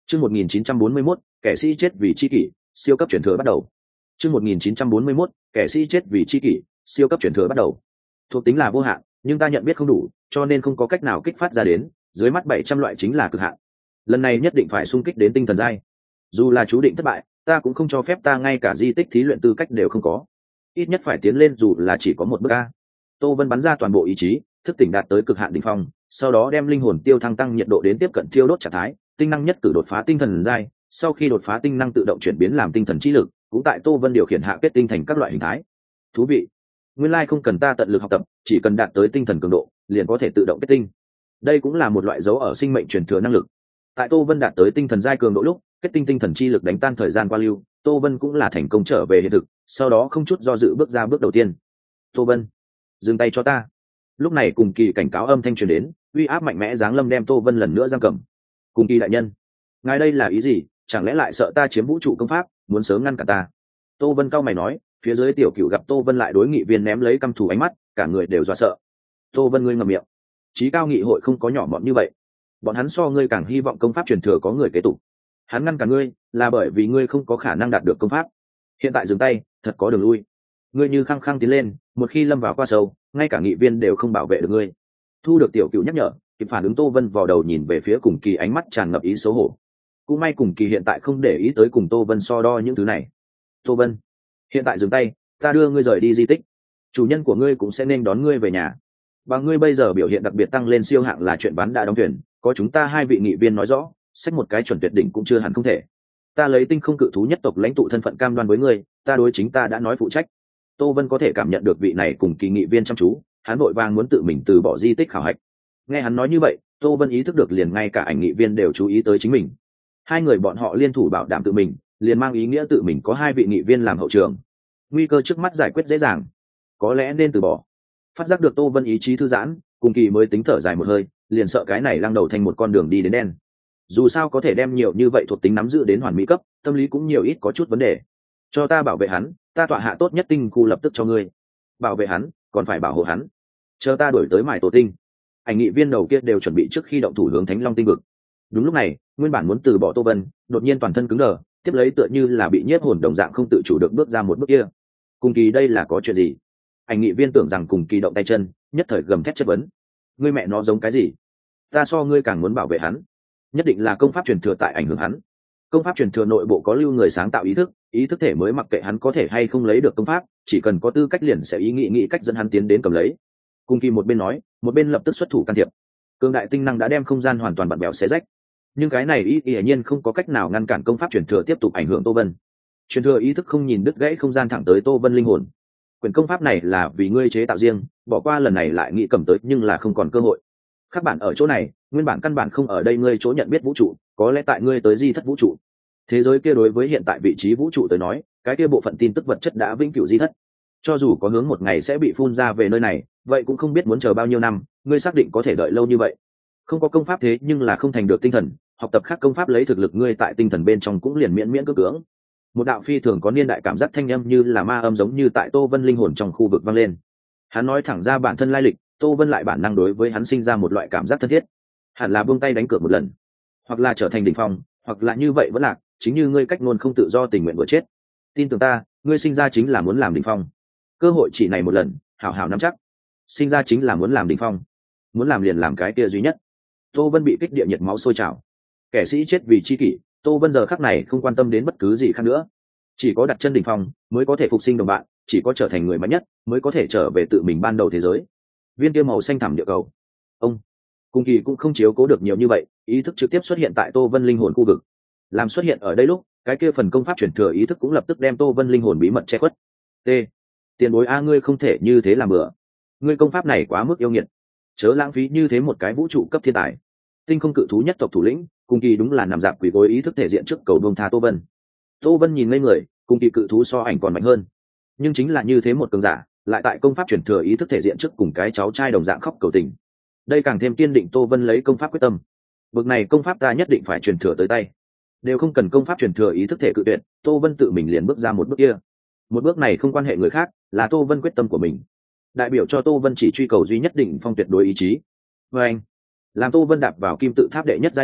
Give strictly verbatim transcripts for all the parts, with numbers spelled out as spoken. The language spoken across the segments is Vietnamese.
Chương một nghìn chín trăm bốn mươi mốt, kẻ sĩ chết vì chi kỷ, siêu cấp chuyển thừa bắt đầu. Chương một nghìn chín trăm bốn mươi mốt, kẻ sĩ chết vì chi kỷ, siêu cấp chuyển thừa bắt đầu. Thuộc tính là vô hạn, nhưng ta nhận biết không đủ, cho nên không có cách nào kích phát ra đến, dưới mắt bảy trăm loại chính là cực hạn. Lần này nhất định phải xung kích đến tinh thần giai. Dù là chú định thất bại, ta cũng không cho phép ta ngay cả di tích thí luyện tư cách đều không có. Ít nhất phải tiến lên dù là chỉ có một bước a. Tô Vân bắn ra toàn bộ ý chí, thức tỉnh đạt tới cực hạn đỉnh phong, sau đó đem linh hồn tiêu thăng tăng nhiệt độ đến tiếp cận thiêu đốt trạng thái, tinh năng nhất cử đột phá tinh thần giai, sau khi đột phá tinh năng tự động chuyển biến làm tinh thần trí lực, cũng tại Tô Vân điều khiển hạ kết tinh thành các loại hình thái. Thú vị. Nguyên lai không cần ta tận lực học tập, chỉ cần đạt tới tinh thần cường độ, liền có thể tự động kết tinh. Đây cũng là một loại dấu ở sinh mệnh truyền thừa năng lực. Tại Tô Vân đạt tới tinh thần giai cường độ lúc, kết tinh tinh thần chi lực đánh tan thời gian qua lưu, Tô Vân cũng là thành công trở về hiện thực, sau đó không chút do dự bước ra bước đầu tiên. Tô Vân, dừng tay cho ta. Lúc này cùng kỳ cảnh cáo âm thanh truyền đến, uy áp mạnh mẽ giáng lâm đem Tô Vân lần nữa giam cầm. Cùng kỳ đại nhân, ngài đây là ý gì? Chẳng lẽ lại sợ ta chiếm vũ trụ công pháp, muốn sớm ngăn cả ta? Tô Vân cao mày nói. Phía dưới tiểu cửu gặp Tô Vân lại đối nghị viên ném lấy căm thù ánh mắt, cả người đều dọa sợ. Tô Vân ngươi ngậm miệng. Chí cao nghị hội không có nhỏ mọn như vậy, bọn hắn so ngươi càng hy vọng công pháp truyền thừa có người kế tục. Hắn ngăn cả ngươi là bởi vì ngươi không có khả năng đạt được công pháp. Hiện tại dừng tay, thật có đường lui. Ngươi như khăng khăng tiến lên, một khi lâm vào qua sâu, ngay cả nghị viên đều không bảo vệ được ngươi. Thu được tiểu cửu nhắc nhở, kịp phản ứng Tô Vân vào đầu nhìn về phía cùng kỳ ánh mắt tràn ngập ý xấu hổ. Cũng may cùng kỳ hiện tại không để ý tới cùng Tô Vân so đo những thứ này. Tô Vân, hiện tại dừng tay, ta đưa ngươi rời đi di tích, chủ nhân của ngươi cũng sẽ nên đón ngươi về nhà. Và ngươi bây giờ biểu hiện đặc biệt tăng lên siêu hạng là chuyện bán đã đóng thuyền, có chúng ta hai vị nghị viên nói rõ, xách một cái chuẩn tuyệt đỉnh cũng chưa hẳn không thể. Ta lấy tinh không cự thú nhất tộc lãnh tụ thân phận cam đoan với ngươi, ta đối chính ta đã nói phụ trách. Tô Vân có thể cảm nhận được vị này cùng kỳ nghị viên chăm chú, hắn vội vàng muốn tự mình từ bỏ di tích khảo hạch. Nghe hắn nói như vậy, Tô Vân ý thức được liền ngay cả ảnh nghị viên đều chú ý tới chính mình. Hai người bọn họ liên thủ bảo đảm tự mình, liền mang ý nghĩa tự mình có hai vị nghị viên làm hậu trường. Nguy cơ trước mắt giải quyết dễ dàng, có lẽ nên từ bỏ. Phát giác được Tô Vân ý chí thư giãn, cùng kỳ mới tính thở dài một hơi, liền sợ cái này lăng đầu thành một con đường đi đến đen. Dù sao có thể đem nhiều như vậy thuộc tính nắm giữ đến hoàn mỹ cấp, tâm lý cũng nhiều ít có chút vấn đề. Cho ta bảo vệ hắn, ta tọa hạ tốt nhất tinh khu lập tức cho ngươi. Bảo vệ hắn, còn phải bảo hộ hắn. Chờ ta đổi tới mải tổ tinh. Ảnh nghị viên đầu kia đều chuẩn bị trước khi động thủ hướng Thánh Long tinh vực. Đúng lúc này, nguyên bản muốn từ bỏ Tô Vân, đột nhiên toàn thân cứng đờ, tiếp lấy tựa như là bị nhiếp hồn đồng dạng không tự chủ được bước ra một bước kia. Cùng kỳ đây là có chuyện gì? Ảnh nghị viên tưởng rằng cùng kỳ động tay chân, nhất thời gầm thét chất vấn. Ngươi mẹ nó giống cái gì? Ta so ngươi càng muốn bảo vệ hắn. Nhất định là công pháp truyền thừa tại ảnh hưởng hắn. Công pháp truyền thừa nội bộ có lưu người sáng tạo ý thức, ý thức thể mới mặc kệ hắn có thể hay không lấy được công pháp, chỉ cần có tư cách liền sẽ ý nghĩ nghĩ cách dẫn hắn tiến đến cầm lấy. Cùng kỳ một bên nói, một bên lập tức xuất thủ can thiệp. Cường đại tinh năng đã đem không gian hoàn toàn bặn bèo xé rách, nhưng cái này ý hiển nhiên không có cách nào ngăn cản công pháp truyền thừa tiếp tục ảnh hưởng Tô Vân. Truyền thừa ý thức không nhìn đứt gãy không gian thẳng tới Tô Vân linh hồn. Quyền công pháp này là vì ngươi chế tạo riêng, bỏ qua lần này lại nghĩ cầm tới nhưng là không còn cơ hội. Các bạn ở chỗ này, nguyên bản căn bản không ở đây ngươi chỗ nhận biết vũ trụ, có lẽ tại ngươi tới di thất vũ trụ. Thế giới kia đối với hiện tại vị trí vũ trụ tới nói, cái kia bộ phận tin tức vật chất đã vĩnh cửu di thất. Cho dù có hướng một ngày sẽ bị phun ra về nơi này, vậy cũng không biết muốn chờ bao nhiêu năm, ngươi xác định có thể đợi lâu như vậy. Không có công pháp thế nhưng là không thành được tinh thần, học tập khác công pháp lấy thực lực ngươi tại tinh thần bên trong cũng liền miễn miễn cưỡng cưỡng. Một đạo phi thường có niên đại cảm giác thanh âm như là ma âm giống như tại Tô Vân linh hồn trong khu vực vang lên. Hắn nói thẳng ra bản thân lai lịch, Tô Vân lại bản năng đối với hắn sinh ra một loại cảm giác thân thiết. Hẳn là buông tay đánh cược một lần, hoặc là trở thành đỉnh phong, hoặc là như vậy vẫn lạc, chính như ngươi cách ngôn không tự do tình nguyện vừa chết. Tin tưởng ta, ngươi sinh ra chính là muốn làm đỉnh phong. Cơ hội chỉ này một lần, hảo hảo nắm chắc. Sinh ra chính là muốn làm đỉnh phong, muốn làm liền làm cái kia duy nhất. Tô Vân bị kích địa nhiệt máu sôi trào. Kẻ sĩ chết vì chi kỷ, Tô Vân giờ khắc này không quan tâm đến bất cứ gì khác nữa. Chỉ có đặt chân đỉnh phong mới có thể phục sinh đồng bạn, chỉ có trở thành người mạnh nhất mới có thể trở về tự mình ban đầu thế giới. Viên kia màu xanh thẳm địa cầu. Ông Cung Kỳ cũng không chiếu cố được nhiều như vậy, ý thức trực tiếp xuất hiện tại Tô Vân linh hồn khu vực. Làm xuất hiện ở đây lúc, cái kia phần công pháp truyền thừa ý thức cũng lập tức đem Tô Vân linh hồn bí mật che khuất. T. Tiền bối a, ngươi không thể như thế làm bừa. Ngươi công pháp này quá mức yêu nghiệt, chớ lãng phí như thế một cái vũ trụ cấp thiên tài. Tinh không cự thú nhất tộc thủ lĩnh, Cung Kỳ đúng là nằm dạp quỳ gối ý thức thể diện trước cầu buông tha Tô Vân. Tô Vân nhìn ngây người, Cung Kỳ cự thú so ảnh còn mạnh hơn, nhưng chính là như thế một cường giả, lại tại công pháp truyền thừa ý thức thể diện trước cùng cái cháu trai đồng dạng khóc cầu tình. Đây càng thêm kiên định Tô Vân lấy công pháp quyết tâm. Bực này công pháp ta nhất định phải truyền thừa tới tay, đều không cần công pháp truyền thừa ý thức thể cự tuyệt, Tô Vân tự mình liền bước ra một bước kia. Một bước này không quan hệ người khác, là Tô Vân quyết tâm của mình, đại biểu cho Tô Vân chỉ truy cầu duy nhất đỉnh phong tuyệt đối ý chí. Và anh làm Tô Vân đạp vào kim tự tháp đệ nhất giai lúc,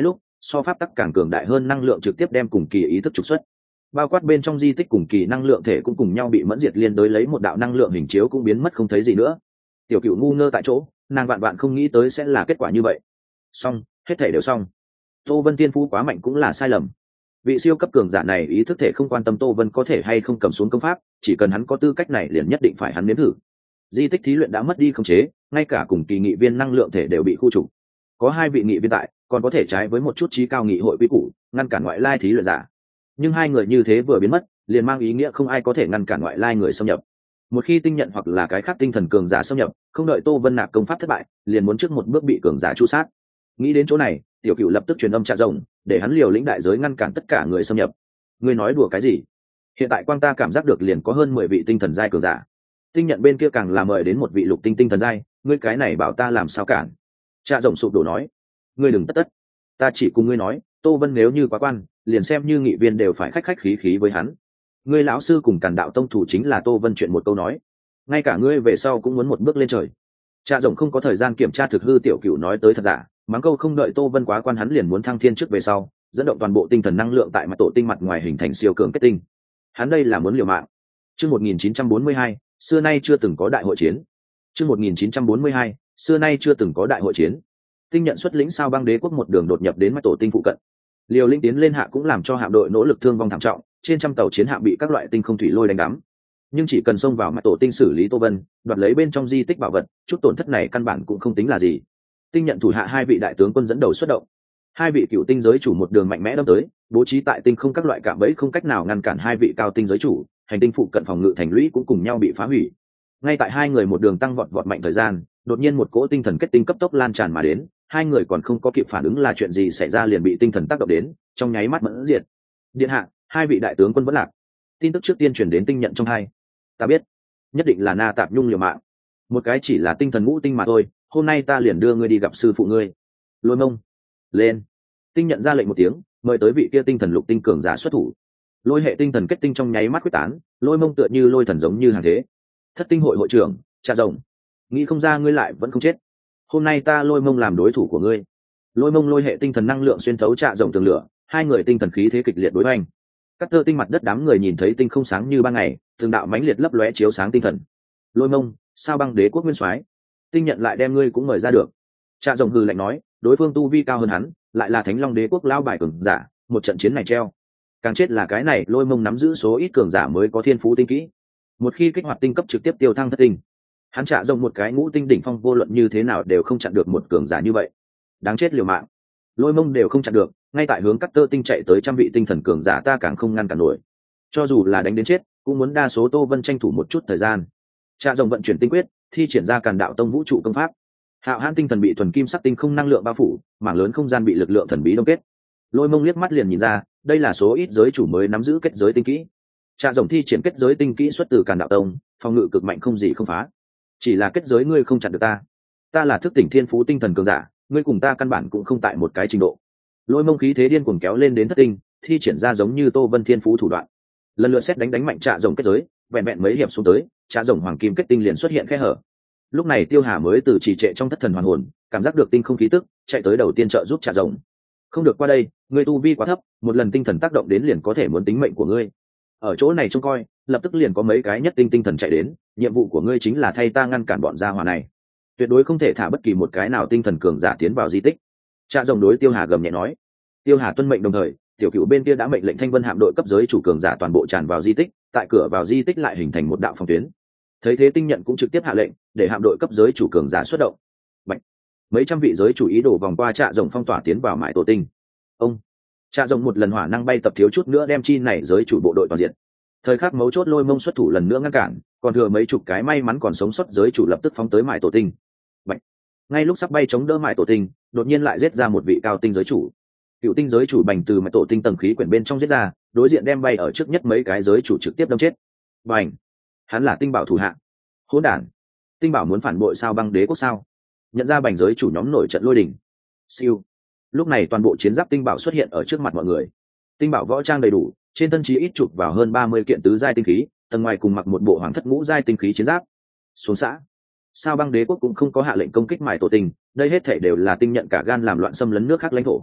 so pháp tắc càng cường đại hơn năng lượng trực tiếp đem cùng kỳ ý thức trục xuất, bao quát bên trong di tích cùng kỳ năng lượng thể cũng cùng nhau bị mẫn diệt, liên đối lấy một đạo năng lượng hình chiếu cũng biến mất không thấy gì nữa. Tiểu Cựu ngu ngơ tại chỗ, nàng vạn vạn không nghĩ tới sẽ là kết quả như vậy. Xong, hết thể đều xong. Tô Vân tiên phú quá mạnh cũng là sai lầm. Vị siêu cấp cường giả này ý thức thể không quan tâm Tô Vân có thể hay không cầm xuống công pháp, chỉ cần hắn có tư cách này liền nhất định phải hắn nếm thử. Di tích thí luyện đã mất đi khống chế, ngay cả cùng kỳ nghị viên năng lượng thể đều bị khu trục. Có hai vị nghị viên tại, còn có thể trái với một chút trí cao nghị hội quy củ, ngăn cản ngoại lai thí luyện giả. Nhưng hai người như thế vừa biến mất, liền mang ý nghĩa không ai có thể ngăn cản ngoại lai người xâm nhập. Một khi tinh nhận hoặc là cái khác tinh thần cường giả xâm nhập, không đợi Tô Vân nạp công pháp thất bại, liền muốn trước một bước bị cường giả tru sát. Nghĩ đến chỗ này, Tiểu Cựu lập tức truyền âm Trạ Rồng, để hắn liều lĩnh đại giới ngăn cản tất cả người xâm nhập. Ngươi nói đùa cái gì? Hiện tại quang ta cảm giác được liền có hơn mười vị tinh thần giai cường giả. Tinh nhận bên kia càng là mời đến một vị lục tinh tinh thần giai, ngươi cái này bảo ta làm sao cản? Trạ Rồng sụp đổ nói, ngươi đừng tất tất, ta chỉ cùng ngươi nói, Tô Vân nếu như quá quan, liền xem như nghị viên đều phải khách khách khí khí với hắn. Ngươi lão sư cùng Càn Đạo tông thủ chính là Tô Vân chuyện một câu nói, ngay cả ngươi về sau cũng muốn một bước lên trời. Trạ Rồng không có thời gian kiểm tra thực hư Tiểu Cựu nói tới thật giả, mắng câu không đợi Tô Vân quá quan hắn liền muốn thăng thiên trước về sau, dẫn động toàn bộ tinh thần năng lượng tại mặt tổ tinh mặt ngoài hình thành siêu cường kết tinh. Hắn đây là muốn liều mạng. Chương một nghìn chín trăm bốn mươi hai, xưa nay chưa từng có đại hội chiến. Chương một nghìn chín trăm bốn mươi hai, xưa nay chưa từng có đại hội chiến. Tinh nhận xuất lĩnh sao băng đế quốc một đường đột nhập đến mặt tổ tinh phụ cận. Liều lĩnh tiến lên hạ cũng làm cho hạm đội nỗ lực thương vong thảm trọng, trên trăm tàu chiến hạm bị các loại tinh không thủy lôi đánh đắm. Nhưng chỉ cần xông vào mặt tổ tinh xử lý Tô Vân, đoạt lấy bên trong di tích bảo vật, chút tổn thất này căn bản cũng không tính là gì. Tinh nhận thủ hạ hai vị đại tướng quân dẫn đầu xuất động, hai vị cựu tinh giới chủ một đường mạnh mẽ đâm tới, bố trí tại tinh không các loại cạm bẫy không cách nào ngăn cản hai vị cao tinh giới chủ, hành tinh phụ cận phòng ngự thành lũy cũng cùng nhau bị phá hủy. Ngay tại hai người một đường tăng vọt vọt mạnh thời gian, đột nhiên một cỗ tinh thần kết tinh cấp tốc lan tràn mà đến, hai người còn không có kịp phản ứng là chuyện gì xảy ra liền bị tinh thần tác động đến, trong nháy mắt mẫn diệt. Điện hạ, hai vị đại tướng quân vẫn lạc. Tin tức trước tiên truyền đến tinh nhận trong hai. Ta biết, nhất định là Na Tạp Nhung liều mạng. Một cái chỉ là tinh thần ngũ tinh mà thôi, hôm nay ta liền đưa ngươi đi gặp sư phụ ngươi. Lôi Mông, lên. Tinh nhận ra lệnh một tiếng, mời tới vị kia tinh thần lục tinh cường giả xuất thủ. Lôi hệ tinh thần kết tinh trong nháy mắt quyết tán, Lôi Mông tựa như lôi thần giống như hàng thế. Thất tinh hội hội trưởng, Trạ Rồng, nghĩ không ra ngươi lại vẫn không chết. Hôm nay ta Lôi Mông làm đối thủ của ngươi. Lôi Mông lôi hệ tinh thần năng lượng xuyên thấu Trạ Rồng tường lửa, hai người tinh thần khí thế kịch liệt đối hoành. Các tơ tinh mặt đất đám người nhìn thấy tinh không sáng như ban ngày, từng đạo mãnh liệt lấp lóe chiếu sáng tinh thần. Lôi Mông, sao băng đế quốc nguyên soái, tinh nhận lại đem ngươi cũng mời ra được. Trạ Rồng hừ lạnh nói, đối phương tu vi cao hơn hắn, lại là Thánh Long đế quốc lao bài cường giả, một trận chiến này treo. Càng chết là cái này Lôi Mông nắm giữ số ít cường giả mới có thiên phú tinh kỹ. Một khi kích hoạt tinh cấp trực tiếp tiêu thăng thất tinh. Hắn Trạ Rồng một cái ngũ tinh đỉnh phong vô luận như thế nào đều không chặn được một cường giả như vậy. Đáng chết liều mạng. Lôi Mông đều không chặn được, ngay tại hướng cắt tơ tinh chạy tới trăm vị tinh thần cường giả ta càng không ngăn cản nổi. Cho dù là đánh đến chết, cũng muốn đa số Tô Vân tranh thủ một chút thời gian. Trạ Rồng vận chuyển tinh quyết, thi triển ra Càn Đạo tông vũ trụ công pháp. Hạo Hãn tinh thần bị thuần kim sắc tinh không năng lượng bao phủ, mảng lớn không gian bị lực lượng thần bí đông kết. Lôi Mông liếc mắt liền nhìn ra, đây là số ít giới chủ mới nắm giữ kết giới tinh kỹ. Trạ Rồng thi triển kết giới tinh kỹ xuất từ Càn Đạo tông, phòng ngự cực mạnh không gì không phá. Chỉ là kết giới ngươi không chặn được ta. Ta là thức tỉnh thiên phú tinh thần cường giả, ngươi cùng ta căn bản cũng không tại một cái trình độ. Lôi Mông khí thế điên cuồng kéo lên đến thất tinh, thi triển ra giống như Tô Vân thiên phú thủ đoạn. Lần lượt xét đánh đánh mạnh Trạ Rồng kết giới, vẹn vẹn mấy hiệp xuống tới, Trạ Rồng hoàng kim kết tinh liền xuất hiện khe hở. Lúc này Tiêu Hà mới từ trì trệ trong thất thần hoàn hồn, cảm giác được tinh không khí tức, chạy tới đầu tiên trợ giúp Trạ Rồng. Không được qua đây, ngươi tu vi quá thấp, một lần tinh thần tác động đến liền có thể muốn tính mệnh của ngươi. Ở chỗ này trông coi, lập tức liền có mấy cái nhất tinh tinh thần chạy đến, nhiệm vụ của ngươi chính là thay ta ngăn cản bọn gia hỏa này. Tuyệt đối không thể thả bất kỳ một cái nào tinh thần cường giả tiến vào di tích. Trạ Rồng đối Tiêu Hà gầm nhẹ nói. Tiêu Hà tuân mệnh đồng thời, Tiểu Cựu bên kia đã mệnh lệnh Thanh Vân hạm đội cấp giới chủ cường giả toàn bộ tràn vào di tích, tại cửa vào di tích lại hình thành một đạo phòng tuyến. Thấy thế tinh nhận cũng trực tiếp hạ lệnh để hạm đội cấp giới chủ cường giả xuất động. Bạch. Mấy trăm vị giới chủ ý đồ vòng qua Trạ Rồng phong tỏa tiến vào mãi tổ tinh. Ông. Trạ Rồng một lần hỏa năng bay tập thiếu chút nữa đem chi này giới chủ bộ đội toàn diện. Thời khắc mấu chốt Lôi Mông xuất thủ lần nữa ngăn cản, còn thừa mấy chục cái may mắn còn sống sót giới chủ lập tức phóng tới mãi tổ tinh. Bạch. Ngay lúc sắp bay chống đỡ mãi tổ tinh, đột nhiên lại giết ra một vị cao tinh giới chủ. Cựu tinh giới chủ bành từ mãi tổ tinh tầng khí quyển bên trong giết ra, đối diện đem bay ở trước nhất mấy cái giới chủ trực tiếp đâm chết. Bành. Hắn là tinh bảo thủ hạ. Hỗn đản. Tinh bảo muốn phản bội sao băng đế quốc sao? Nhận ra bành giới chủ nhóm nổi trận lôi đình. Siêu. Lúc này toàn bộ chiến giáp tinh bảo xuất hiện ở trước mặt mọi người. Tinh bảo võ trang đầy đủ, trên thân chí ít chụp vào hơn ba mươi kiện tứ giai tinh khí, tầng ngoài cùng mặc một bộ hoàng thất ngũ giai tinh khí chiến giáp. Xuống xã. Sao băng đế quốc cũng không có hạ lệnh công kích mải tổ tinh, đây hết thể đều là tinh nhận cả gan làm loạn xâm lấn nước khác lãnh thổ.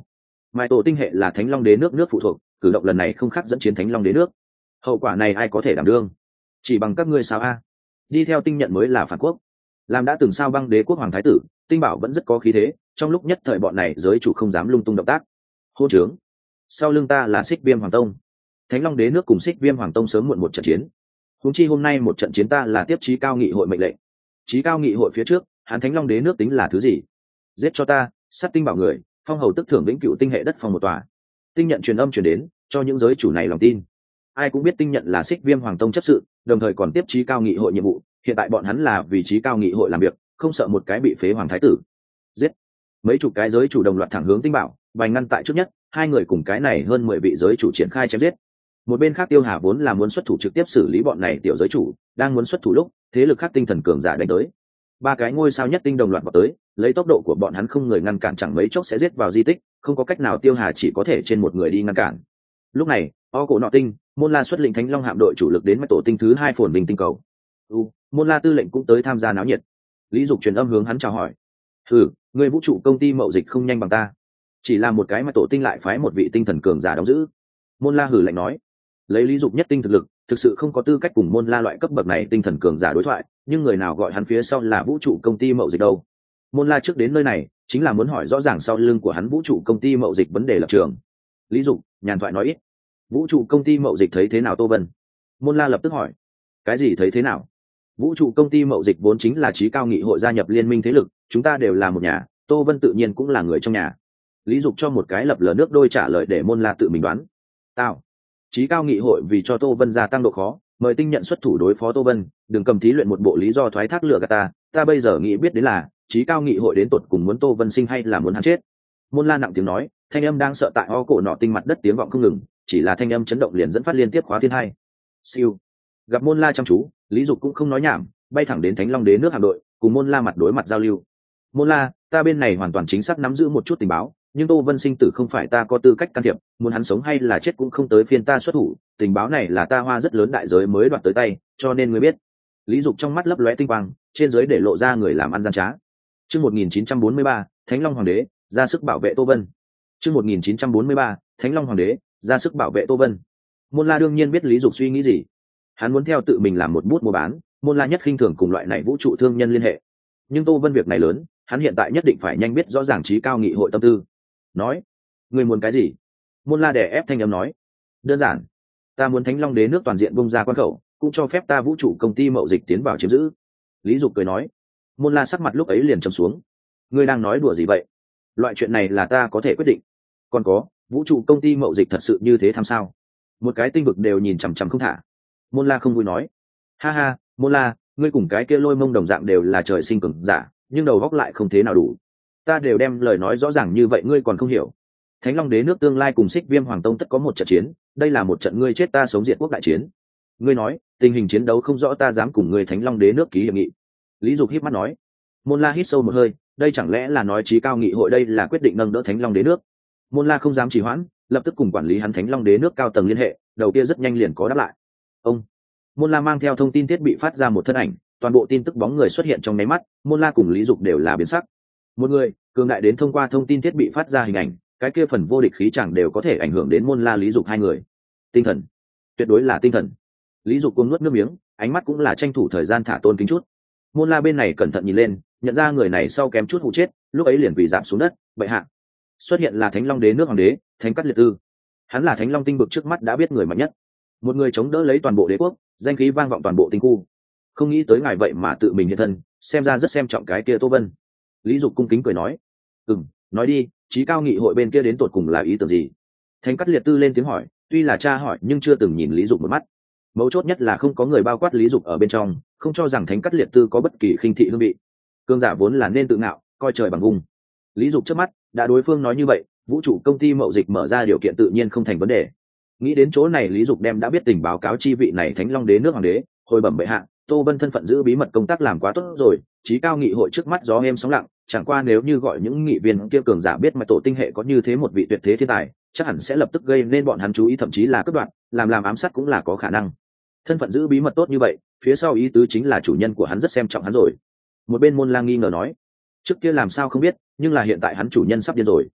Mai tổ tinh hệ là Thánh Long Đế nước nước phụ thuộc, cử động lần này không khác dẫn chiến Thánh Long Đế nước. Hậu quả này ai có thể đảm đương? Chỉ bằng các ngươi sao a? Đi theo tinh nhận mới là phản quốc. Làm đã từng sao băng đế quốc hoàng thái tử, Tinh Bảo vẫn rất có khí thế, trong lúc nhất thời bọn này giới chủ không dám lung tung động tác. Hôn trướng. Sau lưng ta là Xích Viêm Hoàng Tông. Thánh Long Đế nước cùng Xích Viêm Hoàng Tông sớm muộn một trận chiến. Huống chi hôm nay một trận chiến ta là tiếp chí cao nghị hội mệnh lệnh. Chí cao nghị hội phía trước, hắn Thánh Long Đế nước tính là thứ gì? Giết cho ta, sát Tinh Bảo người, phong hầu tức thưởng vĩnh cửu tinh hệ đất phong một tòa. Tinh nhận truyền âm truyền đến, cho những giới chủ này lòng tin. Ai cũng biết Tinh nhận là Xích Viêm Hoàng Tông chấp sự, đồng thời còn tiếp chí cao nghị hội nhiệm vụ, hiện tại bọn hắn là vị trí cao nghị hội làm việc, không sợ một cái bị phế hoàng thái tử. Giết. Mấy chục cái giới chủ đồng loạt thẳng hướng Tinh Bảo, vành ngăn tại trước nhất, hai người cùng cái này hơn mười vị giới chủ triển khai chém giết. Một bên khác Tiêu Hà vốn là muốn xuất thủ trực tiếp xử lý bọn này tiểu giới chủ, đang muốn xuất thủ lúc, thế lực khác tinh thần cường giả đánh tới. Ba cái ngôi sao nhất tinh đồng loạt vào tới, lấy tốc độ của bọn hắn không người ngăn cản chẳng mấy chốc sẽ giết vào di tích, không có cách nào Tiêu Hà chỉ có thể trên một người đi ngăn cản. Lúc này, O cổ nọ tinh, Môn La xuất lĩnh Thánh Long hạm đội chủ lực đến Mạch Tổ tinh thứ hai phồn bình tinh cầu. U, Môn La tư lệnh cũng tới tham gia náo nhiệt. Lý Dục truyền âm hướng hắn chào hỏi. "Ừ, người vũ trụ công ty mậu dịch không nhanh bằng ta. Chỉ là một cái Mạch Tổ tinh lại phái một vị tinh thần cường giả đóng giữ." Môn La hử lạnh nói. Lấy Lý Dục nhất tinh thực lực, thực sự không có tư cách cùng Môn La loại cấp bậc này tinh thần cường giả đối thoại, nhưng người nào gọi hắn phía sau là vũ trụ công ty mậu dịch đâu? Môn La trước đến nơi này, chính là muốn hỏi rõ ràng sau lưng của hắn vũ trụ công ty mậu dịch vấn đề lập trường. Lý Dục nhàn thoại nói ít. Vũ trụ công ty mậu dịch thấy thế nào Tô Vân? Môn La lập tức hỏi. Cái gì thấy thế nào? Vũ trụ công ty mậu dịch vốn chính là chí cao nghị hội gia nhập liên minh thế lực, chúng ta đều là một nhà, Tô Vân tự nhiên cũng là người trong nhà. Lý Dục cho một cái lập lờ nước đôi trả lời để Môn La tự mình đoán. Tao. Chí cao nghị hội vì cho Tô Vân gia tăng độ khó, mời tinh nhận xuất thủ đối phó Tô Vân, đừng cầm thí luyện một bộ lý do thoái thác lừa gạt ta, ta bây giờ nghĩ biết đến là, chí cao nghị hội đến tột cùng muốn Tô Vân sinh hay là muốn hắn chết. Môn La nặng tiếng nói, thanh âm đang sợ tại o cổ nọ tinh mặt đất tiếng vọng không ngừng, chỉ là thanh âm chấn động liền dẫn phát liên tiếp khóa thiên hai. Siêu. Gặp Môn La chăm chú, Lý Dục cũng không nói nhảm, bay thẳng đến Thánh Long Đế nước hạm đội, cùng Môn La mặt đối mặt giao lưu. Môn La, ta bên này hoàn toàn chính xác nắm giữ một chút tình báo, nhưng Tô Vân sinh tử không phải ta có tư cách can thiệp, muốn hắn sống hay là chết cũng không tới phiên ta xuất thủ, tình báo này là ta hoa rất lớn đại giới mới đoạt tới tay, cho nên ngươi biết. Lý Dục trong mắt lấp lóe tinh quang, trên dưới để lộ ra người làm ăn gian trá. Chương một nghìn chín trăm bốn mươi ba, Thánh Long Hoàng đế ra sức bảo vệ Tô Vân. Chương một nghìn chín trăm bốn mươi ba, Thánh Long Hoàng đế ra sức bảo vệ Tô Vân. Môn La đương nhiên biết Lý Dục suy nghĩ gì. Hắn muốn theo tự mình làm một bút mua bán, Môn La nhất khinh thường cùng loại này vũ trụ thương nhân liên hệ. Nhưng Tô Vân việc này lớn, hắn hiện tại nhất định phải nhanh biết rõ ràng chí cao nghị hội tâm tư. Nói, ngươi muốn cái gì? Môn La đè ép thanh âm nói. Đơn giản, ta muốn Thánh Long Đế nước toàn diện bung ra quan khẩu, cũng cho phép ta vũ trụ công ty mậu dịch tiến vào chiếm giữ. Lý Dục cười nói. Môn La sắc mặt lúc ấy liền trầm xuống. Ngươi đang nói đùa gì vậy? Loại chuyện này là ta có thể quyết định. Còn có, vũ trụ công ty mậu dịch thật sự như thế tham sao? Một cái tinh vực đều nhìn chằm chằm không thả. Môn La không vui nói. Ha ha, Môn La, ngươi cùng cái kia Lôi Mông đồng dạng đều là trời sinh cường giả, nhưng đầu óc lại không thế nào đủ. Ta đều đem lời nói rõ ràng như vậy ngươi còn không hiểu. Thánh Long Đế nước tương lai cùng Xích Viêm Hoàng Tông tất có một trận chiến, đây là một trận ngươi chết ta sống diệt quốc đại chiến. Ngươi nói, tình hình chiến đấu không rõ ta dám cùng ngươi Thánh Long Đế nước ký hiệp nghị. Lý Dục híp mắt nói. Môn La hít sâu một hơi, đây chẳng lẽ là nói chí cao nghị hội đây là quyết định nâng đỡ Thánh Long Đế nước. Môn La không dám trì hoãn, lập tức cùng quản lý hắn Thánh Long Đế nước cao tầng liên hệ, đầu kia rất nhanh liền có đáp lại. Ông. Môn La mang theo thông tin thiết bị phát ra một thân ảnh, toàn bộ tin tức bóng người xuất hiện trong nháy mắt, Môn La cùng Lý Dục đều là biến sắc. Một người cường đại đến thông qua thông tin thiết bị phát ra hình ảnh, cái kia phần vô địch khí chẳng đều có thể ảnh hưởng đến Môn La Lý Dục hai người. Tinh thần, tuyệt đối là tinh thần. Lý Dục cuồng nuốt nước miếng, ánh mắt cũng là tranh thủ thời gian thả tôn kính chút. Môn La bên này cẩn thận nhìn lên, nhận ra người này sau kém chút hụ chết, lúc ấy liền quỳ rạp xuống đất. Bệ hạ, xuất hiện là Thánh Long Đế nước hoàng đế Thánh Cát Liệt Tư. Hắn là Thánh Long tinh vực trước mắt đã biết người mạnh nhất, một người chống đỡ lấy toàn bộ đế quốc, danh khí vang vọng toàn bộ tinh khu. Không nghĩ tới ngài vậy mà tự mình hiện thân, xem ra rất xem trọng cái kia Tô Vân. Lý Dục cung kính cười nói. Ừm, nói đi, chí cao nghị hội bên kia đến tột cùng là ý tưởng gì? Thánh Cát Liệt Tư lên tiếng hỏi, tuy là cha hỏi nhưng chưa từng nhìn Lý Dục một mắt. Mấu chốt nhất là không có người bao quát Lý Dục ở bên trong, không cho rằng Thánh Cát Liệt Tư có bất kỳ khinh thị hương vị. Cương giả vốn là nên tự ngạo, coi trời bằng vùng. Lý Dục trước mắt, đã đối phương nói như vậy, vũ trụ công ty mậu dịch mở ra điều kiện tự nhiên không thành vấn đề. Nghĩ đến chỗ này Lý Dục đem đã biết tình báo cáo chi vị này Thánh Long Đế nước hoàng đế, hồi bẩm bệ hạ, Tô Vân thân phận giữ bí mật công tác làm quá tốt rồi, chí cao nghị hội trước mắt gió êm sóng lặng, chẳng qua nếu như gọi những nghị viên kia cường giả biết mà tổ tinh hệ có như thế một vị tuyệt thế thiên tài, chắc hẳn sẽ lập tức gây nên bọn hắn chú ý thậm chí là cướp đoạt, làm làm ám sát cũng là có khả năng. Thân phận giữ bí mật tốt như vậy, phía sau ý tứ chính là chủ nhân của hắn rất xem trọng hắn rồi. Một bên Môn Lang nghi ngờ nói, trước kia làm sao không biết, nhưng là hiện tại hắn chủ nhân sắp điên rồi.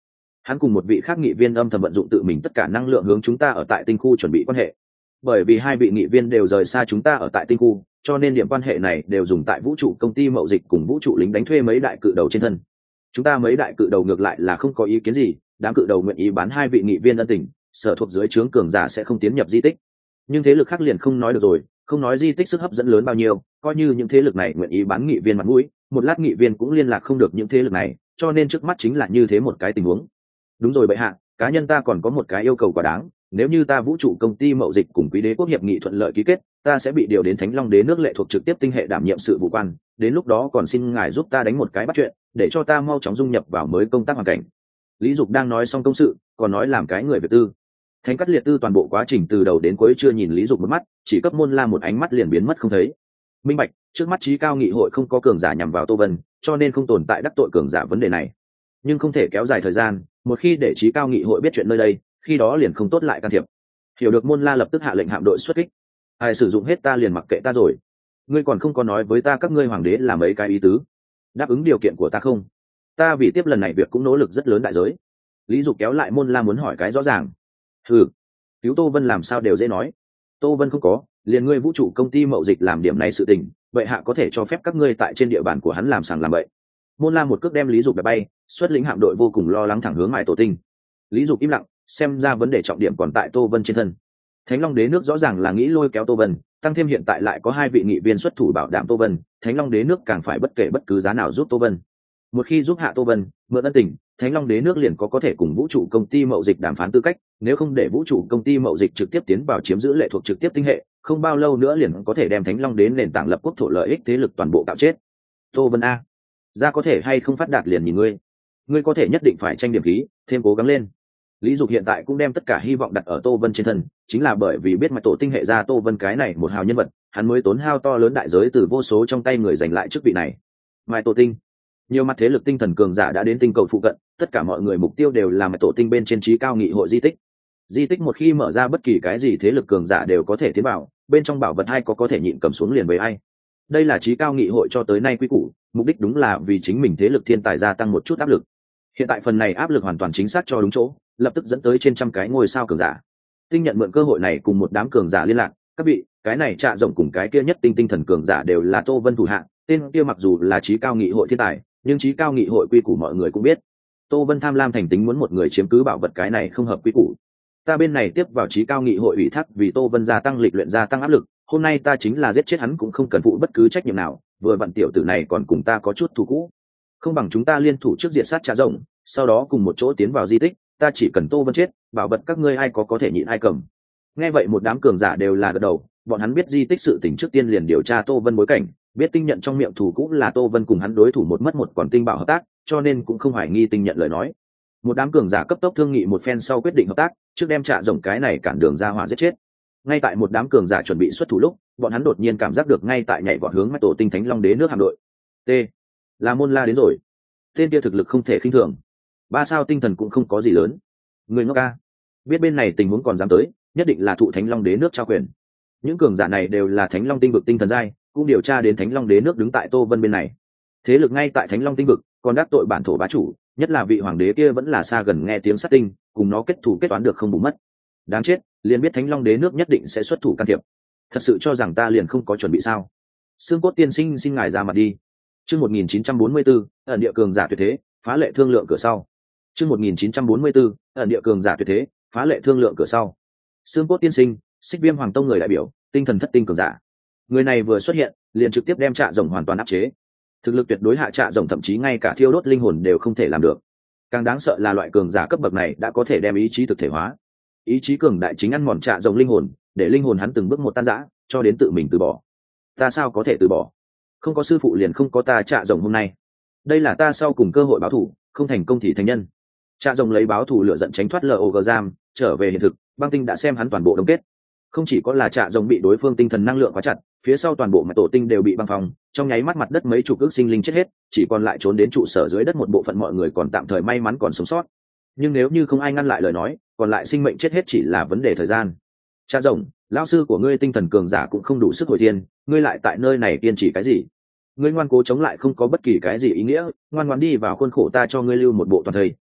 Hắn cùng một vị khác nghị viên âm thầm vận dụng tự mình tất cả năng lượng hướng chúng ta ở tại tinh khu chuẩn bị quan hệ. Bởi vì hai vị nghị viên đều rời xa chúng ta ở tại tinh khu, cho nên điểm quan hệ này đều dùng tại vũ trụ công ty mậu dịch cùng vũ trụ lính đánh thuê mấy đại cự đầu trên thân. Chúng ta mấy đại cự đầu ngược lại là không có ý kiến gì, đám cự đầu nguyện ý bán hai vị nghị viên ân tình, sở thuộc dưới trướng cường giả sẽ không tiến nhập di tích. Nhưng thế lực khác liền không nói được rồi, không nói di tích sức hấp dẫn lớn bao nhiêu, coi như những thế lực này nguyện ý bán nghị viên mặt mũi, một lát nghị viên cũng liên lạc không được những thế lực này, cho nên trước mắt chính là như thế một cái tình huống. Đúng rồi bệ hạ, cá nhân ta còn có một cái yêu cầu quá đáng, nếu như ta vũ trụ công ty mậu dịch cùng quý đế quốc hiệp nghị thuận lợi ký kết, ta sẽ bị điều đến Thánh Long Đế nước lệ thuộc trực tiếp tinh hệ đảm nhiệm sự vụ quan, đến lúc đó còn xin ngài giúp ta đánh một cái bắt chuyện, để cho ta mau chóng dung nhập vào mới công tác hoàn cảnh. Lý Dục đang nói xong công sự, còn nói làm cái người việc tư. Thánh Cát Liệt Tư toàn bộ quá trình từ đầu đến cuối chưa nhìn Lý Dục một mắt, chỉ cấp Môn La một ánh mắt liền biến mất không thấy. Minh bạch, trước mắt trí cao nghị hội không có cường giả nhằm vào Tô Vân, cho nên không tồn tại đắc tội cường giả vấn đề này. Nhưng không thể kéo dài thời gian, một khi để trí cao nghị hội biết chuyện nơi đây, khi đó liền không tốt lại can thiệp. Hiểu được Môn La lập tức hạ lệnh hạm đội xuất kích. Ai sử dụng hết ta liền mặc kệ ta rồi. Ngươi còn không có nói với ta các ngươi hoàng đế là mấy cái ý tứ? Đáp ứng điều kiện của ta không? Ta vì tiếp lần này việc cũng nỗ lực rất lớn đại giới. Lý Dục kéo lại Môn La muốn hỏi cái rõ ràng. Ừ, cứu Tô Vân làm sao đều dễ nói. Tô Vân không có, liền ngươi vũ trụ công ty mậu dịch làm điểm này sự tình, vậy hạ có thể cho phép các ngươi tại trên địa bàn của hắn làm sàng làm bậy. Môn La một cước đem Lý Dục đập bay, xuất lĩnh hạm đội vô cùng lo lắng thẳng hướng Mại Tổ Tinh. Lý Dục im lặng, xem ra vấn đề trọng điểm còn tại Tô Vân trên thân. Thánh Long Đế nước rõ ràng là nghĩ lôi kéo Tô Vân, tăng thêm hiện tại lại có hai vị nghị viên xuất thủ bảo đảm Tô Vân, Thánh Long Đế nước càng phải bất kể bất cứ giá nào giúp Tô Vân. Một khi giúp hạ Tô Vân, mượn ân tình, Thánh Long Đế nước liền có có thể cùng vũ trụ công ty mậu dịch đàm phán tư cách, nếu không để vũ trụ công ty mậu dịch trực tiếp tiến vào chiếm giữ lệ thuộc trực tiếp tinh hệ, không bao lâu nữa liền có thể đem Thánh Long đến nền tảng lập quốc thổ lợi ích thế lực toàn bộ cạo chết. Tô Vân a, ra có thể hay không phát đạt liền nhìn ngươi. Ngươi có thể nhất định phải tranh điểm khí, thêm cố gắng lên. Lý Dục hiện tại cũng đem tất cả hy vọng đặt ở Tô Vân trên thân, chính là bởi vì biết Mạch Tổ Tinh hệ ra Tô Vân cái này một hào nhân vật, hắn mới tốn hao to lớn đại giới từ vô số trong tay người giành lại chức vị này. Mạch Tổ Tinh, nhiều mặt thế lực tinh thần cường giả đã đến tinh cầu phụ cận, tất cả mọi người mục tiêu đều là Mạch Tổ Tinh bên trên trí cao nghị hội di tích. Di tích một khi mở ra bất kỳ cái gì thế lực cường giả đều có thể tiến vào, bên trong bảo vật hay có có thể nhịn cầm xuống liền với ai. Đây là trí cao nghị hội cho tới nay quy củ, mục đích đúng là vì chính mình thế lực thiên tài gia tăng một chút áp lực. Hiện tại phần này áp lực hoàn toàn chính xác cho đúng chỗ, lập tức dẫn tới trên trăm cái ngôi sao cường giả. Tinh nhận mượn cơ hội này cùng một đám cường giả liên lạc, các vị, cái này Trạ Rộng cùng cái kia nhất tinh tinh thần cường giả đều là Tô Vân thủ hạ, tên kia mặc dù là trí cao nghị hội thiên tài, nhưng trí cao nghị hội quy củ mọi người cũng biết. Tô Vân tham lam thành tính muốn một người chiếm cứ bảo vật cái này không hợp quy củ. Ta bên này tiếp vào trí cao nghị hội ủy thác vì Tô Vân gia tăng lịch luyện gia tăng áp lực, hôm nay ta chính là giết chết hắn cũng không cần phụ bất cứ trách nhiệm nào, vừa vặn tiểu tử này còn cùng ta có chút thù cũ. Không bằng chúng ta liên thủ trước diệt sát Trạ Rộng, sau đó cùng một chỗ tiến vào di tích, ta chỉ cần Tô Vân chết, bảo vật các ngươi ai có có thể nhịn ai cầm. Nghe vậy một đám cường giả đều là gật đầu, bọn hắn biết di tích sự tình trước tiên liền điều tra Tô Vân bối cảnh, biết tinh nhận trong miệng thủ cũng là Tô Vân cùng hắn đối thủ một mất một còn tinh bảo hợp tác, cho nên cũng không hoài nghi tinh nhận lời nói. Một đám cường giả cấp tốc thương nghị một phen sau quyết định hợp tác, trước đem Trạ Rộng cái này cản đường ra hỏa giết chết. Ngay tại một đám cường giả chuẩn bị xuất thủ lúc, bọn hắn đột nhiên cảm giác được ngay tại nhảy vọt hướng Mạch Tổ Tinh Thánh Long Đế nước hạm đội. T, là Môn La đến rồi. Tên kia thực lực không thể khinh thường. Ba sao tinh thần cũng không có gì lớn. Người ngốc ca, biết bên này tình huống còn dám tới, nhất định là thụ Thánh Long Đế nước trao quyền. Những cường giả này đều là Thánh Long tinh vực tinh thần giai, cũng điều tra đến Thánh Long Đế nước đứng tại Tô Vân bên này. Thế lực ngay tại Thánh Long tinh vực, còn đắc tội bản thổ bá chủ, nhất là vị hoàng đế kia vẫn là xa gần nghe tiếng sát tinh, cùng nó kết thù kết toán được không bù mất. Đáng chết, liền biết Thánh Long Đế nước nhất định sẽ xuất thủ can thiệp. Thật sự cho rằng ta liền không có chuẩn bị sao? Xương Cốt tiên sinh xin ngài ra mặt đi. Chương một nghìn chín trăm bốn mươi tư, ẩn địa cường giả tuyệt thế, phá lệ thương lượng cửa sau. Chương một nghìn chín trăm bốn mươi tư, ẩn địa cường giả tuyệt thế, phá lệ thương lượng cửa sau. Xương Cốt tiên sinh, Xích Viêm Hoàng tông người đại biểu, tinh thần thất tinh cường giả. Người này vừa xuất hiện, liền trực tiếp đem Trạ Rộng hoàn toàn áp chế. Thực lực tuyệt đối hạ Trạ Rộng thậm chí ngay cả thiêu đốt linh hồn đều không thể làm được. Càng đáng sợ là loại cường giả cấp bậc này đã có thể đem ý chí thực thể hóa. Ý chí cường đại chính ăn mòn Trạ Rộng linh hồn, để linh hồn hắn từng bước một tan rã, cho đến tự mình từ bỏ. Ta sao có thể từ bỏ? Không có sư phụ liền không có ta Trạ Rộng hôm nay. Đây là ta sau cùng cơ hội báo thù, không thành công thì thành nhân. Trạ Rộng lấy báo thù lựa giận tránh thoát log giam, trở về hiện thực. Băng tinh đã xem hắn toàn bộ đóng kết. Không chỉ có là Trạ Rộng bị đối phương tinh thần năng lượng khóa chặt, phía sau toàn bộ Mạch Tổ Tinh đều bị băng phong, trong nháy mắt mặt đất mấy chục ước sinh linh chết hết, chỉ còn lại trốn đến trụ sở dưới đất một bộ phận mọi người còn tạm thời may mắn còn sống sót. Nhưng nếu như không ai ngăn lại lời nói, còn lại sinh mệnh chết hết chỉ là vấn đề thời gian. Trạ Rộng, lão sư của ngươi tinh thần cường giả cũng không đủ sức hồi thiên, ngươi lại tại nơi này kiên trì cái gì? Ngươi ngoan cố chống lại không có bất kỳ cái gì ý nghĩa, ngoan ngoãn đi vào khuôn khổ ta cho ngươi lưu một bộ toàn thây.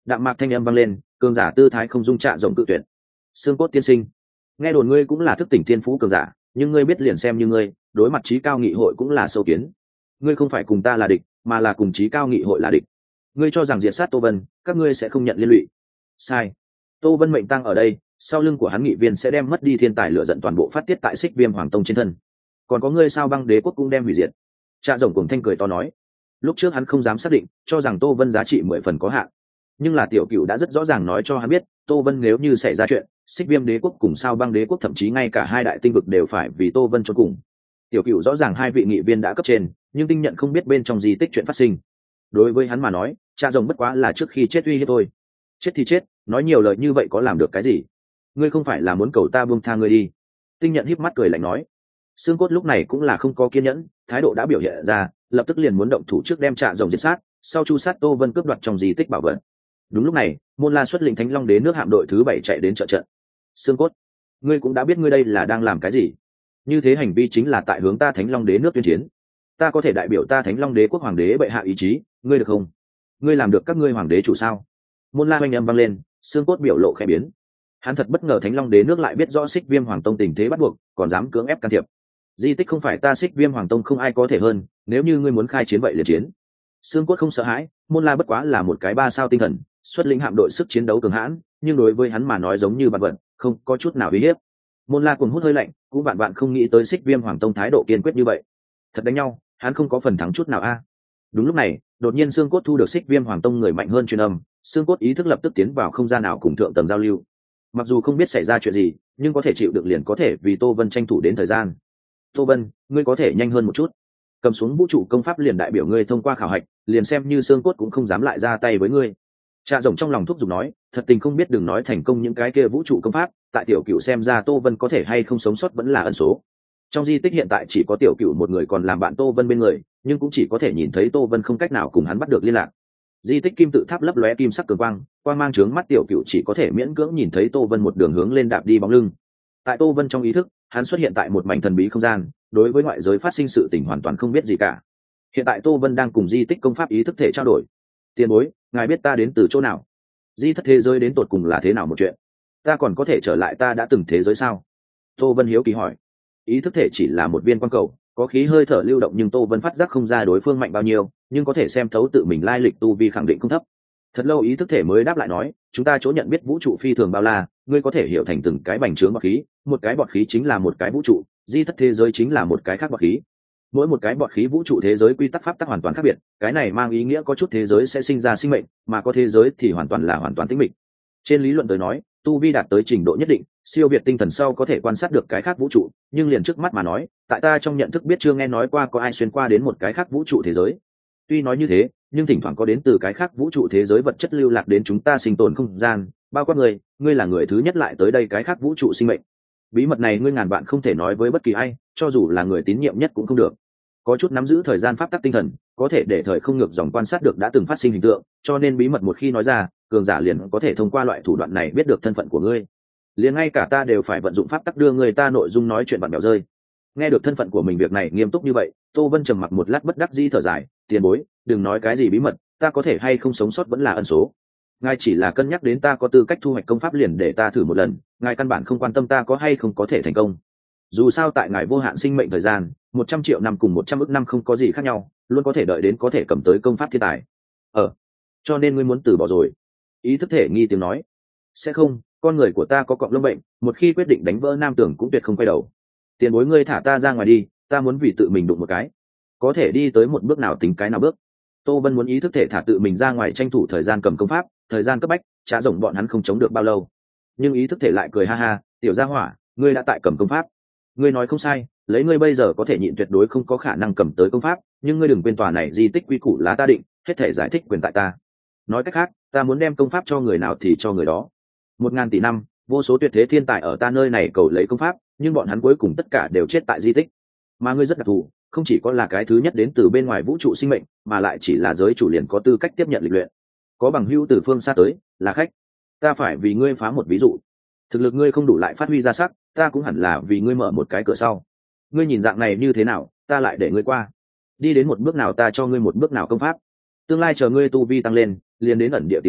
đạm mạc thanh âm vang lên, cường giả tư thái không dung trạ rộng tự tuyển. Xương cốt tiên sinh, nghe đồn ngươi cũng là thức tỉnh thiên phú cường giả, nhưng ngươi biết liền xem như ngươi đối mặt trí cao nghị hội cũng là sâu kiến. Ngươi không phải cùng ta là địch, mà là cùng trí cao nghị hội là địch. Ngươi cho rằng diệt sát Tô Vân, các ngươi sẽ không nhận liên lụy. Sai. Tô Vân mệnh tăng ở đây, sau lưng của hắn nghị viên sẽ đem mất đi thiên tài lửa giận toàn bộ phát tiết tại Xích Viêm Hoàng Tông trên thân. Còn có ngươi Sao Băng Đế quốc cũng đem hủy diệt. Trạ rồng cùng thanh cười to nói. Lúc trước hắn không dám xác định, cho rằng Tô Vân giá trị mười phần có hạn, nhưng là tiểu cựu đã rất rõ ràng nói cho hắn biết, Tô Vân nếu như xảy ra chuyện, Xích Viêm Đế quốc cùng Sao Băng Đế quốc thậm chí ngay cả hai đại tinh vực đều phải vì Tô Vân cho cùng. Tiểu cựu rõ ràng hai vị nghị viên đã cấp trên, nhưng tinh nhận không biết bên trong di tích chuyện phát sinh. Đối với hắn mà nói, Trạ rồng bất quá là trước khi chết uy hiếp thôi. Chết thì chết, nói nhiều lời như vậy có làm được cái gì? Ngươi không phải là muốn cầu ta buông tha ngươi đi? Tinh nhận híp mắt cười lạnh nói. Xương cốt lúc này cũng là không có kiên nhẫn, thái độ đã biểu hiện ra, lập tức liền muốn động thủ trước đem Trạ rồng diệt sát, sau chu sát Tô Vân cướp đoạt trong di tích bảo vật. Đúng lúc này, Môn La xuất lĩnh Thánh Long Đế nước hạm đội thứ bảy chạy đến trợ trận. Xương cốt, ngươi cũng đã biết ngươi đây là đang làm cái gì? Như thế hành vi chính là tại hướng ta Thánh Long Đế nước tuyên chiến. Ta có thể đại biểu ta Thánh Long Đế quốc hoàng đế bệ hạ ý chí, ngươi được không? Ngươi làm được các ngươi hoàng đế chủ sao? Môn La oanh âm vang lên, xương cốt biểu lộ khẽ biến. Hắn thật bất ngờ Thánh Long Đế nước lại biết rõ Xích Viêm Hoàng Tông tình thế bắt buộc, còn dám cưỡng ép can thiệp. Di tích không phải ta Xích Viêm Hoàng Tông không ai có thể hơn, nếu như ngươi muốn khai chiến vậy liền chiến. Xương cốt không sợ hãi, Môn La bất quá là một cái ba sao tinh thần, xuất lĩnh hạm đội sức chiến đấu cường hãn, nhưng đối với hắn mà nói giống như bạn vận, không có chút nào uy hiếp. Môn La cuồng hút hơi lạnh, cũng bạn bạn không nghĩ tới Xích Viêm Hoàng Tông thái độ kiên quyết như vậy. Thật đánh nhau, hắn không có phần thắng chút nào a. Đúng lúc này, đột nhiên xương cốt thu được Xích Viêm Hoàng Tông người mạnh hơn truyền âm, xương cốt ý thức lập tức tiến vào không gian nào cùng thượng tầng giao lưu. Mặc dù không biết xảy ra chuyện gì, nhưng có thể chịu được liền có thể vì Tô Vân tranh thủ đến thời gian. Tô Vân, ngươi có thể nhanh hơn một chút. Cầm xuống vũ trụ công pháp liền đại biểu ngươi thông qua khảo hạch, liền xem như xương cốt cũng không dám lại ra tay với ngươi. Trạ rồng trong lòng thúc giục nói, thật tình không biết đừng nói thành công những cái kia vũ trụ công pháp, tại tiểu cựu xem ra Tô Vân có thể hay không sống sót vẫn là ẩn số. Trong di tích hiện tại chỉ có tiểu cựu một người còn làm bạn Tô Vân bên người, nhưng cũng chỉ có thể nhìn thấy Tô Vân không cách nào cùng hắn bắt được liên lạc. Di tích kim tự tháp lấp lóe kim sắc cường quang, quang mang trướng mắt tiểu cựu chỉ có thể miễn cưỡng nhìn thấy Tô Vân một đường hướng lên đạp đi bóng lưng. Tại Tô Vân trong ý thức, hắn xuất hiện tại một mảnh thần bí không gian, đối với ngoại giới phát sinh sự tình hoàn toàn không biết gì cả. Hiện tại Tô Vân đang cùng di tích công pháp ý thức thể trao đổi. Tiền bối, ngài biết ta đến từ chỗ nào? Di thất thế giới đến tột cùng là thế nào một chuyện? Ta còn có thể trở lại ta đã từng thế giới sao? Tô Vân hiếu kỳ hỏi. Ý thức thể chỉ là một viên quang cầu, có khí hơi thở lưu động, nhưng Tô Vân phát giác không ra đối phương mạnh bao nhiêu, nhưng có thể xem thấu tự mình lai lịch tu vi khẳng định không thấp. Thật lâu ý thức thể mới đáp lại nói, chúng ta chỗ nhận biết vũ trụ phi thường bao la, ngươi có thể hiểu thành từng cái bành trướng bọt khí, một cái bọt khí chính là một cái vũ trụ, di thất thế giới chính là một cái khác bọt khí. Mỗi một cái bọt khí vũ trụ thế giới quy tắc pháp tắc hoàn toàn khác biệt, cái này mang ý nghĩa có chút thế giới sẽ sinh ra sinh mệnh, mà có thế giới thì hoàn toàn là hoàn toàn tĩnh mịch. Trên lý luận tới nói, tu vi đạt tới trình độ nhất định, siêu việt tinh thần sau có thể quan sát được cái khác vũ trụ, nhưng liền trước mắt mà nói, tại ta trong nhận thức biết chưa nghe nói qua có ai xuyên qua đến một cái khác vũ trụ thế giới. Tuy nói như thế, nhưng thỉnh thoảng có đến từ cái khác vũ trụ thế giới vật chất lưu lạc đến chúng ta sinh tồn không gian, bao quát ngươi, ngươi là người thứ nhất lại tới đây cái khác vũ trụ sinh mệnh. Bí mật này ngươi ngàn bạn không thể nói với bất kỳ ai, cho dù là người tín nhiệm nhất cũng không được. Có chút nắm giữ thời gian pháp tắc tinh thần, có thể để thời không ngược dòng quan sát được đã từng phát sinh hình tượng, cho nên bí mật một khi nói ra, cường giả liền có thể thông qua loại thủ đoạn này biết được thân phận của ngươi. Liền ngay cả ta đều phải vận dụng pháp tắc đưa người ta nội dung nói chuyện bạn bèo rơi. Nghe được thân phận của mình việc này nghiêm túc như vậy, Tô Vân trầm mặc một lát bất đắc dĩ thở dài, tiền bối, đừng nói cái gì bí mật, ta có thể hay không sống sót vẫn là ẩn số. Ngài chỉ là cân nhắc đến ta có tư cách thu hoạch công pháp liền để ta thử một lần, ngài căn bản không quan tâm ta có hay không có thể thành công. Dù sao tại ngài vô hạn sinh mệnh thời gian, một trăm triệu năm cùng một trăm ức năm không có gì khác nhau, luôn có thể đợi đến có thể cầm tới công pháp thiên tài. Ờ, cho nên ngươi muốn từ bỏ rồi? Ý thức thể nghi tiếng nói. Sẽ không, con người của ta có cọng lông bệnh, một khi quyết định đánh vỡ nam tưởng cũng tuyệt không quay đầu. Tiền bối ngươi thả ta ra ngoài đi, ta muốn vì tự mình đụng một cái. Có thể đi tới một bước nào tính cái nào bước. Tô Vân muốn ý thức thể thả tự mình ra ngoài tranh thủ thời gian cầm công pháp, thời gian cấp bách, trả rồng bọn hắn không chống được bao lâu. Nhưng ý thức thể lại cười ha ha, tiểu gia hỏa, ngươi đã tại cầm công pháp. Ngươi nói không sai, lấy ngươi bây giờ có thể nhịn tuyệt đối không có khả năng cầm tới công pháp, nhưng ngươi đừng quên tòa này di tích quy củ là ta định, hết thể giải thích quyền tại ta. Nói cách khác, ta muốn đem công pháp cho người nào thì cho người đó. Một ngàn tỷ năm, vô số tuyệt thế thiên tài ở ta nơi này cầu lấy công pháp, nhưng bọn hắn cuối cùng tất cả đều chết tại di tích. Mà ngươi rất đặc thù, không chỉ có là cái thứ nhất đến từ bên ngoài vũ trụ sinh mệnh, mà lại chỉ là giới chủ liền có tư cách tiếp nhận lịch luyện. Có bằng hữu từ phương xa tới, là khách. Ta phải vì ngươi phá một ví dụ. Thực lực ngươi không đủ lại phát huy ra sắc, ta cũng hẳn là vì ngươi mở một cái cửa sau. Ngươi nhìn dạng này như thế nào, ta lại để ngươi qua. Đi đến một bước nào ta cho ngươi một bước nào công pháp. Tương lai chờ ngươi tu vi tăng lên, liền đến ẩn địa tìm ta,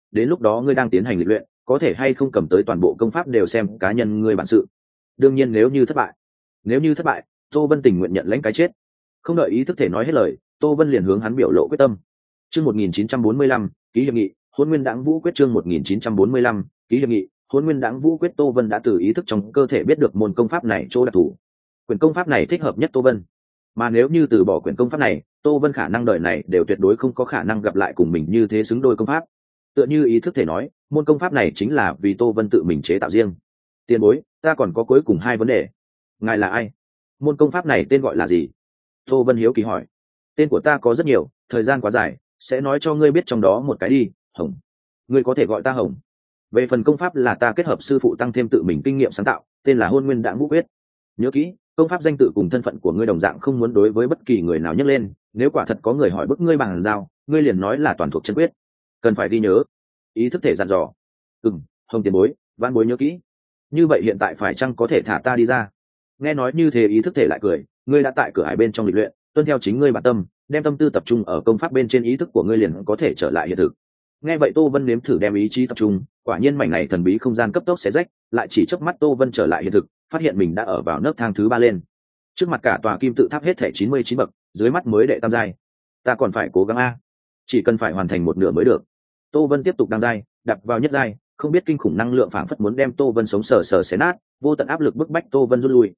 đến lúc đó ngươi đang tiến hành lịch luyện có thể hay không cầm tới toàn bộ công pháp đều xem cá nhân ngươi bản sự. Đương nhiên nếu như thất bại nếu như thất bại Tô Vân tình nguyện nhận lãnh cái chết. Không đợi ý thức thể nói hết lời, Tô Vân liền hướng hắn biểu lộ quyết tâm. Chương một nghìn chín trăm bốn mươi lăm, ký hiệp nghị, Hỗn Nguyên Đãng Vũ Quyết. Chương một nghìn chín trăm bốn mươi lăm, ký hiệp nghị, Hỗn Nguyên Đãng Vũ Quyết. Tô Vân đã từ ý thức trong cơ thể biết được môn công pháp này chỗ đặc thù. Quyển công pháp này thích hợp nhất Tô Vân. Mà nếu như từ bỏ quyển công pháp này, Tô Vân khả năng đời này đều tuyệt đối không có khả năng gặp lại cùng mình như thế xứng đôi công pháp. Tựa như ý thức thể nói, môn công pháp này chính là vì Tô Vân tự mình chế tạo riêng. Tiền bối, ta còn có cuối cùng hai vấn đề. Ngài là ai? Môn công pháp này tên gọi là gì? Tô Vân hiếu kỳ hỏi. Tên của ta có rất nhiều, thời gian quá dài, sẽ nói cho ngươi biết trong đó một cái đi. Hồng. Ngươi có thể gọi ta Hồng. Về phần công pháp là ta kết hợp sư phụ tăng thêm tự mình kinh nghiệm sáng tạo, tên là Hôn Nguyên Đãng Vũ Quyết. Nhớ kỹ, công pháp danh tự cùng thân phận của ngươi đồng dạng không muốn đối với bất kỳ người nào nhắc lên, nếu quả thật có người hỏi bức ngươi bằng giao, ngươi liền nói là toàn thuộc chân quyết. Cần phải ghi nhớ. Ý thức thể dặn dò. Ừm, Hồng tiền bối, vãn bối nhớ kỹ. Như vậy hiện tại phải chăng có thể thả ta đi ra? Nghe nói như thế ý thức thể lại cười, ngươi đã tại cửa hải bên trong lịch luyện, tuân theo chính ngươi bản tâm, đem tâm tư tập trung ở công pháp bên trên, ý thức của ngươi liền có thể trở lại hiện thực. Nghe vậy Tô Vân nếm thử đem ý chí tập trung, quả nhiên mảnh này thần bí không gian cấp tốc xé rách, lại chỉ chớp mắt Tô Vân trở lại hiện thực, phát hiện mình đã ở vào nấc thang thứ ba lên. Trước mặt cả tòa kim tự tháp hết thảy chín mươi chín bậc, dưới mắt mới đệ tam giai. Ta còn phải cố gắng a, chỉ cần phải hoàn thành một nửa mới được. Tô Vân tiếp tục đăng giai, đập vào nhất giai, không biết kinh khủng năng lượng phảng phất muốn đem Tô Vân sống sờ sờ xé nát, vô tận áp lực bức bách Tô Vân rút lui.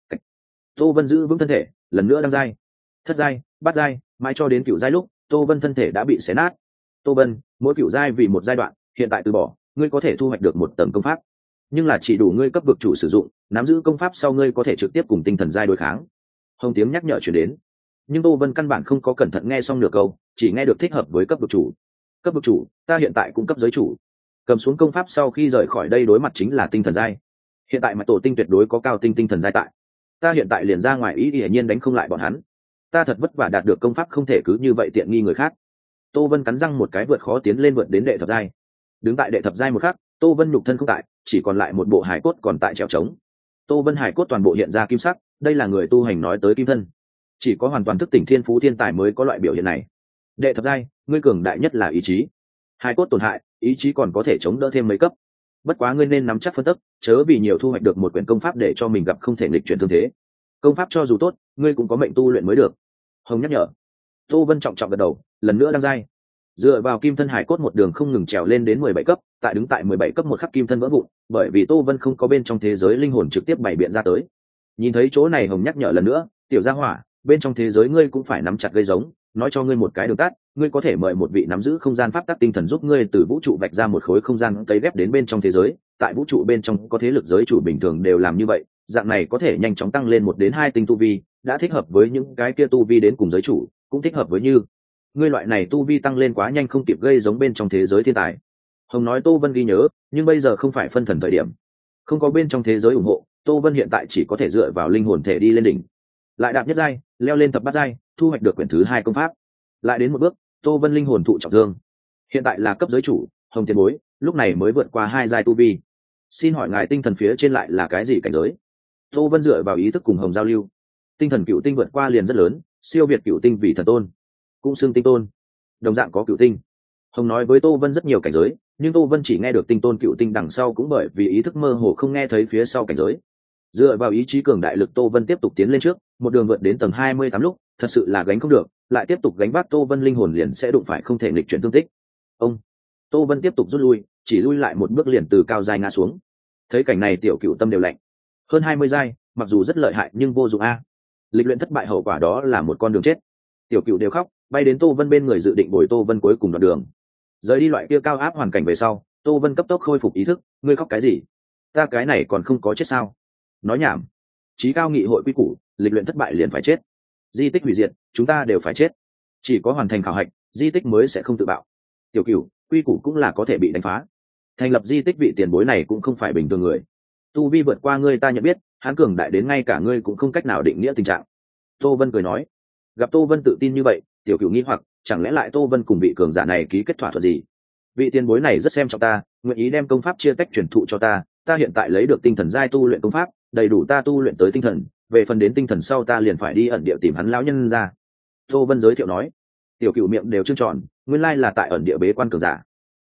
Tô Vân giữ vững thân thể, lần nữa đăng giai, thất giai, bát giai, mãi cho đến cửu giai lúc Tô Vân thân thể đã bị xé nát. Tô Vân, mỗi cửu giai vì một giai đoạn, hiện tại từ bỏ, ngươi có thể thu hoạch được một tầng công pháp, nhưng là chỉ đủ ngươi cấp vực chủ sử dụng, nắm giữ công pháp sau ngươi có thể trực tiếp cùng tinh thần giai đối kháng. Hồng tiếng nhắc nhở truyền đến, nhưng Tô Vân căn bản không có cẩn thận nghe xong nửa câu, chỉ nghe được thích hợp với cấp vực chủ. Cấp vực chủ, ta hiện tại cũng cấp giới chủ. Cầm xuống công pháp sau khi rời khỏi đây đối mặt chính là tinh thần giai. Hiện tại mà tổ tinh tuyệt đối có cao tinh tinh thần giai tại. Ta hiện tại liền ra ngoài ý hiển nhiên đánh không lại bọn hắn. Ta thật vất vả đạt được công pháp không thể cứ như vậy tiện nghi người khác. Tô Vân cắn răng một cái vượt khó tiến lên vượt đến đệ thập giai. Đứng tại đệ thập giai một khắc, Tô Vân nhục thân không tại, chỉ còn lại một bộ hải cốt còn tại trèo trống. Tô Vân hải cốt toàn bộ hiện ra kim sắc, đây là người tu hành nói tới kim thân. Chỉ có hoàn toàn thức tỉnh thiên phú thiên tài mới có loại biểu hiện này. Đệ thập giai, ngươi cường đại nhất là ý chí. Hải cốt tổn hại, ý chí còn có thể chống đỡ thêm mấy cấp. Bất quá ngươi nên nắm chắc phân tích, chớ vì nhiều thu hoạch được một quyển công pháp để cho mình gặp không thể nghịch chuyển thương thế. Công pháp cho dù tốt, ngươi cũng có mệnh tu luyện mới được. Hồng nhắc nhở. Tô Vân trọng trọng gật đầu, lần nữa đăng giai. Dựa vào kim thân hải cốt một đường không ngừng trèo lên đến mười bảy cấp, tại đứng tại mười bảy cấp một khắc kim thân vỡ vụn, bởi vì Tô Vân không có bên trong thế giới linh hồn trực tiếp bày biện ra tới. Nhìn thấy chỗ này Hồng nhắc nhở lần nữa, tiểu gia hỏa, bên trong thế giới ngươi cũng phải nắm chặt gây giống, nói cho ngươi một cái đường tắt, ngươi có thể mời một vị nắm giữ không gian pháp tắc tinh thần giúp ngươi từ vũ trụ vạch ra một khối không gian cấy ghép đến bên trong thế giới, tại vũ trụ bên trong có thế lực giới chủ bình thường đều làm như vậy, dạng này có thể nhanh chóng tăng lên một đến hai tinh tu vi, đã thích hợp với những cái kia tu vi đến cùng giới chủ, cũng thích hợp với như ngươi loại này tu vi tăng lên quá nhanh không kịp gây giống bên trong thế giới thiên tài. Hồng nói Tô Vân ghi nhớ, nhưng bây giờ không phải phân thần thời điểm, không có bên trong thế giới ủng hộ, Tô Vân hiện tại chỉ có thể dựa vào linh hồn thể đi lên đỉnh, lại đạp nhất giai, leo lên thập bát giai, thu hoạch được quyển thứ hai công pháp, lại đến một bước, Tô Vân linh hồn thụ trọng thương, hiện tại là cấp giới chủ. Hồng tiền bối, lúc này mới vượt qua hai giai tu vi, xin hỏi ngài tinh thần phía trên lại là cái gì cảnh giới? Tô Vân dựa vào ý thức cùng Hồng giao lưu, tinh thần cựu tinh vượt qua liền rất lớn, siêu việt cựu tinh vì thần tôn, cũng xưng tinh tôn, đồng dạng có cựu tinh. Hồng nói với Tô Vân rất nhiều cảnh giới, nhưng Tô Vân chỉ nghe được tinh tôn cựu tinh đằng sau, cũng bởi vì ý thức mơ hồ không nghe thấy phía sau cảnh giới. Dựa vào ý chí cường đại lực, Tô Vân tiếp tục tiến lên trước, một đường vượt đến tầng hai mươi tám lúc, thật sự là gánh không được, lại tiếp tục gánh vác Tô Vân linh hồn liền sẽ đụng phải không thể nghịch chuyển thương tích. Ông Tô Vân tiếp tục rút lui, chỉ lui lại một bước liền từ cao giai ngã xuống. Thấy cảnh này tiểu cựu tâm đều lạnh. Hơn hai mươi giai, mặc dù rất lợi hại nhưng vô dụng a. Lịch luyện thất bại hậu quả đó là một con đường chết. Tiểu cựu đều khóc, bay đến Tô Vân bên người dự định bồi Tô Vân cuối cùng đoạn đường. Rời đi loại kia cao áp hoàn cảnh về sau, Tô Vân cấp tốc khôi phục ý thức, ngươi khóc cái gì? Ta cái này còn không có chết sao? Nói nhảm. Chí cao nghị hội quy củ, lịch luyện thất bại liền phải chết. Di tích hủy diệt, chúng ta đều phải chết. Chỉ có hoàn thành khảo hạch, di tích mới sẽ không tự bạo. Tiểu cửu, quy củ cũng là có thể bị đánh phá. Thành lập di tích vị tiền bối này cũng không phải bình thường người. Tu vi vượt qua ngươi ta nhận biết, hắn cường đại đến ngay cả ngươi cũng không cách nào định nghĩa tình trạng. Tô Vân cười nói. Gặp Tô Vân tự tin như vậy, tiểu cửu nghi hoặc, chẳng lẽ lại Tô Vân cùng vị cường giả này ký kết thỏa thuận gì? Vị tiền bối này rất xem trọng ta, nguyện ý đem công pháp chia tách truyền thụ cho ta, ta hiện tại lấy được tinh thần giai tu luyện công pháp, đầy đủ ta tu luyện tới tinh thần, về phần đến tinh thần sau ta liền phải đi ẩn địa tìm hắn lão nhân ra. Tô Vân giới thiệu nói. Tiểu cửu miệng đều trương tròn, nguyên lai là tại ẩn địa bế quan cường giả.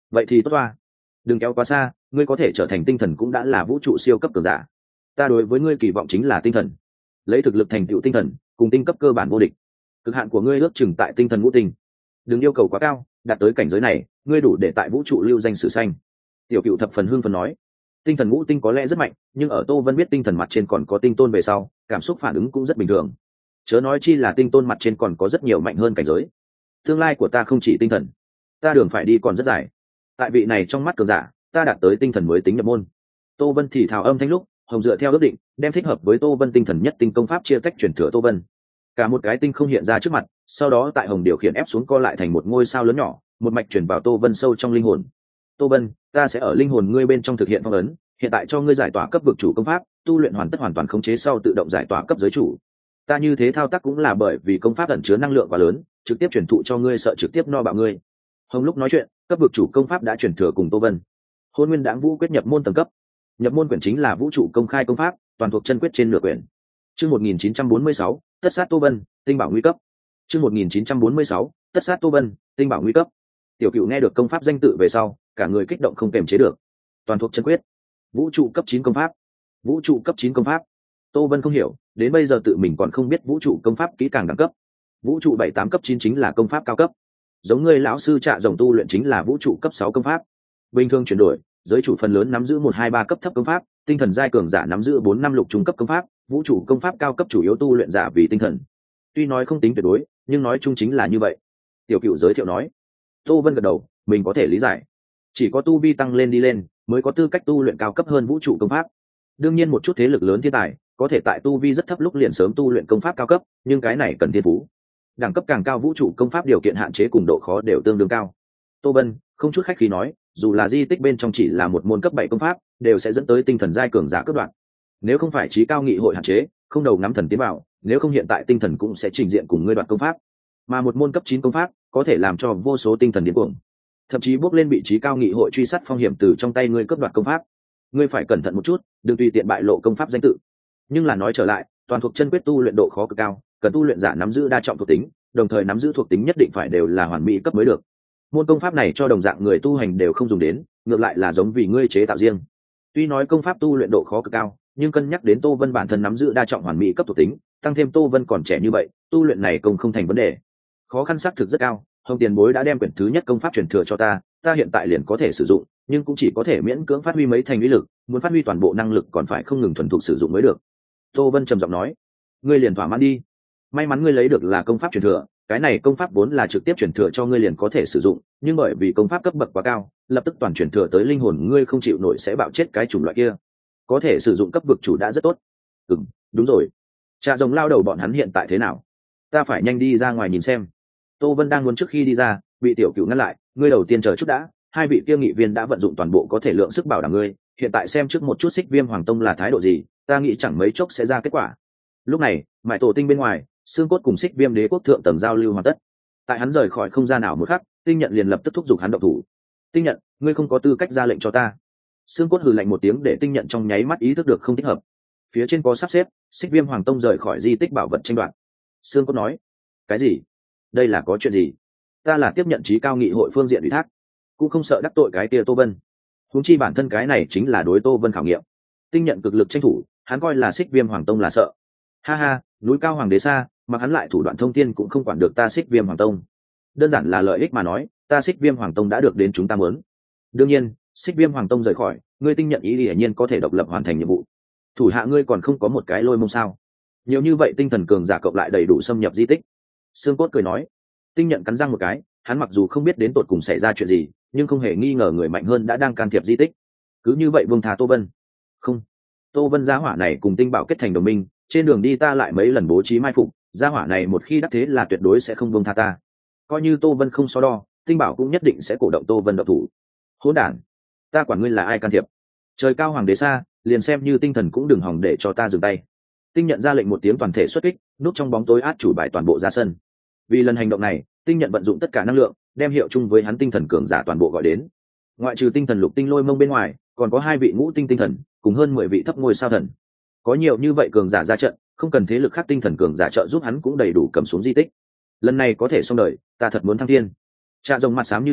vậy thì tốt toa. Đừng kéo quá xa, ngươi có thể trở thành tinh thần cũng đã là vũ trụ siêu cấp cường giả. Ta đối với ngươi kỳ vọng chính là tinh thần, lấy thực lực thành tựu tinh thần cùng tinh cấp cơ bản vô địch. Cực hạn của ngươi ước chừng tại tinh thần ngũ tinh, đừng yêu cầu quá cao, đạt tới cảnh giới này ngươi đủ để tại vũ trụ lưu danh sử xanh. Tiểu Cựu thập phần hưng phần nói. Tinh thần ngũ tinh có lẽ rất mạnh, nhưng ở Tô Vân biết tinh thần mặt trên còn có tinh tôn về sau, cảm xúc phản ứng cũng rất bình thường. Chớ nói chi là tinh tôn mặt trên còn có rất nhiều mạnh hơn cảnh giới. Tương lai của ta không chỉ tinh thần, ta đường phải đi còn rất dài. Tại vị này trong mắt cường giả, ta đạt tới tinh thần mới tính nhập môn. Tô Vân thì thào âm thanh lúc, Hồng dựa theo ước định, đem thích hợp với Tô Vân tinh thần nhất tinh công pháp chia tách chuyển thừa Tô Vân. Cả một cái tinh không hiện ra trước mặt, sau đó tại Hồng điều khiển ép xuống co lại thành một ngôi sao lớn nhỏ, một mạch chuyển vào Tô Vân sâu trong linh hồn. Tô Vân, ta sẽ ở linh hồn ngươi bên trong thực hiện phong ấn, hiện tại cho ngươi giải tỏa cấp vực chủ công pháp, tu luyện hoàn tất hoàn toàn khống chế sau tự động giải tỏa cấp giới chủ. Ta như thế thao tác cũng là bởi vì công pháp ẩn chứa năng lượng quá lớn, trực tiếp truyền thụ cho ngươi sợ trực tiếp no bạo ngươi. Hồng lúc nói chuyện, cấp vực chủ công pháp đã truyền thừa cùng Tô Vân. Hôn Nguyên Đãng Vũ quyết nhập môn tầng cấp. Nhập môn quyển chính là vũ trụ công khai công pháp, toàn thuộc chân quyết trên nửa quyển. Chương một nghìn chín trăm bốn mươi sáu, tất sát Tô Vân, tinh bảo nguy cấp. Chương một nghìn chín trăm bốn mươi sáu, tất sát Tô Vân, tinh bảo nguy cấp. Tiểu Cựu nghe được công pháp danh tự về sau, cả người kích động không kềm chế được. Toàn thuộc chân quyết, vũ trụ cấp chín công pháp. Vũ trụ cấp chín công pháp. Tô Vân không hiểu, đến bây giờ tự mình còn không biết vũ trụ công pháp kỹ càng đẳng cấp. Vũ trụ bảy tám cấp chín chính là công pháp cao cấp. Giống ngươi lão sư Trạ Rồng tu luyện chính là vũ trụ cấp sáu công pháp. Bình thường chuyển đổi, giới chủ phần lớn nắm giữ một hai ba cấp thấp công pháp, tinh thần giai cường giả nắm giữ bốn năm lục trung cấp công pháp, vũ trụ công pháp cao cấp chủ yếu tu luyện giả vì tinh thần. Tuy nói không tính tuyệt đối, nhưng nói chung chính là như vậy. Tiểu Cựu giới thiệu nói. Tô Vân gật đầu, mình có thể lý giải. Chỉ có tu vi tăng lên đi lên, mới có tư cách tu luyện cao cấp hơn vũ trụ công pháp. Đương nhiên một chút thế lực lớn thiên tài, có thể tại tu vi rất thấp lúc liền sớm tu luyện công pháp cao cấp, nhưng cái này cần thiên phú. Đẳng cấp càng cao vũ trụ công pháp điều kiện hạn chế cùng độ khó đều tương đương cao. Tô Vân không chút khách khí nói, dù là di tích bên trong chỉ là một môn cấp bảy công pháp, đều sẽ dẫn tới tinh thần giai cường giả cướp đoạt. Nếu không phải trí cao nghị hội hạn chế, không đầu ngắm thần tiến vào, nếu không hiện tại tinh thần cũng sẽ trình diện cùng ngươi đoạt công pháp. Mà một môn cấp chín công pháp có thể làm cho vô số tinh thần điên cuồng, thậm chí bước lên vị trí cao nghị hội truy sát phong hiểm từ trong tay ngươi cướp đoạt công pháp. Ngươi phải cẩn thận một chút, đừng tùy tiện bại lộ công pháp danh tự. Nhưng là nói trở lại, toàn thuộc chân quyết tu luyện độ khó cực cao, cần tu luyện giả nắm giữ đa trọng thuộc tính, đồng thời nắm giữ thuộc tính nhất định phải đều là hoàn mỹ cấp mới được. Môn công pháp này cho đồng dạng người tu hành đều không dùng đến, ngược lại là giống vì ngươi chế tạo riêng. Tuy nói công pháp tu luyện độ khó cực cao, nhưng cân nhắc đến Tô Vân bản thân nắm giữ đa trọng hoàn mỹ cấp thuộc tính, tăng thêm Tô Vân còn trẻ như vậy, tu luyện này công không thành vấn đề. Khó khăn xác thực rất cao, Hồng tiền bối đã đem quyển thứ nhất công pháp truyền thừa cho ta, ta hiện tại liền có thể sử dụng, nhưng cũng chỉ có thể miễn cưỡng phát huy mấy thành uy lực, muốn phát huy toàn bộ năng lực còn phải không ngừng thuần thục sử dụng mới được. Tô Vân trầm giọng nói. Ngươi liền thỏa mãn đi. May mắn ngươi lấy được là công pháp truyền thừa, cái này công pháp vốn là trực tiếp truyền thừa cho ngươi liền có thể sử dụng, nhưng bởi vì công pháp cấp bậc quá cao, lập tức toàn truyền thừa tới linh hồn ngươi không chịu nổi sẽ bạo chết cái chủng loại kia. Có thể sử dụng cấp vực chủ đã rất tốt. Ừm, đúng rồi. Trạ Rồng lao đầu bọn hắn hiện tại thế nào? Ta phải nhanh đi ra ngoài nhìn xem. Tô Vân đang muốn trước khi đi ra, bị Tiểu Cựu ngăn lại, ngươi đầu tiên chờ chút đã, hai vị kia nghị viên đã vận dụng toàn bộ có thể lượng sức bảo đảm ngươi, hiện tại xem trước một chút Xích Viêm Hoàng Tông là thái độ gì, ta nghĩ chẳng mấy chốc sẽ ra kết quả. Lúc này, Mại Tổ Tinh bên ngoài, Xương Cốt cùng Xích Viêm Đế quốc thượng tầng giao lưu hoàn tất. Tại hắn rời khỏi không gian nào một khắc, Tinh Nhận liền lập tức thúc giục hắn động thủ. Tinh Nhận, ngươi không có tư cách ra lệnh cho ta. Xương Cốt hừ lạnh một tiếng để Tinh Nhận trong nháy mắt ý thức được không thích hợp. Phía trên có sắp xếp, Xích Viêm Hoàng Tông rời khỏi di tích bảo vật tranh đoạt. Xương Cốt nói, cái gì? Đây là có chuyện gì? Ta là tiếp nhận trí cao nghị hội phương diện ủy thác, cũng không sợ đắc tội cái kia Tô Vân. Huống chi bản thân cái này chính là đối Tô Vân khảo nghiệm. Tinh Nhận cực lực tranh thủ, hắn coi là Xích Viêm Hoàng Tông là sợ. Ha ha, núi cao hoàng đế xa, mà hắn lại thủ đoạn thông tiên cũng không quản được ta Xích Viêm Hoàng Tông. Đơn giản là lợi ích mà nói, ta Xích Viêm Hoàng Tông đã được đến chúng ta muốn. Đương nhiên, Xích Viêm Hoàng Tông rời khỏi, ngươi Tinh Nhận ý hiển nhiên có thể độc lập hoàn thành nhiệm vụ. Thủ hạ ngươi còn không có một cái Lôi Mông sao? Nhiều như vậy tinh thần cường giả cộng lại đầy đủ xâm nhập di tích. Xương Cốt cười nói. Tinh Nhận cắn răng một cái, hắn mặc dù không biết đến tột cùng xảy ra chuyện gì, nhưng không hề nghi ngờ người mạnh hơn đã đang can thiệp di tích. Cứ như vậy buông thà Tô Vân? Không. Tô Vân gia hỏa này cùng Tinh Bảo kết thành đồng minh, trên đường đi ta lại mấy lần bố trí mai phục, gia hỏa này một khi đắc thế là tuyệt đối sẽ không buông tha ta. Coi như Tô Vân không so đo, Tinh Bảo cũng nhất định sẽ cổ động Tô Vân động thủ. Hỗn đản, ta quản ngươi là ai can thiệp? Trời cao hoàng đế xa, liền xem như tinh thần cũng đừng hòng để cho ta dừng tay. Tinh Nhận ra lệnh một tiếng toàn thể xuất kích, núp trong bóng tối át chủ bài toàn bộ ra sân. Vì lần hành động này, Tinh Nhận vận dụng tất cả năng lượng, đem hiệu chung với hắn tinh thần cường giả toàn bộ gọi đến. Ngoại trừ tinh thần lục tinh Lôi Mông bên ngoài, còn có hai vị ngũ tinh tinh thần, cùng hơn mười vị thấp ngôi sao thần. Có nhiều như vậy cường giả ra trận, không cần thế lực khác tinh thần cường giả trợ giúp hắn cũng đầy đủ cầm xuống di tích. Lần này có thể xong đời, ta thật muốn thăng thiên. Trạ Rồng mặt xám như cho,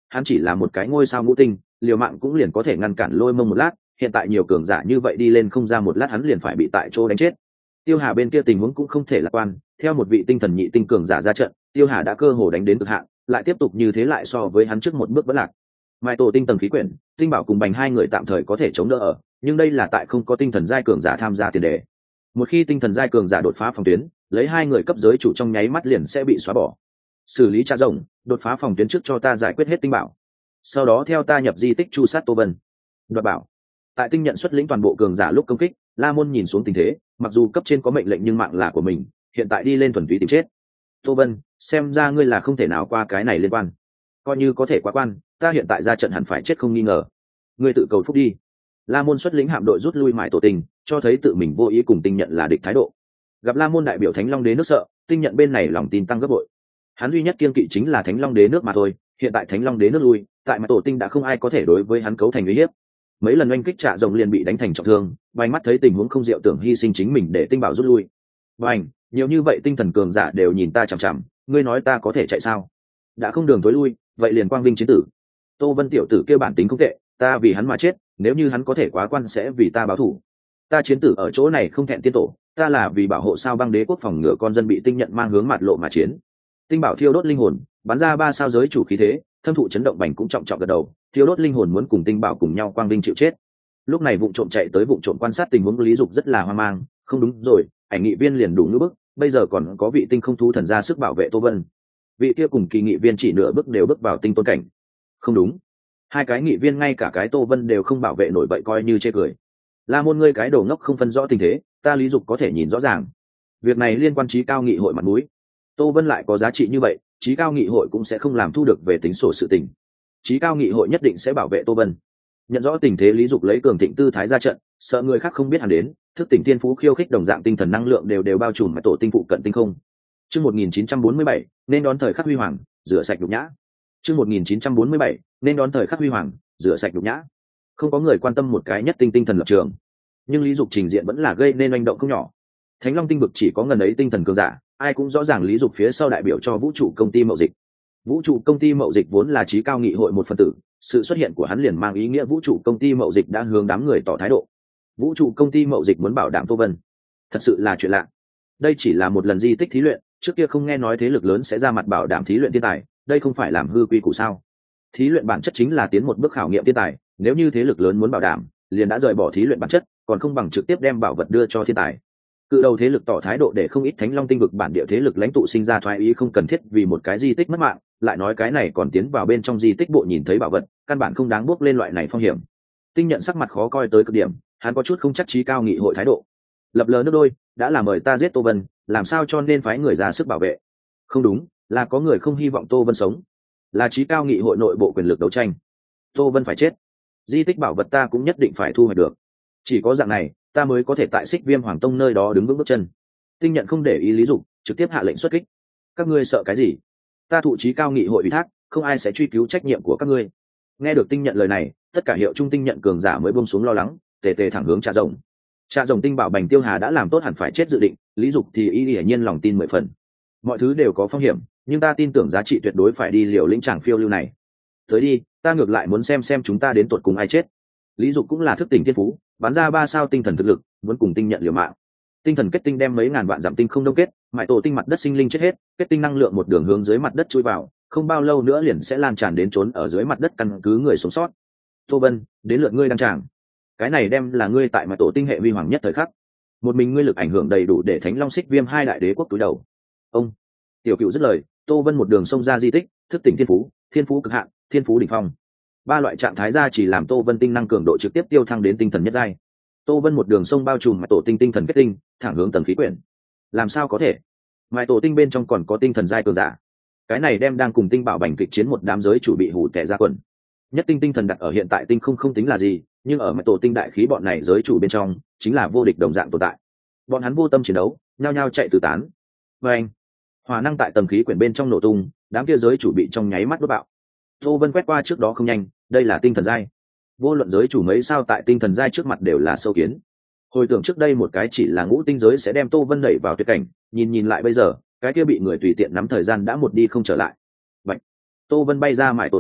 hắn chỉ là một cái ngôi sao ngũ tinh, liều mạng cũng liền có thể ngăn cản lôi mông một lát, hiện tại nhiều cường giả như vậy đi lên không ra một lát hắn liền phải bị tại chỗ đánh chết. Tiêu Hà bên kia tình huống cũng không thể lạc quan, theo một vị tinh thần nhị tinh cường giả ra trận, Tiêu Hà đã cơ hồ đánh đến cực hạn, lại tiếp tục như thế lại so với hắn trước một bước vẫn lạc. Mai tổ tinh tầng khí quyển, tinh bảo cùng bành hai người tạm thời có thể chống đỡ ở, nhưng đây là tại không có tinh thần giai cường giả tham gia tiền đề. Một khi tinh thần giai cường giả đột phá phòng tuyến, lấy hai người cấp giới chủ trong nháy mắt liền sẽ bị xóa bỏ. Xử lý Trạ Rồng, đột phá phòng tuyến trước cho ta giải quyết hết tinh bảo, sau đó theo ta nhập di tích chu sát Tô Vân. Đoạt bảo. Tại tinh nhận xuất lĩnh toàn bộ cường giả lúc công kích, La Môn nhìn xuống tình thế, mặc dù cấp trên có mệnh lệnh nhưng mạng là của mình, hiện tại đi lên thuần túy tìm chết. Tô Vân, xem ra ngươi là không thể nào qua cái này liên quan, coi như có thể qua quan, ta hiện tại ra trận hẳn phải chết không nghi ngờ. Ngươi tự cầu phúc đi. La Môn xuất lĩnh hạm đội rút lui Mại Tổ Tinh, cho thấy tự mình vô ý cùng tinh nhận là địch thái độ. Gặp La Môn đại biểu Thánh Long Đế nước sợ, tinh nhận bên này lòng tin tăng gấp bội. Hắn duy nhất kiên kỵ chính là Thánh Long Đế nước mà thôi, hiện tại Thánh Long Đế nước lui, tại Mại Tổ Tinh đã không ai có thể đối với hắn cấu thành uy hiếp. Mấy lần oanh kích Trạ Rồng liền bị đánh thành trọng thương, Bành mắt thấy tình huống không diệu tưởng hy sinh chính mình để tinh bảo rút lui. Bành, nhiều như vậy tinh thần cường giả đều nhìn ta chằm chằm, ngươi nói ta có thể chạy sao? Đã không đường tối lui, vậy liền quang vinh chiến tử. Tô Vân tiểu tử kêu bản tính không tệ, ta vì hắn mà chết, nếu như hắn có thể quá quan sẽ vì ta báo thù. Ta chiến tử ở chỗ này không thẹn tiên tổ, ta là vì bảo hộ sao băng đế quốc phòng ngừa con dân bị tinh nhận mang hướng mặt lộ mà chiến. Tinh bảo thiêu đốt linh hồn, bắn ra ba sao giới chủ khí thế, thâm thụ chấn động Bành cũng trọng trọng gật đầu, thiêu đốt linh hồn muốn cùng tinh bảo cùng nhau quang vinh chịu chết. Lúc này vụ trộm chạy tới vụ trộm quan sát tình huống Lý Dục rất là hoang mang, không đúng rồi, ảnh nghị viên liền đủ ngữ bức, bây giờ còn có vị tinh không thú thần ra sức bảo vệ Tô Vân. Vị kia cùng kỳ nghị viên chỉ nửa bước đều bước vào tinh tôn cảnh. Không đúng, hai cái nghị viên ngay cả cái Tô Vân đều không bảo vệ nổi, vậy coi như chê cười. La Môn ngươi cái đồ ngốc không phân rõ tình thế, ta Lý Dục có thể nhìn rõ ràng. Việc này liên quan chí cao nghị hội mặt mũi. Tô Vân lại có giá trị như vậy, chí cao nghị hội cũng sẽ không làm thu được về tính sổ sự tình. Chí cao nghị hội nhất định sẽ bảo vệ Tô Vân. Nhận rõ tình thế Lý Dục lấy cường thịnh tư thái ra trận, sợ người khác không biết hắn đến, thức tỉnh thiên phú khiêu khích đồng dạng tinh thần năng lượng đều đều bao trùm Mại Tổ Tinh phụ cận tinh không. Chương một nghìn chín trăm bốn mươi bảy, nên đón thời khắc huy hoàng, rửa sạch nhục nhã. Chương một nghìn chín trăm bốn mươi bảy, nên đón thời khắc huy hoàng, rửa sạch nhục nhã. Không có người quan tâm một cái nhất tinh tinh thần lập trường, nhưng Lý Dục trình diện vẫn là gây nên oanh động không nhỏ. Thánh Long tinh vực chỉ có ngần ấy tinh thần cường giả, ai cũng rõ ràng Lý Dục phía sau đại biểu cho vũ trụ công ty mậu dịch. Vũ trụ công ty mậu dịch vốn là chí cao nghị hội một phần tử, sự xuất hiện của hắn liền mang ý nghĩa vũ trụ công ty mậu dịch đã hướng đám người tỏ thái độ. Vũ trụ công ty mậu dịch muốn bảo đảm Tô Vân, thật sự là chuyện lạ. Đây chỉ là một lần di tích thí luyện, trước kia không nghe nói thế lực lớn sẽ ra mặt bảo đảm thí luyện thiên tài, đây không phải làm hư quy củ sao? Thí luyện bản chất chính là tiến một bước khảo nghiệm thiên tài, nếu như thế lực lớn muốn bảo đảm, liền đã rời bỏ thí luyện bản chất, còn không bằng trực tiếp đem bảo vật đưa cho thiên tài. Cự đầu thế lực tỏ thái độ để không ít Thánh Long tinh vực bản địa thế lực lãnh tụ sinh ra thoái ý không cần thiết vì một cái di tích mất mạng, lại nói cái này còn tiến vào bên trong di tích bộ nhìn thấy bảo vật, căn bản không đáng bước lên loại này phong hiểm. Tinh nhận sắc mặt khó coi tới cực điểm, hắn có chút không chắc chí cao nghị hội thái độ. Lập lờ nước đôi, đã là mời ta giết Tô Vân, làm sao cho nên phái người ra sức bảo vệ? Không đúng, là có người không hy vọng Tô Vân sống, là chí cao nghị hội nội bộ quyền lực đấu tranh. Tô Vân phải chết, di tích bảo vật ta cũng nhất định phải thu hoạch được. Chỉ có dạng này, ta mới có thể tại Xích Viêm Hoàng Tông nơi đó đứng vững bước chân. Tinh nhận không để ý Lý Dục, trực tiếp hạ lệnh xuất kích. Các ngươi sợ cái gì? Ta thụ chí cao nghị hội ủy thác, không ai sẽ truy cứu trách nhiệm của các ngươi. Nghe được Tinh nhận lời này, tất cả hiệu trung tinh nhận cường giả mới buông xuống lo lắng, tề tề thẳng hướng Trạ Rồng. Trạ Rồng tinh bảo Bành Tiêu Hà đã làm tốt hẳn phải chết dự định, Lý Dục thì y hiển nhiên lòng tin mười phần. Mọi thứ đều có phong hiểm, nhưng ta tin tưởng giá trị tuyệt đối phải đi liều lĩnh tràng phiêu lưu này. Tới đi, ta ngược lại muốn xem xem chúng ta đến tuột cùng ai chết. Lý Dục cũng là thức tỉnh thiên phú, bắn ra ba sao tinh thần thực lực, muốn cùng tinh nhận liều mạng. Tinh thần kết tinh đem mấy ngàn vạn dặm tinh không đông kết, Mại Tổ Tinh mặt đất sinh linh chết hết, kết tinh năng lượng một đường hướng dưới mặt đất chui vào, không bao lâu nữa liền sẽ lan tràn đến trốn ở dưới mặt đất căn cứ người sống sót. Tô Vân, đến lượt ngươi đăng tràng. Cái này đem là ngươi tại Mại Tổ Tinh hệ huy hoàng nhất thời khắc. Một mình ngươi lực ảnh hưởng đầy đủ để Thánh Long Xích Viêm hai đại đế quốc túi đầu. Ông Tiểu Cựu dứt lời, Tô Vân một đường xông ra di tích, thức tỉnh thiên phú, thiên phú cực hạn, thiên phú đỉnh phong. Ba loại trạng thái ra chỉ làm Tô Vân tinh năng cường độ trực tiếp tiêu thăng đến tinh thần nhất giai. Tô Vân một đường sông bao trùm Mại Tổ Tinh tinh thần kết tinh, thẳng hướng tầng khí quyển. Làm sao có thể? Mại Tổ Tinh bên trong còn có tinh thần giai cường giả. Cái này đem đang cùng tinh bảo Bành kịch chiến một đám giới chủ bị hủ tẻ ra quần. Nhất tinh tinh thần đặt ở hiện tại tinh không không tính là gì, nhưng ở Mại Tổ Tinh đại khí bọn này giới chủ bên trong, chính là vô địch đồng dạng tồn tại. Bọn hắn vô tâm chiến đấu, nhao nhao chạy tứ tán. Và anh, hỏa năng tại tầng khí quyển bên trong nổ tung, đám kia giới chủ bị trong nháy mắt đốt bạo. Tô Vân quét qua trước đó không nhanh, đây là tinh thần giai. Vô luận giới chủ mấy sao tại tinh thần giai trước mặt đều là sâu kiến. Hồi tưởng trước đây một cái chỉ là ngũ tinh giới sẽ đem Tô Vân đẩy vào tuyệt cảnh, nhìn nhìn lại bây giờ, cái kia bị người tùy tiện nắm thời gian đã một đi không trở lại. Vậy, Tô Vân bay ra Mại Tổ Tinh,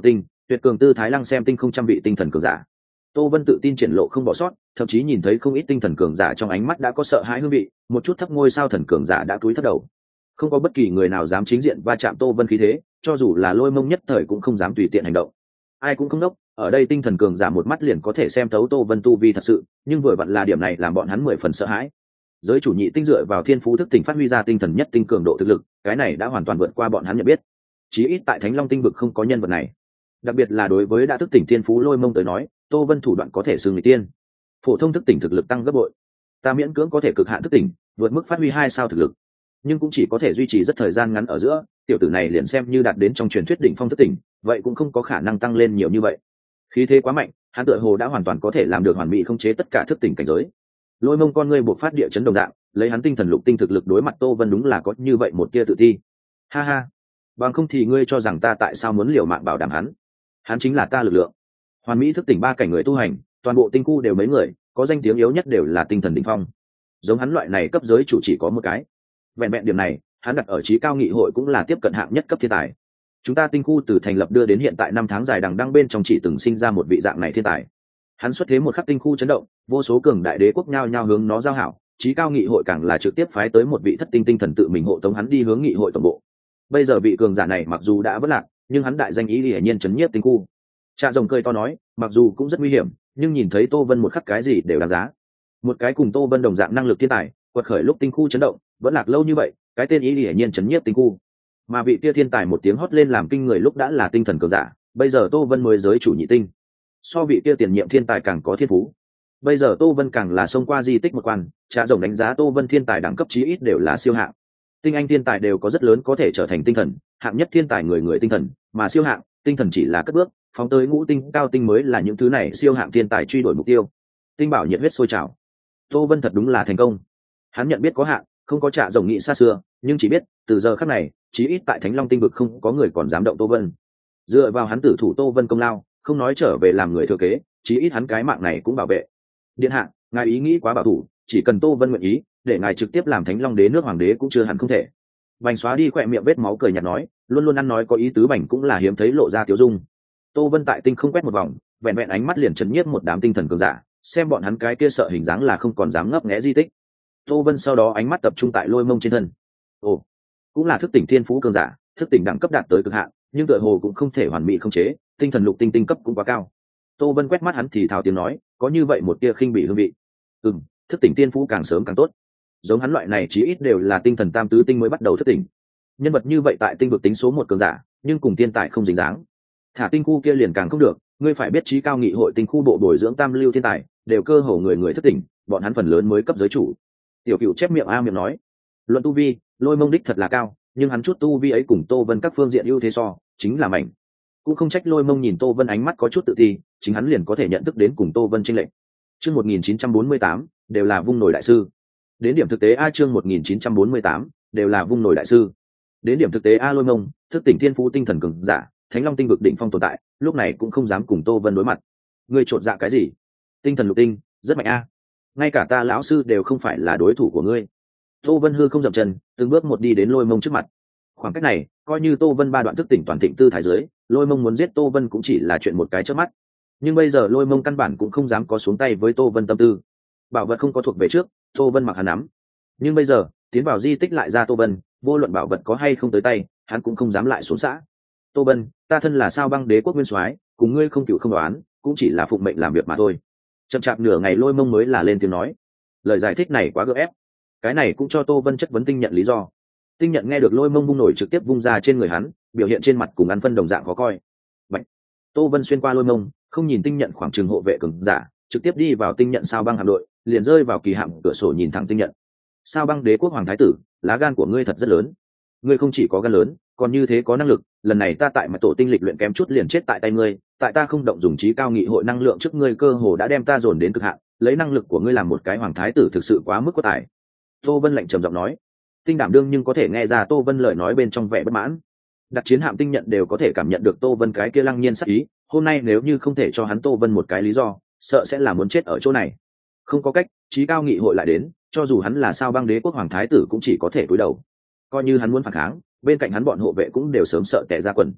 tuyệt cường tư thái lăng xem tinh không trăm vị tinh thần cường giả. Tô Vân tự tin triển lộ không bỏ sót, thậm chí nhìn thấy không ít tinh thần cường giả trong ánh mắt đã có sợ hãi hương vị, một chút thấp ngôi sao thần cường giả đã cúi thấp đầu. Không có bất kỳ người nào dám chính diện va chạm Tô Vân khí thế, cho dù là Lôi Mông nhất thời cũng không dám tùy tiện hành động. Ai cũng không đốc, ở đây tinh thần cường giả một mắt liền có thể xem thấu Tô Vân tu vi thật sự, nhưng vừa vặn là điểm này làm bọn hắn mười phần sợ hãi. Giới chủ nhị tinh dựa vào thiên phú thức tỉnh phát huy ra tinh thần nhất tinh cường độ thực lực, cái này đã hoàn toàn vượt qua bọn hắn nhận biết. Chí ít tại Thánh Long tinh vực không có nhân vật này. Đặc biệt là đối với đã thức tỉnh thiên phú Lôi Mông tới nói, Tô Vân thủ đoạn có thể xưng người tiên. Phổ thông thức tỉnh thực lực tăng gấp bội, ta miễn cưỡng có thể cực hạn thức tỉnh, vượt mức phát huy hai sao thực lực, nhưng cũng chỉ có thể duy trì rất thời gian ngắn ở giữa. Tiểu tử này liền xem như đạt đến trong truyền thuyết đỉnh phong thức tỉnh, vậy cũng không có khả năng tăng lên nhiều như vậy. Khí thế quá mạnh, hắn tựa hồ đã hoàn toàn có thể làm được hoàn mỹ khống chế tất cả thức tỉnh cảnh giới. Lôi Mông con ngươi buộc phát địa chấn đồng dạng, lấy hắn tinh thần lục tinh thực lực đối mặt Tô Vân đúng là có như vậy một tia tự ti. Ha ha, bằng không thì ngươi cho rằng ta tại sao muốn liều mạng bảo đảm hắn? Hắn chính là ta lực lượng. Hoàn mỹ thức tỉnh ba cảnh người tu hành, toàn bộ tinh khu đều mấy người, có danh tiếng yếu nhất đều là tinh thần đỉnh phong. Giống hắn loại này cấp giới chủ chỉ có một cái. Vẹn vẹn điểm này, hắn đặt ở trí cao nghị hội cũng là tiếp cận hạng nhất cấp thiên tài. Chúng ta tinh khu từ thành lập đưa đến hiện tại năm tháng dài đằng đẵng bên trong chỉ từng sinh ra một vị dạng này thiên tài. Hắn xuất thế một khắc tinh khu chấn động, vô số cường đại đế quốc nhao nhao hướng nó giao hảo, trí cao nghị hội càng là trực tiếp phái tới một vị thất tinh tinh thần tự mình hộ tống hắn đi hướng nghị hội tổng bộ. Bây giờ vị cường giả này mặc dù đã vất lạc, nhưng hắn đại danh ý hiển nhiên chấn nhiếp tinh khu. Trạ Rồng cười to nói, mặc dù cũng rất nguy hiểm, nhưng nhìn thấy Tô Vân một khắc cái gì đều đáng giá. Một cái cùng Tô Vân đồng dạng năng lực thiên tài, quật khởi lúc tinh khu chấn động, vẫn lạc lâu như vậy, cái tên ý hiển nhiên chấn nhiếp tinh khu. Mà vị kia thiên tài một tiếng hót lên làm kinh người lúc đã là tinh thần cường giả, bây giờ Tô Vân mới giới chủ nhị tinh. So vị kia tiền nhiệm thiên tài càng có thiên phú. Bây giờ Tô Vân càng là xông qua di tích một quan, Trạ Rồng đánh giá Tô Vân thiên tài đẳng cấp chí ít đều là siêu hạng. Tinh anh thiên tài đều có rất lớn có thể trở thành tinh thần, hạng nhất thiên tài người người tinh thần, mà siêu hạng, tinh thần chỉ là cất bước, phóng tới ngũ tinh, cao tinh mới là những thứ này siêu hạng thiên tài truy đuổi mục tiêu. Tinh bảo nhiệt huyết sôi trào. Tô Vân thật đúng là thành công. Hắn nhận biết có hạn, không có Trạ Rồng nghĩ xa xưa, nhưng chỉ biết, từ giờ khắc này, chí ít tại Thánh Long tinh vực không có người còn dám động Tô Vân. Dựa vào hắn tử thủ Tô Vân công lao, không nói trở về làm người thừa kế, chí ít hắn cái mạng này cũng bảo vệ. Điện hạ, ngài ý nghĩ quá bảo thủ, chỉ cần Tô Vân nguyện ý, để ngài trực tiếp làm Thánh Long đế nước hoàng đế cũng chưa hẳn không thể. Bành xóa đi khỏe miệng vết máu cười nhạt nói, luôn luôn ăn nói có ý tứ Bành cũng là hiếm thấy lộ ra tiêu dung. Tô Vân tại tinh không quét một vòng, vẹn vẹn ánh mắt liền chấn nhiếp một đám tinh thần cường giả, xem bọn hắn cái kia sợ hình dáng là không còn dám ngấp nghé di tích. Tô Vân sau đó ánh mắt tập trung tại Lôi Mông trên thân. Ồ, cũng là thức tỉnh thiên phú cường giả, thức tỉnh đẳng cấp đạt tới cực hạn, nhưng tựa hồ cũng không thể hoàn mỹ khống chế, tinh thần lục tinh tinh cấp cũng quá cao. Tô Vân quét mắt hắn thì thào tiếng nói, có như vậy một tia khinh bỉ hương vị. Ừm, thức tỉnh thiên phú càng sớm càng tốt. Giống hắn loại này chí ít đều là tinh thần tam tứ tinh mới bắt đầu thức tỉnh. Nhân vật như vậy tại tinh vực tính số một cường giả, nhưng cùng thiên tài không dính dáng. Thả tinh khu kia liền càng không được, ngươi phải biết trí cao nghị hội tinh khu bộ bồi dưỡng tam lưu thiên tài, đều cơ hồ người người thức tỉnh, bọn hắn phần lớn mới cấp giới chủ. Tiểu Cựu chép miệng a miệng nói, luận tu vi, Lôi Mông đích thật là cao, nhưng hắn chút tu vi ấy cùng Tô Vân các phương diện ưu thế so, chính là mảnh. Cũng không trách Lôi Mông nhìn Tô Vân ánh mắt có chút tự ti, chính hắn liền có thể nhận thức đến cùng Tô Vân chênh lệch. Chương một nghìn chín trăm bốn mươi tám, đều là vung nổi đại sư. Đến điểm thực tế a chương một nghìn chín trăm bốn mươi tám, đều là vung nổi đại sư. Đến điểm thực tế a Lôi Mông, thức tỉnh thiên phú tinh thần cường giả, Thánh Long tinh vực đỉnh phong tồn tại, lúc này cũng không dám cùng Tô Vân đối mặt. Ngươi trột dạ cái gì? Tinh thần lục tinh, rất mạnh a. Ngay cả ta lão sư đều không phải là đối thủ của ngươi. Tô Vân hư không dậm chân, từng bước một đi đến Lôi Mông trước mặt. Khoảng cách này, coi như Tô Vân ba đoạn thức tỉnh toàn thịnh tư thái dưới, Lôi Mông muốn giết Tô Vân cũng chỉ là chuyện một cái chớp mắt. Nhưng bây giờ Lôi Mông căn bản cũng không dám có xuống tay với Tô Vân tâm tư. Bảo vật không có thuộc về trước, Tô Vân mặc hắn nắm. Nhưng bây giờ, tiến vào di tích lại ra Tô Vân, vô luận bảo vật có hay không tới tay, hắn cũng không dám lại xuống xã. Tô Vân, ta thân là Sao Băng đế quốc nguyên soái, cùng ngươi không cựu không đoán, cũng chỉ là phụng mệnh làm việc mà thôi. Chậm chạp nửa ngày Lôi Mông mới là lên tiếng nói. Lời giải thích này quá gượng ép. Cái này cũng cho Tô Vân chất vấn tinh nhận lý do. Tinh nhận nghe được Lôi Mông vung nổi trực tiếp vung ra trên người hắn, biểu hiện trên mặt cùng ăn phân đồng dạng khó coi. Bạch. Tô Vân xuyên qua Lôi Mông, không nhìn tinh nhận khoảng trường hộ vệ cường giả, trực tiếp đi vào tinh nhận Sao Băng hạm đội, liền rơi vào kỳ hạm cửa sổ nhìn thẳng tinh nhận. Sao Băng đế quốc hoàng thái tử, lá gan của ngươi thật rất lớn. Ngươi không chỉ có gan lớn, còn như thế có năng lực, lần này ta tại mặt tổ tinh lịch luyện kém chút liền chết tại tay ngươi, tại ta không động dùng trí cao nghị hội năng lượng trước ngươi cơ hồ đã đem ta dồn đến cực hạn, lấy năng lực của ngươi làm một cái hoàng thái tử thực sự quá mức có tài. Tô Vân lạnh trầm giọng nói. Tinh đảm đương nhưng có thể nghe ra Tô Vân lời nói bên trong vẻ bất mãn. Đặt chiến hạm tinh nhận đều có thể cảm nhận được Tô Vân cái kia lăng nhiên sắc ý, hôm nay nếu như không thể cho hắn Tô Vân một cái lý do, sợ sẽ là muốn chết ở chỗ này. Không có cách, trí cao nghị hội lại đến, cho dù hắn là Sao Băng đế quốc hoàng thái tử cũng chỉ có thể cúi đầu. Coi như hắn muốn phản kháng, bên cạnh hắn bọn hộ vệ cũng đều sớm sợ tè ra quần.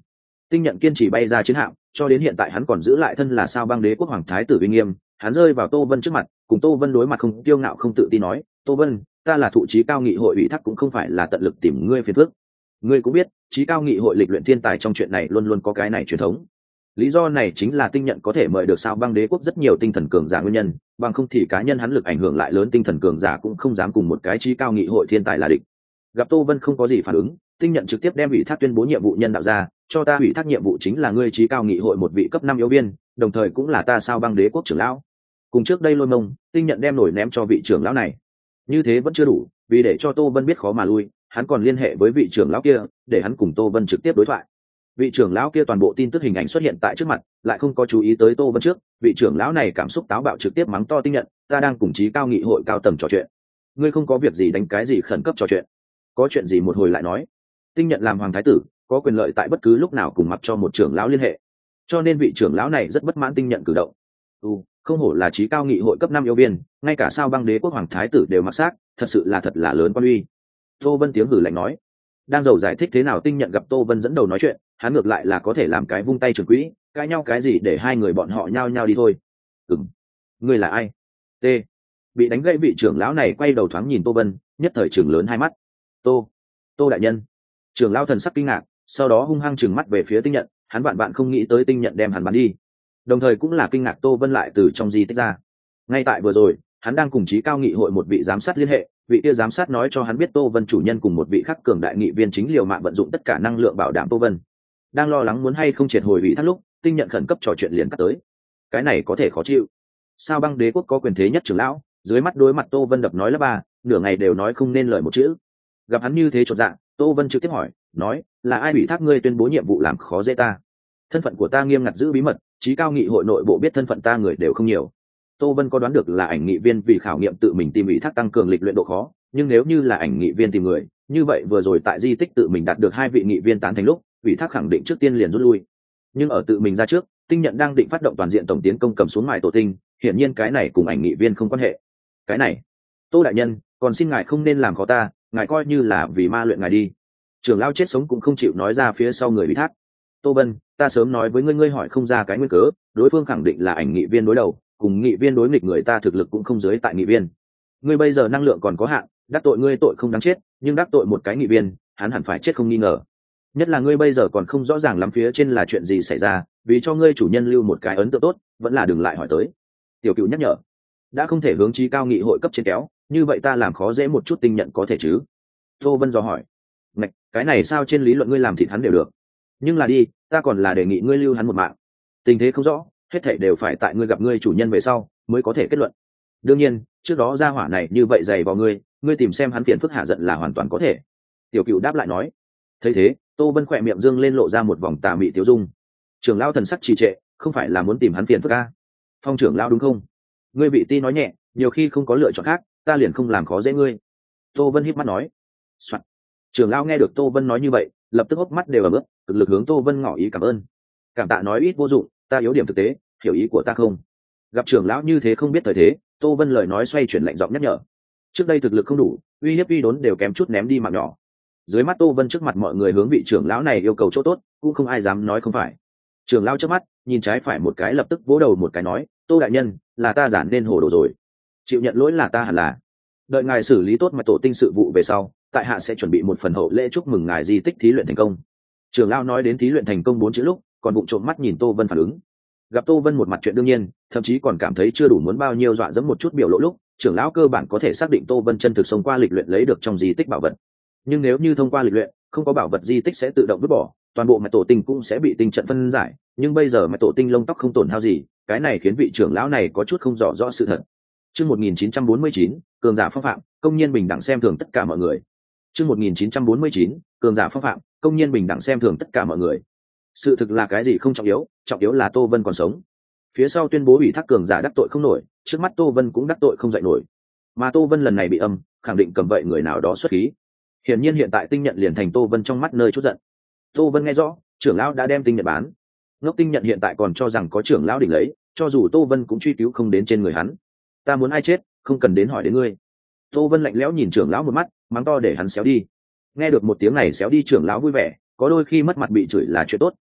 Tinh nhận kiên trì bay ra chiến hạm, cho đến hiện tại hắn còn giữ lại thân là sao băng đế quốc hoàng thái tử uy nghiêm. Hắn rơi vào Tô Vân trước mặt, cùng Tô Vân đối mặt không kiêu ngạo không tự tin nói: Tô Vân, ta là thụ trí cao nghị hội ủy thác, cũng không phải là tận lực tìm ngươi phiền phức. Ngươi cũng biết trí cao nghị hội lịch luyện thiên tài trong chuyện này luôn luôn có cái này truyền thống. Lý do này chính là tinh nhận có thể mời được sao băng đế quốc rất nhiều tinh thần cường giả nguyên nhân, bằng không thì cá nhân hắn lực ảnh hưởng lại lớn, tinh thần cường giả cũng không dám cùng một cái trí cao nghị hội thiên tài là địch. Gặp Tô Vân không có gì phản ứng, tinh nhận trực tiếp đem ủy thác tuyên bố nhiệm vụ nhân đạo ra: cho ta ủy thác nhiệm vụ chính là ngươi trí cao nghị hội một vị cấp năm yếu viên, đồng thời cũng là ta sao băng đế quốc trưởng lão. Cùng trước đây Lôi Mông, tinh nhận đem nổi ném cho vị trưởng lão này. Như thế vẫn chưa đủ, vì để cho Tô Vân biết khó mà lui, hắn còn liên hệ với vị trưởng lão kia, để hắn cùng Tô Vân trực tiếp đối thoại. Vị trưởng lão kia toàn bộ tin tức hình ảnh xuất hiện tại trước mặt, lại không có chú ý tới Tô Vân trước. Vị trưởng lão này cảm xúc táo bạo, trực tiếp mắng to tinh nhận: ta đang cùng trí cao nghị hội cao tầng trò chuyện, ngươi không có việc gì đánh cái gì khẩn cấp trò chuyện, có chuyện gì một hồi lại nói. Tinh nhận làm hoàng thái tử, có quyền lợi tại bất cứ lúc nào cùng mặc cho một trưởng lão liên hệ, cho nên vị trưởng lão này rất bất mãn tinh nhận cử động. Ừ, không hổ là trí cao nghị hội cấp năm yêu viên, ngay cả sao băng đế quốc hoàng thái tử đều mặc xác, thật sự là thật là lớn quan uy. Tô Vân tiếng hử lạnh nói. Đang giàu giải thích thế nào tinh nhận gặp Tô Vân dẫn đầu nói chuyện, hắn ngược lại là có thể làm cái vung tay trường quỹ, cãi nhau cái gì để hai người bọn họ nhao nhao đi thôi. Ừm, ngươi là ai? T. Bị đánh gãy vị trưởng lão này quay đầu thoáng nhìn Tô Vân, nhất thời trừng lớn hai mắt. Tô, Tô đại nhân. Trưởng lão thần sắc kinh ngạc, sau đó hung hăng trừng mắt về phía tinh nhận, hắn vạn vạn không nghĩ tới tinh nhận đem hắn bắn đi. Đồng thời cũng là kinh ngạc Tô Vân lại từ trong di tích ra. Ngay tại vừa rồi, hắn đang cùng trí cao nghị hội một vị giám sát liên hệ, vị kia giám sát nói cho hắn biết Tô Vân chủ nhân cùng một vị khắc cường đại nghị viên chính liều mạng vận dụng tất cả năng lượng bảo đảm Tô Vân. Đang lo lắng muốn hay không triệt hồi ủy thác lúc, tinh nhận khẩn cấp trò chuyện liền cắt tới. Cái này có thể khó chịu. Sao băng đế quốc có quyền thế nhất trưởng lão, dưới mắt đối mặt Tô Vân đập nói là ba, nửa ngày đều nói không nên lời một chữ. Gặp hắn như thế chột dạ, Tô Vân trực tiếp hỏi, nói, là ai ủy thác ngươi tuyên bố nhiệm vụ làm khó dễ ta? Thân phận của ta nghiêm ngặt giữ bí mật, trí cao nghị hội nội bộ biết thân phận ta người đều không nhiều. Tô Vân có đoán được là ảnh nghị viên vì khảo nghiệm tự mình tìm ủy thác tăng cường lịch luyện độ khó, nhưng nếu như là ảnh nghị viên tìm người, như vậy vừa rồi tại di tích tự mình đạt được hai vị nghị viên tán thành lúc, ủy thác khẳng định trước tiên liền rút lui. Nhưng ở tự mình ra trước, tinh nhận đang định phát động toàn diện tổng tiến công cầm xuống mài tổ tinh, hiển nhiên cái này cùng ảnh nghị viên không quan hệ. Cái này, Tô đại nhân, còn xin ngài không nên làm khó ta, ngài coi như là vì ma luyện ngài đi. Trưởng lão chết sống cũng không chịu nói ra phía sau người ủy thác. Tô Vân, ta sớm nói với ngươi, ngươi hỏi không ra cái nguyên cớ, đối phương khẳng định là ảnh nghị viên đối đầu, cùng nghị viên đối nghịch người ta thực lực cũng không dưới tại nghị viên. Ngươi bây giờ năng lượng còn có hạn, đắc tội ngươi tội không đáng chết, nhưng đắc tội một cái nghị viên, hắn hẳn phải chết không nghi ngờ. Nhất là ngươi bây giờ còn không rõ ràng lắm phía trên là chuyện gì xảy ra, vì cho ngươi chủ nhân lưu một cái ấn tượng tốt, vẫn là đừng lại hỏi tới. Tiểu Cửu nhắc nhở, đã không thể hướng trí cao nghị hội cấp trên kéo, như vậy ta làm khó dễ một chút tinh nhận có thể chứ? Tô Vân dò hỏi. Ngạch, cái này sao trên lý luận ngươi làm thịt hắn đều được, nhưng là đi, ta còn là đề nghị ngươi lưu hắn một mạng. Tình thế không rõ, hết thảy đều phải tại ngươi gặp ngươi chủ nhân về sau mới có thể kết luận. Đương nhiên, trước đó gia hỏa này như vậy dày vào ngươi, ngươi tìm xem hắn phiền phức hạ giận là hoàn toàn có thể. Tiểu Cửu đáp lại nói. Thấy thế, Tô Vân khỏe miệng dương lên lộ ra một vòng tà mị tiêu dung. Trưởng lão thần sắc trì trệ, không phải là muốn tìm hắn phiền phức a? Phong trưởng lão đúng không? Ngươi vị ti nói nhẹ, nhiều khi không có lựa chọn khác, ta liền không làm khó dễ ngươi. Tô Vân híp mắt nói. Soạn. Trưởng lão nghe được Tô Vân nói như vậy, lập tức hốc mắt đều ẩm ướt, cực lực hướng Tô Vân ngỏ ý cảm ơn. Cảm tạ nói ít vô dụng, ta yếu điểm thực tế, hiểu ý của ta không? Gặp trưởng lão như thế không biết thời thế, Tô Vân lời nói xoay chuyển lạnh giọng nhắc nhở. Trước đây thực lực không đủ, uy hiếp uy đốn đều kém chút ném đi mạng nhỏ. Dưới mắt Tô Vân trước mặt mọi người hướng vị trưởng lão này yêu cầu chỗ tốt, cũng không ai dám nói không phải. Trưởng lão chớp mắt, nhìn trái phải một cái lập tức vỗ đầu một cái nói, Tô đại nhân, là ta giản nên hồ đồ rồi, chịu nhận lỗi là ta hẳn là. Đợi ngài xử lý tốt mạch tổ tinh sự vụ về sau, tại hạ sẽ chuẩn bị một phần hậu lễ chúc mừng ngài di tích thí luyện thành công. Trưởng lão nói đến thí luyện thành công bốn chữ lúc, còn bụng trộm mắt nhìn Tô Vân phản ứng. Gặp Tô Vân một mặt chuyện đương nhiên, thậm chí còn cảm thấy chưa đủ muốn bao nhiêu dọa dẫm một chút biểu lộ lúc, trưởng lão cơ bản có thể xác định Tô Vân chân thực sống qua lịch luyện lấy được trong di tích bảo vật. Nhưng nếu như thông qua lịch luyện, không có bảo vật di tích sẽ tự động vứt bỏ, toàn bộ mạch tổ tinh cũng sẽ bị tinh trận phân giải, nhưng bây giờ mạch tổ tinh lông tóc không tổn hao gì, cái này khiến vị trưởng lão này có chút không rõ rõ sự thật. Chương một nghìn chín trăm bốn mươi chín, cường giả phong phạm, công nhiên bình đẳng xem thường tất cả mọi người. Chương một nghìn chín trăm bốn mươi chín, cường giả phong phạm, công nhiên bình đẳng xem thường tất cả mọi người. Sự thực là cái gì không trọng yếu, trọng yếu là Tô Vân còn sống. Phía sau tuyên bố ủy thác cường giả đắc tội không nổi, trước mắt Tô Vân cũng đắc tội không dậy nổi. Mà Tô Vân lần này bị âm, khẳng định cầm vậy người nào đó xuất khí. Hiển nhiên hiện tại tinh nhận liền thành Tô Vân trong mắt nơi chút giận. Tô Vân nghe rõ, trưởng lão đã đem tinh nhận bán. Ngốc tinh nhận hiện tại còn cho rằng có trưởng lão đỉnh lấy, cho dù Tô Vân cũng truy cứu không đến trên người hắn. Ta muốn ai chết, không cần đến hỏi đến ngươi. Tô Vân lạnh lẽo nhìn trưởng lão một mắt, mắng to để hắn xéo đi. Nghe được một tiếng này xéo đi, trưởng lão vui vẻ, có đôi khi mất mặt bị chửi là chuyện tốt,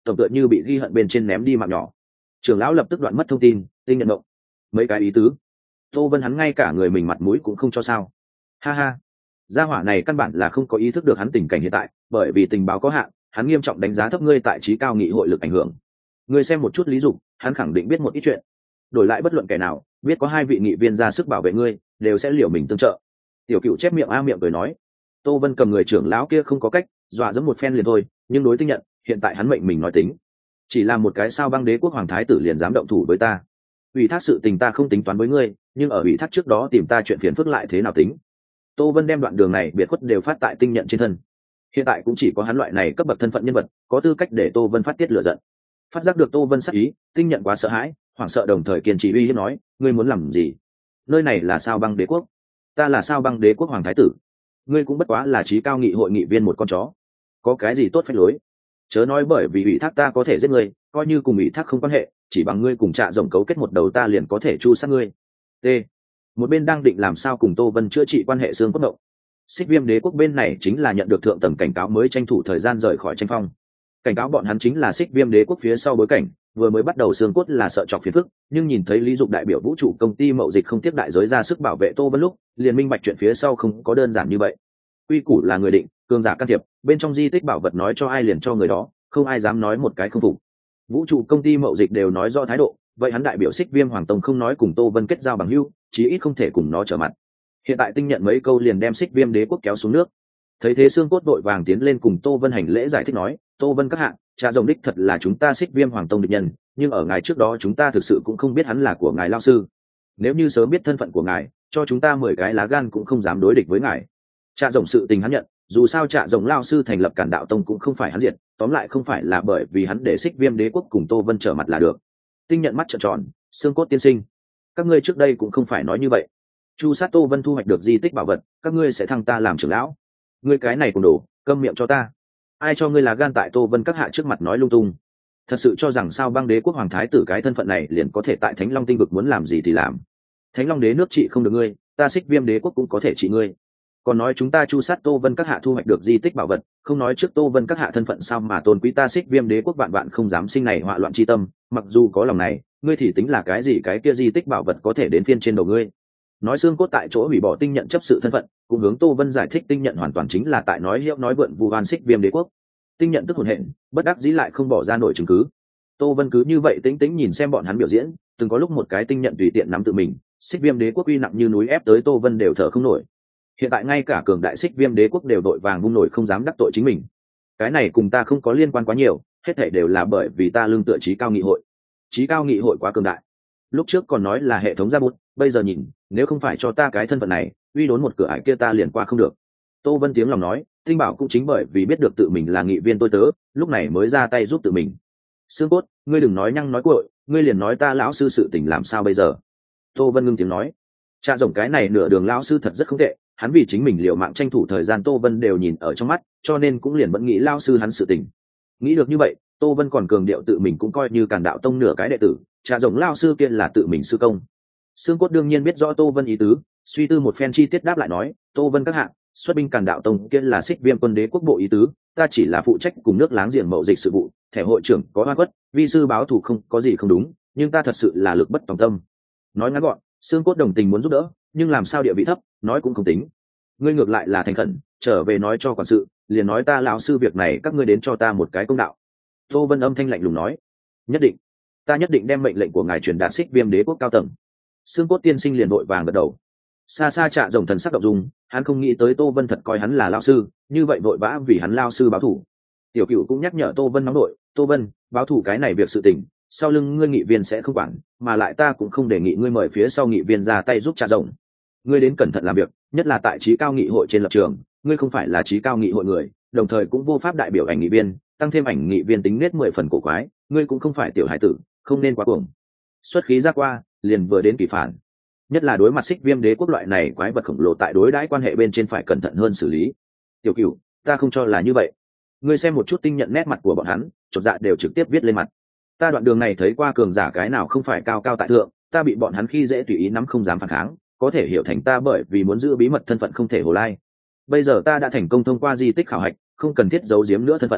tổng tựa như bị ghi hận bên trên ném đi mạng nhỏ. Trưởng lão lập tức đoạn mất thông tin. Tinh nhận động mấy cái ý tứ. Tô Vân hắn ngay cả người mình mặt mũi cũng không cho sao. Ha ha, gia hỏa này căn bản là không có ý thức được hắn tình cảnh hiện tại, bởi vì tình báo có hạn, hắn nghiêm trọng đánh giá thấp ngươi tại trí cao nghị hội lực ảnh hưởng. Ngươi xem một chút Lý Dục, hắn khẳng định biết một ít chuyện. Đổi lại bất luận kẻ nào biết có hai vị nghị viên ra sức bảo vệ ngươi, đều sẽ liều mình tương trợ. Tiểu Cựu chép miệng a miệng cười nói. Tô Vân cầm người trưởng lão kia không có cách, dọa dẫm một phen liền thôi, nhưng đối Tinh Nhận, hiện tại hắn mệnh mình nói tính. Chỉ là một cái sao băng đế quốc hoàng thái tử liền dám động thủ với ta. Ủy thác sự tình ta không tính toán với ngươi, nhưng ở ủy thác trước đó tìm ta chuyện phiền phức lại thế nào tính. Tô Vân đem đoạn đường này biệt khuất đều phát tại Tinh Nhận trên thân. Hiện tại cũng chỉ có hắn loại này cấp bậc thân phận nhân vật có tư cách để Tô Vân phát tiết lửa giận. Phát giác được Tô Vân sắc ý, Tinh Nhận quá sợ hãi, hoảng sợ đồng thời kiên trì uy hiếp nói, ngươi muốn làm gì? Nơi này là sao băng đế quốc, ta là sao băng đế quốc hoàng thái tử, ngươi cũng bất quá là trí cao nghị hội nghị viên một con chó, có cái gì tốt phép lối? Chớ nói bởi vì ủy thác ta có thể giết ngươi, coi như cùng ủy thác không quan hệ, chỉ bằng ngươi cùng Trạ Rồng cấu kết một đầu ta liền có thể chu sát ngươi. T. Một bên đang định làm sao cùng Tô Vân chữa trị quan hệ xương cốt động. Xích Viêm đế quốc bên này chính là nhận được thượng tầng cảnh cáo mới tranh thủ thời gian rời khỏi tranh phong. Cảnh cáo bọn hắn chính là Xích Viêm đế quốc phía sau bối cảnh, vừa mới bắt đầu xương cốt là sợ chọc phiền phức, nhưng nhìn thấy Lý Dục đại biểu vũ trụ công ty mậu dịch không tiếp đại giới ra sức bảo vệ Tô Vân lúc, liền minh bạch chuyện phía sau không có đơn giản như vậy. Quy củ là người định, cường giả can thiệp, bên trong di tích bảo vật nói cho ai liền cho người đó, không ai dám nói một cái không phục. Vũ trụ công ty mậu dịch đều nói rõ thái độ, vậy hắn đại biểu Xích Viêm Hoàng Tông không nói cùng Tô Vân kết giao bằng hữu, chí ít không thể cùng nó trở mặt. Hiện tại Tinh Nhận mấy câu liền đem Xích Viêm đế quốc kéo xuống nước. Thấy thế xương cốt đội vàng tiến lên cùng Tô Vân hành lễ giải thích nói, Tô Vân các hạ, Trạ Rồng đích thật là chúng ta Xích Viêm Hoàng Tông địch nhân, nhưng ở ngài trước đó chúng ta thực sự cũng không biết hắn là của ngài lao sư. Nếu như sớm biết thân phận của ngài, cho chúng ta mười cái lá gan cũng không dám đối địch với ngài. Trạ Rồng sự tình hắn nhận, dù sao Trạ Rồng lao sư thành lập Cản Đạo Tông cũng không phải hắn diệt, tóm lại không phải là bởi vì hắn để Xích Viêm đế quốc cùng Tô Vân trở mặt là được. Tinh Nhận mắt trợn tròn, xương cốt tiên sinh, các ngươi trước đây cũng không phải nói như vậy. Chu sát Tô Vân thu hoạch được di tích bảo vật, các ngươi sẽ thăng ta làm trưởng lão. Ngươi cái này cùng đổ, câm miệng cho ta. Ai cho ngươi là gan tại Tô Vân các hạ trước mặt nói lung tung? Thật sự cho rằng sao băng đế quốc hoàng thái tử cái thân phận này liền có thể tại Thánh Long tinh vực muốn làm gì thì làm? Thánh Long đế nước trị không được ngươi, ta Xích Viêm đế quốc cũng có thể trị ngươi. Còn nói chúng ta chu sát Tô Vân các hạ thu hoạch được di tích bảo vật, không nói trước Tô Vân các hạ thân phận sao mà tôn quý ta Xích Viêm đế quốc vạn vạn không dám sinh này họa loạn chi tâm, mặc dù có lòng này, ngươi thì tính là cái gì cái kia di tích bảo vật có thể đến phiên trên đầu ngươi. Nói xương cốt tại chỗ hủy bỏ Tinh Nhận chấp sự thân phận, cùng hướng Tô Vân giải thích Tinh Nhận hoàn toàn chính là tại nói hiệu nói vượn vu oan Xích Viêm đế quốc. Tinh Nhận tức hồn hện, bất đắc dĩ lại không bỏ ra nổi chứng cứ. Tô Vân cứ như vậy tĩnh tĩnh nhìn xem bọn hắn biểu diễn, từng có lúc một cái Tinh Nhận tùy tiện nắm tự mình, Xích Viêm đế quốc uy nặng như núi ép tới Tô Vân đều thở không nổi. Hiện tại ngay cả cường đại Xích Viêm đế quốc đều đội vàng vung nổi không dám đắc tội chính mình. Cái này cùng ta không có liên quan quá nhiều, hết thảy đều là bởi vì ta lương tựa trí cao nghị hội. Trí cao nghị hội quá cường đại. Lúc trước còn nói là hệ thống gia bút, bây giờ nhìn, nếu không phải cho ta cái thân phận này, uy đốn một cửa ải kia ta liền qua không được. Tô Vân tiếng lòng nói, Tinh Bảo cũng chính bởi vì biết được tự mình là nghị viên tôi tớ, lúc này mới ra tay giúp tự mình. Xương cốt, ngươi đừng nói nhăng nói cuội, ngươi liền nói ta lão sư sự tình làm sao bây giờ? Tô Vân ngưng tiếng nói, Trạ Rồng cái này nửa đường lão sư thật rất không tệ, hắn vì chính mình liều mạng tranh thủ thời gian Tô Vân đều nhìn ở trong mắt, cho nên cũng liền vẫn nghĩ lão sư hắn sự tình. Nghĩ được như vậy, Tô Vân còn cường điệu tự mình cũng coi như Càn Đạo Tông nửa cái đệ tử, Trạ Rồng lão sư kia là tự mình sư công. Xương cốt đương nhiên biết rõ Tô Vân ý tứ, suy tư một phen chi tiết đáp lại nói, Tô Vân các hạ, xuất binh Càn Đạo Tông kia là Xích Viêm quân đế quốc bộ ý tứ, ta chỉ là phụ trách cùng nước láng giềng mậu dịch sự vụ, thẻ hội trưởng có oan khuất, vi sư báo thù không có gì không đúng, nhưng ta thật sự là lực bất tòng tâm. Nói ngắn gọn, xương cốt đồng tình muốn giúp đỡ, nhưng làm sao địa vị thấp, nói cũng không tính. Ngươi ngược lại là thành khẩn, trở về nói cho quản sự, liền nói ta lão sư việc này các ngươi đến cho ta một cái công đạo. Tô Vân âm thanh lạnh lùng nói, nhất định, ta nhất định đem mệnh lệnh của ngài truyền đạt Xích Viêm đế quốc cao tầng. Xương cốt tiên sinh liền vội vàng gật đầu. Xa xa Trạ Rồng thần sắc động dung, hắn không nghĩ tới Tô Vân thật coi hắn là lao sư, như vậy vội vã vì hắn lao sư báo thủ. Tiểu Cửu cũng nhắc nhở Tô Vân nóng đội, Tô Vân, báo thủ cái này việc sự tình, sau lưng ngươi nghị viên sẽ không quản, mà lại ta cũng không đề nghị ngươi mời phía sau nghị viên ra tay giúp Trạ Rồng. Ngươi đến cẩn thận làm việc, nhất là tại trí cao nghị hội trên lập trường, ngươi không phải là trí cao nghị hội người, đồng thời cũng vô pháp đại biểu ảnh nghị viên, tăng thêm ảnh nghị viên tính nết mười phần cổ quái, ngươi cũng không phải tiểu hải tử, không nên quá cuồng. Xuất khí ra qua, liền vừa đến kỳ phản. Nhất là đối mặt Xích Viêm đế quốc loại này quái vật khổng lồ tại đối đãi quan hệ bên trên phải cẩn thận hơn xử lý. Tiểu Cửu, ta không cho là như vậy. Ngươi xem một chút Tinh Nhận nét mặt của bọn hắn, chột dạ đều trực tiếp viết lên mặt. Ta đoạn đường này thấy qua cường giả cái nào không phải cao cao tại thượng, ta bị bọn hắn khi dễ tùy ý nắm không dám phản kháng, có thể hiểu thành ta bởi vì muốn giữ bí mật thân phận không thể hồ lai. Bây giờ ta đã thành công thông qua di tích khảo hạch, không cần thiết giấu giếm nữa thân phận.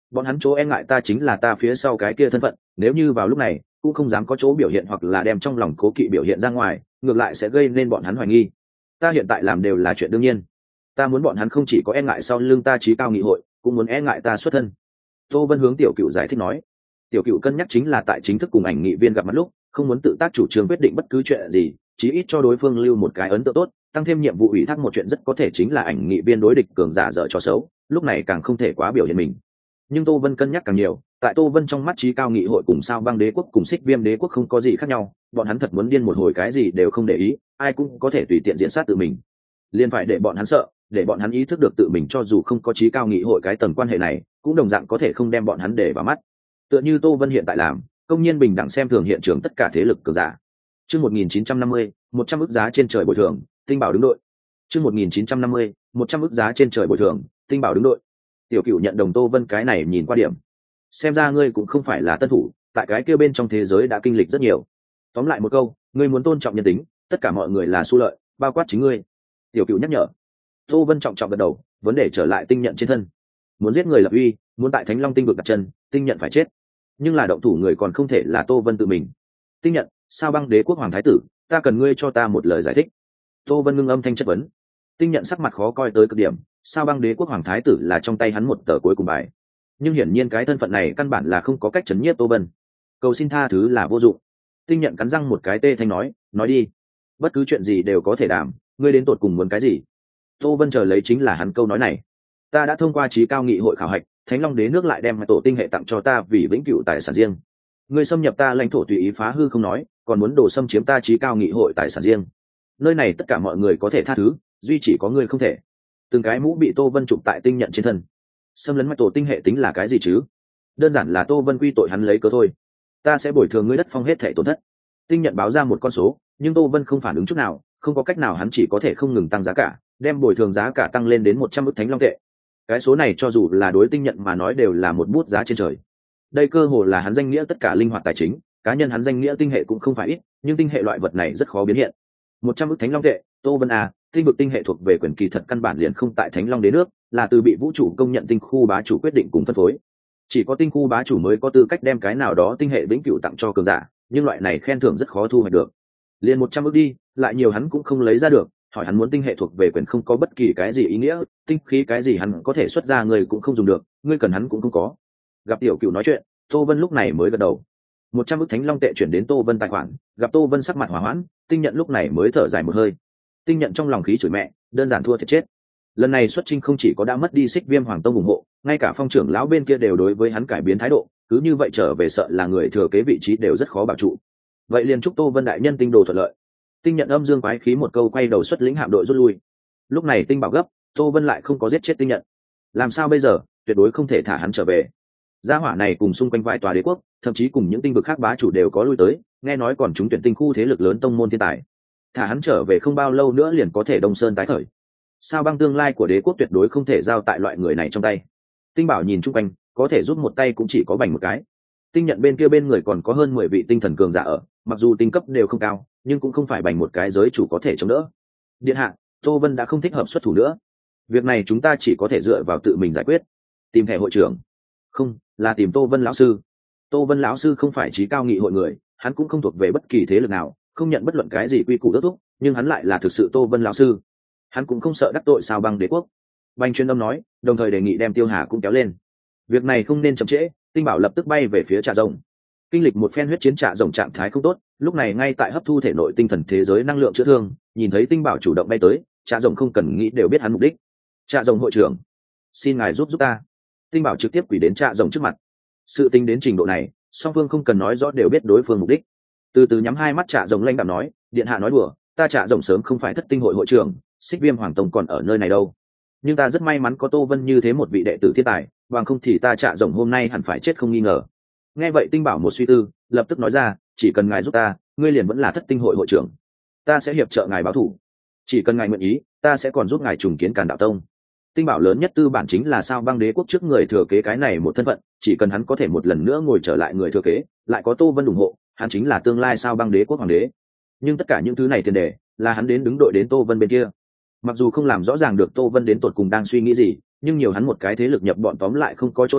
bọn hắn chỗ e ngại ta chính là ta phía sau cái kia thân phận, nếu như vào lúc này cũng không dám có chỗ biểu hiện hoặc là đem trong lòng cố kỵ biểu hiện ra ngoài, ngược lại sẽ gây nên bọn hắn hoài nghi. Ta hiện tại làm đều là chuyện đương nhiên, ta muốn bọn hắn không chỉ có e ngại sau lưng ta trí cao nghị hội, cũng muốn e ngại ta xuất thân. Tô Vân hướng tiểu cựu giải thích nói. Tiểu cựu cân nhắc chính là tại chính thức cùng ảnh nghị viên gặp mặt lúc, không muốn tự tác chủ trương quyết định bất cứ chuyện gì, chí ít cho đối phương lưu một cái ấn tượng tốt, tăng thêm nhiệm vụ ủy thác một chuyện rất có thể chính là ảnh nghị viên đối địch cường giả dở trò xấu, lúc này càng không thể quá biểu hiện mình. Nhưng Tô Vân cân nhắc càng nhiều, tại Tô Vân trong mắt trí cao nghị hội cùng Sao Băng Đế quốc cùng Xích Viêm Đế quốc không có gì khác nhau, bọn hắn thật muốn điên một hồi cái gì đều không để ý, ai cũng có thể tùy tiện diễn sát tự mình. Liên phải để bọn hắn sợ, để bọn hắn ý thức được tự mình cho dù không có trí cao nghị hội cái tầng quan hệ này, cũng đồng dạng có thể không đem bọn hắn để vào mắt. Tựa như Tô Vân hiện tại làm, công nhiên bình đẳng xem thường hiện trường tất cả thế lực cường giả. Chương một nghìn chín trăm năm mươi, một trăm ức giá trên trời bồi thường, tinh bảo đứng đội. Chương một nghìn chín trăm năm mươi, một trăm ức giá trên trời bồi thường, tinh bảo đứng đội. Tiểu Cửu nhận đồng Tô Vân cái này nhìn qua điểm. Xem ra ngươi cũng không phải là tân thủ, tại cái kia bên trong thế giới đã kinh lịch rất nhiều. Tóm lại một câu, ngươi muốn tôn trọng nhân tính, tất cả mọi người là xu lợi, bao quát chính ngươi. Tiểu Cửu nhắc nhở. Tô Vân trọng trọng gật đầu, vấn đề trở lại tinh nhận trên thân. Muốn giết người lập uy, muốn tại Thánh Long tinh vực đặt chân, tinh nhận phải chết. Nhưng là động thủ người còn không thể là Tô Vân tự mình. Tinh nhận, Sao Băng Đế quốc hoàng thái tử, ta cần ngươi cho ta một lời giải thích. Tô Vân ngưng âm thanh chất vấn. Tinh nhận sắc mặt khó coi tới cực điểm, Sao Băng Đế quốc hoàng thái tử là trong tay hắn một tờ cuối cùng bài. Nhưng hiển nhiên cái thân phận này căn bản là không có cách chấn nhiếp Tô Vân. Cầu xin tha thứ là vô dụng. Tinh nhận cắn răng một cái tê thanh nói, nói đi. Bất cứ chuyện gì đều có thể đảm, ngươi đến tột cùng muốn cái gì? Tô Vân chờ lấy chính là hắn câu nói này. Ta đã thông qua trí cao nghị hội khảo hạch, Thánh Long Đế nước lại đem tổ tinh hệ tặng cho ta vì vĩnh cửu tài sản riêng. Ngươi xâm nhập ta lãnh thổ tùy ý phá hư không nói, còn muốn đổ xâm chiếm ta trí cao nghị hội tài sản riêng. Nơi này tất cả mọi người có thể tha thứ, duy chỉ có ngươi không thể. Từng cái mũ bị Tô Vân chụp tại tinh nhận trên thân. Xâm lấn mạch tổ tinh hệ tính là cái gì chứ? Đơn giản là Tô Vân quy tội hắn lấy cớ thôi. Ta sẽ bồi thường ngươi đất phong hết thảy tổn thất. Tinh nhận báo ra một con số, nhưng Tô Vân không phản ứng chút nào, không có cách nào, hắn chỉ có thể không ngừng tăng giá cả, đem bồi thường giá cả tăng lên đến một trăm ức thánh long tệ. Cái số này cho dù là đối tinh nhận mà nói đều là một bút giá trên trời. Đây cơ hồ là hắn danh nghĩa tất cả linh hoạt tài chính, cá nhân hắn danh nghĩa tinh hệ cũng không phải ít, nhưng tinh hệ loại vật này rất khó biến hiện. một trăm ức thánh long tệ, Tô Vân à, tinh vực tinh hệ thuộc về quyền kỳ thật căn bản liền không tại Thánh Long Đế nước, là từ bị vũ trụ công nhận tinh khu bá chủ quyết định cùng phân phối. Chỉ có tinh khu bá chủ mới có tư cách đem cái nào đó tinh hệ vĩnh cửu tặng cho cường giả, nhưng loại này khen thưởng rất khó thu hoạch được. Liền một trăm ức đi, lại nhiều hắn cũng không lấy ra được, hỏi hắn muốn tinh hệ thuộc về quyền không có bất kỳ cái gì ý nghĩa, tinh khí cái gì hắn có thể xuất ra người cũng không dùng được, ngươi cần hắn cũng không có. Gặp Tiểu Cửu nói chuyện, Tô Vân lúc này mới gật đầu. một trăm ức thánh long tệ chuyển đến Tô Vân tài khoản, gặp Tô Vân sắc mặt hỏa hoãn, tinh nhận lúc này mới thở dài một hơi. Tinh nhận trong lòng khí chửi mẹ, đơn giản thua thiệt chết. Lần này xuất chinh không chỉ có đã mất đi Xích Viêm Hoàng Tông ủng hộ, ngay cả Phong trưởng lão bên kia đều đối với hắn cải biến thái độ, cứ như vậy trở về sợ là người thừa kế vị trí đều rất khó bảo trụ. Vậy liền chúc Tô Vân đại nhân tinh đồ thuận lợi. Tinh nhận âm dương quái khí một câu, quay đầu xuất lĩnh hạm đội rút lui. Lúc này tinh bảo gấp, Tô Vân lại không có giết chết tinh nhận. Làm sao bây giờ, tuyệt đối không thể thả hắn trở về. Gia hỏa này cùng xung quanh vài tòa đế quốc, thậm chí cùng những tinh vực khác bá chủ đều có lui tới, nghe nói còn chúng tuyển tinh khu thế lực lớn tông môn thiên tài. Thả hắn trở về không bao lâu nữa liền có thể Đông Sơn tái khởi. Sao Băng tương lai của đế quốc tuyệt đối không thể giao tại loại người này trong tay. Tinh bảo nhìn chung quanh, có thể giúp một tay cũng chỉ có bành một cái. Tinh nhận bên kia bên người còn có hơn mười vị tinh thần cường giả ở, mặc dù tinh cấp đều không cao, nhưng cũng không phải bành một cái giới chủ có thể chống đỡ. Điện hạ, Tô Vân đã không thích hợp xuất thủ nữa. Việc này chúng ta chỉ có thể dựa vào tự mình giải quyết. Tìm thẻ hội trưởng. Không, là tìm Tô Vân lão sư. Tô Vân lão sư không phải trí cao nghị hội người, hắn cũng không thuộc về bất kỳ thế lực nào, không nhận bất luận cái gì quy củ đốc thúc, nhưng hắn lại là thực sự Tô Vân lão sư. Hắn cũng không sợ đắc tội Sao Băng đế quốc. Bành chuyên âm nói, đồng thời đề nghị đem Tiêu Hà cũng kéo lên. Việc này không nên chậm trễ, tinh bảo lập tức bay về phía Trạ Rồng. Kinh lịch một phen huyết chiến, Trạ Rồng trạng thái không tốt, lúc này ngay tại hấp thu thể nội tinh thần thế giới năng lượng chữa thương, nhìn thấy tinh bảo chủ động bay tới, Trạ Rồng không cần nghĩ đều biết hắn mục đích. Trạ Rồng hội trưởng, xin ngài giúp giúp ta. Tinh bảo trực tiếp quỳ đến Trạ Rồng trước mặt. Sự tính đến trình độ này, song phương không cần nói rõ đều biết đối phương mục đích. Từ từ nhắm hai mắt Trạ Rồng lanh đạm nói, điện hạ nói đùa, ta Trạ Rồng sớm không phải thất tinh hội hội trưởng, Xích Viêm Hoàng Tông còn ở nơi này đâu. Nhưng ta rất may mắn có Tô Vân như thế một vị đệ tử thiên tài, bằng không thì ta Trạ Rồng hôm nay hẳn phải chết không nghi ngờ. Nghe vậy tinh bảo một suy tư, lập tức nói ra, chỉ cần ngài giúp ta, ngươi liền vẫn là thất tinh hội hội trưởng, ta sẽ hiệp trợ ngài báo thù. Chỉ cần ngài nguyện ý, ta sẽ còn giúp ngài trùng kiến Càn Đạo Tông. Tinh bảo lớn nhất tư bản chính là Sao Băng đế quốc trước người thừa kế cái này một thân phận, chỉ cần hắn có thể một lần nữa ngồi trở lại người thừa kế, lại có Tô Vân ủng hộ, hắn chính là tương lai Sao Băng đế quốc hoàng đế. Nhưng tất cả những thứ này tiền đề là hắn đến đứng đội đến Tô Vân bên kia. Mặc dù không làm rõ ràng được Tô Vân đến tột cùng đang suy nghĩ gì, nhưng nhiều hắn một cái thế lực nhập bọn tóm lại không có chỗ xấu,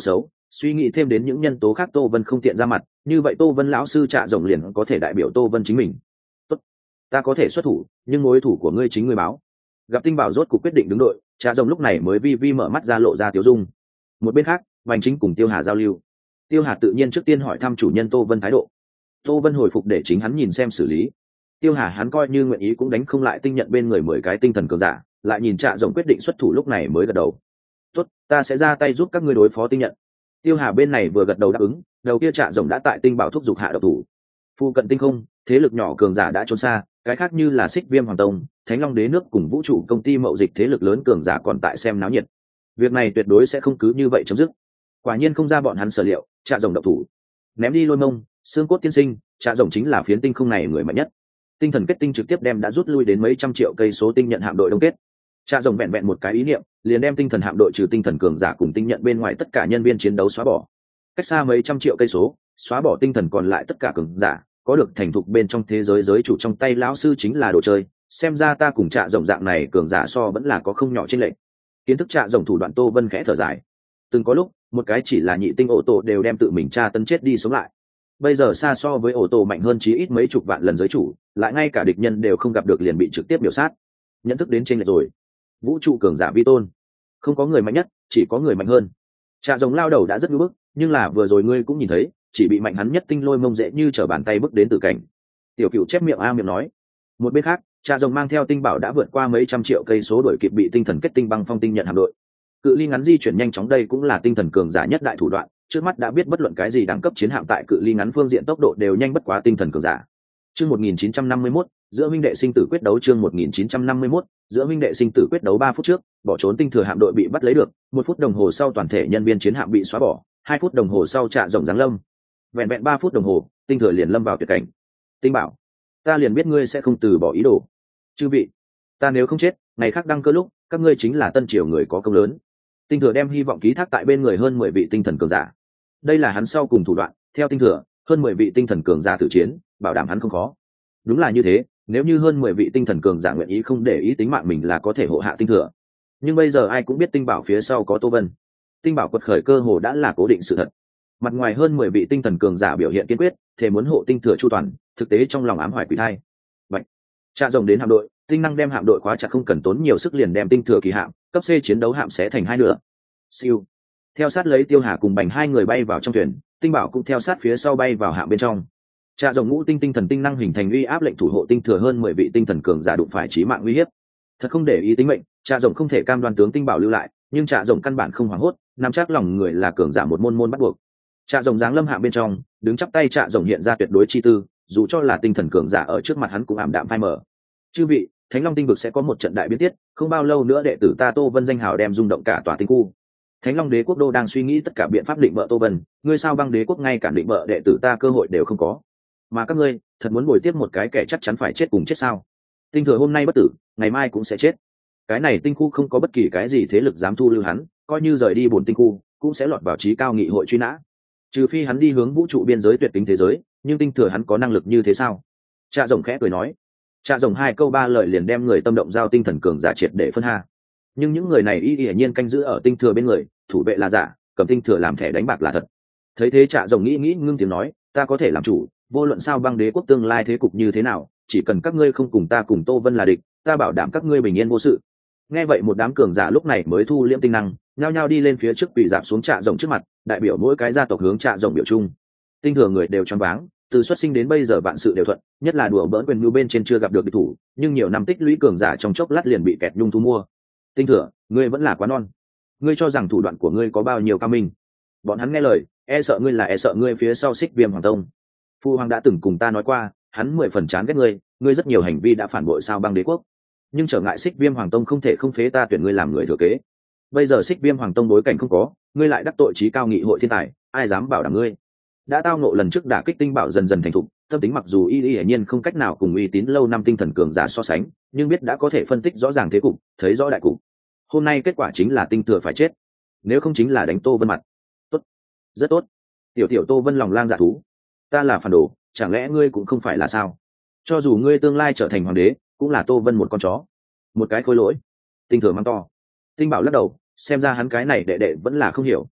suy nghĩ thêm đến những nhân tố khác Tô Vân không tiện ra mặt, như vậy Tô Vân lão sư Trạ Rồng liền có thể đại biểu Tô Vân chính mình. Tốt, ta có thể xuất thủ, nhưng mối thủ của ngươi chính ngươi báo. Gặp Tinh Bảo rốt cuộc quyết định đứng đội, Trạ Rồng lúc này mới vi vi mở mắt ra lộ ra tiểu dung. Một bên khác, Vành Chính cùng Tiêu Hà giao lưu. Tiêu Hà tự nhiên trước tiên hỏi thăm chủ nhân Tô Vân thái độ. Tô Vân hồi phục để chính hắn nhìn xem xử lý. Tiêu Hà hắn coi như nguyện ý cũng đánh không lại tinh nhận bên người mười cái tinh thần cường giả, lại nhìn Trạ Rồng quyết định xuất thủ lúc này mới gật đầu. Tốt, ta sẽ ra tay giúp các ngươi đối phó tinh nhận. Tiêu Hà bên này vừa gật đầu đáp ứng, đầu kia Trạ Rồng đã tại Tinh Bảo thúc giục hạ độc thủ. Phu cận tinh không, thế lực nhỏ cường giả đã trốn xa, cái khác như là Xích Viêm Hoàng Tông, Thánh Long Đế nước cùng vũ trụ công ty mậu dịch thế lực lớn cường giả còn tại xem náo nhiệt. Việc này tuyệt đối sẽ không cứ như vậy chấm dứt. Quả nhiên không ra bọn hắn sở liệu, Trạ Rồng độc thủ, ném đi Lôi Mông, xương cốt tiên sinh, Trạ Rồng chính là phiến tinh không này người mạnh nhất. Tinh thần kết tinh trực tiếp đem đã rút lui đến mấy trăm triệu cây số tinh nhận hạm đội đông kết. Trạ Rồng vẹn vẹn một cái ý niệm, liền đem tinh thần hạm đội trừ tinh thần cường giả cùng tinh nhận bên ngoài tất cả nhân viên chiến đấu xóa bỏ. Cách xa mấy trăm triệu cây số, xóa bỏ tinh thần còn lại tất cả cường giả, có được thành thục bên trong thế giới giới chủ trong tay lão sư chính là đồ chơi, xem ra ta cùng Trạ Rồng dạng này cường giả so vẫn là có không nhỏ trên lệnh. Kiến thức Trạ Rồng thủ đoạn Tô Vân khẽ thở dài. Từng có lúc, một cái chỉ là nhị tinh ổ tổ đều đem tự mình tra tấn chết đi sống lại. Bây giờ xa so với ổ tổ mạnh hơn chí ít mấy chục vạn lần giới chủ, lại ngay cả địch nhân đều không gặp được liền bị trực tiếp biểu sát. Nhận thức đến trên lệch rồi. Vũ trụ cường giả vi tôn, không có người mạnh nhất, chỉ có người mạnh hơn. Trạ Rồng lao đầu đã rất ngưỡng bức, nhưng là vừa rồi ngươi cũng nhìn thấy, chỉ bị mạnh hắn nhất tinh Lôi Mông dễ như trở bàn tay bước đến tử cảnh. Tiểu Cựu chép miệng a miệng nói. Một bên khác, Trạ Rồng mang theo Tinh Bảo đã vượt qua mấy trăm triệu cây số đuổi kịp bị tinh thần kết tinh băng phong tinh nhận hạm đội. Cự ly ngắn di chuyển nhanh chóng đây cũng là tinh thần cường giả nhất đại thủ đoạn, trước mắt đã biết bất luận cái gì đẳng cấp chiến hạm tại cự ly ngắn phương diện tốc độ đều nhanh bất quá tinh thần cường giả. Chương một nghìn chín trăm năm mươi mốt, giữa huynh đệ sinh tử quyết đấu chương một nghìn chín trăm năm mươi mốt, giữa huynh đệ sinh tử quyết đấu ba phút trước, bỏ trốn tinh thừa hạm đội bị bắt lấy được, một phút đồng hồ sau toàn thể nhân viên chiến hạm bị xóa bỏ, hai phút đồng hồ sau Trạ Rồng giáng lâm. Vẹn vẹn ba phút đồng hồ, tinh thừa liền lâm vào tuyệt cảnh. Tinh Bảo, ta liền biết ngươi sẽ không từ bỏ ý đồ. Chư vị, ta nếu không chết, ngày khác đăng cơ lúc, các ngươi chính là tân triều người có công lớn. Tinh thừa đem hy vọng ký thác tại bên người hơn mười vị tinh thần cường giả. Đây là hắn sau cùng thủ đoạn, theo Tinh thừa, hơn mười vị tinh thần cường giả tử chiến, bảo đảm hắn không khó. Đúng là như thế, nếu như hơn mười vị tinh thần cường giả nguyện ý không để ý tính mạng mình là có thể hộ hạ Tinh thừa. Nhưng bây giờ ai cũng biết Tinh Bảo phía sau có Tô Vân. Tinh Bảo quật khởi cơ hồ đã là cố định sự thật. Mặt ngoài hơn mười vị tinh thần cường giả biểu hiện kiên quyết, thể muốn hộ Tinh thừa chu toàn, thực tế trong lòng ám hoài quỷ thai. Vậy, Trạ Rồng đến hạm đội, tinh năng đem hạm đội khóa chặt không cần tốn nhiều sức liền đem Tinh thừa kỳ hạm, cấp C chiến đấu hạm sẽ thành hai nửa. Siêu. Theo sát lấy Tiêu Hà cùng Bành hai người bay vào trong thuyền, Tinh Bảo cũng theo sát phía sau bay vào hạm bên trong. Trạ Rồng ngũ tinh tinh thần tinh năng hình thành uy áp lệnh thủ hộ Tinh thừa hơn mười vị tinh thần cường giả đụng phải chí mạng uy hiếp. Thật không để ý tính mệnh, Trạ Rồng không thể cam đoan tướng Tinh Bảo lưu lại, nhưng Trạ Rồng căn bản không hoảng hốt, nắm chắc lòng người là cường giả một môn môn bắt buộc. Trạ Rồng giáng lâm hạm bên trong, đứng chắp tay Trạ Rồng hiện ra tuyệt đối chi tư, dù cho là tinh thần cường giả ở trước mặt hắn cũng ảm đạm phai mờ. Chư vị, Thánh Long tinh vực sẽ có một trận đại biến tiết, không bao lâu nữa đệ tử ta Tô Vân danh hào đem rung động cả tòa tinh khu. Thánh Long Đế quốc đô đang suy nghĩ tất cả biện pháp định bợ Tô Vân, ngươi sao Băng Đế quốc ngay cả định bợ đệ tử ta cơ hội đều không có. Mà các ngươi, thật muốn bồi tiếp một cái kẻ chắc chắn phải chết cùng chết sao? Tinh thừa hôm nay bất tử, ngày mai cũng sẽ chết. Cái này tinh khu không có bất kỳ cái gì thế lực dám thu lưu hắn, coi như rời đi bổn tinh khu, cũng sẽ lọt vào trí cao nghị hội truy nã. Trừ phi hắn đi hướng vũ trụ biên giới tuyệt tính thế giới, nhưng Tinh thừa hắn có năng lực như thế sao? Trạ Rồng khẽ cười nói. Trạ Rồng hai câu ba lời liền đem người tâm động giao tinh thần cường giả triệt để phân ha. Nhưng những người này y hiển nhiên canh giữ ở Tinh thừa bên người, thủ vệ là giả, cầm Tinh thừa làm thẻ đánh bạc là thật. Thấy thế Trạ Rồng nghĩ nghĩ ngưng tiếng nói, ta có thể làm chủ, vô luận sao Băng Đế quốc tương lai thế cục như thế nào, chỉ cần các ngươi không cùng ta cùng Tô Vân là địch, ta bảo đảm các ngươi bình yên vô sự. Nghe vậy một đám cường giả lúc này mới thu liễm tinh năng, nhao nhao đi lên phía trước quỳ dạp xuống Trạ Rồng trước mặt, đại biểu mỗi cái gia tộc hướng Trạ Rồng biểu trung. Tinh thừa người đều choáng váng, từ xuất sinh đến bây giờ vạn sự đều thuận, nhất là đùa bỡn quyền mưu bên trên chưa gặp được địch thủ, nhưng nhiều năm tích lũy cường giả trong chốc lát liền bị kẹt nhung thu mua. Tinh thừa, ngươi vẫn là quá non. Ngươi cho rằng thủ đoạn của ngươi có bao nhiêu cao minh? Bọn hắn nghe lời, e sợ ngươi là e sợ ngươi phía sau Xích Viêm Hoàng Tông. Phu hoàng đã từng cùng ta nói qua, hắn mười phần chán ghét ngươi, ngươi rất nhiều hành vi đã phản bội sao Băng Đế quốc. Nhưng trở ngại Xích Viêm Hoàng Tông không thể không phế ta tuyển ngươi làm người thừa kế. Bây giờ Xích Viêm Hoàng Tông đối cảnh không có, ngươi lại đắc tội trí cao nghị hội thiên tài, ai dám bảo đảm ngươi? Đã tao nộ lần trước đả kích Tinh Bảo dần dần thành thục, tâm tính mặc dù y y hiển nhiên không cách nào cùng uy tín lâu năm tinh thần cường giả so sánh, nhưng biết đã có thể phân tích rõ ràng thế cục, thấy rõ đại cục. Hôm nay kết quả chính là Tinh thừa phải chết, nếu không chính là đánh Tô Vân mặt. Tốt, rất tốt. Tiểu tiểu Tô Vân lòng lang dạ thú, ta là phản đồ, chẳng lẽ ngươi cũng không phải là sao? Cho dù ngươi tương lai trở thành hoàng đế, cũng là Tô Vân một con chó, một cái khôi lỗi. Tinh thừa mắng to. Tinh Bảo lắc đầu, xem ra hắn cái này đệ đệ vẫn là không hiểu.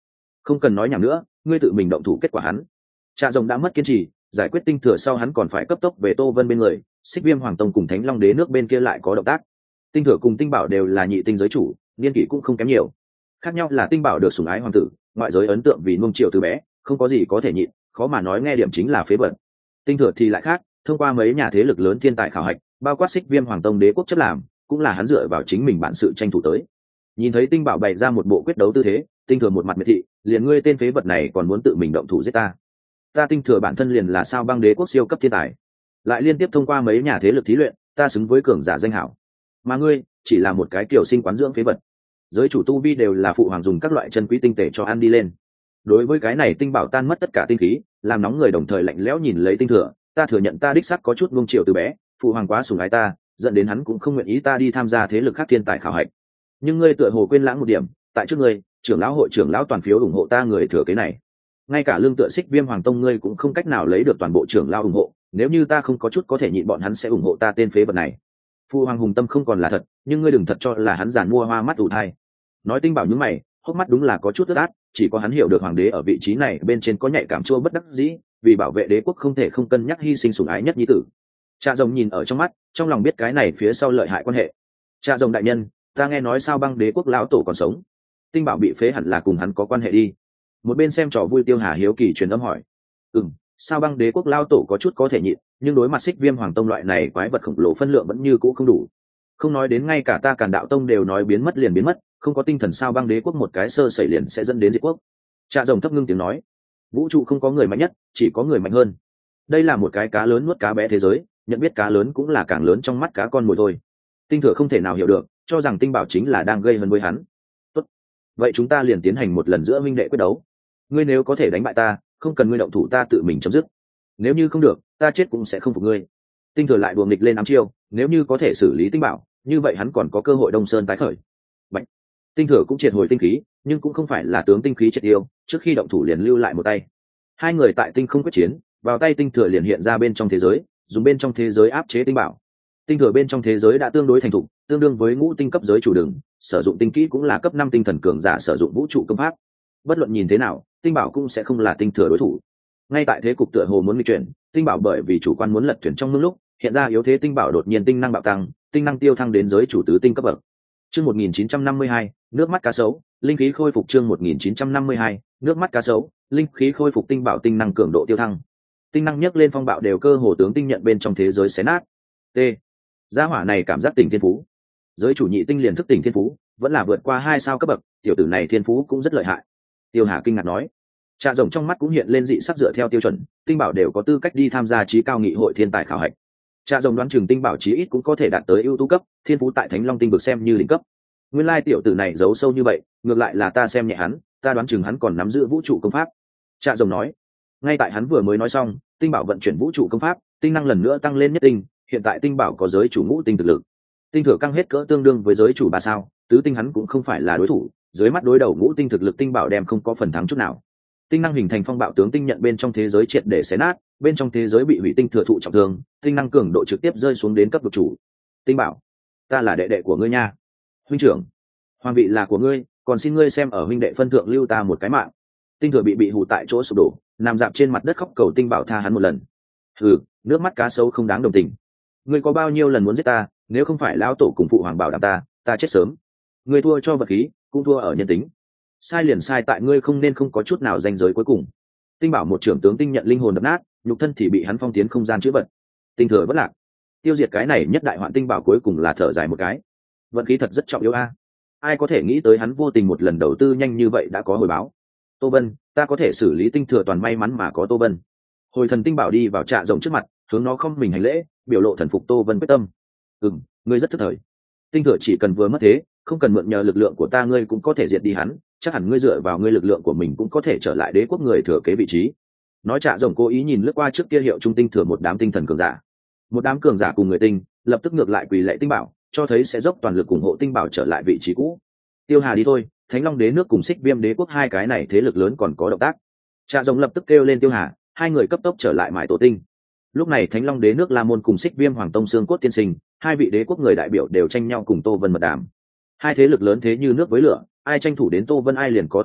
không cần nói nhảm nữa, ngươi tự mình động thủ kết quả hắn. Trạ rồng đã mất kiên trì, giải quyết tinh thừa sau hắn còn phải cấp tốc về Tô Vân bên người, Xích Viêm Hoàng Tông cùng Thánh Long Đế nước bên kia lại có động tác. Tinh thừa cùng Tinh Bảo đều là nhị tinh giới chủ, niên kỷ cũng không kém nhiều. Khác nhau là Tinh Bảo được sủng ái hoàng tử, ngoại giới ấn tượng vì nuông chiều từ bé, không có gì có thể nhịn, khó mà nói nghe điểm chính là phế vật. Tinh thừa thì lại khác, thông qua mấy nhà thế lực lớn thiên tài khảo hạch, bao quát Xích Viêm Hoàng Tông đế quốc chấp làm, cũng là hắn dựa vào chính mình bản sự tranh thủ tới. Nhìn thấy Tinh Bảo bày ra một bộ quyết đấu tư thế, Tinh thừa một mặt miệt thị, liền ngươi tên phế vật này còn muốn tự mình động thủ giết ta. Ta Tinh thừa bản thân liền là sao băng đế quốc siêu cấp thiên tài, lại liên tiếp thông qua mấy nhà thế lực thí luyện, ta xứng với cường giả danh hảo, mà ngươi chỉ là một cái kiểu sinh quán dưỡng phế vật. Giới chủ tu vi đều là phụ hoàng dùng các loại chân quý tinh tể cho ăn đi lên. Đối với cái này Tinh Bảo tan mất tất cả tinh khí, làm nóng người đồng thời lạnh lẽo nhìn lấy Tinh thừa, ta thừa nhận ta đích xác có chút nuông chiều từ bé, phụ hoàng quá sủng ái ta, dẫn đến hắn cũng không nguyện ý ta đi tham gia thế lực khác thiên tài khảo hạch. Nhưng ngươi tựa hồ quên lãng một điểm, tại trước ngươi, trưởng lão hội trưởng lão toàn phiếu ủng hộ ta người thừa kế này. Ngay cả lương tựa Xích Viêm Hoàng Tông ngươi cũng không cách nào lấy được toàn bộ trưởng lão ủng hộ, nếu như ta không có chút có thể nhịn bọn hắn sẽ ủng hộ ta tên phế vật này. Phụ hoàng hùng tâm không còn là thật, nhưng ngươi đừng thật cho là hắn giàn mua hoa mắt ủ thai. Nói Tinh Bảo nhướng mày, hốc mắt đúng là có chút ướt át, chỉ có hắn hiểu được hoàng đế ở vị trí này bên trên có nhạy cảm chua bất đắc dĩ, vì bảo vệ đế quốc không thể không cân nhắc hy sinh sủng ái nhất nhi tử. Cha rồng nhìn ở trong mắt, trong lòng biết cái này phía sau lợi hại quan hệ. Cha rồng đại nhân, ta nghe nói sao băng đế quốc lão tổ còn sống, Tinh Bảo bị phế hẳn là cùng hắn có quan hệ đi. Một bên xem trò vui Tiêu Hà hiếu kỳ truyền âm hỏi. Ừm, sao băng đế quốc lão tổ có chút có thể nhịn, nhưng đối mặt Xích Viêm Hoàng Tông loại này quái vật khổng lồ phân lượng vẫn như cũ không đủ. Không nói đến ngay cả ta Càn Đạo Tông đều nói biến mất liền biến mất, không có tinh thần sao băng đế quốc một cái sơ sẩy liền sẽ dẫn đến diệt quốc. Cha rồng thấp ngưng tiếng nói, vũ trụ không có người mạnh nhất, chỉ có người mạnh hơn. Đây là một cái cá lớn nuốt cá bé thế giới, nhận biết cá lớn cũng là càng lớn trong mắt cá con mồi thôi. Tinh thừa không thể nào hiểu được, cho rằng Tinh Bảo chính là đang gây hấn với hắn. Tốt, vậy chúng ta liền tiến hành một lần giữa huynh đệ quyết đấu. Ngươi nếu có thể đánh bại ta, không cần ngươi động thủ, ta tự mình chấm dứt. Nếu như không được, ta chết cũng sẽ không phục ngươi. Tinh thừa lại đùa nghịch lên ám chiêu, nếu như có thể xử lý Tinh Bảo, như vậy hắn còn có cơ hội Đông Sơn tái khởi. Bạch. Tinh thừa cũng triệt hồi tinh khí, nhưng cũng không phải là tướng tinh khí triệt yêu, trước khi động thủ liền lưu lại một tay. Hai người tại tinh không quyết chiến, vào tay Tinh thừa liền hiện ra bên trong thế giới, dùng bên trong thế giới áp chế Tinh Bảo. Tinh thừa bên trong thế giới đã tương đối thành thục, tương đương với ngũ tinh cấp giới chủ đường, sử dụng tinh kỹ cũng là cấp năm tinh thần cường giả sử dụng vũ trụ công pháp. Bất luận nhìn thế nào, Tinh Bảo cũng sẽ không là Tinh thừa đối thủ. Ngay tại thế cục tựa hồ muốn nghịch chuyển, Tinh Bảo bởi vì chủ quan muốn lật thuyền trong mương lúc, hiện ra yếu thế Tinh Bảo đột nhiên tinh năng bạo tăng, tinh năng tiêu thăng đến giới chủ tứ tinh cấp bậc. Chương một nghìn chín trăm năm mươi hai, nước mắt cá sấu, linh khí khôi phục. Chương một nghìn chín trăm năm mươi hai, nước mắt cá sấu, linh khí khôi phục. Tinh Bảo tinh năng cường độ tiêu thăng. Tinh năng nhấc lên phong bạo đều cơ hồ tướng tinh nhận bên trong thế giới xé nát. T. Gia hỏa này cảm giác tỉnh thiên phú. Giới chủ nhị tinh liền thức tỉnh thiên phú, vẫn là vượt qua hai sao cấp bậc, tiểu tử này thiên phú cũng rất lợi hại. Tiêu Hà kinh ngạc nói. Trạ rồng trong mắt cũng hiện lên dị sắc, dựa theo tiêu chuẩn, Tinh Bảo đều có tư cách đi tham gia trí cao nghị hội thiên tài khảo hạch. Trạ rồng đoán chừng Tinh Bảo chí ít cũng có thể đạt tới ưu tú cấp, thiên phú tại Thánh Long tinh vực xem như đỉnh cấp. Nguyên lai tiểu tử này giấu sâu như vậy, ngược lại là ta xem nhẹ hắn, ta đoán chừng hắn còn nắm giữ vũ trụ công pháp. Trạ rồng nói. Ngay tại hắn vừa mới nói xong, Tinh Bảo vận chuyển vũ trụ công pháp, tinh năng lần nữa tăng lên nhất tinh, hiện tại Tinh Bảo có giới chủ ngũ tinh thực lực. Tinh thừa căng hết cỡ tương đương với giới chủ ba sao, tứ tinh hắn cũng không phải là đối thủ, dưới mắt đối đầu ngũ tinh thực lực Tinh Bảo đem không có phần thắng chút nào. Tinh năng hình thành phong bạo tướng tinh nhận bên trong thế giới triệt để xé nát, bên trong thế giới bị hủy, tinh thừa thụ trọng thương, tinh năng cường độ trực tiếp rơi xuống đến cấp vực chủ. Tinh Bảo, ta là đệ đệ của ngươi nha. Huynh trưởng, hoàng vị là của ngươi, còn xin ngươi xem ở huynh đệ phân thượng lưu ta một cái mạng. Tinh thừa bị bị hù tại chỗ sụp đổ, nằm dạp trên mặt đất khóc cầu Tinh Bảo tha hắn một lần. Hừ, nước mắt cá sấu không đáng đồng tình. Ngươi có bao nhiêu lần muốn giết ta, nếu không phải lão tổ cùng phụ hoàng bảo đảm ta, ta chết sớm. Ngươi thua cho vật khí, cũng thua ở nhân tính. Sai liền sai tại ngươi không nên không có chút nào danh giới cuối cùng. Tinh Bảo một trưởng tướng tinh nhận linh hồn đập nát, nhục thân thì bị hắn phong tiến không gian chữ vật. Tinh thừa bất lạc, tiêu diệt cái này nhất đại hoạn. Tinh Bảo cuối cùng là thở dài một cái. Vận khí thật rất trọng yếu a. Ai có thể nghĩ tới hắn vô tình một lần đầu tư nhanh như vậy đã có hồi báo. Tô Vân, ta có thể xử lý Tinh thừa toàn may mắn mà có Tô Vân. Hồi thần Tinh Bảo đi vào Trạ rồng trước mặt, hướng nó không mình hành lễ, biểu lộ thần phục Tô Vân quyết tâm. Ừm, ngươi rất thức thời. Tinh thừa chỉ cần vừa mất thế, không cần mượn nhờ lực lượng của ta ngươi cũng có thể diệt đi hắn, chắc hẳn ngươi dựa vào ngươi lực lượng của mình cũng có thể trở lại đế quốc người thừa kế vị trí. Nói Trạ rồng cố ý nhìn lướt qua trước kia hiệu trung tinh thừa một đám tinh thần cường giả. Một đám cường giả cùng người tinh, lập tức ngược lại quỳ lạy Tinh Bảo, cho thấy sẽ dốc toàn lực ủng hộ Tinh Bảo trở lại vị trí cũ. Tiêu Hà đi thôi, Thánh Long đế nước cùng Xích Viêm đế quốc hai cái này thế lực lớn còn có động tác. Trạ rồng lập tức kêu lên Tiêu Hà, hai người cấp tốc trở lại Mại Tổ tinh. Lúc này Thánh Long đế nước La Môn cùng Xích Viêm Hoàng Tông xương cốt tiên sinh, hai vị đế quốc người đại biểu đều tranh nhau cùng Tô Vân mật đàm. Hai thế lực lớn thế như nước với lửa, ai tranh thủ đến Tô Vân ai liền có tương lai,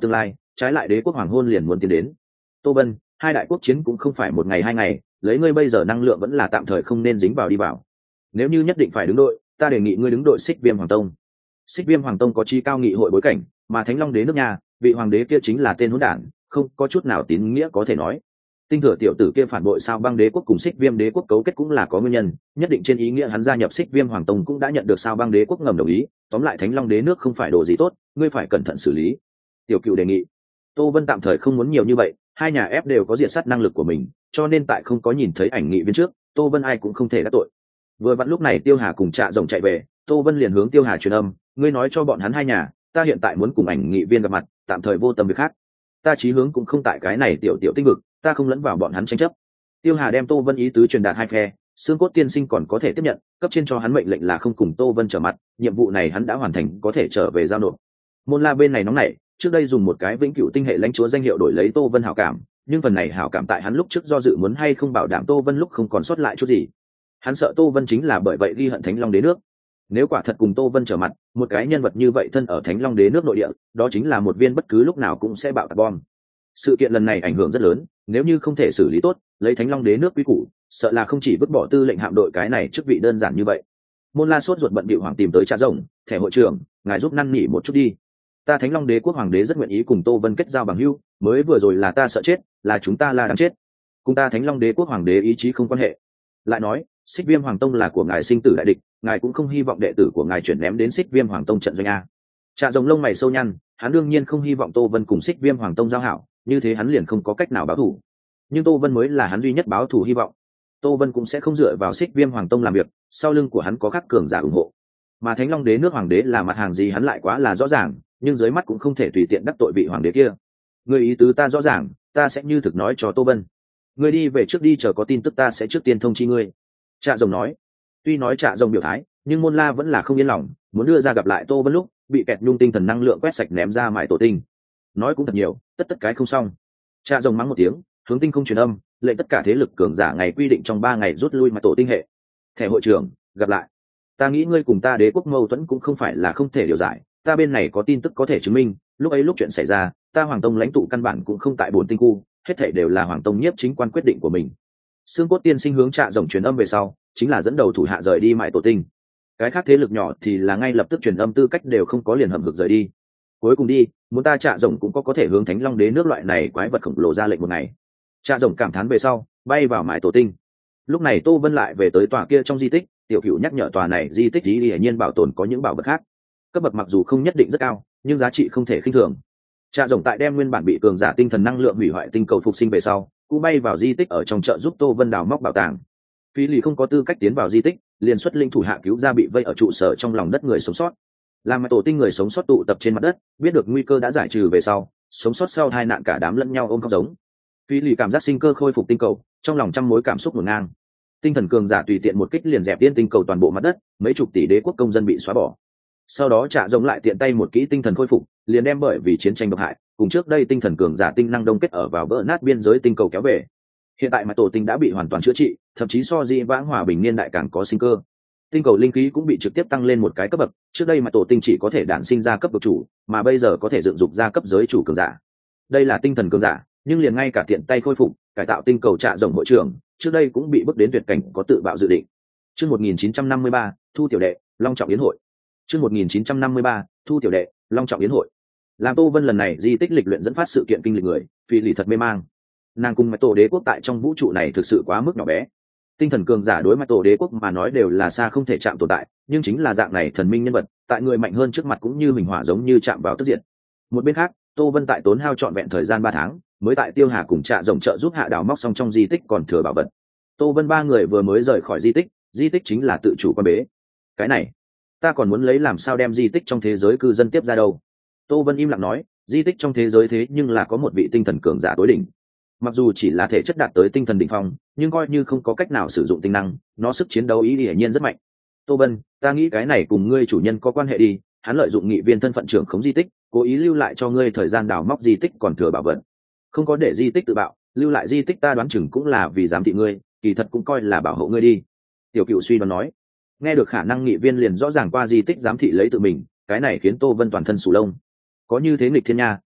trái lại đế quốc hoàng hôn liền muốn tiến đến. Tô Vân, hai đại quốc chiến cũng không phải một ngày hai ngày, lấy ngươi bây giờ năng lượng vẫn là tạm thời không nên dính vào đi vào. Nếu như nhất định phải đứng đội, ta đề nghị ngươi đứng đội Xích Viêm Hoàng Tông. Xích Viêm Hoàng Tông có chi cao nghị hội bối cảnh, mà Thánh Long Đế nước nhà, vị hoàng đế kia chính là tên hỗn đản, không có chút nào tín nghĩa có thể nói. Tinh Thừa tiểu tử kia phản bội Sao Băng Đế quốc cùng Xích Viêm Đế quốc cấu kết cũng là có nguyên nhân, nhất định trên ý nghĩa hắn gia nhập Xích Viêm Hoàng Tông cũng đã nhận được Sao Băng Đế quốc ngầm đồng ý, tóm lại Thánh Long Đế nước không phải đồ gì tốt, ngươi phải cẩn thận xử lý. Tiểu Cựu đề nghị. Tô Vân tạm thời không muốn nhiều như vậy, hai nhà ép đều có diệt sát năng lực của mình, cho nên tại không có nhìn thấy ảnh nghị viên trước, Tô Vân ai cũng không thể đắc tội. Vừa vặn lúc này Tiêu Hà cùng Trạ Rồng chạy về, Tô Vân liền hướng Tiêu Hà truyền âm, ngươi nói cho bọn hắn hai nhà, ta hiện tại muốn cùng ảnh nghị viên gặp mặt, tạm thời vô tâm việc khác. Ta chí hướng cũng không tại cái này tiểu tiểu tinh vực, ta không lẫn vào bọn hắn tranh chấp. Tiêu Hà đem Tô Vân ý tứ truyền đạt hai phe, Xương Cốt tiên sinh còn có thể tiếp nhận, cấp trên cho hắn mệnh lệnh là không cùng Tô Vân trở mặt, nhiệm vụ này hắn đã hoàn thành, có thể trở về giao nộp. Môn La bên này nóng nảy, trước đây dùng một cái vĩnh cửu tinh hệ lãnh chúa danh hiệu đổi lấy Tô Vân hảo cảm, nhưng phần này hảo cảm tại hắn lúc trước do dự muốn hay không bảo đảm Tô Vân lúc không còn sót lại chút gì. Hắn sợ Tô Vân chính là bởi vậy ghi hận Thánh Long Đế nước. Nếu quả thật cùng Tô Vân trở mặt, một cái nhân vật như vậy thân ở Thánh Long Đế nước nội địa, đó chính là một viên bất cứ lúc nào cũng sẽ bạo tạc bom. Sự kiện lần này ảnh hưởng rất lớn, nếu như không thể xử lý tốt, lấy Thánh Long Đế nước quy củ, sợ là không chỉ vứt bỏ tư lệnh hạm đội cái này chức vị đơn giản như vậy. Môn La sốt ruột bận bịu hoàng tìm tới Trạ Rồng, thẻ hội trưởng, ngài giúp năn nỉ một chút đi. Ta Thánh Long Đế quốc hoàng đế rất nguyện ý cùng Tô Vân kết giao bằng hữu, mới vừa rồi là ta sợ chết, là chúng ta là đáng chết. Cùng ta Thánh Long Đế quốc hoàng đế ý chí không quan hệ. Lại nói, Xích Viêm Hoàng Tông là của ngài sinh tử đại địch, ngài cũng không hy vọng đệ tử của ngài chuyển ném đến Xích Viêm Hoàng Tông trận doanh a. Trạ Rồng lông mày sâu nhăn, hắn đương nhiên không hy vọng Tô Vân cùng Xích Viêm Hoàng Tông giao hảo, như thế hắn liền không có cách nào báo thù. Nhưng Tô Vân mới là hắn duy nhất báo thù hy vọng. Tô Vân cũng sẽ không dựa vào Xích Viêm Hoàng Tông làm việc, sau lưng của hắn có khắc cường giả ủng hộ. Mà Thánh Long Đế nước hoàng đế là mặt hàng gì hắn lại quá là rõ ràng, nhưng dưới mắt cũng không thể tùy tiện đắc tội vị hoàng đế kia. Người ý tứ ta rõ ràng, ta sẽ như thực nói cho Tô Vân. Người đi về trước đi, chờ có tin tức ta sẽ trước tiên thông chi ngươi. Trạ Rồng nói. Tuy nói Trạ Rồng biểu thái, nhưng Môn La vẫn là không yên lòng, muốn đưa ra gặp lại Tô Vân lúc bị kẹt nhung tinh thần năng lượng quét sạch ném ra mải tổ tinh. Nói cũng thật nhiều, tất tất cái không xong. Trạ Rồng mắng một tiếng, hướng tinh không truyền âm, lệnh tất cả thế lực cường giả ngày quy định trong ba ngày rút lui mải tổ tinh hệ. Thẻ hội trưởng, gặp lại. Ta nghĩ ngươi cùng ta đế quốc mâu thuẫn cũng không phải là không thể điều giải, ta bên này có tin tức có thể chứng minh, lúc ấy lúc chuyện xảy ra, ta Hoàng Tông lãnh tụ căn bản cũng không tại bổn tinh khu, hết thảy đều là Hoàng Tông nhiếp chính quan quyết định của mình. Xương Cốt tiên sinh hướng Trạ Rồng truyền âm về sau, chính là dẫn đầu thủ hạ rời đi mại tổ tinh. Cái khác thế lực nhỏ thì là ngay lập tức truyền âm tư cách đều không có, liền hầm hực rời đi. Cuối cùng đi, muốn ta Trạ Rồng cũng có có thể hướng Thánh Long Đế nước loại này quái vật khổng lồ ra lệnh một ngày. Trạ Rồng cảm thán về sau, bay vào mại tổ tinh. Lúc này Tô Vân lại về tới tòa kia trong di tích, Tiểu Cửu nhắc nhở tòa này di tích ý hiển nhiên bảo tồn có những bảo vật khác. Cấp bậc mặc dù không nhất định rất cao, nhưng giá trị không thể khinh thường. Trạ Rồng tại đem nguyên bản bị cường giả tinh thần năng lượng hủy hoại tinh cầu phục sinh về sau, cũng bay vào di tích ở trong chợ giúp Tô Vân đào móc bảo tàng. Phi Lì không có tư cách tiến vào di tích, liền xuất linh thủ hạ cứu ra bị vây ở trụ sở trong lòng đất người sống sót. Làm tổ tinh người sống sót tụ tập trên mặt đất, biết được nguy cơ đã giải trừ về sau, sống sót sau hai nạn cả đám lẫn nhau ôm khóc giống. Phi Lì cảm giác sinh cơ khôi phục tinh cầu, trong lòng trăm mối cảm xúc ngổn ngang. Tinh thần cường giả tùy tiện một kích liền dẹp tiên tinh cầu toàn bộ mặt đất, mấy chục tỷ đế quốc công dân bị xóa bỏ. Sau đó Trạ Rồng lại tiện tay một kỹ tinh thần khôi phục, liền đem bởi vì chiến tranh độc hại cùng trước đây tinh thần cường giả tinh năng đông kết ở vào vỡ nát biên giới tinh cầu kéo về. Hiện tại mà tổ tinh đã bị hoàn toàn chữa trị, thậm chí so di vãng hòa bình niên đại càng có sinh cơ. Tinh cầu linh khí cũng bị trực tiếp tăng lên một cái cấp bậc, trước đây mà tổ tinh chỉ có thể đản sinh ra cấp bậc chủ, mà bây giờ có thể dựng dục ra cấp giới chủ cường giả. Đây là tinh thần cường giả, nhưng liền ngay cả tiện tay khôi phục cải tạo tinh cầu Trạ Rồng hội trưởng trước đây cũng bị bước đến tuyệt cảnh, có tự bạo dự định. Chương một nghìn chín trăm năm mươi ba, thu tiểu đệ, long trọng yến hội. Chương một nghìn chín trăm năm mươi ba, thu tiểu đệ, long trọng yến hội. Làm Tô Vân lần này di tích lịch luyện dẫn phát sự kiện kinh lịch người, Phi Lì thật mê mang. Nàng cùng Mạch Tổ Đế quốc tại trong vũ trụ này thực sự quá mức nhỏ bé. Tinh thần cường giả đối Mạch Tổ Đế quốc mà nói đều là xa không thể chạm tồn tại, nhưng chính là dạng này thần minh nhân vật, tại người mạnh hơn trước mặt cũng như mình hỏa giống như chạm vào tức diện. Một bên khác, Tô Vân tại tốn hao trọn vẹn thời gian ba tháng, mới tại Tiêu Hà cùng Trạ Rồng trợ giúp hạ đào móc xong trong di tích còn thừa bảo vật. Tô Vân ba người vừa mới rời khỏi di tích, di tích chính là tự chủ quan bế. Cái này, ta còn muốn lấy làm sao đem di tích trong thế giới cư dân tiếp ra đâu? Tô Vân im lặng nói, di tích trong thế giới thế nhưng là có một vị tinh thần cường giả tối đỉnh. Mặc dù chỉ là thể chất đạt tới tinh thần đỉnh phong, nhưng coi như không có cách nào sử dụng tinh năng, nó sức chiến đấu ý hiển nhiên rất mạnh. Tô Vân, ta nghĩ cái này cùng ngươi chủ nhân có quan hệ đi, hắn lợi dụng nghị viên thân phận trưởng khống di tích, cố ý lưu lại cho ngươi thời gian đào móc di tích còn thừa bảo vật. Không có để di tích tự bạo, lưu lại di tích ta đoán chừng cũng là vì giám thị ngươi, kỳ thật cũng coi là bảo hộ ngươi đi. Tiểu Cựu suy đoán nói. Nghe được khả năng nghị viên liền rõ ràng qua di tích giám thị lấy tự mình, cái này khiến Tô Vân toàn thân sù lông. Có như thế nghịch thiên nha,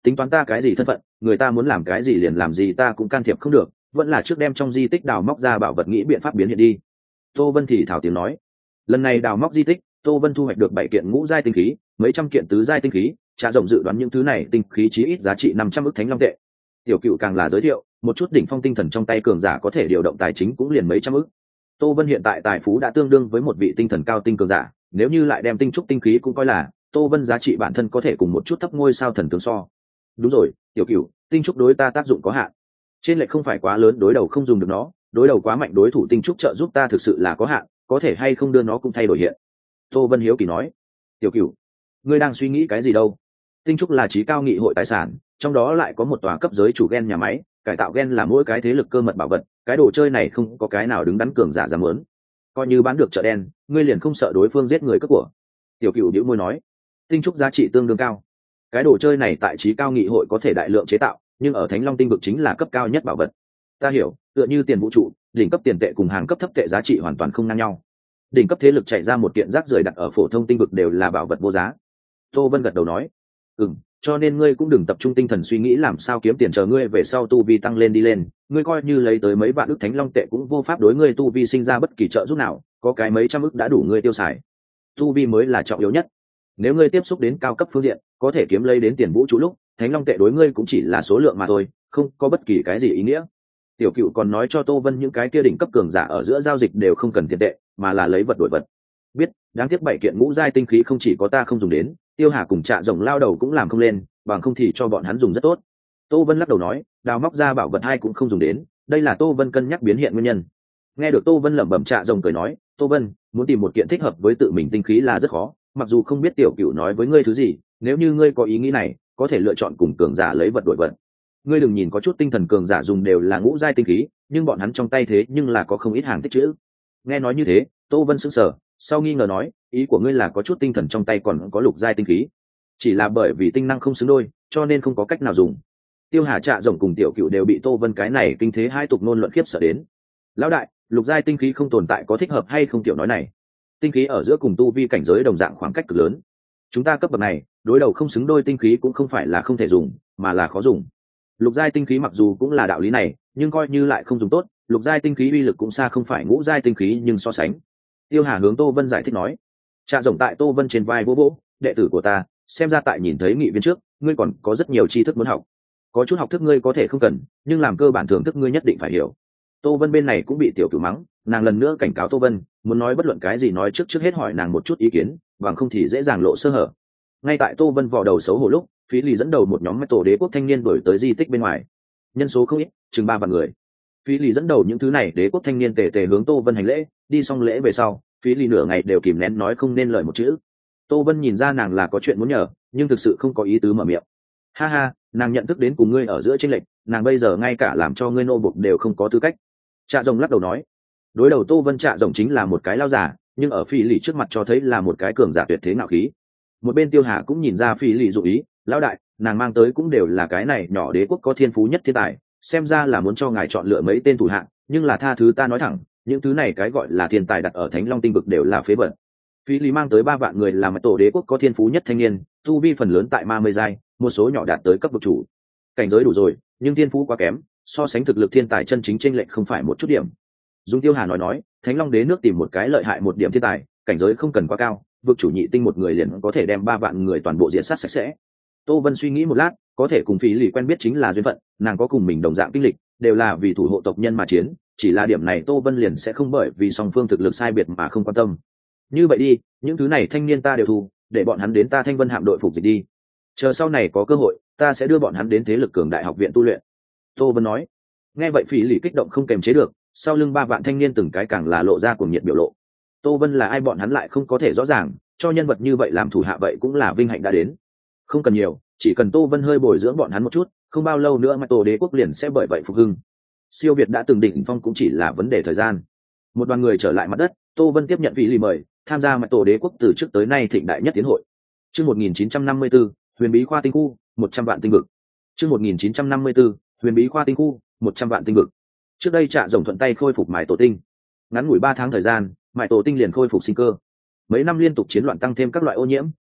tính toán ta cái gì thân phận, người ta muốn làm cái gì liền làm gì, ta cũng can thiệp không được, vẫn là trước đem trong di tích đào móc ra bảo vật nghĩ biện pháp biến hiện đi. Tô Vân thì thảo tiếng nói. Lần này đào móc di tích, Tô Vân thu hoạch được bảy kiện ngũ giai tinh khí, mấy trăm kiện tứ giai tinh khí, Trạ Rồng dự đoán những thứ này tinh khí chí ít giá trị năm trăm ức thánh long tệ. Tiểu Cựu càng là giới thiệu, một chút đỉnh phong tinh thần trong tay cường giả có thể điều động tài chính cũng liền mấy trăm ức. Tô Vân hiện tại tài phú đã tương đương với một vị tinh thần cao tinh cường giả, nếu như lại đem tinh trúc tinh khí cũng coi là, Tô Vân giá trị bản thân có thể cùng một chút thấp ngôi sao thần tướng so. Đúng rồi, Tiểu Cựu, tinh trúc đối ta tác dụng có hạn. Trên lệch không phải quá lớn, đối đầu không dùng được nó, đối đầu quá mạnh đối thủ tinh trúc trợ giúp ta thực sự là có hạn, có thể hay không đưa nó cũng thay đổi hiện. Tô Vân hiếu kỳ nói. Tiểu Cựu, ngươi đang suy nghĩ cái gì đâu? Tinh trúc là trí cao nghị hội tài sản, trong đó lại có một tòa cấp giới chủ gen nhà máy, cải tạo gen là mỗi cái thế lực cơ mật bảo vật, cái đồ chơi này không có cái nào đứng đắn cường giả dám muốn. Coi như bán được chợ đen, ngươi liền không sợ đối phương giết người cướp của. Tiểu Cựu bĩu môi nói. Tinh trúc giá trị tương đương cao, cái đồ chơi này tại trí cao nghị hội có thể đại lượng chế tạo, nhưng ở Thánh Long tinh vực chính là cấp cao nhất bảo vật. Ta hiểu, tựa như tiền vũ trụ, đỉnh cấp tiền tệ cùng hàng cấp thấp tệ giá trị hoàn toàn không ngang nhau. Đỉnh cấp thế lực chạy ra một kiện rác rưởi đặt ở phổ thông tinh vực đều là bảo vật vô giá. Tô Vân gật đầu nói. Ừm, cho nên ngươi cũng đừng tập trung tinh thần suy nghĩ làm sao kiếm tiền, chờ ngươi về sau tu vi tăng lên đi lên, ngươi coi như lấy tới mấy vạn ức Thánh Long tệ cũng vô pháp đối ngươi tu vi sinh ra bất kỳ trợ giúp nào, có cái mấy trăm ức đã đủ ngươi tiêu xài. Tu vi mới là trọng yếu nhất. Nếu ngươi tiếp xúc đến cao cấp phương diện, có thể kiếm lấy đến tiền vũ trụ lúc, Thánh Long tệ đối ngươi cũng chỉ là số lượng mà thôi, không có bất kỳ cái gì ý nghĩa. Tiểu Cựu còn nói cho Tô Vân những cái kia đỉnh cấp cường giả ở giữa giao dịch đều không cần tiền tệ, mà là lấy vật đổi vật. Biết, đáng tiếc bảy kiện ngũ giai tinh khí không chỉ có ta không dùng đến, Tiêu Hà cùng Trạ Rồng lao đầu cũng làm không lên, bằng không thì cho bọn hắn dùng rất tốt. Tô Vân lắc đầu nói, đào móc ra bảo vật hai cũng không dùng đến, đây là Tô Vân cân nhắc biến hiện nguyên nhân. Nghe được Tô Vân lẩm bẩm, Trạ Rồng cười nói, Tô Vân, muốn tìm một kiện thích hợp với tự mình tinh khí là rất khó, mặc dù không biết Tiểu Cựu nói với ngươi thứ gì, nếu như ngươi có ý nghĩ này, có thể lựa chọn cùng cường giả lấy vật đổi vật. Ngươi đừng nhìn có chút tinh thần cường giả dùng đều là ngũ giai tinh khí, nhưng bọn hắn trong tay thế nhưng là có không ít hàng tích trữ. Nghe nói như thế, Tô Vân sững sờ, sau nghi ngờ nói, ý của ngươi là có chút tinh thần trong tay còn có lục giai tinh khí, chỉ là bởi vì tinh năng không xứng đôi, cho nên không có cách nào dùng. Tiêu Hà, Trạ Rồng cùng Tiểu Cựu đều bị Tô Vân cái này kinh thế hai tục ngôn luận khiếp sợ đến. Lão đại, lục giai tinh khí không tồn tại, có thích hợp hay không? Tiểu nói này, tinh khí ở giữa cùng tu vi cảnh giới đồng dạng khoảng cách cực lớn, chúng ta cấp bậc này đối đầu không xứng đôi tinh khí cũng không phải là không thể dùng, mà là khó dùng. Lục giai tinh khí mặc dù cũng là đạo lý này, nhưng coi như lại không dùng tốt, lục giai tinh khí uy lực cũng xa không phải ngũ giai tinh khí nhưng so sánh. Tiêu Hà hướng Tô Vân giải thích nói. Trạ Rồng tại Tô Vân trên vai vỗ vỗ, đệ tử của ta, xem ra tại nhìn thấy nghị viên trước, ngươi còn có rất nhiều tri thức muốn học. Có chút học thức ngươi có thể không cần, nhưng làm cơ bản thưởng thức ngươi nhất định phải hiểu. Tô Vân bên này cũng bị Tiểu Cửu mắng, nàng lần nữa cảnh cáo Tô Vân, muốn nói bất luận cái gì nói trước trước hết hỏi nàng một chút ý kiến, bằng không thì dễ dàng lộ sơ hở. Ngay tại Tô Vân vò đầu xấu hổ lúc, Phí Lì dẫn đầu một nhóm Mạch Tổ Đế quốc thanh niên đuổi tới di tích bên ngoài, nhân số không ít, chừng ba vạn người. Phí Lì dẫn đầu những thứ này đế quốc thanh niên tề tề hướng Tô Vân hành lễ, đi xong lễ về sau, Phí Lì nửa ngày đều kìm nén nói không nên lời một chữ. Tô Vân nhìn ra nàng là có chuyện muốn nhờ, nhưng thực sự không có ý tứ mở miệng. Ha ha, nàng nhận thức đến cùng ngươi ở giữa chênh lệch, nàng bây giờ ngay cả làm cho ngươi nô bộc đều không có tư cách. Trạ Rồng lắc đầu nói. Đối đầu Tô Vân, Trạ Rồng chính là một cái lao giả, nhưng ở Phí Lì trước mặt cho thấy là một cái cường giả tuyệt thế ngạo khí. Một bên Tiêu Hà cũng nhìn ra Phí Lì dụ ý, lão đại, nàng mang tới cũng đều là cái này nhỏ đế quốc có thiên phú nhất thiên tài, xem ra là muốn cho ngài chọn lựa mấy tên thủ hạng, nhưng là tha thứ ta nói thẳng, những thứ này cái gọi là thiên tài đặt ở Thánh Long tinh vực đều là phế vật. Phí Lý mang tới ba vạn người là Mạch Tổ Đế quốc có thiên phú nhất thanh niên, tu vi phần lớn tại ma mê giai, một số nhỏ đạt tới cấp vực chủ. Cảnh giới đủ rồi, nhưng thiên phú quá kém, so sánh thực lực thiên tài chân chính chênh lệch không phải một chút điểm. Dung Tiêu Hà nói nói, Thánh Long đế nước tìm một cái lợi hại một điểm thiên tài, cảnh giới không cần quá cao, vực chủ nhị tinh một người liền có thể đem ba vạn người toàn bộ diệt sát sạch sẽ. Tô Vân suy nghĩ một lát, có thể cùng Phí Lý quen biết chính là duyên phận, nàng có cùng mình đồng dạng kinh lịch, đều là vì thủ hộ tộc nhân mà chiến, chỉ là điểm này Tô Vân liền sẽ không bởi vì song phương thực lực sai biệt mà không quan tâm. Như vậy đi, những thứ này thanh niên ta đều thu, để bọn hắn đến ta Thanh Vân hạm đội phục dịch đi. Chờ sau này có cơ hội, ta sẽ đưa bọn hắn đến thế lực cường đại học viện tu luyện. Tô Vân nói. Nghe vậy Phí Lý kích động không kềm chế được, sau lưng ba vạn thanh niên từng cái càng là lộ ra cuồng nhiệt biểu lộ. Tô Vân là ai bọn hắn lại không có thể rõ ràng, cho nhân vật như vậy làm thủ hạ vậy cũng là vinh hạnh đã đến. Không cần nhiều, chỉ cần Tô Vân hơi bồi dưỡng bọn hắn một chút, không bao lâu nữa Mạch Tổ Đế quốc liền sẽ bởi vậy phục hưng. Siêu việt đã từng đỉnh phong cũng chỉ là vấn đề thời gian. Một đoàn người trở lại mặt đất, Tô Vân tiếp nhận Phí Lý mời, tham gia Mạch Tổ Đế quốc từ trước tới nay thịnh đại nhất tiến hội. Chương một nghìn chín trăm năm mươi tư, Huyền Bí Khoa tinh khu, một trăm vạn tinh vực. Chương một nghìn chín trăm năm mươi tư, Huyền Bí Khoa tinh khu, một trăm vạn tinh vực. Trước đây Trạ Rồng thuận tay khôi phục Mại Tổ tinh. Ngắn ngủi ba tháng thời gian, Mại Tổ tinh liền khôi phục sinh cơ. Mấy năm liên tục chiến loạn tăng thêm các loại ô nhiễm,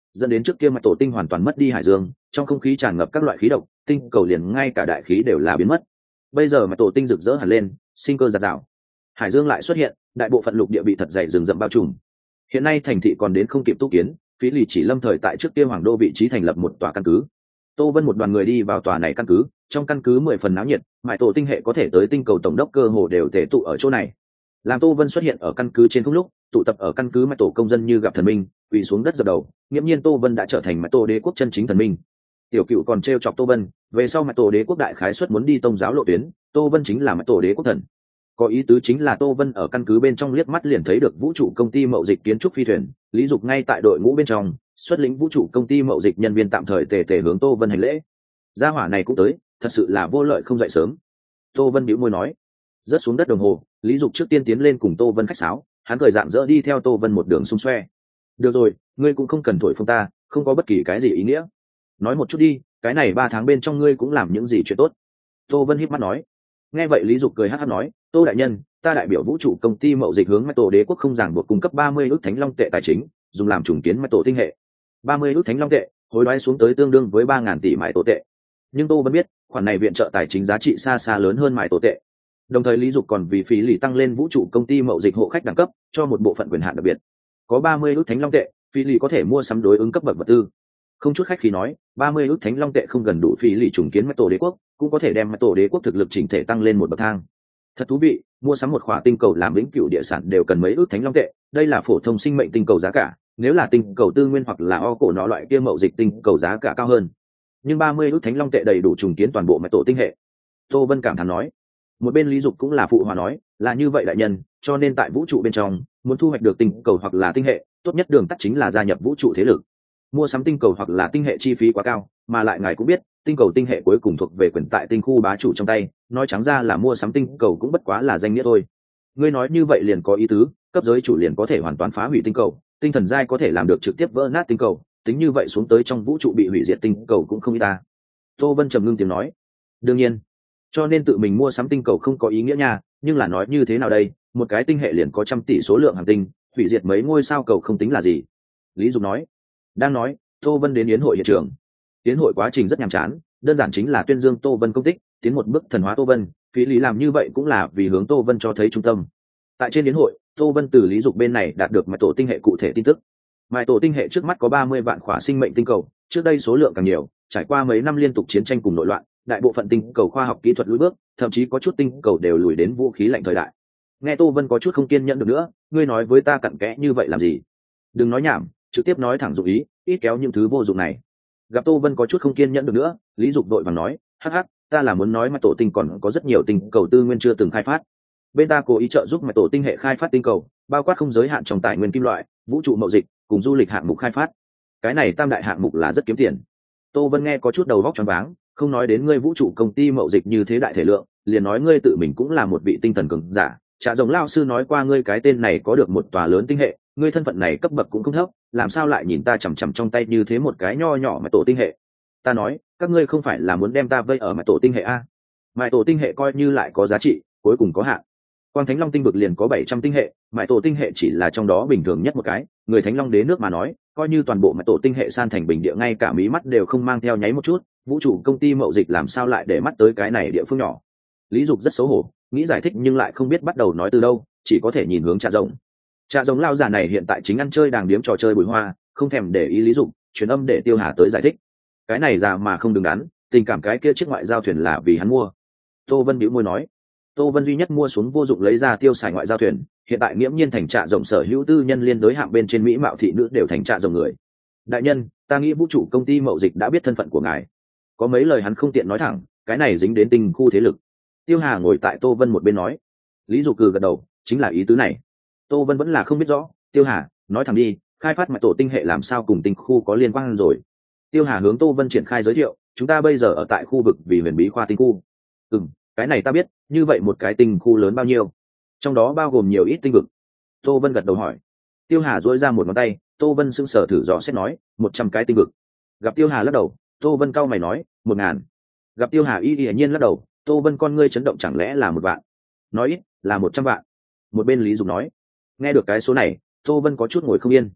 dẫn đến trước kia mạch tổ tinh hoàn toàn mất đi hải dương, trong không khí tràn ngập các loại khí độc, tinh cầu liền ngay cả đại khí đều là biến mất. Bây giờ mạch tổ tinh rực rỡ hẳn lên, sinh cơ giạt rào, hải dương lại xuất hiện, đại bộ phận lục địa bị thật dày rừng rậm bao trùm. Hiện nay thành thị còn đến không kịp tu kiến, Phí Lì chỉ lâm thời tại trước kia hoàng đô vị trí thành lập một tòa căn cứ. Tô Vân một đoàn người đi vào tòa này căn cứ, trong căn cứ mười phần náo nhiệt, mại tổ tinh hệ có thể tới tinh cầu tổng đốc cơ hồ đều tề tụ ở chỗ này. Làm Tô Vân xuất hiện ở căn cứ trên không lúc, tụ tập ở căn cứ mại tổ công dân như gặp thần minh, quỳ xuống đất dập đầu, nghiễm nhiên Tô Vân đã trở thành mại tổ đế quốc chân chính thần minh. Tiểu Cựu còn trêu chọc Tô Vân, về sau mại tổ đế quốc đại khái suất muốn đi tông giáo lộ tuyến, Tô Vân chính là mại tổ đế quốc thần. Có ý tứ chính là Tô Vân ở căn cứ bên trong liếc mắt liền thấy được vũ trụ công ty mậu dịch kiến trúc phi thuyền, Lý Dục ngay tại đội ngũ bên trong, xuất lĩnh vũ trụ công ty mậu dịch nhân viên tạm thời tề tề hướng Tô Vân hành lễ. Gia hỏa này cũng tới, thật sự là vô lợi không dậy sớm. Tô Vân bĩu môi nói. Rớt xuống đất đồng hồ, Lý Dục trước tiên tiến lên cùng Tô Vân khách sáo, hắn cười dạng dỡ đi theo Tô Vân một đường xung xoe. Được rồi, ngươi cũng không cần thổi phồng ta, không có bất kỳ cái gì ý nghĩa. Nói một chút đi, cái này ba tháng bên trong ngươi cũng làm những gì chuyện tốt. Tô Vân híp mắt nói. Nghe vậy Lý Dục cười hắc hắc nói, Tô đại nhân, ta đại biểu vũ trụ công ty mậu dịch hướng mạch tổ đế quốc không ràng buộc cung cấp ba mươi ức thánh long tệ tài chính, dùng làm trùng kiến mạch tổ tinh hệ. ba mươi ức thánh long tệ, hối đoái xuống tới tương đương với ba ngàn tỷ mại tổ tệ. Nhưng Tô Vân biết, khoản này viện trợ tài chính giá trị xa xa lớn hơn mại tổ tệ. Đồng thời Lý Dục còn vì Phí Lì tăng lên vũ trụ công ty mậu dịch hộ khách đẳng cấp, cho một bộ phận quyền hạn đặc biệt. Có ba mươi ức thánh long tệ, Phí Lì có thể mua sắm đối ứng cấp bậc vật tư. Không chút khách khí nói, ba mươi ức thánh long tệ không gần đủ Phí Lì trùng kiến mạch tổ đế quốc, cũng có thể đem mạch tổ đế quốc thực lực chỉnh thể tăng lên một bậc thang. Thật thú vị, mua sắm một khỏa tinh cầu làm vĩnh cửu địa sản đều cần mấy ức thánh long tệ, đây là phổ thông sinh mệnh tinh cầu giá cả, nếu là tinh cầu tư nguyên hoặc là o cổ nọ loại kia mậu dịch tinh cầu giá cả cao hơn. Nhưng ba mươi ức thánh long tệ đầy đủ trùng kiến toàn bộ mạch tổ tinh hệ. Tô Vân cảm thán nói. Một bên Lý Dục cũng là phụ hòa nói, là như vậy đại nhân, cho nên tại vũ trụ bên trong, muốn thu hoạch được tinh cầu hoặc là tinh hệ, tốt nhất đường tắt chính là gia nhập vũ trụ thế lực. Mua sắm tinh cầu hoặc là tinh hệ chi phí quá cao, mà lại ngài cũng biết, tinh cầu tinh hệ cuối cùng thuộc về quyền tại tinh khu bá chủ trong tay, nói trắng ra là mua sắm tinh cầu cũng bất quá là danh nghĩa thôi. Ngươi nói như vậy liền có ý tứ, cấp giới chủ liền có thể hoàn toàn phá hủy tinh cầu, tinh thần giai có thể làm được trực tiếp vỡ nát tinh cầu, tính như vậy xuống tới trong vũ trụ bị hủy diệt tinh cầu cũng không ít ta. Tô Vân trầm ngưng tiếng nói. Đương nhiên, cho nên tự mình mua sắm tinh cầu không có ý nghĩa nha, nhưng là nói như thế nào đây, một cái tinh hệ liền có trăm tỷ số lượng hành tinh, hủy diệt mấy ngôi sao cầu không tính là gì. Lý Dục nói. Đang nói, Tô Vân đến yến hội hiện trường. Yến hội quá trình rất nhàm chán, đơn giản chính là tuyên dương Tô Vân công tích, tiến một bước thần hóa Tô Vân, Phí Lý làm như vậy cũng là vì hướng Tô Vân cho thấy trung tâm. Tại trên yến hội, Tô Vân từ Lý Dục bên này đạt được mạch tổ tinh hệ cụ thể tin tức. Mạch tổ tinh hệ trước mắt có ba mươi vạn khỏa sinh mệnh tinh cầu, trước đây số lượng càng nhiều, trải qua mấy năm liên tục chiến tranh cùng nội loạn, đại bộ phận tinh cầu khoa học kỹ thuật lùi bước, thậm chí có chút tinh cầu đều lùi đến vũ khí lạnh thời đại. Nghe Tô Vân có chút không kiên nhẫn được nữa, ngươi nói với ta cặn kẽ như vậy làm gì? Đừng nói nhảm, trực tiếp nói thẳng dụng ý, ít kéo những thứ vô dụng này. Gặp Tô Vân có chút không kiên nhẫn được nữa, Lý Dục đội vàng nói, hắc hắc, ta là muốn nói mạch tổ tinh còn có rất nhiều tinh cầu tư nguyên chưa từng khai phát. Bên ta cố ý trợ giúp mạch tổ tinh hệ khai phát tinh cầu, bao quát không giới hạn trong tài nguyên kim loại, vũ trụ mậu dịch, cùng du lịch hạng mục khai phát. Cái này tam đại hạng mục là rất kiếm tiền. Tô Vân nghe có chút đầu vóc choáng váng, không nói đến ngươi vũ trụ công ty mậu dịch như thế đại thể lượng, liền nói ngươi tự mình cũng là một vị tinh thần cường giả. Trạ Rồng lão sư nói qua ngươi cái tên này có được một tòa lớn tinh hệ, ngươi thân phận này cấp bậc cũng không thấp, làm sao lại nhìn ta chằm chằm trong tay như thế một cái nho nhỏ mạch tổ tinh hệ? Ta nói, các ngươi không phải là muốn đem ta vây ở mạch tổ tinh hệ a? Mạch tổ tinh hệ coi như lại có giá trị, cuối cùng có hạn. Quang Thánh Long tinh vực liền có bảy trăm tinh hệ, mạch tổ tinh hệ chỉ là trong đó bình thường nhất một cái, người Thánh Long đế nước mà nói, coi như toàn bộ mạch tổ tinh hệ san thành bình địa ngay cả mí mắt đều không mang theo nháy một chút, vũ trụ công ty mậu dịch làm sao lại để mắt tới cái này địa phương nhỏ? Lý Dục rất xấu hổ, nghĩ giải thích nhưng lại không biết bắt đầu nói từ đâu, chỉ có thể nhìn hướng Trạ Rồng. Trạ Rồng lao già này hiện tại chính ăn chơi đàng điếm trò chơi bùi hoa, không thèm để ý Lý Dục, truyền âm để Tiêu Hà tới giải thích. Cái này già mà không đứng đắn, tình cảm cái kia chiếc ngoại giao thuyền là vì hắn mua. Tô Vân bĩu môi nói. Tô Vân duy nhất mua xuống vô dụng lấy ra tiêu xài ngoại giao thuyền, hiện tại nghiễm nhiên thành Trạ Rồng sở hữu tư nhân liên đối hạng bên trên mỹ mạo thị nữ đều thành Trạ Rồng người. Đại nhân, ta nghĩ vũ trụ công ty mậu dịch đã biết thân phận của ngài. Có mấy lời hắn không tiện nói thẳng, cái này dính đến tinh khu thế lực. Tiêu Hà ngồi tại Tô Vân một bên nói. Lý Dục cừ gật đầu, chính là ý tứ này. Tô Vân vẫn là không biết rõ, Tiêu Hà, nói thẳng đi, khai phát mạch tổ tinh hệ làm sao cùng tinh khu có liên quan rồi? Tiêu Hà hướng Tô Vân triển khai giới thiệu, chúng ta bây giờ ở tại khu vực vì huyền bí khoa tinh khu. Ừm, cái này ta biết, như vậy một cái tinh khu lớn bao nhiêu? Trong đó bao gồm nhiều ít tinh vực. Tô Vân gật đầu hỏi. Tiêu Hà duỗi ra một ngón tay, Tô Vân sững sờ thử dò xét nói, một trăm cái tinh vực. Gặp Tiêu Hà lắc đầu, Tô Vân cau mày nói, một ngàn. Gặp Tiêu Hà y y nhiên lắc đầu, Tô Vân con ngươi chấn động, chẳng lẽ là một vạn? Nói ít là một trăm vạn. Một bên Lý Dục nói. Nghe được cái số này, Tô Vân có chút ngồi không yên.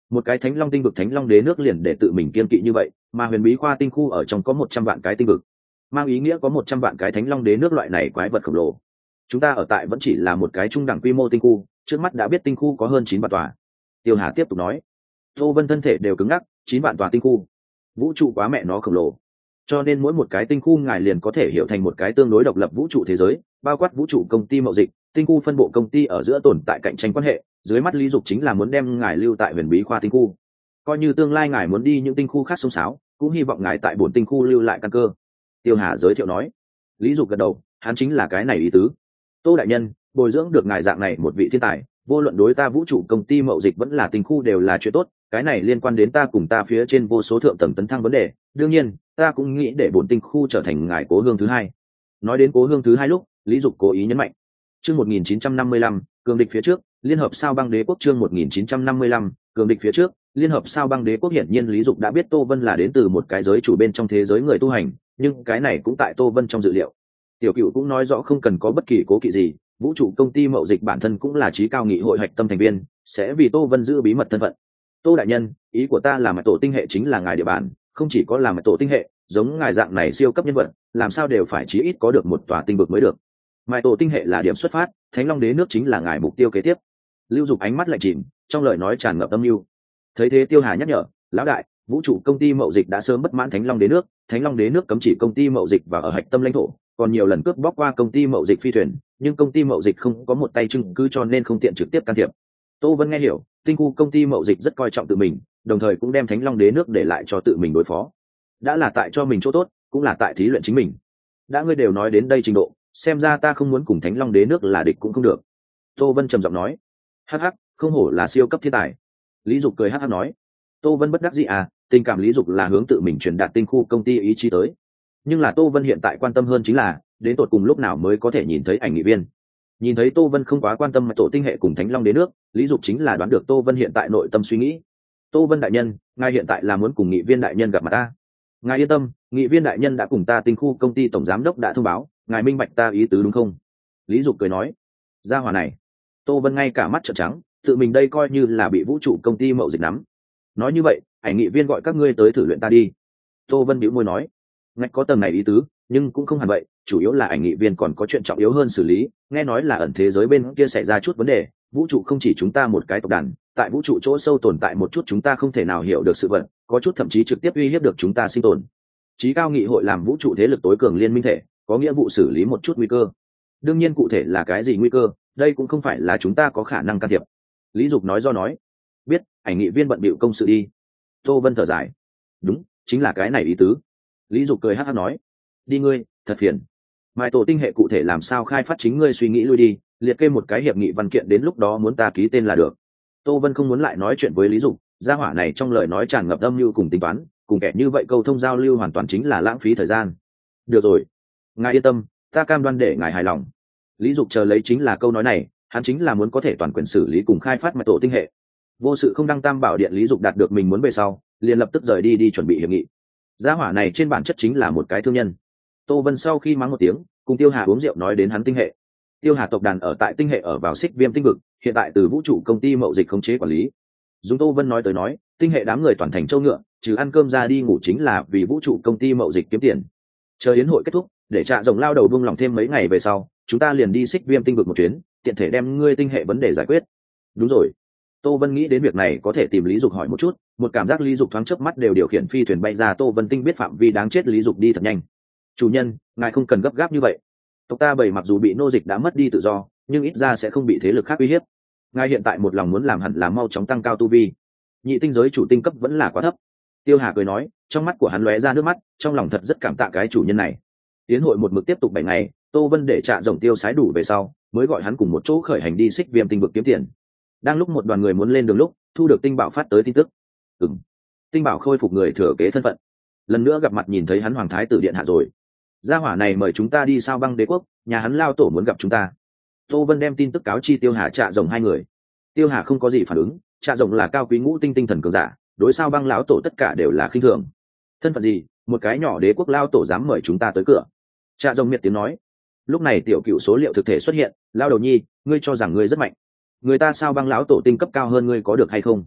một cái thánh long tinh vực thánh long đế nước liền để tự mình kiên kỵ như vậy, mà huyền bí khoa tinh khu ở trong có một trăm vạn cái tinh vực, mang ý nghĩa có một trăm vạn cái thánh long đế nước loại này quái vật khổng lồ. Chúng ta ở tại vẫn chỉ là một cái trung đẳng quy mô tinh khu, trước mắt đã biết tinh khu có hơn chín vạn tòa. Tiêu Hà tiếp tục nói. Tô Vân thân thể đều cứng ngắc, chín vạn tòa tinh khu, vũ trụ quá mẹ nó khổng lồ, cho nên mỗi một cái tinh khu ngài liền có thể hiểu thành một cái tương đối độc lập vũ trụ thế giới, bao quát vũ trụ công ty mậu dịch, tinh khu phân bộ công ty ở giữa tồn tại cạnh tranh quan hệ. Dưới mắt Lý Dục chính là muốn đem ngài lưu tại huyền bí khoa tinh khu, coi như tương lai ngài muốn đi những tinh khu khác xông xáo, cũng hy vọng ngài tại bổn tinh khu lưu lại căn cơ. Tiêu Hà giới thiệu nói. Lý Dục gật đầu, hắn chính là cái này ý tứ. Tô đại nhân, bồi dưỡng được ngài dạng này một vị thiên tài, vô luận đối ta vũ trụ công ty mậu dịch vẫn là tinh khu đều là chuyện tốt, cái này liên quan đến ta cùng ta phía trên vô số thượng tầng tấn thăng vấn đề. Đương nhiên ta cũng nghĩ để bổn tinh khu trở thành ngài cố hương thứ hai. Nói đến cố hương thứ hai lúc, Lý Dục cố ý nhấn mạnh. Chương một nghìn chín trăm năm mươi lăm, cường địch phía trước, liên hợp sao băng đế quốc. Chương một nghìn chín trăm năm mươi lăm, cường địch phía trước, liên hợp sao băng đế quốc. Hiển nhiên Lý Dục đã biết Tô Vân là đến từ một cái giới chủ bên trong thế giới người tu hành, nhưng cái này cũng tại Tô Vân trong dự liệu. Tiểu Cựu cũng nói rõ không cần có bất kỳ cố kỵ gì, vũ trụ công ty mậu dịch bản thân cũng là trí cao nghị hội hạch tâm thành viên, sẽ vì Tô Vân giữ bí mật thân phận. Tô đại nhân, ý của ta là mạch tổ tinh hệ chính là ngài địa bàn, không chỉ có là mạch tổ tinh hệ, giống ngài dạng này siêu cấp nhân vật, làm sao đều phải chí ít có được một tòa tinh vực mới được. Mạch tổ tinh hệ là điểm xuất phát, thánh long đế nước chính là ngài mục tiêu kế tiếp. Lưu Dục ánh mắt lạnh chìm, trong lời nói tràn ngập âm mưu. Thấy thế Tiêu Hà nhắc nhở, lão đại, vũ trụ công ty mậu dịch đã sớm bất mãn thánh long đế nước, thánh long đế nước cấm chỉ công ty mậu dịch và ở hạch tâm lãnh thổ, còn nhiều lần cướp bóc qua công ty mậu dịch phi thuyền, nhưng công ty mậu dịch không có một tay chứng cứ cho nên không tiện trực tiếp can thiệp. Tô Vân nghe hiểu, tinh khu công ty mậu dịch rất coi trọng tự mình, đồng thời cũng đem thánh long đế nước để lại cho tự mình đối phó, đã là tại cho mình chỗ tốt, cũng là tại thí luyện chính mình. Đã ngươi đều nói đến đây trình độ, xem ra ta không muốn cùng thánh long đế nước là địch cũng không được. Tô Vân trầm giọng nói. Hắc hắc, không hổ là siêu cấp thiên tài. Lý Dục cười hắc hắc nói. Tô Vân bất đắc dĩ à, tình cảm Lý Dục là hướng tự mình truyền đạt tinh khu công ty ý chí tới, nhưng là Tô Vân hiện tại quan tâm hơn chính là đến tột cùng lúc nào mới có thể nhìn thấy ảnh nghị viên. Nhìn thấy Tô Vân không quá quan tâm mạch tổ tinh hệ cùng thánh long đế nước, Lý Dục chính là đoán được Tô Vân hiện tại nội tâm suy nghĩ. Tô Vân đại nhân, ngài hiện tại là muốn cùng nghị viên đại nhân gặp mặt ta. Ngài yên tâm, nghị viên đại nhân đã cùng ta tinh khu công ty tổng giám đốc đã thông báo, ngài minh bạch ta ý tứ đúng không? Lý Dục cười nói. Gia hỏa này, Tô Vân ngay cả mắt trợn trắng, tự mình đây coi như là bị vũ trụ công ty mậu dịch nắm. Nói như vậy, ảnh nghị viên gọi các ngươi tới thử luyện ta đi. Tô Vân bĩu môi nói. Ngạch có tầng này ý tứ, nhưng cũng không hẳn vậy, chủ yếu là ảnh nghị viên còn có chuyện trọng yếu hơn xử lý, nghe nói là ẩn thế giới bên kia xảy ra chút vấn đề, vũ trụ không chỉ chúng ta một cái tộc đàn, tại vũ trụ chỗ sâu tồn tại một chút chúng ta không thể nào hiểu được sự vật, có chút thậm chí trực tiếp uy hiếp được chúng ta sinh tồn. Chí cao nghị hội làm vũ trụ thế lực tối cường liên minh thể, có nghĩa vụ xử lý một chút nguy cơ. Đương nhiên cụ thể là cái gì nguy cơ, đây cũng không phải là chúng ta có khả năng can thiệp. Lý Dục nói do nói. Biết, ảnh nghị viên bận bịu công sự đi. Tô Vân thở dài. Đúng, chính là cái này ý tứ. Lý Dục cười hắc hắc nói. Đi ngươi, thật phiền. Mai tổ tinh hệ cụ thể làm sao khai phát chính ngươi suy nghĩ lui đi, liệt kê một cái hiệp nghị văn kiện đến lúc đó muốn ta ký tên là được. Tô Vân không muốn lại nói chuyện với Lý Dục, gia hỏa này trong lời nói tràn ngập âm mưu cùng tính toán, cùng kẻ như vậy câu thông giao lưu hoàn toàn chính là lãng phí thời gian. Được rồi, ngài yên tâm, ta cam đoan để ngài hài lòng. Lý Dục chờ lấy chính là câu nói này, hắn chính là muốn có thể toàn quyền xử lý cùng khai phát mai tổ tinh hệ. Vô sự không đăng tam bảo điện, Lý Dục đạt được mình muốn về sau, liền lập tức rời đi đi chuẩn bị hiệp nghị. Gia hỏa này trên bản chất chính là một cái thương nhân. Tô Vân sau khi mắng một tiếng, cùng Tiêu Hà uống rượu nói đến hắn tinh hệ. Tiêu Hà tộc đàn ở tại tinh hệ ở vào Xích Viêm tinh vực, hiện tại từ vũ trụ công ty mậu dịch khống chế quản lý. Dùng Tô Vân nói tới nói, tinh hệ đám người toàn thành châu ngựa, trừ ăn cơm ra đi ngủ chính là vì vũ trụ công ty mậu dịch kiếm tiền. Chờ yến hội kết thúc, để Trạ Rồng lao đầu buông lòng thêm mấy ngày về sau, chúng ta liền đi Xích Viêm tinh vực một chuyến, tiện thể đem ngươi tinh hệ vấn đề giải quyết. Đúng rồi. Tô Vân nghĩ đến việc này có thể tìm Lý Dục hỏi một chút, một cảm giác Lý Dục thoáng chớp mắt đều điều khiển phi thuyền bay ra Tô Vân tinh biết phạm vi đáng chết Lý Dục đi thật nhanh. Chủ nhân, ngài không cần gấp gáp như vậy. Tộc ta bảy mặc dù bị nô dịch đã mất đi tự do, nhưng ít ra sẽ không bị thế lực khác uy hiếp. Ngài hiện tại một lòng muốn làm hẳn là mau chóng tăng cao tu vi. Nhị tinh giới chủ tinh cấp vẫn là quá thấp. Tiêu Hà cười nói, trong mắt của hắn lóe ra nước mắt, trong lòng thật rất cảm tạ cái chủ nhân này. Tiến hội một mực tiếp tục bảy ngày, Tô Vân để Trạ Rồng tiêu sái đủ về sau, mới gọi hắn cùng một chỗ khởi hành đi Xích Viêm tinh vực kiếm tiền. Đang lúc một đoàn người muốn lên đường lúc, thu được tinh bảo phát tới tin tức. Ừm, tinh bảo khôi phục người thừa kế thân phận. Lần nữa gặp mặt nhìn thấy hắn hoàng thái tử điện hạ rồi. Gia hỏa này mời chúng ta đi sao băng đế quốc, nhà hắn lao tổ muốn gặp chúng ta. Tô Vân đem tin tức cáo chi Tiêu Hà Trạ Rồng hai người. Tiêu Hà không có gì phản ứng, Trạ Rồng là cao quý ngũ tinh tinh thần cường giả, đối sao băng lão tổ tất cả đều là khinh thường. Thân phận gì, một cái nhỏ đế quốc lao tổ dám mời chúng ta tới cửa. Trạ Rồng miệt tiếng nói. Lúc này tiểu cựu số liệu thực thể xuất hiện, lao đầu nhi, ngươi cho rằng ngươi rất mạnh, người ta sao băng lão tổ tinh cấp cao hơn ngươi có được hay không?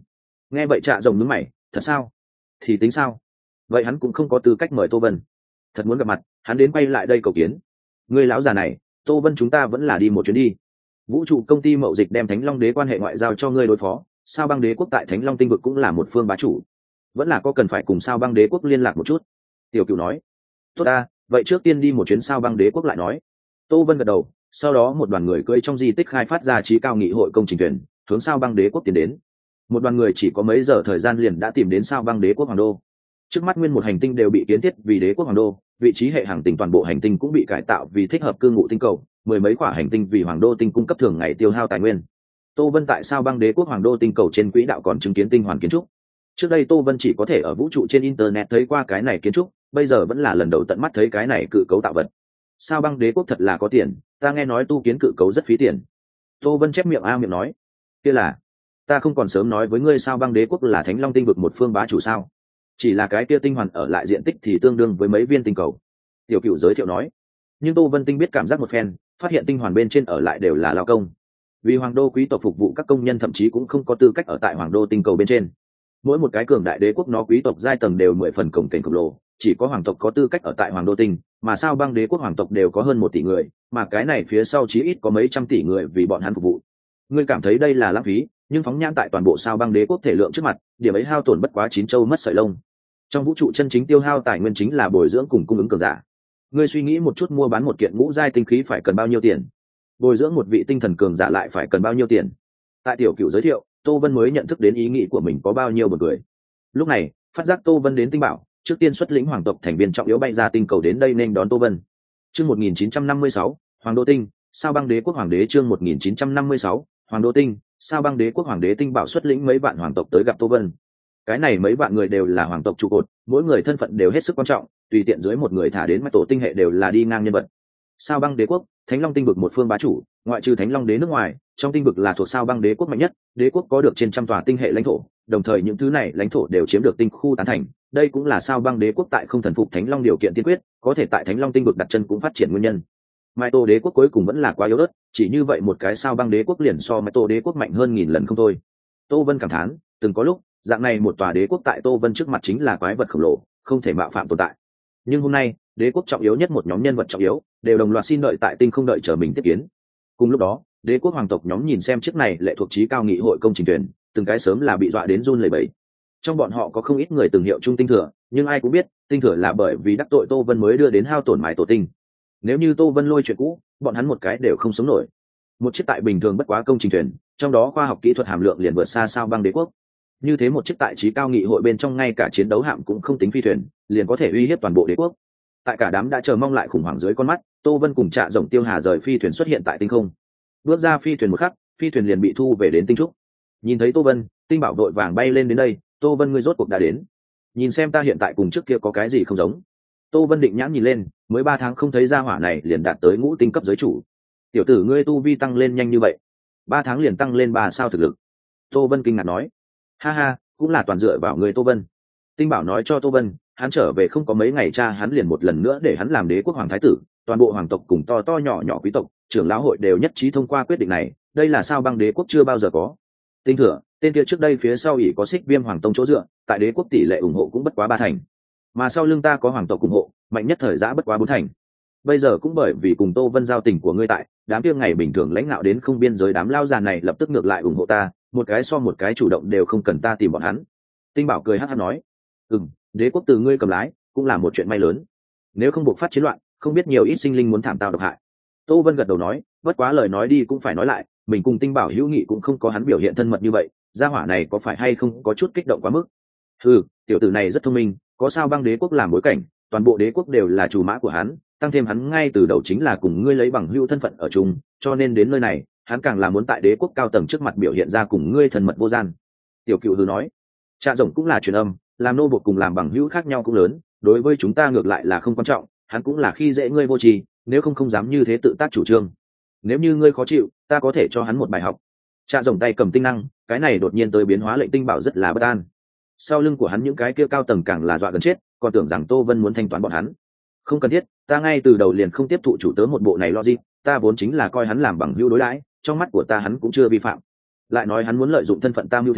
Nghe vậy Trạ Rồng nhướng mày, thật sao? Thì tính sao? Vậy hắn cũng không có tư cách mời Tô Vân. Thật muốn gặp mặt, hắn đến quay lại đây cầu kiến. Ngươi lão già này, Tô Vân chúng ta vẫn là đi một chuyến đi. Vũ trụ công ty mậu dịch đem Thánh Long Đế quan hệ ngoại giao cho ngươi đối phó, Sao Băng Đế quốc tại Thánh Long tinh vực cũng là một phương bá chủ, vẫn là có cần phải cùng Sao Băng Đế quốc liên lạc một chút. Tiểu Cửu nói. Tốt ta, vậy trước tiên đi một chuyến Sao Băng Đế quốc lại nói. Tô Vân gật đầu, sau đó một đoàn người cưỡi trong di tích khai phát ra trí cao nghị hội công trình thuyền, hướng Sao Băng Đế quốc tiến đến. Một đoàn người chỉ có mấy giờ thời gian liền đã tìm đến Sao Băng Đế quốc hoàng đô. Trước mắt nguyên một hành tinh đều bị kiến thiết vì đế quốc hoàng đô, vị trí hệ hành tinh toàn bộ hành tinh cũng bị cải tạo vì thích hợp cư ngụ tinh cầu, mười mấy quả hành tinh vì hoàng đô tinh cung cấp thường ngày tiêu hao tài nguyên. Tô Vân tại Sao Băng Đế quốc hoàng đô tinh cầu trên quỹ đạo còn chứng kiến tinh hoàn kiến trúc. Trước đây Tô Vân chỉ có thể ở vũ trụ trên internet thấy qua cái này kiến trúc, bây giờ vẫn là lần đầu tận mắt thấy cái này cự cấu tạo vật. Sao Băng Đế quốc thật là có tiền, ta nghe nói tu kiến cự cấu rất phí tiền. Tô Vân chép miệng a miệng nói, kia là, ta không còn sớm nói với ngươi Sao Băng Đế quốc là Thánh Long tinh vực một phương bá chủ sao? Chỉ là cái kia tinh hoàn ở lại diện tích thì tương đương với mấy viên tinh cầu. Tiểu Cửu giới thiệu nói. Nhưng Tô Vân Tinh biết cảm giác một phen, phát hiện tinh hoàn bên trên ở lại đều là lao công. Vì hoàng đô quý tộc phục vụ các công nhân thậm chí cũng không có tư cách ở tại hoàng đô tinh cầu bên trên. Mỗi một cái cường đại đế quốc nó quý tộc giai tầng đều mười phần cổng kềnh khổng lồ, chỉ có hoàng tộc có tư cách ở tại hoàng đô tinh, mà Sao Băng Đế quốc hoàng tộc đều có hơn một tỷ người, mà cái này phía sau chí ít có mấy trăm tỷ người vì bọn hắn phục vụ. Ngươi cảm thấy đây là lãng phí, nhưng phóng nhãn tại toàn bộ Sao Băng Đế quốc thể lượng trước mặt, điểm ấy hao tổn bất quá chín châu mất sợi lông. Trong vũ trụ chân chính tiêu hao tài nguyên chính là bồi dưỡng cùng cung ứng cường giả. Ngươi suy nghĩ một chút, mua bán một kiện ngũ giai tinh khí phải cần bao nhiêu tiền, bồi dưỡng một vị tinh thần cường giả lại phải cần bao nhiêu tiền. Tại Tiểu Cửu giới thiệu, Tô Vân mới nhận thức đến ý nghĩ của mình có bao nhiêu buồn cười. Lúc này phát giác Tô Vân đến tinh bảo, trước tiên xuất lĩnh hoàng tộc thành viên trọng yếu bay ra tinh cầu đến đây nên đón Tô Vân. Chương một nghìn chín trăm năm mươi sáu, Hoàng đô tinh, Sao Băng Đế quốc hoàng đế. Chương một nghìn chín trăm năm mươi sáu, Hoàng đô tinh, Sao Băng Đế quốc hoàng đế tinh bảo xuất lĩnh mấy vạn hoàng tộc tới gặp Tô Vân. Cái này mấy vạn người đều là hoàng tộc trụ cột, mỗi người thân phận đều hết sức quan trọng, tùy tiện dưới một người thả đến mạch tổ tinh hệ đều là đi ngang nhân vật. Sao Băng Đế quốc, Thánh Long tinh vực một phương bá chủ, ngoại trừ Thánh Long đế nước ngoài, trong tinh vực là thuộc Sao Băng Đế quốc mạnh nhất, đế quốc có được trên trăm tòa tinh hệ lãnh thổ, đồng thời những thứ này lãnh thổ đều chiếm được tinh khu tán thành, đây cũng là Sao Băng Đế quốc tại không thần phục Thánh Long điều kiện tiên quyết, có thể tại Thánh Long tinh vực đặt chân cũng phát triển nguyên nhân. Mai Tô Đế quốc cuối cùng vẫn là quá yếu ớt, chỉ như vậy một cái Sao Băng Đế quốc liền so Mai Tô Đế quốc mạnh hơn nghìn lần không thôi. Tô Vân cảm thán, từng có lúc, dạng này một tòa đế quốc tại Tô Vân trước mặt chính là quái vật khổng lồ, không thể mạo phạm tồn tại. Nhưng hôm nay, đế quốc trọng yếu nhất một nhóm nhân vật trọng yếu, đều đồng loạt xin đợi tại tinh không đợi chờ mình tiếp kiến. Cùng lúc đó, đế quốc hoàng tộc nhóm nhìn xem chiếc này lệ thuộc chí cao nghị hội công trình thuyền, từng cái sớm là bị dọa đến run lẩy bẩy. Trong bọn họ có không ít người từng hiệu trung tinh thừa, nhưng ai cũng biết, tinh thừa là bởi vì đắc tội Tô Vân mới đưa đến hao tổn mái tổ tinh. Nếu như Tô Vân lôi chuyện cũ, bọn hắn một cái đều không sống nổi. Một chiếc tại bình thường bất quá công trình thuyền, trong đó khoa học kỹ thuật hàm lượng liền vượt xa Sao Băng Đế quốc. Như thế một chiếc tại chí cao nghị hội bên trong ngay cả chiến đấu hạm cũng không tính phi thuyền, liền có thể uy hiếp toàn bộ đế quốc. Tại cả đám đã chờ mong lại khủng hoảng dưới con mắt, Tô Vân cùng Trạ Rồng Tiêu Hà rời phi thuyền xuất hiện tại tinh không. Bước ra phi thuyền một khắc, phi thuyền liền bị thu về đến tinh trúc. Nhìn thấy Tô Vân, tinh bảo đội vàng bay lên đến đây. Tô Vân, ngươi rốt cuộc đã đến, nhìn xem ta hiện tại cùng trước kia có cái gì không giống. Tô Vân định nhãn nhìn lên, mới ba tháng không thấy gia hỏa này liền đạt tới ngũ tinh cấp giới chủ. Tiểu tử ngươi tu vi tăng lên nhanh như vậy, ba tháng liền tăng lên ba sao thực lực. Tô Vân kinh ngạc nói, ha ha, cũng là toàn dựa vào ngươi Tô Vân. Tinh bảo nói cho Tô Vân, hắn trở về không có mấy ngày cha hắn liền một lần nữa để hắn làm đế quốc hoàng thái tử, toàn bộ hoàng tộc cùng to to nhỏ nhỏ quý tộc, trưởng lão hội đều nhất trí thông qua quyết định này, đây là Sao Băng Đế quốc chưa bao giờ có. Tinh thừa, tên kia trước đây phía sau ỷ có Xích Viêm hoàng tông chỗ dựa, tại đế quốc tỷ lệ ủng hộ cũng bất quá ba thành, mà sau lưng ta có hoàng tộc ủng hộ, mạnh nhất thời giã bất quá bốn thành. Bây giờ cũng bởi vì cùng Tô Vân giao tình của ngươi tại, đám kia ngày bình thường lãnh đạo đến không biên giới đám lao già này lập tức ngược lại ủng hộ ta, một cái so một cái chủ động đều không cần ta tìm bọn hắn. Tinh bảo cười hắt hắt nói, ừm, đế quốc từ ngươi cầm lái cũng là một chuyện may lớn, nếu không buộc phát chiến loạn, không biết nhiều ít sinh linh muốn thảm tao độc hại. Tô Vân gật đầu nói, bất quá lời nói đi cũng phải nói lại, mình cùng Tinh bảo hữu nghị cũng không có hắn biểu hiện thân mật như vậy, gia hỏa này có phải hay không có chút kích động quá mức. Ừ, tiểu tử này rất thông minh, có Sao Băng Đế quốc làm bối cảnh, toàn bộ đế quốc đều là chủ mã của hắn, tăng thêm hắn ngay từ đầu chính là cùng ngươi lấy bằng hữu thân phận ở chung, cho nên đến nơi này hắn càng là muốn tại đế quốc cao tầng trước mặt biểu hiện ra cùng ngươi thân mật vô gian. Tiểu Cựu hừ nói, Trạ Rồng cũng là truyền âm, làm nô buộc cùng làm bằng hữu khác nhau cũng lớn, đối với chúng ta ngược lại là không quan trọng, hắn cũng là khi dễ ngươi vô tri, nếu không không dám như thế tự tác chủ trương. Nếu như ngươi khó chịu, ta có thể cho hắn một bài học. Trạ Rồng tay cầm tinh năng, cái này đột nhiên tới biến hóa lệnh Tinh bảo rất là bất an. Sau lưng của hắn những cái kia cao tầng càng là dọa gần chết, còn tưởng rằng Tô Vân muốn thanh toán bọn hắn. Không cần thiết, ta ngay từ đầu liền không tiếp thụ chủ tớ một bộ này logic, ta vốn chính là coi hắn làm bằng hữu đối đãi, trong mắt của ta hắn cũng chưa vi phạm. Lại nói hắn muốn lợi dụng thân phận ta mưu thế,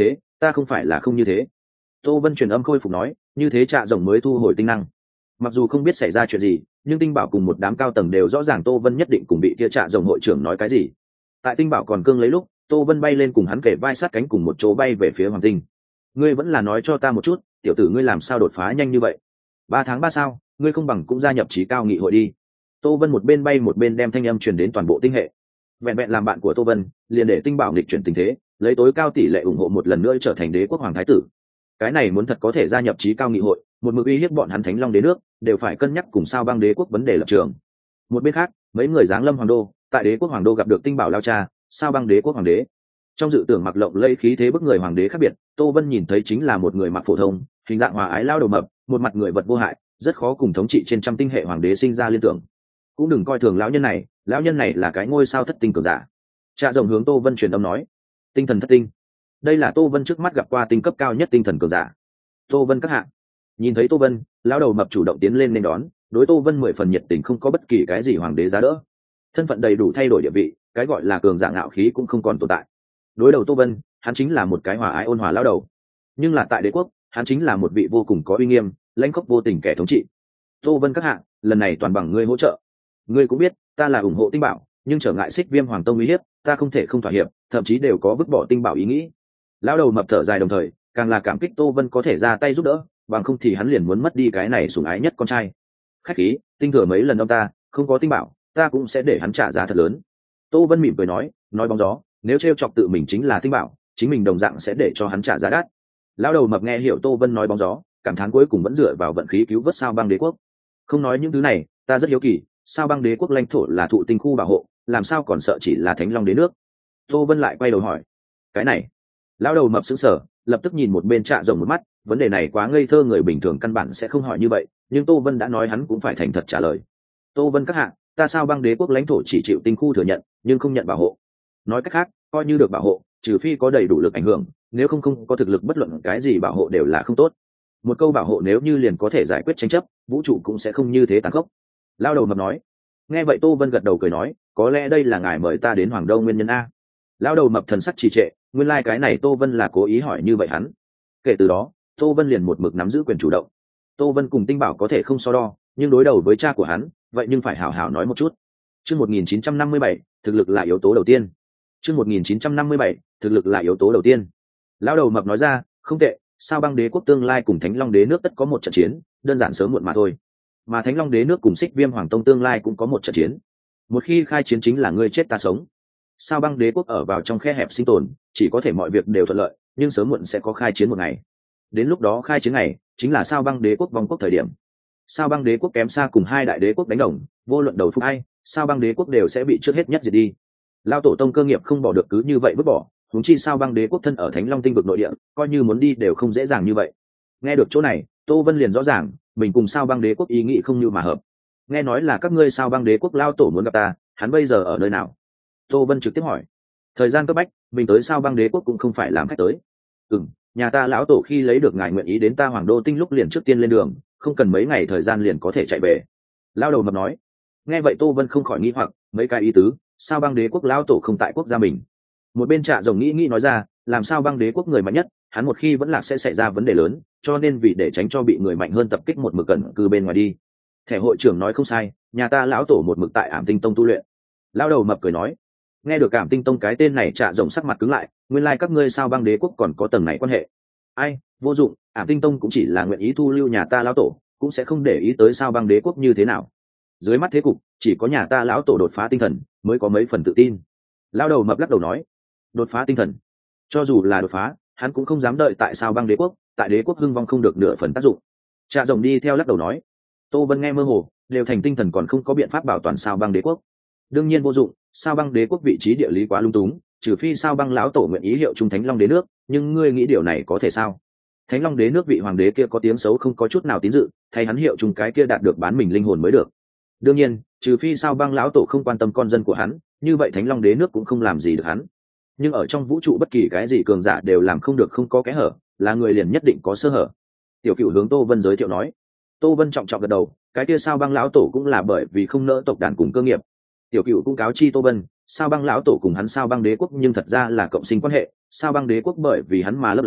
ta không phải là không như thế. Tô Vân truyền âm khôi phục nói, như thế Trạ Rồng mới thu hồi tinh năng. Mặc dù không biết xảy ra chuyện gì, nhưng tinh bảo cùng một đám cao tầng đều rõ ràng Tô Vân nhất định cùng bị kia Trạ Rồng hội trưởng nói cái gì. Tại tinh bảo còn cương lấy lúc, Tô Vân bay lên cùng hắn kể vai sát cánh cùng một chỗ bay về phía hoàng tinh. Ngươi vẫn là nói cho ta một chút, tiểu tử ngươi làm sao đột phá nhanh như vậy? Ba tháng ba sao, ngươi không bằng cũng gia nhập trí cao nghị hội đi. Tô Vân một bên bay một bên đem thanh âm truyền đến toàn bộ tinh hệ. Vẹn vẹn làm bạn của Tô Vân, liền để tinh bảo nghịch chuyển tình thế, lấy tối cao tỷ lệ ủng hộ một lần nữa trở thành đế quốc hoàng thái tử. Cái này muốn thật có thể gia nhập trí cao nghị hội, một mực uy hiếp bọn hắn Thánh Long đế nước, đều phải cân nhắc cùng sao băng đế quốc vấn đề lập trường. Một bên khác, mấy người giáng lâm hoàng đô, tại đế quốc hoàng đô gặp được tinh bảo lao cha, sao băng đế quốc hoàng đế. Trong dự tưởng mặc lộng lẫy khí thế bức người hoàng đế khác biệt, Tô Vân nhìn thấy chính là một người mặc phổ thông, hình dạng hòa ái lao đầu mập, một mặt người vật vô hại, rất khó cùng thống trị trên trăm tinh hệ hoàng đế sinh ra liên tưởng. Cũng đừng coi thường lão nhân này, lão nhân này là cái ngôi sao thất tinh cường giả. Trạ Rồng hướng Tô Vân truyền âm nói, tinh thần thất tinh. Đây là Tô Vân trước mắt gặp qua tinh cấp cao nhất tinh thần cường giả. Tô Vân các hạ. Nhìn thấy Tô Vân, lão đầu mập chủ động tiến lên nên đón, đối Tô Vân mười phần nhiệt tình, không có bất kỳ cái gì hoàng đế giá đỡ. Thân phận đầy đủ thay đổi địa vị, cái gọi là cường giả ngạo khí cũng không còn tồn tại. Đối đầu Tô Vân, hắn chính là một cái hòa ái ôn hòa lão đầu. Nhưng là tại đế quốc, hắn chính là một vị vô cùng có uy nghiêm, lãnh khốc vô tình kẻ thống trị. Tô Vân các hạ, lần này toàn bằng ngươi hỗ trợ. Ngươi cũng biết, ta là ủng hộ tinh bảo, nhưng trở ngại Xích Viêm Hoàng Tông uy hiếp, ta không thể không thỏa hiệp, thậm chí đều có vứt bỏ tinh bảo ý nghĩ. Lão đầu mập thở dài đồng thời, càng là cảm kích Tô Vân có thể ra tay giúp đỡ, bằng không thì hắn liền muốn mất đi cái này sủng ái nhất con trai. Khách khí, tinh thừa mấy lần ông ta, không có tinh bảo, ta cũng sẽ để hắn trả giá thật lớn. Tô Vân mỉm cười nói, nói bóng gió, nếu trêu chọc tự mình chính là tinh bảo, chính mình đồng dạng sẽ để cho hắn trả giá đắt. Lão đầu mập nghe hiểu Tô Vân nói bóng gió, cảm thán cuối cùng vẫn dựa vào vận khí cứu vớt sao băng đế quốc. Không nói những thứ này, ta rất hiếu kỳ, sao băng đế quốc lãnh thổ là thụ tinh khu bảo hộ, làm sao còn sợ chỉ là Thánh Long đế nước? Tô Vân lại quay đầu hỏi, cái này. Lão đầu mập sững sờ, lập tức nhìn một bên Trạ Rồng một mắt, vấn đề này quá ngây thơ, người bình thường căn bản sẽ không hỏi như vậy, nhưng Tô Vân đã nói hắn cũng phải thành thật trả lời. Tô Vân các hạ, ta sao băng đế quốc lãnh thổ chỉ chịu tinh khu thừa nhận, nhưng không nhận bảo hộ. Nói cách khác, coi như được bảo hộ, trừ phi có đầy đủ lực ảnh hưởng, nếu không không có thực lực bất luận cái gì bảo hộ đều là không tốt. Một câu bảo hộ nếu như liền có thể giải quyết tranh chấp, vũ trụ cũng sẽ không như thế tàn khốc. Lao đầu mập nói. Nghe vậy Tô Vân gật đầu cười nói, có lẽ đây là ngài mời ta đến Hoàng Đô nguyên nhân a. Lao đầu mập thần sắc trì trệ, nguyên lai like cái này Tô Vân là cố ý hỏi như vậy hắn. Kể từ đó, Tô Vân liền một mực nắm giữ quyền chủ động. Tô Vân cùng tinh bảo có thể không so đo, nhưng đối đầu với cha của hắn, vậy nhưng phải hảo hảo nói một chút. Chương một nghìn chín trăm năm mươi bảy, thực lực là yếu tố đầu tiên. Chương một nghìn chín trăm năm mươi bảy, thực lực là yếu tố đầu tiên. Lão đầu mập nói ra, không tệ, sao băng đế quốc tương lai cùng Thánh Long đế nước tất có một trận chiến, đơn giản sớm muộn mà thôi. Mà Thánh Long đế nước cùng Xích Viêm Hoàng Tông tương lai cũng có một trận chiến. Một khi khai chiến chính là ngươi chết ta sống. Sao băng đế quốc ở vào trong khe hẹp sinh tồn, chỉ có thể mọi việc đều thuận lợi, nhưng sớm muộn sẽ có khai chiến một ngày. Đến lúc đó khai chiến ngày, chính là sao băng đế quốc vong quốc thời điểm. Sao băng đế quốc kém xa cùng hai đại đế quốc đánh đồng, vô luận đầu phục ai, sao băng đế quốc đều sẽ bị trước hết nhất diệt đi. Lao tổ tông cơ nghiệp không bỏ được cứ như vậy vứt bỏ, huống chi sao băng đế quốc thân ở Thánh Long tinh vực nội địa, coi như muốn đi đều không dễ dàng như vậy. Nghe được chỗ này, Tô Vân liền rõ ràng, mình cùng sao băng đế quốc ý nghĩ không như mà hợp. Nghe nói là các ngươi sao băng đế quốc lao tổ muốn gặp ta, hắn bây giờ ở nơi nào? Tô Vân trực tiếp hỏi. Thời gian cấp bách, mình tới sao băng đế quốc cũng không phải làm khách tới. Ừm, nhà ta lão tổ khi lấy được ngài nguyện ý đến ta Hoàng Đô tinh lúc liền trước tiên lên đường, không cần mấy ngày thời gian liền có thể chạy về. Lao đầu mập nói. Nghe vậy Tô Vân không khỏi nghi hoặc, mấy cái ý tứ, sao băng đế quốc lão tổ không tại quốc gia mình? Một bên Trạ Rồng nghĩ nghĩ nói ra, làm sao băng đế quốc người mạnh nhất, hắn một khi vẫn lạc sẽ xảy ra vấn đề lớn, cho nên vì để tránh cho bị người mạnh hơn tập kích một mực cẩn cư bên ngoài đi. Thẻ hội trưởng nói không sai, nhà ta lão tổ một mực tại Ảm Tinh Tông tu luyện. Lão đầu mập cười nói. Nghe được Ảm Tinh Tông cái tên này, Trạ Rồng sắc mặt cứng lại, nguyên lai like các ngươi sao băng đế quốc còn có tầng này quan hệ. Ai, vô dụng, Ảm Tinh Tông cũng chỉ là nguyện ý thu lưu nhà ta lão tổ, cũng sẽ không để ý tới sao băng đế quốc như thế nào. Dưới mắt thế cục, chỉ có nhà ta lão tổ đột phá tinh thần mới có mấy phần tự tin. Lão đầu mập lắc đầu nói. Đột phá tinh thần? Cho dù là đột phá, hắn cũng không dám đợi tại sao băng đế quốc, tại đế quốc hưng vong không được nửa phần tác dụng. Trạ Rồng đi theo lắc đầu nói. Tô Vân nghe mơ hồ, đều thành tinh thần còn không có biện pháp bảo toàn sao băng đế quốc. Đương nhiên vô dụng, sao băng đế quốc vị trí địa lý quá lung túng, trừ phi sao băng lão tổ nguyện ý hiệu trung Thánh Long đế nước, nhưng ngươi nghĩ điều này có thể sao? Thánh Long đế nước vị hoàng đế kia có tiếng xấu không có chút nào tín dự, thay hắn hiệu trung cái kia đạt được bán mình linh hồn mới được. Đương nhiên, trừ phi sao băng lão tổ không quan tâm con dân của hắn, như vậy Thánh Long đế nước cũng không làm gì được hắn. Nhưng ở trong vũ trụ bất kỳ cái gì cường giả đều làm không được không có kẽ hở, là người liền nhất định có sơ hở. Tiểu Cựu hướng Tô Vân giới thiệu nói. Tô Vân trọng trọng gật đầu, cái kia sao băng lão tổ cũng là bởi vì không nỡ tộc đàn cùng cơ nghiệp. Tiểu Cựu cũng cáo chi Tô Vân, sao băng lão tổ cùng hắn sao băng đế quốc nhưng thật ra là cộng sinh quan hệ, sao băng đế quốc bởi vì hắn mà lấp lánh,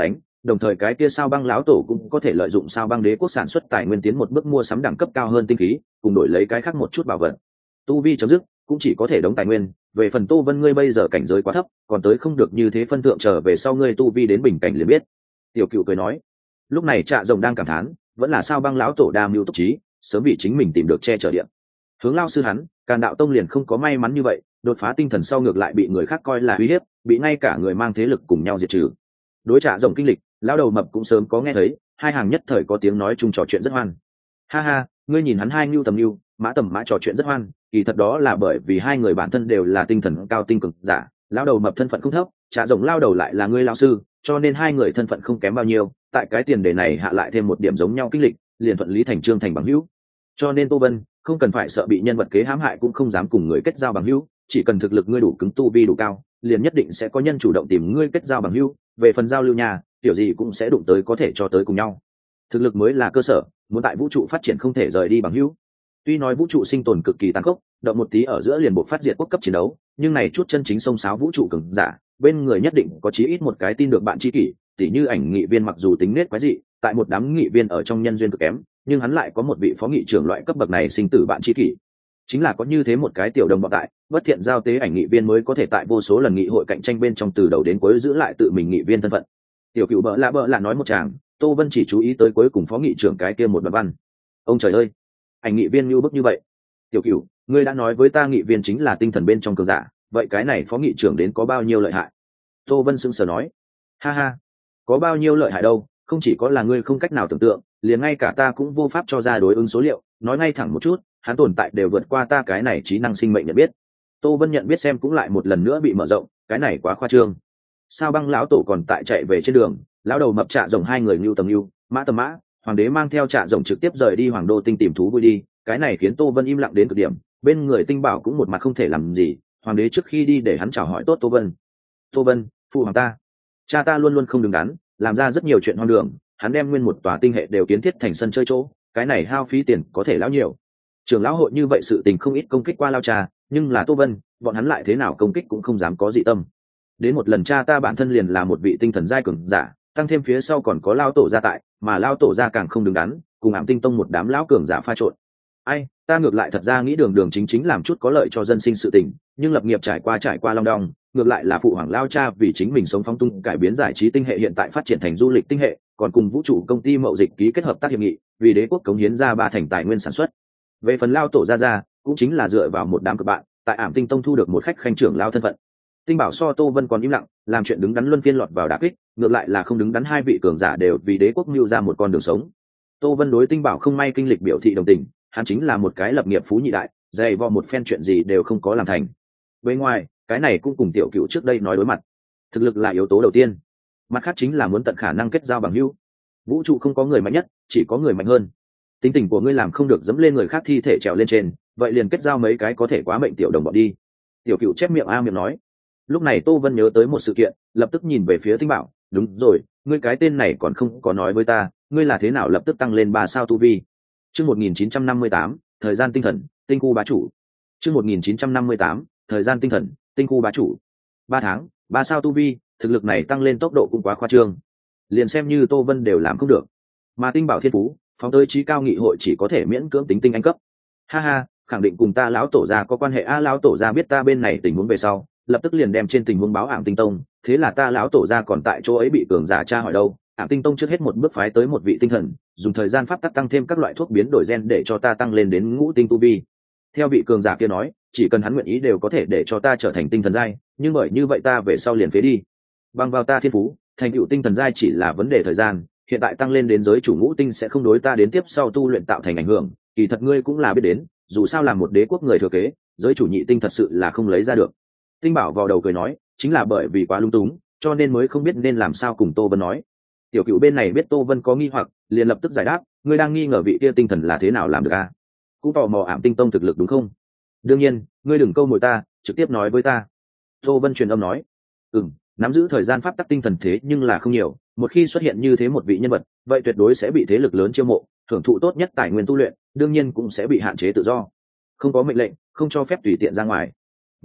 đồng thời cái kia sao băng lão tổ cũng có thể lợi dụng sao băng đế quốc sản xuất tài nguyên tiến một bước mua sắm đẳng cấp cao hơn tinh khí, cùng đổi lấy cái khác một chút bảo vật. Tu vi chấm dứt cũng chỉ có thể đóng tài nguyên. Về phần Tô Vân ngươi bây giờ cảnh giới quá thấp, còn tới không được như thế phân thượng, trở về sau ngươi tu vi đến bình cảnh liền biết. Tiểu Cựu cười nói. Lúc này Trạ Rồng đang cảm thán, vẫn là sao băng lão tổ đa mưu túc trí, sớm vì chính mình tìm được che chở điện. Hướng lao sư hắn, Càn Đạo Tông liền không có may mắn như vậy, đột phá tinh thần sau ngược lại bị người khác coi là uy hiếp, bị ngay cả người mang thế lực cùng nhau diệt trừ. Đối Trạ Rồng kinh lịch, lão đầu mập cũng sớm có nghe thấy, hai hàng nhất thời có tiếng nói chung trò chuyện rất hoan. Ha ha, ngươi nhìn hắn hai nhu tầm nhu, mã tầm mã trò chuyện rất hoan, kỳ thật đó là bởi vì hai người bản thân đều là tinh thần cao tinh cực giả, lão đầu mập thân phận không thấp, Trạ Rồng lao đầu lại là ngươi lão sư, cho nên hai người thân phận không kém bao nhiêu, tại cái tiền đề này hạ lại thêm một điểm giống nhau kinh lịch, liền thuận lý thành trương thành bằng hữu. Cho nên Tô Vân không cần phải sợ bị nhân vật kế hãm hại, cũng không dám cùng người kết giao bằng hữu, chỉ cần thực lực ngươi đủ cứng, tu vi đủ cao, liền nhất định sẽ có nhân chủ động tìm ngươi kết giao bằng hữu. Về phần giao lưu nhà, tiểu gì cũng sẽ đụng tới, có thể cho tới cùng nhau. Thực lực mới là cơ sở, muốn tại vũ trụ phát triển không thể rời đi bằng hữu. Tuy nói vũ trụ sinh tồn cực kỳ tàn khốc, động một tí ở giữa liền buộc phát diệt quốc cấp chiến đấu, nhưng này chút chân chính sông sáo vũ trụ cường giả, bên người nhất định có chí ít một cái tin được bạn tri kỷ, tỉ như ảnh nghị viên mặc dù tính nết quái dị, tại một đám nghị viên ở trong nhân duyên cực kém, nhưng hắn lại có một vị phó nghị trưởng loại cấp bậc này sinh tử bạn tri kỷ. Chính là có như thế một cái tiểu đồng bọn tại, bất thiện giao tế ảnh nghị viên mới có thể tại vô số lần nghị hội cạnh tranh bên trong từ đầu đến cuối giữ lại tự mình nghị viên thân phận. Tiểu Cựu bợ lạ bợ lạ nói một tràng, Tô Vân chỉ chú ý tới cuối cùng phó nghị trưởng cái kia một đoạn văn. Ông trời ơi, ảnh nghị viên như bức như vậy. Tiểu Cựu, ngươi đã nói với ta nghị viên chính là tinh thần bên trong cường giả, vậy cái này phó nghị trưởng đến có bao nhiêu lợi hại? Tô Vân sững sờ nói. Ha ha, có bao nhiêu lợi hại đâu, không chỉ có là ngươi không cách nào tưởng tượng, liền ngay cả ta cũng vô pháp cho ra đối ứng số liệu, nói ngay thẳng một chút, hắn tồn tại đều vượt qua ta cái này trí năng sinh mệnh nhận biết. Tô Vân nhận biết xem cũng lại một lần nữa bị mở rộng, cái này quá khoa trương. Sao băng lão tổ còn tại chạy về trên đường, lão đầu mập Trạ Rồng hai người Nưu tầm Nưu, mã tầm mã, hoàng đế mang theo Trạ Rồng trực tiếp rời đi Hoàng Đô Tinh tìm thú vui đi, cái này khiến Tô Vân im lặng đến cực điểm, bên người Tinh Bảo cũng một mặt không thể làm gì, hoàng đế trước khi đi để hắn chào hỏi tốt Tô Vân. Tô Vân, phụ hoàng ta, cha ta luôn luôn không đứng đắn, làm ra rất nhiều chuyện hoang đường, hắn đem nguyên một tòa tinh hệ đều kiến thiết thành sân chơi chỗ, cái này hao phí tiền có thể lão nhiều. Trưởng lão hội như vậy sự tình không ít công kích qua lao cha, nhưng là Tô Vân, bọn hắn lại thế nào công kích cũng không dám có dị tâm. Đến một lần cha ta bản thân liền là một vị tinh thần giai cường giả, tăng thêm phía sau còn có lao tổ gia tại, mà lao tổ gia càng không đứng đắn, cùng Ảm Tinh Tông một đám lão cường giả pha trộn. Ai, ta ngược lại thật ra nghĩ đường đường chính chính làm chút có lợi cho dân sinh sự tình, nhưng lập nghiệp trải qua trải qua long đong, ngược lại là phụ hoàng lao cha vì chính mình sống phóng tung cải biến giải trí tinh hệ hiện tại phát triển thành du lịch tinh hệ, còn cùng vũ trụ công ty mậu dịch ký kết hợp tác hiệp nghị, vì đế quốc cống hiến ra ba thành tài nguyên sản xuất. Về phần lao tổ gia gia, cũng chính là dựa vào một đám cực bạn, tại Ảm Tinh Tông thu được một khách khanh trưởng lao thân phận. Tinh Bảo so Tô Vân còn im lặng, làm chuyện đứng đắn luân phiên lọt vào đả kích, ngược lại là không đứng đắn hai vị cường giả đều vì đế quốc mưu ra một con đường sống. Tô Vân đối Tinh Bảo không may kinh lịch biểu thị đồng tình, hắn chính là một cái lập nghiệp phú nhị đại, dày vò một phen chuyện gì đều không có làm thành. Bên ngoài, cái này cũng cùng Tiểu Cựu trước đây nói đối mặt. Thực lực là yếu tố đầu tiên, mặt khác chính là muốn tận khả năng kết giao bằng hữu. Vũ trụ không có người mạnh nhất, chỉ có người mạnh hơn. Tính tình của ngươi làm không được dẫm lên người khác thi thể trèo lên trên, vậy liền kết giao mấy cái có thể quá mệnh tiểu đồng bọn đi. Tiểu Cựu chép miệng a miệng nói. Lúc này Tô Vân nhớ tới một sự kiện, lập tức nhìn về phía Tinh Bảo, đúng rồi, ngươi cái tên này còn không có nói với ta, ngươi là thế nào lập tức tăng lên ba sao tu vi? Chương một nghìn chín trăm năm mươi tám, thời gian tinh thần, tinh khu bá chủ. Chương một nghìn chín trăm năm mươi tám, thời gian tinh thần, tinh khu bá chủ. Ba tháng, ba sao tu vi, thực lực này tăng lên tốc độ cũng quá khoa trương. Liền xem như Tô Vân đều làm không được. Mà Tinh Bảo thiên phú, phóng tới trí cao nghị hội chỉ có thể miễn cưỡng tính tinh anh cấp. Ha ha, khẳng định cùng ta lão tổ gia có quan hệ a, lão tổ gia biết ta bên này tình huống về sau, lập tức liền đem trên tình huống báo Ảm Tinh Tông, thế là ta lão tổ gia còn tại chỗ ấy bị cường giả tra hỏi đâu. Ảm Tinh Tông trước hết một bước phái tới một vị tinh thần, dùng thời gian pháp tắc tăng thêm các loại thuốc biến đổi gen để cho ta tăng lên đến ngũ tinh tu vi. Theo vị cường giả kia nói, chỉ cần hắn nguyện ý đều có thể để cho ta trở thành tinh thần giai, nhưng bởi như vậy ta về sau liền phế đi. Bằng vào ta thiên phú, thành tựu tinh thần giai chỉ là vấn đề thời gian, hiện tại tăng lên đến giới chủ ngũ tinh sẽ không đối ta đến tiếp sau tu luyện tạo thành ảnh hưởng, kỳ thật ngươi cũng là biết đến, dù sao là một đế quốc người thừa kế, giới chủ nhị tinh thật sự là không lấy ra được. Tinh Bảo vào đầu cười nói, chính là bởi vì quá lung túng, cho nên mới không biết nên làm sao cùng Tô Vân nói. Tiểu Cựu bên này biết Tô Vân có nghi hoặc, liền lập tức giải đáp, ngươi đang nghi ngờ vị kia tinh thần là thế nào làm được à? Cũng tò mò Ảm Tinh Tông thực lực đúng không? Đương nhiên, ngươi đừng câu mồi ta, trực tiếp nói với ta. Tô Vân truyền âm nói, ừm, nắm giữ thời gian pháp tắc tinh thần thế nhưng là không nhiều, một khi xuất hiện như thế một vị nhân vật, vậy tuyệt đối sẽ bị thế lực lớn chiêu mộ, thưởng thụ tốt nhất tài nguyên tu luyện, đương nhiên cũng sẽ bị hạn chế tự do. Không có mệnh lệnh, không cho phép tùy tiện ra ngoài.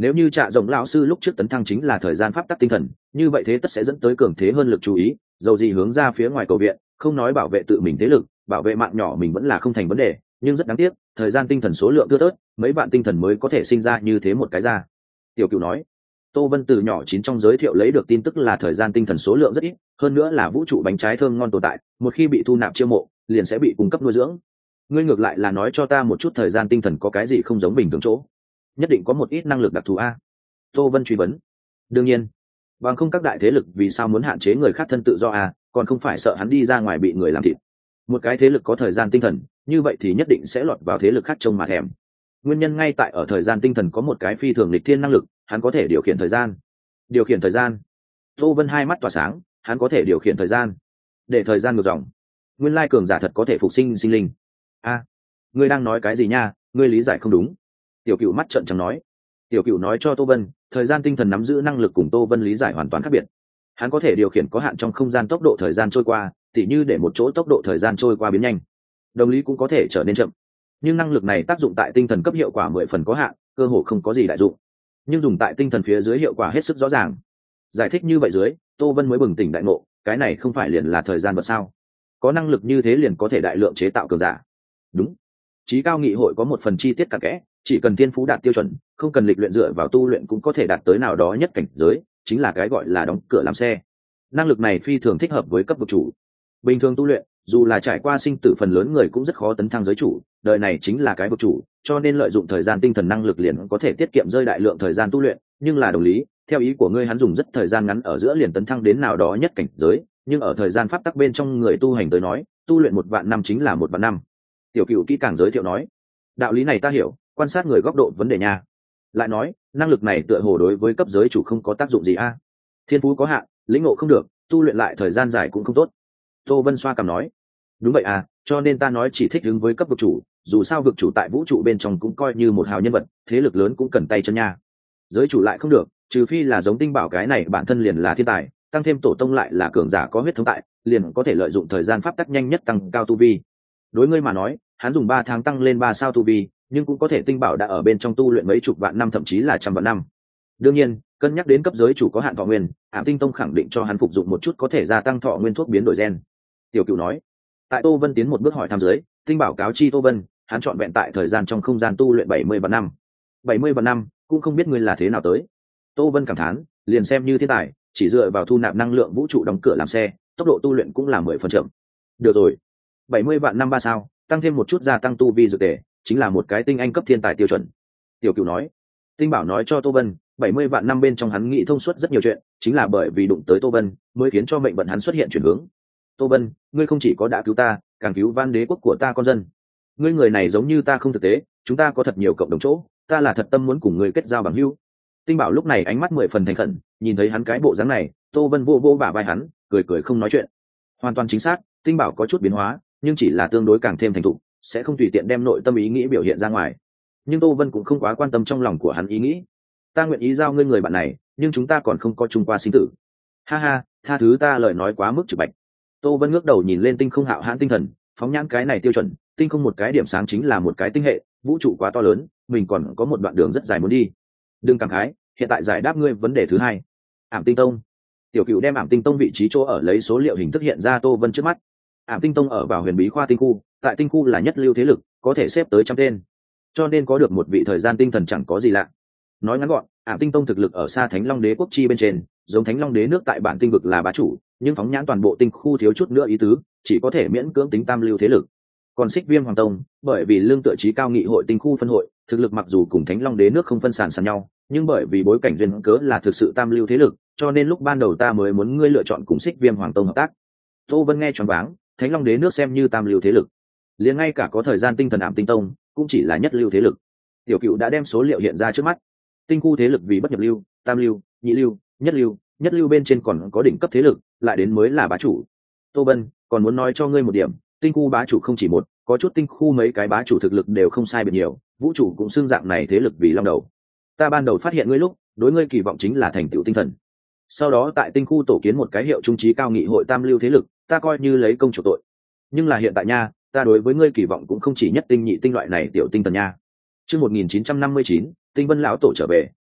Nếu như Trạ Rồng lão sư lúc trước tấn thăng chính là thời gian pháp tắc tinh thần, như vậy thế tất sẽ dẫn tới cường thế hơn lực chú ý, dầu gì hướng ra phía ngoài cầu viện, không nói bảo vệ tự mình thế lực, bảo vệ mạng nhỏ mình vẫn là không thành vấn đề, nhưng rất đáng tiếc, thời gian tinh thần số lượng thưa thớt, mấy vạn tinh thần mới có thể sinh ra như thế một cái ra. Tiểu Cửu nói. Tô Vân từ nhỏ chín trong giới thiệu lấy được tin tức là thời gian tinh thần số lượng rất ít, hơn nữa là vũ trụ bánh trái thơm ngon tồn tại, một khi bị thu nạp chiêu mộ, liền sẽ bị cung cấp nuôi dưỡng. Ngươi ngược lại là nói cho ta một chút thời gian tinh thần có cái gì không giống bình thường chỗ, nhất định có một ít năng lực đặc thù a. Tô Vân truy vấn. Đương nhiên, bằng không các đại thế lực vì sao muốn hạn chế người khác thân tự do a, còn không phải sợ hắn đi ra ngoài bị người làm thịt. Một cái thế lực có thời gian tinh thần, như vậy thì nhất định sẽ lọt vào thế lực khác trông mà thèm. Nguyên nhân ngay tại ở thời gian tinh thần có một cái phi thường lịch thiên năng lực, hắn có thể điều khiển thời gian. Điều khiển thời gian. Tô Vân hai mắt tỏa sáng, hắn có thể điều khiển thời gian, để thời gian ngược dòng. Nguyên lai cường giả thật có thể phục sinh sinh linh. A, ngươi đang nói cái gì nha, ngươi lý giải không đúng. Tiểu Cửu mắt trợn trắng nói. Tiểu Cửu nói cho Tô Vân, thời gian tinh thần nắm giữ năng lực cùng Tô Vân lý giải hoàn toàn khác biệt. Hắn có thể điều khiển có hạn trong không gian tốc độ thời gian trôi qua, tỉ như để một chỗ tốc độ thời gian trôi qua biến nhanh. Đồng lý cũng có thể trở nên chậm. Nhưng năng lực này tác dụng tại tinh thần cấp hiệu quả mười phần có hạn, cơ hồ không có gì đại dụng. Nhưng dùng tại tinh thần phía dưới hiệu quả hết sức rõ ràng. Giải thích như vậy dưới, Tô Vân mới bừng tỉnh đại ngộ, cái này không phải liền là thời gian vật sao? Có năng lực như thế liền có thể đại lượng chế tạo cường giả. Đúng. Chí cao nghị hội có một phần chi tiết cặn kẽ, chỉ cần thiên phú đạt tiêu chuẩn, không cần lịch luyện dựa vào tu luyện cũng có thể đạt tới nào đó nhất cảnh giới, chính là cái gọi là đóng cửa làm xe. Năng lực này phi thường thích hợp với cấp vực chủ. Bình thường tu luyện, dù là trải qua sinh tử phần lớn người cũng rất khó tấn thăng giới chủ, đời này chính là cái vực chủ, cho nên lợi dụng thời gian tinh thần năng lực liền có thể tiết kiệm rơi đại lượng thời gian tu luyện, nhưng là đồng lý, theo ý của ngươi hắn dùng rất thời gian ngắn ở giữa liền tấn thăng đến nào đó nhất cảnh giới, nhưng ở thời gian pháp tắc bên trong người tu hành tới nói, tu luyện một vạn năm chính là một vạn năm. Tiểu Cửu kỹ càng giới thiệu nói, đạo lý này ta hiểu, quan sát người góc độ vấn đề nha. Lại nói, năng lực này tựa hồ đối với cấp giới chủ không có tác dụng gì a. Thiên phú có hạn, lĩnh ngộ không được, tu luyện lại thời gian dài cũng không tốt. Tô Vân xoa cằm nói, đúng vậy à, cho nên ta nói chỉ thích ứng với cấp vực chủ, dù sao vực chủ tại vũ trụ bên trong cũng coi như một hào nhân vật, thế lực lớn cũng cần tay chân nha. Giới chủ lại không được, trừ phi là giống Tinh Bảo cái này bản thân liền là thiên tài, tăng thêm tổ tông lại là cường giả có huyết thống tại, liền có thể lợi dụng thời gian pháp tắc nhanh nhất tăng cao tu vi. Đối ngươi mà nói, hắn dùng ba tháng tăng lên ba sao tu vi, nhưng cũng có thể Tinh Bảo đã ở bên trong tu luyện mấy chục vạn năm thậm chí là trăm vạn năm. Đương nhiên, cân nhắc đến cấp giới chủ có hạn thọ nguyên, Ảm Tinh Tông khẳng định cho hắn phục dụng một chút có thể gia tăng thọ nguyên thuốc biến đổi gen. Tiểu Cửu nói. Tại Tô Vân tiến một bước hỏi thăm dưới, Tinh Bảo cáo chi Tô Vân, hắn chọn vẹn tại thời gian trong không gian tu luyện bảy mươi vạn năm. bảy mươi vạn năm, cũng không biết ngươi là thế nào tới. Tô Vân cảm thán, liền xem như thiên tài, chỉ dựa vào thu nạp năng lượng vũ trụ đóng cửa làm xe, tốc độ tu luyện cũng là mười phần chậm. Được rồi, bảy mươi vạn năm ba sao, tăng thêm một chút gia tăng tu vi dược tề, chính là một cái tinh anh cấp thiên tài tiêu chuẩn. Tiểu Cửu nói. Tinh Bảo nói cho Tô Vân, bảy mươi vạn năm bên trong hắn nghĩ thông suốt rất nhiều chuyện, chính là bởi vì đụng tới Tô Vân, mới khiến cho mệnh vận hắn xuất hiện chuyển hướng. Tô Vân, ngươi không chỉ có đã cứu ta, càng cứu Van Đế quốc của ta con dân. Ngươi người này giống như ta không thực tế, chúng ta có thật nhiều cộng đồng chỗ, ta là thật tâm muốn cùng ngươi kết giao bằng hữu. Tinh Bảo lúc này ánh mắt mười phần thành khẩn, nhìn thấy hắn cái bộ dáng này, Tô Vân vô vô bả vai hắn, cười cười không nói chuyện. Hoàn toàn chính xác, Tinh Bảo có chút biến hóa, nhưng chỉ là tương đối càng thêm thành thục, sẽ không tùy tiện đem nội tâm ý nghĩ biểu hiện ra ngoài. Nhưng Tô Vân cũng không quá quan tâm trong lòng của hắn ý nghĩ. Ta nguyện ý giao ngươi người bạn này, nhưng chúng ta còn không có chung qua sinh tử. Ha ha, tha thứ ta lời nói quá mức trực bạch. Tô Vân ngước đầu nhìn lên tinh không hạo hãn tinh thần, phóng nhãn cái này tiêu chuẩn, tinh không một cái điểm sáng chính là một cái tinh hệ, vũ trụ quá to lớn, mình còn có một đoạn đường rất dài muốn đi. Đừng cảm khái, hiện tại giải đáp ngươi vấn đề thứ hai. Ảm Tinh Tông. Tiểu Cửu đem Ảm Tinh Tông vị trí chỗ ở lấy số liệu hình thức hiện ra Tô Vân trước mắt. Ảm Tinh Tông ở vào huyền bí khoa tinh khu, tại tinh khu là nhất lưu thế lực, có thể xếp tới trăm tên, cho nên có được một vị thời gian tinh thần chẳng có gì lạ. Nói ngắn gọn, Ảm Tinh Tông thực lực ở xa Thánh Long Đế quốc chi bên trên, giống Thánh Long Đế nước tại bản tinh vực là bá chủ, nhưng phóng nhãn toàn bộ tinh khu thiếu chút nữa ý tứ, chỉ có thể miễn cưỡng tính tam lưu thế lực. Còn Xích Viêm Hoàng Tông, bởi vì lương tựa chí cao nghị hội tinh khu phân hội, thực lực mặc dù cùng Thánh Long Đế nước không phân sàn sàn nhau, nhưng bởi vì bối cảnh duyên cớ là thực sự tam lưu thế lực, cho nên lúc ban đầu ta mới muốn ngươi lựa chọn cùng Xích Viêm Hoàng Tông hợp tác. Tô Vân nghe choáng váng, Thánh Long Đế nước xem như tam lưu thế lực, liền ngay cả có thời gian tinh thần Ảm Tinh Tông cũng chỉ là nhất lưu thế lực. Tiểu Cửu đã đem số liệu hiện ra trước mắt. Tinh khu thế lực vì bất nhập lưu, tam lưu, nhị lưu, nhất lưu, nhất lưu bên trên còn có đỉnh cấp thế lực, lại đến mới là bá chủ. Tô Vân, còn muốn nói cho ngươi một điểm, tinh khu bá chủ không chỉ một, có chút tinh khu mấy cái bá chủ thực lực đều không sai biệt nhiều, vũ trụ cũng xưng dạng này thế lực vì long đầu. Ta ban đầu phát hiện ngươi lúc, đối ngươi kỳ vọng chính là thành tựu tinh thần. Sau đó tại tinh khu tổ kiến một cái hiệu trung trí cao nghị hội tam lưu thế lực, ta coi như lấy công chủ tội. Nhưng là hiện tại nha, ta đối với ngươi kỳ vọng cũng không chỉ nhất tinh nhị tinh loại này tiểu tinh thần nha. Chương một nghìn chín trăm năm mươi chín, Tinh Vân lão tổ trở về,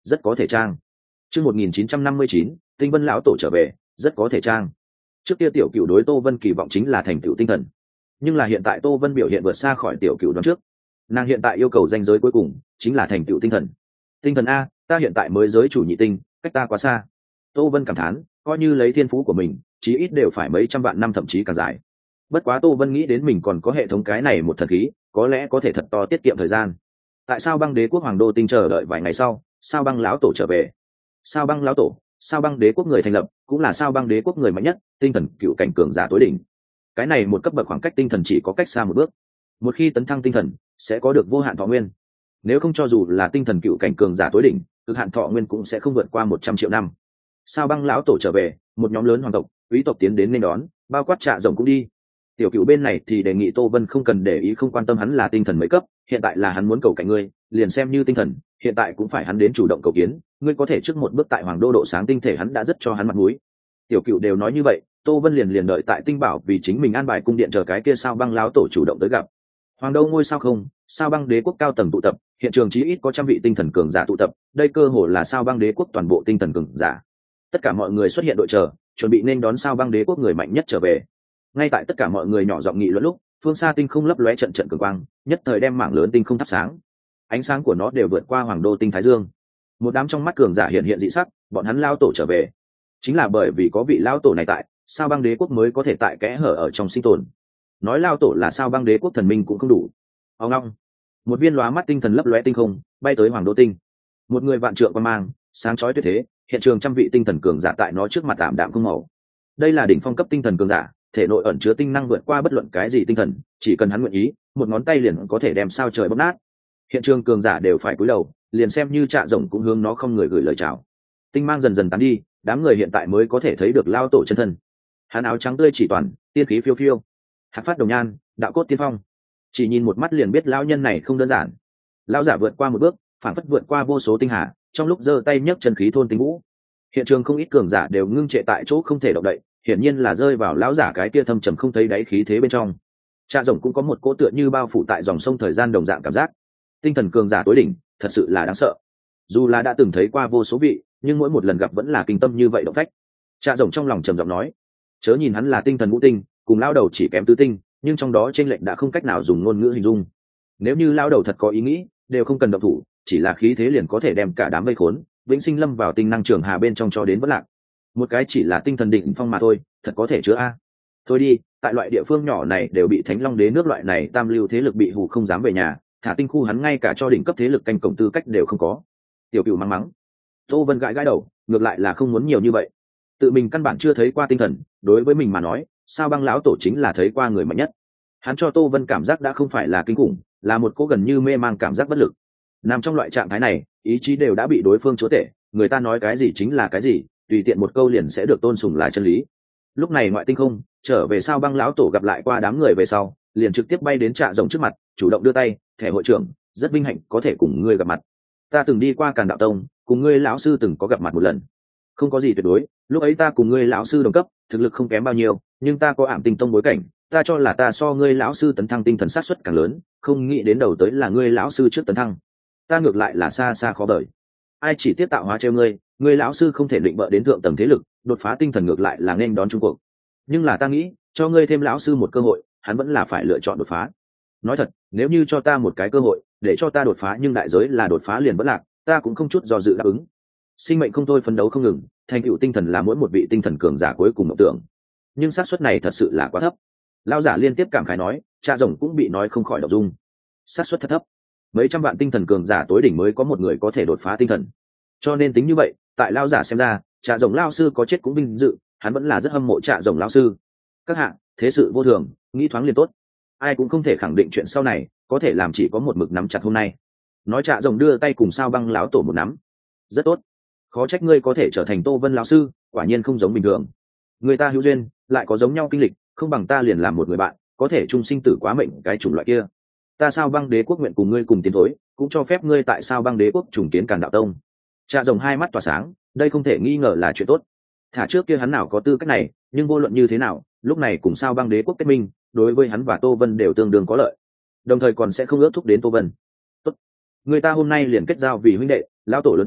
rất có thể trang. Chương một nghìn chín trăm năm mươi chín, Tinh Vân lão tổ trở về, rất có thể trang. Trước kia tiểu cửu đối Tô Vân kỳ vọng chính là thành tựu tinh thần, nhưng là hiện tại Tô Vân biểu hiện vượt xa khỏi tiểu cửu đoán trước. Nàng hiện tại yêu cầu danh giới cuối cùng chính là thành tựu tinh thần. Tinh thần a, ta hiện tại mới giới chủ nhị tinh, cách ta quá xa. Tô Vân cảm thán, coi như lấy thiên phú của mình, chí ít đều phải mấy trăm vạn năm thậm chí càng dài. Bất quá Tô Vân nghĩ đến mình còn có hệ thống cái này một thần khí, có lẽ có thể thật to tiết kiệm thời gian. Tại sao băng đế quốc hoàng đô tinh chờ đợi vài ngày sau, sao băng lão tổ trở về? Sao băng lão tổ, sao băng đế quốc người thành lập, cũng là sao băng đế quốc người mạnh nhất, tinh thần cựu cảnh cường giả tối đỉnh. Cái này một cấp bậc khoảng cách tinh thần chỉ có cách xa một bước. Một khi tấn thăng tinh thần, sẽ có được vô hạn thọ nguyên. Nếu không cho dù là tinh thần cựu cảnh cường giả tối đỉnh, cực hạn thọ nguyên cũng sẽ không vượt qua một trăm triệu năm. Sao băng lão tổ trở về, một nhóm lớn hoàng tộc, quý tộc tiến đến nên đón, bao quát Trạ Rồng cũng đi. Tiểu cựu bên này thì đề nghị Tô Vân không cần để ý, không quan tâm hắn là tinh thần mấy cấp, hiện tại là hắn muốn cầu cạnh ngươi, liền xem như tinh thần, hiện tại cũng phải hắn đến chủ động cầu kiến, ngươi có thể trước một bước tại hoàng đô độ sáng tinh thể, hắn đã rất cho hắn mặt mũi. Tiểu cựu đều nói như vậy, Tô Vân liền liền đợi tại tinh bảo vì chính mình an bài cung điện chờ cái kia sao băng lão tổ chủ động tới gặp. Hoàng đô ngôi sao không, sao băng đế quốc cao tầng tụ tập, hiện trường chí ít có trăm vị tinh thần cường giả tụ tập, đây cơ hồ là sao băng đế quốc toàn bộ tinh thần cường giả. Tất cả mọi người xuất hiện đội chờ, chuẩn bị nên đón sao băng đế quốc người mạnh nhất trở về. Ngay tại tất cả mọi người nhỏ giọng nghị luận lúc, phương xa tinh không lấp lóe trận trận cường quang, nhất thời đem mảng lớn tinh không thắp sáng. Ánh sáng của nó đều vượt qua hoàng đô tinh thái dương. Một đám trong mắt cường giả hiện hiện dị sắc, bọn hắn lao tổ trở về. Chính là bởi vì có vị lao tổ này tại, sao băng đế quốc mới có thể tại kẽ hở ở trong sinh tồn. Nói lao tổ là sao băng đế quốc thần minh cũng không đủ. Ông long, một viên lóa mắt tinh thần lấp lóe tinh không, bay tới hoàng đô tinh. Một người vạn trượng quan mang, sáng chói tuyệt thế, hiện trường trăm vị tinh thần cường giả tại nó trước mặt tạm đạm không màu. Đây là đỉnh phong cấp tinh thần cường giả, thể nội ẩn chứa tinh năng vượt qua bất luận cái gì tinh thần, chỉ cần hắn nguyện ý, một ngón tay liền có thể đem sao trời bóp nát. Hiện trường cường giả đều phải cúi đầu, liền xem như Trạ Rồng cũng hướng nó không người gửi lời chào. Tinh mang dần dần tán đi, đám người hiện tại mới có thể thấy được lao tổ chân thân. Hắn áo trắng tươi chỉ toàn, tiên khí phiêu phiêu, hạt phát đồng nhan, đạo cốt tiên phong. Chỉ nhìn một mắt liền biết lão nhân này không đơn giản. Lão giả vượt qua một bước, phản phất vượt qua vô số tinh hà, trong lúc giơ tay nhấc chân khí thôn tinh vũ. Hiện trường không ít cường giả đều ngưng trệ tại chỗ không thể động đậy, hiển nhiên là rơi vào lão giả cái kia thâm trầm không thấy đáy khí thế bên trong. Trạ Rồng cũng có một cỗ tựa như bao phủ tại dòng sông thời gian đồng dạng cảm giác. Tinh thần cường giả tối đỉnh, thật sự là đáng sợ. Dù là đã từng thấy qua vô số vị, nhưng mỗi một lần gặp vẫn là kinh tâm như vậy động phách. Trạ Rồng trong lòng trầm giọng nói, chớ nhìn hắn là tinh thần ngũ tinh, cùng lão đầu chỉ kém tứ tinh, nhưng trong đó chênh lệch đã không cách nào dùng ngôn ngữ hình dung. Nếu như lão đầu thật có ý nghĩ, đều không cần động thủ, chỉ là khí thế liền có thể đem cả đám vây khốn, vĩnh sinh lâm vào tinh năng trường hà bên trong cho đến vỡ lạc. Một cái chỉ là tinh thần định phong mà thôi, thật có thể chứa a. Thôi đi, tại loại địa phương nhỏ này đều bị Thánh Long Đế nước loại này tam lưu thế lực bị hù không dám về nhà, thả tinh khu hắn ngay cả cho đỉnh cấp thế lực canh cổng tư cách đều không có. Tiểu Cửu mắng mắng. Tô Vân gãi gãi đầu, ngược lại là không muốn nhiều như vậy. Tự mình căn bản chưa thấy qua tinh thần, đối với mình mà nói, sao băng lão tổ chính là thấy qua người mạnh nhất. Hắn cho Tô Vân cảm giác đã không phải là kinh khủng, là một cô gần như mê mang cảm giác bất lực. Nằm trong loại trạng thái này, ý chí đều đã bị đối phương chúa tể, người ta nói cái gì chính là cái gì, tùy tiện một câu liền sẽ được tôn sùng là chân lý. Lúc này ngoại tinh không trở về sao băng lão tổ gặp lại qua đám người về sau, liền trực tiếp bay đến Trạ Rồng trước mặt, chủ động đưa tay, thẻ hội trưởng, rất vinh hạnh có thể cùng ngươi gặp mặt. Ta từng đi qua Càn Đạo Tông, cùng ngươi lão sư từng có gặp mặt một lần. Không có gì tuyệt đối, lúc ấy ta cùng ngươi lão sư đồng cấp, thực lực không kém bao nhiêu, nhưng ta có ảm tinh tông bối cảnh, ta cho là ta so ngươi lão sư tấn thăng tinh thần sát suất càng lớn, không nghĩ đến đầu tới là ngươi lão sư trước tấn thăng. Ta ngược lại là xa xa khó đợi. Ai chỉ tiếp tạo hóa treo ngươi, ngươi lão sư không thể định bợ đến thượng tầng thế lực, đột phá tinh thần ngược lại là nên đón trung cuộc. Nhưng là ta nghĩ, cho ngươi thêm lão sư một cơ hội, hắn vẫn là phải lựa chọn đột phá. Nói thật, nếu như cho ta một cái cơ hội, để cho ta đột phá nhưng đại giới là đột phá liền vẫn lạc, ta cũng không chút do dự đáp ứng. Sinh mệnh không thôi phấn đấu không ngừng, thành tựu tinh thần là mỗi một vị tinh thần cường giả cuối cùng mộng tưởng. Nhưng xác suất này thật sự là quá thấp. Lão giả liên tiếp cảm khái nói, Trạ Rồng cũng bị nói không khỏi động dung. Xác suất thật thấp. Mấy trăm vạn tinh thần cường giả tối đỉnh mới có một người có thể đột phá tinh thần. Cho nên tính như vậy, tại lão giả xem ra, Trạ Rồng lão sư có chết cũng vinh dự, hắn vẫn là rất hâm mộ Trạ Rồng lão sư. Các hạ, thế sự vô thường, nghĩ thoáng liền tốt. Ai cũng không thể khẳng định chuyện sau này, có thể làm chỉ có một mực nắm chặt hôm nay. Nói Trạ Rồng đưa tay cùng sao băng lão tổ một nắm. Rất tốt. Khó trách ngươi có thể trở thành Tô Vân lão sư, quả nhiên không giống bình thường. Người ta hữu duyên, lại có giống nhau kinh lịch, không bằng ta liền làm một người bạn, có thể chung sinh tử quá mệnh cái chủng loại kia. Ta sao băng đế quốc nguyện cùng ngươi cùng tiến thối, cũng cho phép ngươi tại sao băng đế quốc trùng kiến Càn Đạo Tông. Trạ Rồng hai mắt tỏa sáng, đây không thể nghi ngờ là chuyện tốt. Thả trước kia hắn nào có tư cách này, nhưng vô luận như thế nào, lúc này cùng sao băng đế quốc kết minh, đối với hắn và Tô Vân đều tương đương có lợi, đồng thời còn sẽ không ước thúc đến Tô Vân. Tốt, người ta hôm nay liền kết giao vì huynh đệ, lão tổ lớn tuổi,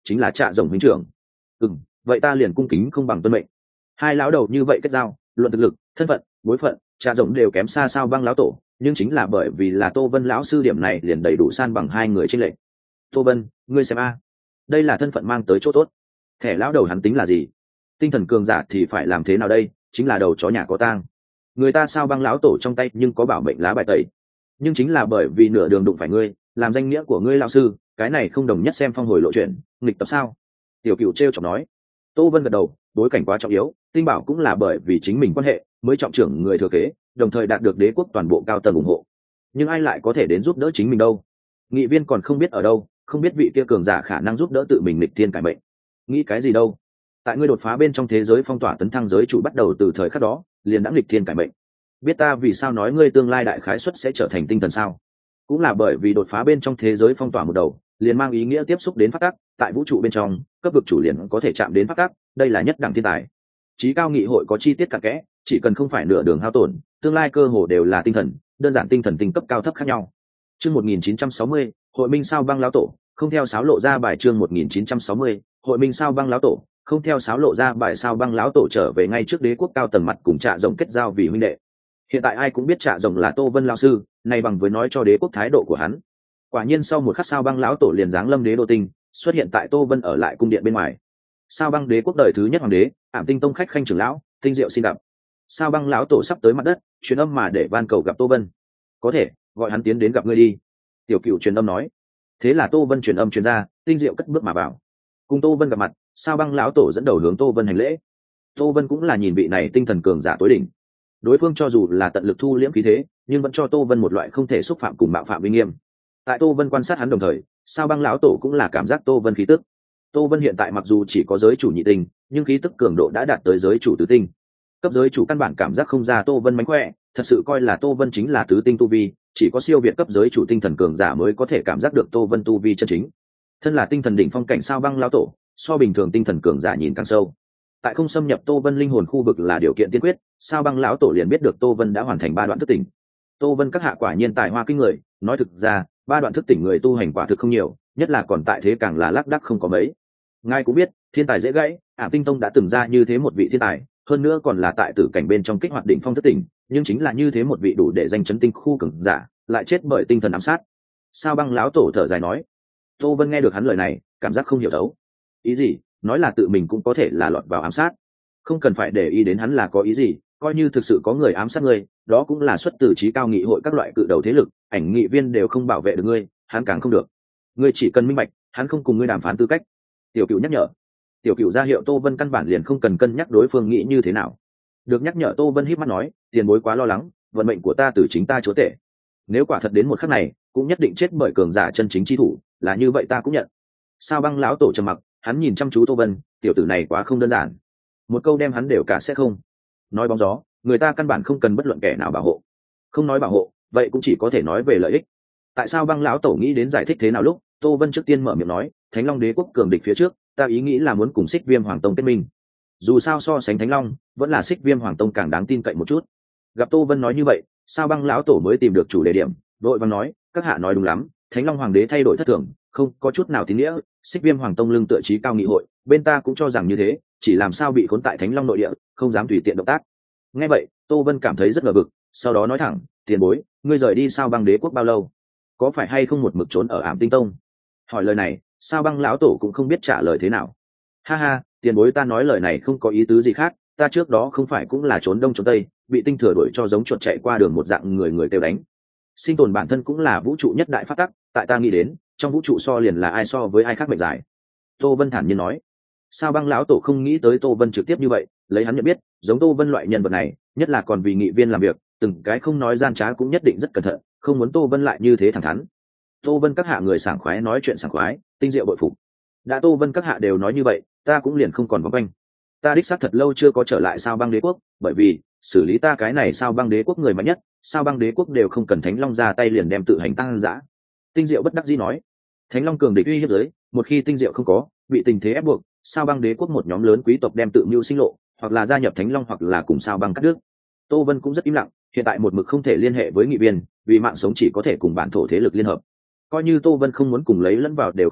chính là Trạ Rồng huynh trưởng. Ừ, vậy ta liền cung kính không bằng tuân mệnh. Hai lão đầu như vậy kết giao, luận thực lực, thân phận, bối phận, Trạ Rồng đều kém xa Sao Băng lão tổ, nhưng chính là bởi vì là Tô Vân lão sư điểm này liền đầy đủ san bằng hai người trên lệnh. Tô Vân, ngươi xem a, đây là thân phận mang tới chỗ tốt. Thẻ lão đầu hắn tính là gì? Tinh thần cường giả thì phải làm thế nào đây? Chính là đầu chó nhà có tang. Người ta Sao Băng lão tổ trong tay nhưng có bảo mệnh lá bài tẩy, nhưng chính là bởi vì nửa đường đụng phải ngươi, làm danh nghĩa của ngươi lão sư, cái này không đồng nhất xem phong hồi lộ chuyện, nghịch tập sao? Tiểu Cửu trêu chọc nói. Tô Vân gật đầu, bối cảnh quá trọng yếu, tinh bảo cũng là bởi vì chính mình quan hệ mới trọng trưởng người thừa kế, đồng thời đạt được đế quốc toàn bộ cao tầng ủng hộ. Nhưng ai lại có thể đến giúp đỡ chính mình đâu? Nghị viên còn không biết ở đâu, không biết vị kia cường giả khả năng giúp đỡ tự mình nghịch thiên cải mệnh. Nghĩ cái gì đâu? Tại ngươi đột phá bên trong thế giới phong tỏa tấn thăng giới chủ bắt đầu từ thời khắc đó, liền đã nghịch thiên cải mệnh. Biết ta vì sao nói ngươi tương lai đại khái suất sẽ trở thành tinh thần sao? Cũng là bởi vì đột phá bên trong thế giới phong tỏa một đầu, liền mang ý nghĩa tiếp xúc đến pháp tắc, tại vũ trụ bên trong, cấp vực chủ liền có thể chạm đến pháp tắc, đây là nhất đẳng thiên tài. Chí cao nghị hội có chi tiết cặn kẽ, chỉ cần không phải nửa đường hao tổn, tương lai cơ hồ đều là tinh thần, đơn giản tinh thần tinh cấp cao thấp khác nhau. Chương một nghìn chín trăm sáu mươi, hội minh Sao Băng lão tổ, không theo sáo lộ ra bài chương một nghìn chín trăm sáu mươi, hội minh Sao Băng lão tổ, không theo sáo lộ ra bài Sao Băng lão tổ trở về ngay trước đế quốc cao tầng mặt cùng Trạ Rồng kết giao vì huynh đệ. Hiện tại ai cũng biết Trạ Rồng là Tô Vân lão sư, này bằng với nói cho đế quốc thái độ của hắn. Quả nhiên sau một khắc Sao Băng lão tổ liền giáng lâm đế đô tinh, xuất hiện tại Tô Vân ở lại cung điện bên ngoài. Sao Băng đế quốc đời thứ nhất hoàng đế, Ảm Tinh tông khách khanh trưởng lão, Tinh Diệu xin gặp. Sao Băng lão tổ sắp tới mặt đất, truyền âm mà để van cầu gặp Tô Vân. Có thể, gọi hắn tiến đến gặp ngươi đi. Tiểu Cửu truyền âm nói. Thế là Tô Vân truyền âm truyền ra, Tinh Diệu cất bước mà vào. Cùng Tô Vân gặp mặt, Sao Băng lão tổ dẫn đầu hướng Tô Vân hành lễ. Tô Vân cũng là nhìn vị này tinh thần cường giả tối đỉnh. Đối phương cho dù là tận lực thu liễm khí thế, nhưng vẫn cho Tô Vân một loại không thể xúc phạm cùng mạo phạm uy nghiêm. Tại Tô Vân quan sát hắn đồng thời, Sao Băng lão tổ cũng là cảm giác Tô Vân khí tức. Tô Vân hiện tại mặc dù chỉ có giới chủ nhị tinh, nhưng khí tức cường độ đã đạt tới giới chủ tứ tinh. Cấp giới chủ căn bản cảm giác không ra Tô Vân mánh khỏe, thật sự coi là Tô Vân chính là tứ tinh tu vi, chỉ có siêu việt cấp giới chủ tinh thần cường giả mới có thể cảm giác được Tô Vân tu vi chân chính. Thân là tinh thần đỉnh phong cảnh Sao Băng lão tổ, so bình thường tinh thần cường giả nhìn càng sâu. Tại không xâm nhập Tô Vân linh hồn khu vực là điều kiện tiên quyết, Sao Băng lão tổ liền biết được Tô Vân đã hoàn thành ba đoạn thức tỉnh. Tô Vân các hạ quả nhiên tài hoa kinh người, nói thực ra, ba đoạn thức tỉnh người tu hành quả thực không nhiều, nhất là còn tại thế càng là lác đác không có mấy. Ngài cũng biết, thiên tài dễ gãy, Ảm Tinh tông đã từng ra như thế một vị thiên tài, hơn nữa còn là tại tử cảnh bên trong kích hoạt đỉnh phong thức tỉnh, nhưng chính là như thế một vị đủ để danh chấn tinh khu cường giả, lại chết bởi tinh thần ám sát. Sao Băng lão tổ thở dài nói. Tô Vân nghe được hắn lời này, cảm giác không hiểu đấu. Ý gì? Nói là tự mình cũng có thể là lọt vào ám sát. Không cần phải để ý đến hắn là có ý gì, coi như thực sự có người ám sát ngươi, đó cũng là xuất từ trí cao nghị hội các loại cự đầu thế lực, ảnh nghị viên đều không bảo vệ được ngươi, hắn càng không được. Ngươi chỉ cần minh bạch, hắn không cùng ngươi đàm phán tư cách. Tiểu Cửu nhắc nhở. Tiểu Cửu ra hiệu Tô Vân căn bản liền không cần cân nhắc đối phương nghĩ như thế nào. Được nhắc nhở Tô Vân híp mắt nói, tiền bối quá lo lắng, vận mệnh của ta từ chính ta chúa tể. Nếu quả thật đến một khắc này, cũng nhất định chết bởi cường giả chân chính chi thủ, là như vậy ta cũng nhận. Sao Băng lão tổ trầm mặc, hắn nhìn chăm chú Tô Vân, tiểu tử này quá không đơn giản. Một câu đem hắn đều cả sẽ không. Nói bóng gió, người ta căn bản không cần bất luận kẻ nào bảo hộ. Không nói bảo hộ, vậy cũng chỉ có thể nói về lợi ích. Tại sao Băng lão tổ nghĩ đến giải thích thế nào lúc, Tô Vân trước tiên mở miệng nói, Thánh Long đế quốc cường địch phía trước, ta ý nghĩ là muốn cùng Xích Viêm Hoàng tông kết minh. Dù sao so sánh Thánh Long, vẫn là Xích Viêm Hoàng tông càng đáng tin cậy một chút. Gặp Tô Vân nói như vậy, sao Băng lão tổ mới tìm được chủ đề điểm, đội vàng nói, các hạ nói đúng lắm, Thánh Long hoàng đế thay đổi thất thường, không có chút nào tín nghĩa, Xích Viêm Hoàng tông lưng tựa chí cao nghị hội, bên ta cũng cho rằng như thế, chỉ làm sao bị khốn tại Thánh Long nội địa, không dám tùy tiện động tác. Nghe vậy, Tô Vân cảm thấy rất ngờ vực, sau đó nói thẳng, tiền bối, ngươi rời đi Sao Băng đế quốc bao lâu? Có phải hay không một mực trốn ở Ảm Tinh tông? Hỏi lời này, Sao Băng lão tổ cũng không biết trả lời thế nào. Ha ha, tiền bối ta nói lời này không có ý tứ gì khác, ta trước đó không phải cũng là trốn đông trốn tây, bị tinh thừa đuổi cho giống chuột chạy qua đường một dạng người người kêu đánh. Sinh tồn bản thân cũng là vũ trụ nhất đại phát tắc, tại ta nghĩ đến, trong vũ trụ so liền là ai so với ai khác mệnh giải. Tô Vân thản nhiên nói. Sao Băng lão tổ không nghĩ tới Tô Vân trực tiếp như vậy, lấy hắn nhận biết, giống Tô Vân loại nhân vật này, nhất là còn vì nghị viên làm việc, từng cái không nói gian trá cũng nhất định rất cẩn thận, không muốn Tô Vân lại như thế thẳng thắn. Tô Vân các hạ người sảng khoái nói chuyện sảng khoái, tinh diệu bội phục. Đã Tô Vân các hạ đều nói như vậy, ta cũng liền không còn vòng quanh. Ta đích xác thật lâu chưa có trở lại Sao Băng đế quốc, bởi vì xử lý ta cái này Sao Băng đế quốc người mạnh nhất, Sao Băng đế quốc đều không cần Thánh Long ra tay liền đem tự hành tăng dã. Tinh diệu bất đắc dĩ nói, Thánh Long cường địch uy hiếp giới, một khi tinh diệu không có, bị tình thế ép buộc, Sao Băng đế quốc một nhóm lớn quý tộc đem tự mưu sinh lộ, hoặc là gia nhập Thánh Long hoặc là cùng Sao Băng cắt đứt. Tô Vân cũng rất im lặng, hiện tại một mực không thể liên hệ với nghị viên, vì mạng sống chỉ có thể cùng bản thổ thế lực liên hợp. Coi như Tô Vân không muốn cùng lấy lẫn vào đều không được,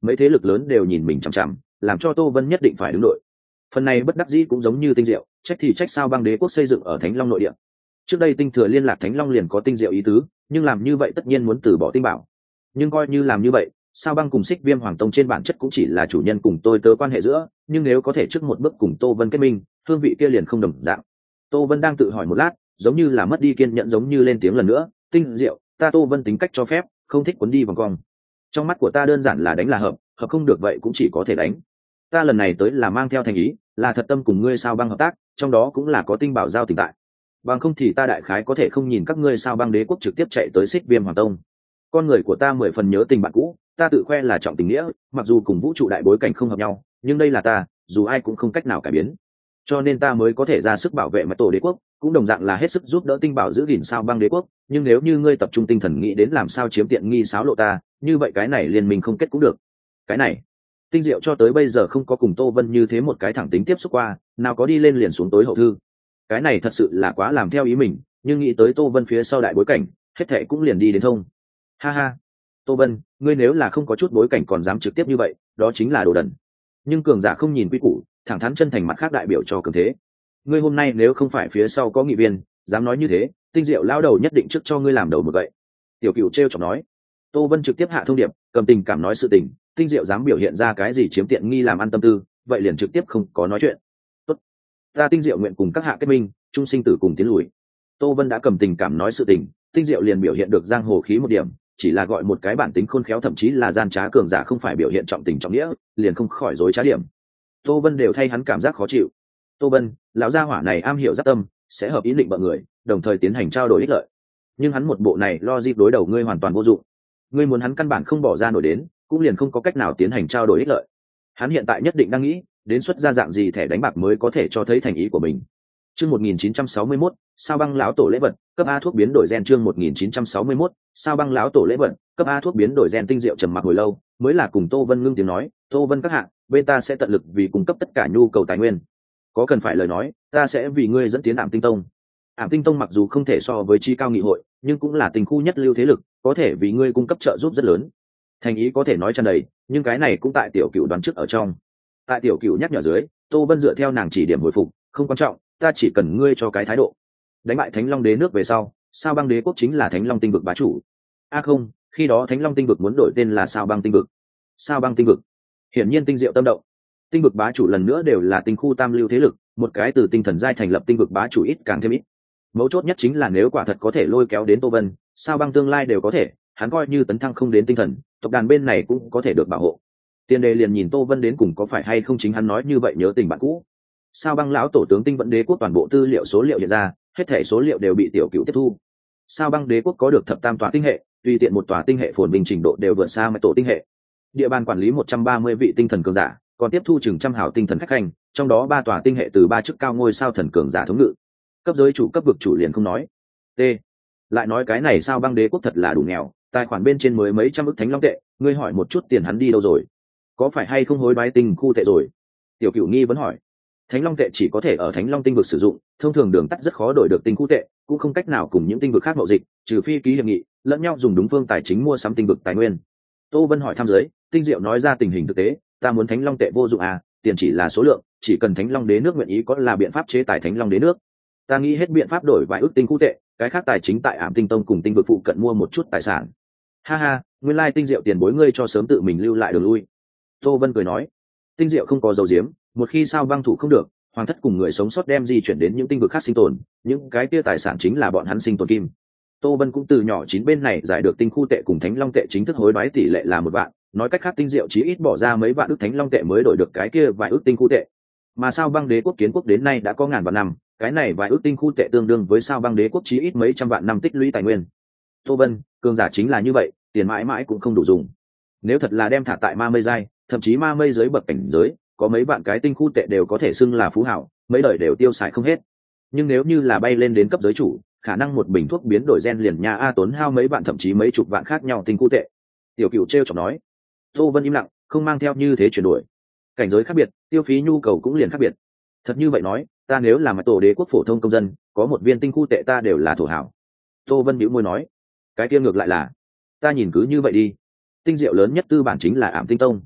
mấy thế lực lớn đều nhìn mình chằm chằm, làm cho Tô Vân nhất định phải đứng đội. Phần này bất đắc dĩ cũng giống như Tinh Diệu, trách thì trách sao băng đế quốc xây dựng ở Thánh Long nội địa. Trước đây Tinh Thừa liên lạc Thánh Long liền có Tinh Diệu ý tứ, nhưng làm như vậy tất nhiên muốn từ bỏ Tinh Bảo. Nhưng coi như làm như vậy, sao băng cùng Xích Viêm Hoàng Tông trên bản chất cũng chỉ là chủ nhân cùng tôi tớ quan hệ giữa, nhưng nếu có thể trước một bước cùng Tô Vân kết minh, hương vị kia liền không đồng dạng. Tô Vân đang tự hỏi một lát, giống như là mất đi kiên nhẫn giống như lên tiếng lần nữa, Tinh Diệu, ta Tô Vân tính cách cho phép, không thích cuốn đi vòng cong. Trong mắt của ta đơn giản là đánh là hợp, hợp không được vậy cũng chỉ có thể đánh. Ta lần này tới là mang theo thành ý, là thật tâm cùng ngươi sao băng hợp tác, trong đó cũng là có Tinh Bảo giao tình tại. Bằng không thì ta đại khái có thể không nhìn các ngươi sao băng đế quốc trực tiếp chạy tới Xích Viêm Hoàng Tông. Con người của ta mười phần nhớ tình bạn cũ, ta tự khoe là trọng tình nghĩa, mặc dù cùng vũ trụ đại bối cảnh không hợp nhau, nhưng đây là ta, dù ai cũng không cách nào cải biến. Cho nên ta mới có thể ra sức bảo vệ mặt tổ đế quốc, cũng đồng dạng là hết sức giúp đỡ Tinh Bảo giữ gìn sao băng đế quốc, nhưng nếu như ngươi tập trung tinh thần nghĩ đến làm sao chiếm tiện nghi xáo lộ ta, như vậy cái này liên minh không kết cũng được. Cái này, Tinh Diệu cho tới bây giờ không có cùng Tô Vân như thế một cái thẳng tính tiếp xúc qua, nào có đi lên liền xuống tối hậu thư. Cái này thật sự là quá làm theo ý mình, nhưng nghĩ tới Tô Vân phía sau đại bối cảnh, hết thệ cũng liền đi đến thông. Ha ha, Tô Vân, ngươi nếu là không có chút bối cảnh còn dám trực tiếp như vậy, đó chính là đồ đần. Nhưng cường giả không nhìn quy củ, thẳng thắn chân thành mặt khác đại biểu cho cường thế. Ngươi hôm nay nếu không phải phía sau có nghị viên, dám nói như thế, Tinh Diệu lao đầu nhất định trước cho ngươi làm đầu một vậy. Tiểu Cửu trêu chọc nói. Tô Vân trực tiếp hạ thông điệp, cầm tình cảm nói sự tình, Tinh Diệu dám biểu hiện ra cái gì chiếm tiện nghi làm ăn tâm tư, vậy liền trực tiếp không có nói chuyện. Tốt, ta Tinh Diệu nguyện cùng các hạ kết minh, chung sinh tử cùng tiến lùi. Tô Vân đã cầm tình cảm nói sự tình, Tinh Diệu liền biểu hiện được giang hồ khí một điểm, chỉ là gọi một cái bản tính khôn khéo thậm chí là gian trá cường giả không phải biểu hiện trọng tình trọng nghĩa, liền không khỏi dối trá điểm. Tô Vân đều thay hắn cảm giác khó chịu. Tô Vân, lão gia hỏa này am hiểu giác tâm, sẽ hợp ý định bợ người, đồng thời tiến hành trao đổi ích lợi. Nhưng hắn một bộ này lo dịp đối đầu ngươi hoàn toàn vô dụng. Ngươi muốn hắn căn bản không bỏ ra nổi đến, cũng liền không có cách nào tiến hành trao đổi ích lợi. Hắn hiện tại nhất định đang nghĩ, đến xuất ra dạng gì thẻ đánh bạc mới có thể cho thấy thành ý của mình. Chương một nghìn chín trăm sáu mươi mốt, sao băng lão tổ lễ vật, cấp A thuốc biến đổi gen chương một nghìn chín trăm sáu mươi mốt, sao băng lão tổ lễ vật, cấp A thuốc biến đổi gen Tinh Diệu trầm mặc hồi lâu, mới là cùng Tô Vân ngưng tiếng nói, Tô Vân các hạ, bên ta sẽ tận lực vì cung cấp tất cả nhu cầu tài nguyên. Có cần phải lời nói, ta sẽ vì ngươi dẫn tiến Ảm Tinh Tông. Ảm Tinh Tông mặc dù không thể so với chi cao nghị hội, nhưng cũng là tình khu nhất lưu thế lực, có thể vì ngươi cung cấp trợ giúp rất lớn. Thành ý có thể nói tràn đầy, nhưng cái này cũng tại Tiểu Cửu đoán trước ở trong. Tại Tiểu Cửu nhắc nhở dưới, Tô Vân dựa theo nàng chỉ điểm hồi phục, không quan trọng, ta chỉ cần ngươi cho cái thái độ. Đánh bại Thánh Long đế nước về sau, sao băng đế quốc chính là Thánh Long tinh vực bá chủ. A à không, khi đó Thánh Long tinh vực muốn đổi tên là sao băng tinh vực. Sao băng tinh vực, hiển nhiên Tinh Diệu tâm động. Tinh vực bá chủ lần nữa đều là tinh khu tam lưu thế lực, một cái từ tinh thần giai thành lập tinh vực bá chủ ít càng thêm ít. Mấu chốt nhất chính là nếu quả thật có thể lôi kéo đến Tô Vân, sao băng tương lai đều có thể, hắn coi như tấn thăng không đến tinh thần, tộc đàn bên này cũng có thể được bảo hộ. Tiên đề liền nhìn Tô Vân đến cùng có phải hay không chính hắn nói như vậy nhớ tình bạn cũ. Sao băng lão tổ tướng Tinh Vận đế quốc toàn bộ tư liệu số liệu hiện ra, hết thể số liệu đều bị Tiểu Cửu tiếp thu. Sao băng đế quốc có được thập tam tòa tinh hệ, tùy tiện một tòa tinh hệ phồn vinh trình độ đều vượt xa mấy tổ tinh hệ. Địa bàn quản lý một trăm ba mươi vị tinh thần cường giả, còn tiếp thu chừng trăm hào tinh thần khách hành, trong đó ba tòa tinh hệ từ ba chức cao ngôi sao thần cường giả thống ngự. Cấp giới chủ cấp vực chủ liền không nói. T. Lại nói cái này sao băng đế quốc thật là đủ nghèo, tài khoản bên trên mới mấy trăm ức thánh long tệ, ngươi hỏi một chút tiền hắn đi đâu rồi? Có phải hay không hối đoái tinh khu tệ rồi? Tiểu Cửu nghi vẫn hỏi. Thánh long tệ chỉ có thể ở Thánh Long tinh vực sử dụng, thông thường đường tắt rất khó đổi được tinh khu tệ, cũng không cách nào cùng những tinh vực khác mậu dịch, trừ phi ký hiệp nghị, lẫn nhau dùng đúng phương tài chính mua sắm tinh vực tài nguyên. Tô Vân hỏi thăm dưới, Tinh Diệu nói ra tình hình thực tế, ta muốn Thánh Long tệ vô dụng à, tiền chỉ là số lượng, chỉ cần Thánh Long đế nước nguyện ý có là biện pháp chế tài Thánh Long đế nước. Ta nghĩ hết biện pháp đổi vài ước tinh khu tệ, cái khác tài chính tại Ảm Tinh Tông cùng tinh vực phụ cận mua một chút tài sản. Ha ha, nguyên lai Tinh Diệu tiền bối ngươi cho sớm tự mình lưu lại đường lui. Tô Vân cười nói, Tinh Diệu không có dầu diếm, một khi sao băng thủ không được, hoàng thất cùng người sống sót đem di chuyển đến những tinh vực khác sinh tồn, những cái kia tài sản chính là bọn hắn sinh tồn kim. Tô Vân cũng từ nhỏ chín bên này giải được tinh khu tệ cùng Thánh Long tệ chính thức hối đoái tỷ lệ là một vạn, nói cách khác Tinh Diệu chí ít bỏ ra mấy vạn ước Thánh Long tệ mới đổi được cái kia vài ước tinh khu tệ. Mà sao băng đế quốc kiến quốc đến nay đã có ngàn vạn năm, cái này vài ước tinh khu tệ tương đương với sao băng đế quốc chí ít mấy trăm vạn năm tích lũy tài nguyên. Tô Vân, cường giả chính là như vậy, tiền mãi mãi cũng không đủ dùng. Nếu thật là đem thả tại ma mây giai, thậm chí ma mây dưới bậc cảnh giới, có mấy vạn cái tinh khu tệ đều có thể xưng là phú hảo, mấy đời đều tiêu xài không hết. Nhưng nếu như là bay lên đến cấp giới chủ, khả năng một bình thuốc biến đổi gen liền nhà a tốn hao mấy vạn thậm chí mấy chục vạn khác nhau tinh khu tệ. Tiểu Cửu trêu chọc nói. Tô Vân im lặng, không mang theo như thế chuyển đổi. Cảnh giới khác biệt, tiêu phí nhu cầu cũng liền khác biệt. Thật như vậy nói, ta nếu là một tổ đế quốc phổ thông công dân, có một viên tinh khu tệ ta đều là thổ hảo. Tô Vân bĩu môi nói, cái kia ngược lại là, ta nhìn cứ như vậy đi. Tinh Diệu lớn nhất tư bản chính là Ảm Tinh Tông,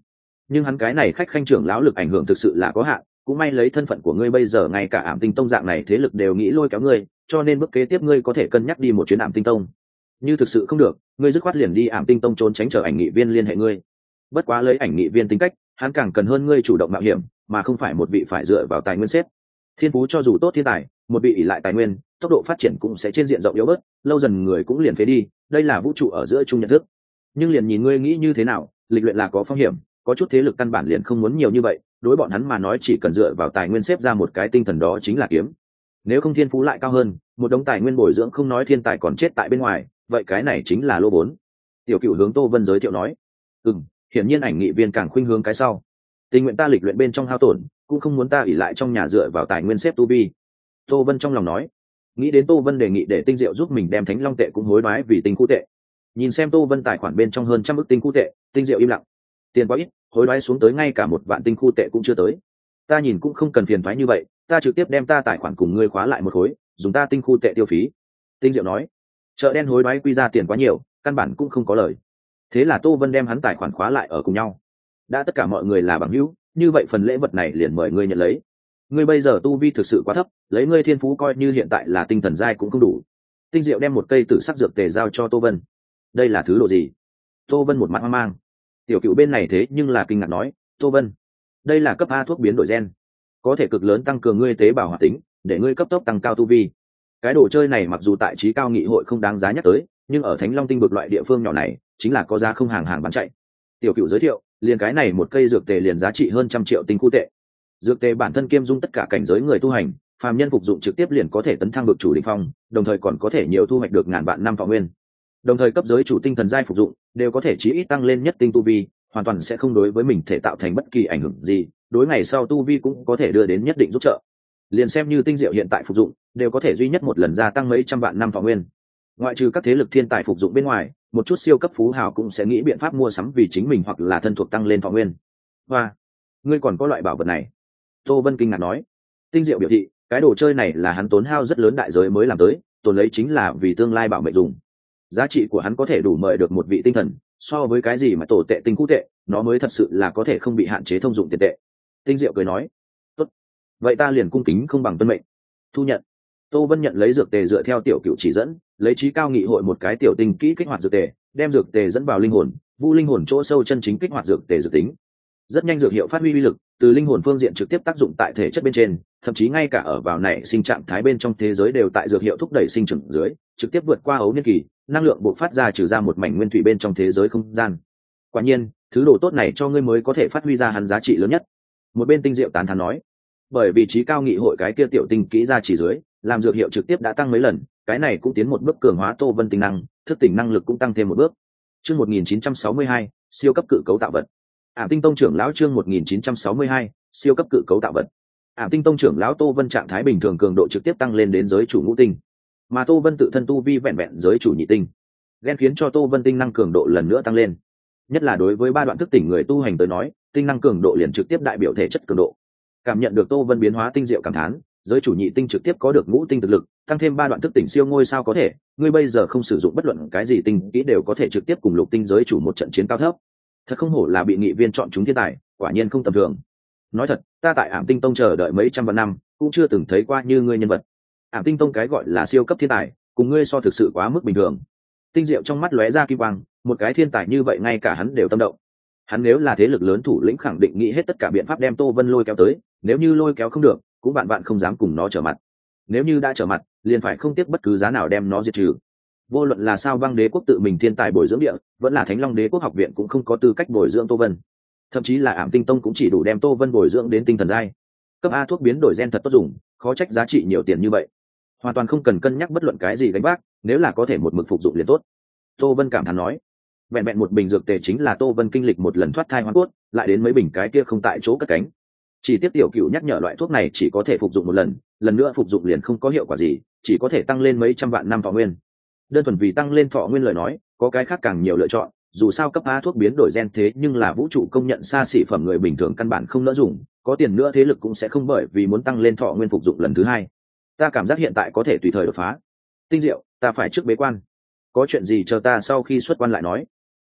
nhưng hắn cái này khách khanh trưởng lão lực ảnh hưởng thực sự là có hạn, cũng may lấy thân phận của ngươi bây giờ ngay cả Ảm Tinh Tông dạng này thế lực đều nghĩ lôi kéo ngươi, cho nên bước kế tiếp ngươi có thể cân nhắc đi một chuyến Ảm Tinh Tông. Như thực sự không được, ngươi dứt khoát liền đi Ảm Tinh Tông trốn tránh chờ ảnh nghị viên liên hệ ngươi. Bất quá lấy ảnh nghị viên tính cách, hắn càng cần hơn ngươi chủ động mạo hiểm, mà không phải một vị phải dựa vào tài nguyên xếp. Thiên phú cho dù tốt thiên tài, một vị ỷ lại tài nguyên, tốc độ phát triển cũng sẽ trên diện rộng yếu bớt, lâu dần người cũng liền phế đi, đây là vũ trụ ở giữa chung nhận thức. Nhưng liền nhìn ngươi nghĩ như thế nào, lịch luyện là có phong hiểm, có chút thế lực căn bản liền không muốn nhiều như vậy, đối bọn hắn mà nói chỉ cần dựa vào tài nguyên xếp ra một cái tinh thần đó chính là kiếm. Nếu không thiên phú lại cao hơn, một đống tài nguyên bồi dưỡng không nói thiên tài còn chết tại bên ngoài, vậy cái này chính là lô vốn. Tiểu Cựu hướng Tô Vân giới thiệu nói, ừm, hiển nhiên ảnh nghị viên càng khuynh hướng cái sau. Tình nguyện ta lịch luyện bên trong hao tổn, cũng không muốn ta ỷ lại trong nhà dựa vào tài nguyên xếp tu vi. Tô Vân trong lòng nói, nghĩ đến Tô Vân đề nghị để Tinh Diệu giúp mình đem Thánh Long tệ cũng hối đoái vì tinh khu tệ. Nhìn xem Tô Vân tài khoản bên trong hơn trăm ức tinh khu tệ, Tinh Diệu im lặng. Tiền quá ít, hối đoái xuống tới ngay cả một vạn tinh khu tệ cũng chưa tới. Ta nhìn cũng không cần phiền toái như vậy, ta trực tiếp đem ta tài khoản cùng ngươi khóa lại một khối, dùng ta tinh khu tệ tiêu phí. Tinh Diệu nói, chợ đen hối đoái quy ra tiền quá nhiều, căn bản cũng không có lời. Thế là Tô Vân đem hắn tài khoản khóa lại ở cùng nhau. Đã tất cả mọi người là bằng hữu, như vậy phần lễ vật này liền mời ngươi nhận lấy. Ngươi bây giờ tu vi thực sự quá thấp, lấy ngươi thiên phú coi như hiện tại là tinh thần giai cũng không đủ. Tinh Diệu đem một cây tử sắc dược tề giao cho Tô Vân. Đây là thứ đồ gì? Tô Vân một mặt hoang mang. Tiểu Cựu bên này thế nhưng là kinh ngạc nói, Tô Vân, đây là cấp A thuốc biến đổi gen, có thể cực lớn tăng cường ngươi tế bào hoạt tính, để ngươi cấp tốc tăng cao tu vi. Cái đồ chơi này mặc dù tại trí cao nghị hội không đáng giá nhắc tới, nhưng ở Thánh Long tinh vực loại địa phương nhỏ này chính là có giá không hàng hàng bán chạy. Tiểu Cựu giới thiệu, liền cái này một cây dược tề liền giá trị hơn trăm triệu tinh khu tệ. Dược tề bản thân kiêm dung tất cả cảnh giới người tu hành, phàm nhân phục dụng trực tiếp liền có thể tấn thăng vực chủ đỉnh phong, đồng thời còn có thể nhiều thu hoạch được ngàn vạn năm thọ nguyên. Đồng thời cấp giới chủ tinh thần giai phục dụng đều có thể chí ít tăng lên nhất tinh tu vi, hoàn toàn sẽ không đối với mình thể tạo thành bất kỳ ảnh hưởng gì, đối ngày sau tu vi cũng có thể đưa đến nhất định giúp trợ. Liền xem như Tinh Diệu hiện tại phục dụng đều có thể duy nhất một lần gia tăng mấy trăm vạn năm thọ nguyên. Ngoại trừ các thế lực thiên tài phục dụng bên ngoài, một chút siêu cấp phú hào cũng sẽ nghĩ biện pháp mua sắm vì chính mình hoặc là thân thuộc tăng lên thọ nguyên. Và ngươi còn có loại bảo vật này? Tô Vân kinh ngạc nói. Tinh Diệu biểu thị, cái đồ chơi này là hắn tốn hao rất lớn đại giới mới làm tới, tồn lấy chính là vì tương lai bảo mệnh dùng. Giá trị của hắn có thể đủ mời được một vị tinh thần, so với cái gì mà tổ tệ tinh khu tệ, nó mới thật sự là có thể không bị hạn chế thông dụng tiền tệ. Tinh Diệu cười nói, tốt, vậy ta liền cung kính không bằng tuân mệnh, thu nhận. Tô Vân nhận lấy dược tề dựa theo Tiểu Cựu chỉ dẫn, lấy trí cao nghị hội một cái tiểu tinh kỹ kích hoạt dược tề, đem dược tề dẫn vào linh hồn, vu linh hồn chỗ sâu chân chính kích hoạt dược tề dự tính. Rất nhanh dược hiệu phát huy uy lực, từ linh hồn phương diện trực tiếp tác dụng tại thể chất bên trên, thậm chí ngay cả ở vào này sinh trạng thái bên trong thế giới đều tại dược hiệu thúc đẩy sinh trưởng dưới, trực tiếp vượt qua ấu niên kỳ, năng lượng bộc phát ra trừ ra một mảnh nguyên thủy bên trong thế giới không gian. Quả nhiên, thứ đồ tốt này cho ngươi mới có thể phát huy ra hắn giá trị lớn nhất. Một bên Tinh Diệu tán thán nói, bởi vì trí cao nghị hội cái kia tiểu tinh kỹ ra chỉ dưới, làm dược hiệu trực tiếp đã tăng mấy lần, cái này cũng tiến một bước cường hóa Tô Vân tinh năng, thức tỉnh năng lực cũng tăng thêm một bước. Chương một nghìn chín trăm sáu mươi hai, siêu cấp cự cấu tạo vật. Ảm Tinh Tông trưởng lão chương một nghìn chín trăm sáu mươi hai, siêu cấp cự cấu tạo vật. Ảm Tinh Tông trưởng lão Tô Vân trạng thái bình thường cường độ trực tiếp tăng lên đến giới chủ ngũ tinh, mà Tô Vân tự thân tu vi vẹn vẹn giới chủ nhị tinh. Gen khiến cho Tô Vân tinh năng cường độ lần nữa tăng lên. Nhất là đối với ba đoạn thức tỉnh người tu hành tới nói, tinh năng cường độ liền trực tiếp đại biểu thể chất cường độ. Cảm nhận được Tô Vân biến hóa tinh diệu cảm thán, giới chủ nhị tinh trực tiếp có được ngũ tinh thực lực, tăng thêm ba đoạn thức tỉnh siêu ngôi sao có thể, ngươi bây giờ không sử dụng bất luận cái gì tinh kỹ đều có thể trực tiếp cùng lục tinh giới chủ một trận chiến cao thấp. Thật không hổ là bị nghị viên chọn chúng thiên tài, quả nhiên không tầm thường. Nói thật, ta tại Ảm Tinh Tông chờ đợi mấy trăm vạn năm, cũng chưa từng thấy qua như ngươi nhân vật. Ảm Tinh Tông cái gọi là siêu cấp thiên tài, cùng ngươi so thực sự quá mức bình thường. Tinh diệu trong mắt lóe ra kim quang, một cái thiên tài như vậy ngay cả hắn đều tâm động. Hắn nếu là thế lực lớn thủ lĩnh khẳng định nghĩ hết tất cả biện pháp đem Tô Vân lôi kéo tới, nếu như lôi kéo không được, cũng vạn vạn không dám cùng nó trở mặt. Nếu như đã trở mặt, liền phải không tiếc bất cứ giá nào đem nó diệt trừ. Vô luận là sao Băng Đế quốc tự mình thiên tài bồi dưỡng địa, vẫn là Thánh Long Đế quốc học viện cũng không có tư cách bồi dưỡng Tô Vân. Thậm chí là Ảm Tinh Tông cũng chỉ đủ đem Tô Vân bồi dưỡng đến tinh thần giai. Cấp A thuốc biến đổi gen thật tốt dùng, khó trách giá trị nhiều tiền như vậy. Hoàn toàn không cần cân nhắc bất luận cái gì gánh vác, nếu là có thể một mực phục dụng liền tốt. Tô Vân cảm thán nói, vẹn vẹn một bình dược tề chính là Tô Vân kinh lịch một lần thoát thai hoang cốt, lại đến mấy bình cái kia không tại chỗ cất cánh. Chỉ tiếc Tiểu Cựu nhắc nhở loại thuốc này chỉ có thể phục dụng một lần, lần nữa phục dụng liền không có hiệu quả gì, chỉ có thể tăng lên mấy trăm vạn năm thọ nguyên. Đơn thuần vì tăng lên thọ nguyên lời nói, có cái khác càng nhiều lựa chọn, dù sao cấp A thuốc biến đổi gen thế nhưng là vũ trụ công nhận xa xỉ phẩm, người bình thường căn bản không nỡ dùng, có tiền nữa thế lực cũng sẽ không bởi vì muốn tăng lên thọ nguyên phục dụng lần thứ hai. Ta cảm giác hiện tại có thể tùy thời đột phá. Tinh diệu, ta phải trước bế quan, có chuyện gì chờ ta sau khi xuất quan lại nói.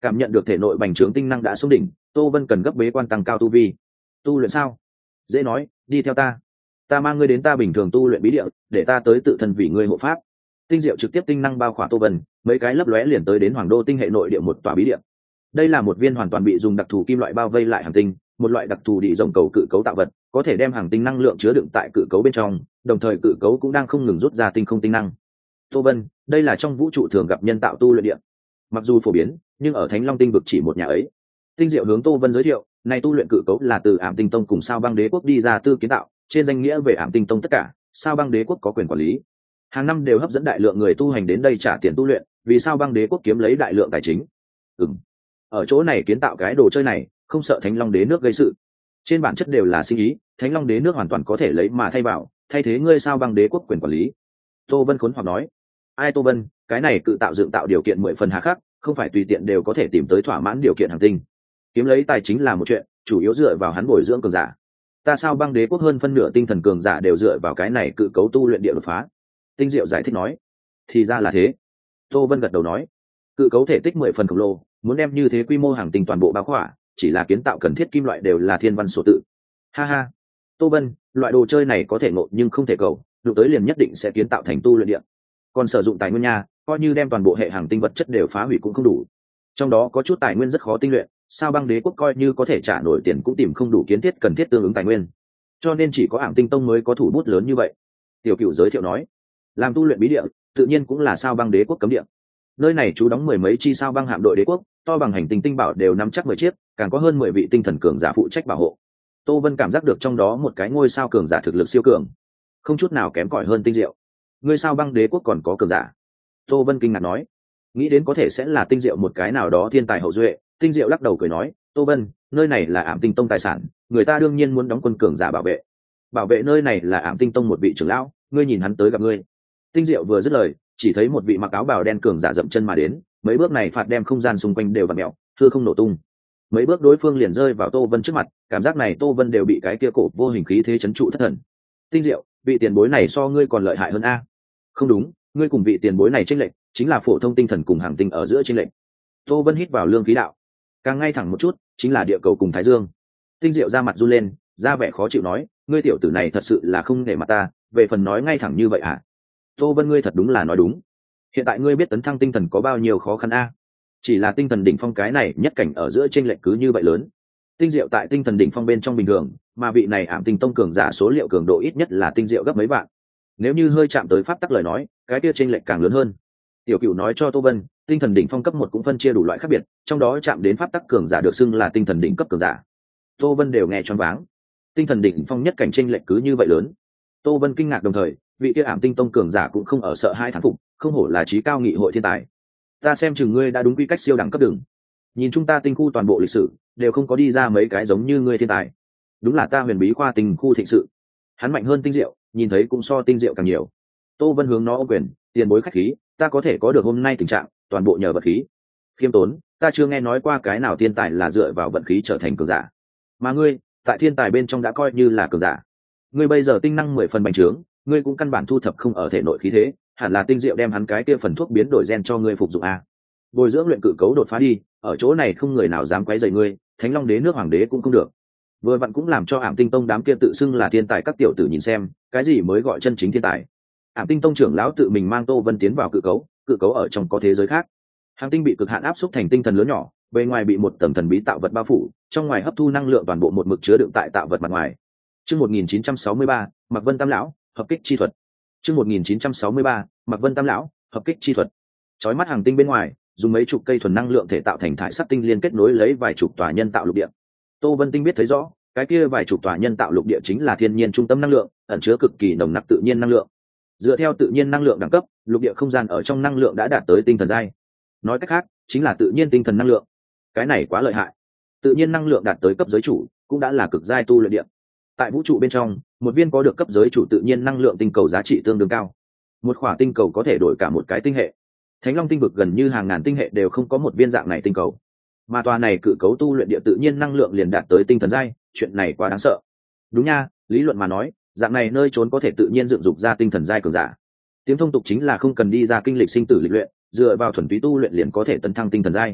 Cảm nhận được thể nội bành trướng tinh năng đã xuống đỉnh, Tô Vân cần gấp bế quan tăng cao tu vi. Tu luyện sao? Dễ nói, đi theo ta, ta mang ngươi đến ta bình thường tu luyện bí địa, để ta tới tự thân vì ngươi hộ pháp. Tinh diệu trực tiếp tinh năng bao khỏa Tô Vân, mấy cái lấp lóe liền tới đến Hoàng Đô tinh hệ nội địa một tòa bí địa. Đây là một viên hoàn toàn bị dùng đặc thù kim loại bao vây lại hành tinh, một loại đặc thù địa rồng cầu cự cấu tạo vật, có thể đem hành tinh năng lượng chứa đựng tại cự cấu bên trong, đồng thời cự cấu cũng đang không ngừng rút ra tinh không tinh năng. Tô Vân, đây là trong vũ trụ thường gặp nhân tạo tu luyện địa, mặc dù phổ biến, nhưng ở Thánh Long tinh vực chỉ một nhà ấy. Tinh diệu hướng Tô Vân giới thiệu, này tu luyện cự cấu là từ Ảm Tinh Tông cùng Sao Băng Đế quốc đi ra tư kiến tạo, trên danh nghĩa về Ảm Tinh Tông tất cả, Sao Băng Đế quốc có quyền quản lý. Hàng năm đều hấp dẫn đại lượng người tu hành đến đây trả tiền tu luyện, vì Sao Băng Đế quốc kiếm lấy đại lượng tài chính. Ừm, ở chỗ này kiến tạo cái đồ chơi này, không sợ Thánh Long Đế nước gây sự. Trên bản chất đều là sinh ý, Thánh Long Đế nước hoàn toàn có thể lấy mà thay vào, thay thế ngươi Sao Băng Đế quốc quyền quản lý. Tô Vân khốn hoặc nói, ai Tô Vân, cái này cự tạo dựng tạo điều kiện mười phần hà khắc, không phải tùy tiện đều có thể tìm tới thỏa mãn điều kiện hành tinh. Kiếm lấy tài chính là một chuyện, chủ yếu dựa vào hắn bồi dưỡng cường giả. Ta Sao Băng Đế quốc hơn phân nửa tinh thần cường giả đều dựa vào cái này cự cấu tu luyện địa đột phá. Tinh Diệu giải thích nói, thì ra là thế. Tô Vân gật đầu nói, cự cấu thể tích mười phần khổng lồ, muốn đem như thế quy mô hàng tinh toàn bộ bao khỏa, chỉ là kiến tạo cần thiết kim loại đều là thiên văn số tự. Ha ha, Tô Vân, loại đồ chơi này có thể ngộ nhưng không thể cầu, đụng tới liền nhất định sẽ kiến tạo thành tu luyện địa. Còn sử dụng tài nguyên nha, coi như đem toàn bộ hệ hàng tinh vật chất đều phá hủy cũng không đủ. Trong đó có chút tài nguyên rất khó tinh luyện, Sao Băng Đế quốc coi như có thể trả nổi tiền cũng tìm không đủ kiến thiết cần thiết tương ứng tài nguyên, cho nên chỉ có Ảm Tinh Tông mới có thủ bút lớn như vậy. Tiểu Cửu giới thiệu nói, làm tu luyện bí địa tự nhiên cũng là Sao Băng Đế quốc cấm địa, nơi này trú đóng mười mấy chi sao băng hạm đội đế quốc, to bằng hành tinh tinh bảo đều nắm chắc mười chiếc, càng có hơn mười vị tinh thần cường giả phụ trách bảo hộ. Tô Vân cảm giác được trong đó một cái ngôi sao cường giả thực lực siêu cường, không chút nào kém cỏi hơn Tinh Diệu. Ngôi Sao Băng Đế quốc còn có cường giả? Tô Vân kinh ngạc nói, nghĩ đến có thể sẽ là Tinh Diệu một cái nào đó thiên tài hậu duệ. Tinh Diệu lắc đầu cười nói, Tô Vân, nơi này là Ảm Tinh Tông tài sản, người ta đương nhiên muốn đóng quân cường giả bảo vệ. Bảo vệ nơi này là Ảm Tinh Tông một vị trưởng lão, ngươi nhìn hắn tới gặp ngươi. Tinh Diệu vừa dứt lời, chỉ thấy một vị mặc áo bào đen cường giả dậm chân mà đến, mấy bước này phạt đem không gian xung quanh đều vặn mèo, thưa không nổ tung. Mấy bước đối phương liền rơi vào Tô Vân trước mặt, cảm giác này Tô Vân đều bị cái kia cổ vô hình khí thế chấn trụ thất thần. Tinh Diệu, vị tiền bối này so ngươi còn lợi hại hơn a? Không đúng, ngươi cùng vị tiền bối này chênh lệch, chính là phổ thông tinh thần cùng hàng tinh ở giữa chênh lệch. Tô Vân hít vào lương khí đạo, càng ngay thẳng một chút, chính là địa cầu cùng Thái Dương. Tinh Diệu ra mặt run lên, ra vẻ khó chịu nói, ngươi tiểu tử này thật sự là không để mặt ta, về phần nói ngay thẳng như vậy à? Tô Vân, ngươi thật đúng là nói đúng. Hiện tại ngươi biết tấn thăng tinh thần có bao nhiêu khó khăn a? Chỉ là tinh thần đỉnh phong cái này nhất cảnh ở giữa chênh lệch cứ như vậy lớn. Tinh Diệu tại tinh thần đỉnh phong bên trong bình thường, mà vị này Ảm Tinh Tông cường giả số liệu cường độ ít nhất là Tinh Diệu gấp mấy vạn. Nếu như hơi chạm tới pháp tắc lời nói, cái kia chênh lệch càng lớn hơn. Tiểu Cửu nói cho Tô Vân, tinh thần đỉnh phong cấp một cũng phân chia đủ loại khác biệt, trong đó chạm đến pháp tắc cường giả được xưng là tinh thần đỉnh cấp cường giả. Tô Vân đều nghe choáng váng. Tinh thần đỉnh phong nhất cảnh chênh lệch cứ như vậy lớn. Tô Vân kinh ngạc đồng thời, vị kia Ảm Tinh Tông cường giả cũng không ở sợ hai thán phục, không hổ là trí cao nghị hội thiên tài. Ta xem chừng ngươi đã đúng quy cách siêu đẳng cấp đường. Nhìn chúng ta tinh khu toàn bộ lịch sử, đều không có đi ra mấy cái giống như ngươi thiên tài. Đúng là ta huyền bí khoa tinh khu thịnh sự. Hắn mạnh hơn Tinh Diệu, nhìn thấy cũng so Tinh Diệu càng nhiều. Tô Vân hướng nó ôm quyền, tiền bối khách khí, ta có thể có được hôm nay tình trạng, toàn bộ nhờ vật khí. Khiêm tốn, ta chưa nghe nói qua cái nào thiên tài là dựa vào vận khí trở thành cường giả. Mà ngươi, tại thiên tài bên trong đã coi như là cường giả. Ngươi bây giờ tinh năng mười phần bành trướng, ngươi cũng căn bản thu thập không ở thể nội khí thế, hẳn là Tinh Diệu đem hắn cái kia phần thuốc biến đổi gen cho ngươi phục dụng a. Bồi dưỡng luyện cự cấu đột phá đi, ở chỗ này không người nào dám quấy rầy ngươi, Thánh Long Đế nước hoàng đế cũng không được. Vừa vặn cũng làm cho Ảm Tinh Tông đám kia tự xưng là thiên tài các tiểu tử nhìn xem, cái gì mới gọi chân chính thiên tài. Ảm Tinh Tông trưởng lão tự mình mang Tô Vân tiến vào cự cấu, cự cấu ở trong có thế giới khác. Hàng tinh bị cực hạn áp xúc thành tinh thần lớn nhỏ, bên ngoài bị một tầng thần bí tạo vật bao phủ, trong ngoài hấp thu năng lượng toàn bộ một mực chứa đựng tại tạo vật mặt ngoài. Chương một nghìn chín trăm sáu mươi ba, Mạc Vân Tam lão, hợp kích chi thuật. Chương một nghìn chín trăm sáu mươi ba, Mạc Vân Tam lão, hợp kích chi thuật. Chói mắt hàng tinh bên ngoài, dùng mấy chục cây thuần năng lượng thể tạo thành thải sắc tinh liên kết nối lấy vài chục tòa nhân tạo lục địa. Tô Vân Tinh biết thấy rõ, cái kia vài chục tòa nhân tạo lục địa chính là thiên nhiên trung tâm năng lượng, ẩn chứa cực kỳ nồng nặc tự nhiên năng lượng. Dựa theo tự nhiên năng lượng đẳng cấp, lục địa không gian ở trong năng lượng đã đạt tới tinh thần giai. Nói cách khác, chính là tự nhiên tinh thần năng lượng. Cái này quá lợi hại. Tự nhiên năng lượng đạt tới cấp giới chủ, cũng đã là cực giai tu luyện địa. Tại vũ trụ bên trong, một viên có được cấp giới chủ tự nhiên năng lượng tinh cầu giá trị tương đương cao. Một khỏa tinh cầu có thể đổi cả một cái tinh hệ. Thánh Long tinh vực gần như hàng ngàn tinh hệ đều không có một viên dạng này tinh cầu. Mà tòa này cự cấu tu luyện địa tự nhiên năng lượng liền đạt tới tinh thần giai, chuyện này quá đáng sợ. Đúng nha, lý luận mà nói, dạng này nơi trốn có thể tự nhiên dựng dục ra tinh thần giai cường giả. Tiếng thông tục chính là không cần đi ra kinh lịch sinh tử lịch luyện, dựa vào thuần túy tu luyện liền có thể tấn thăng tinh thần giai.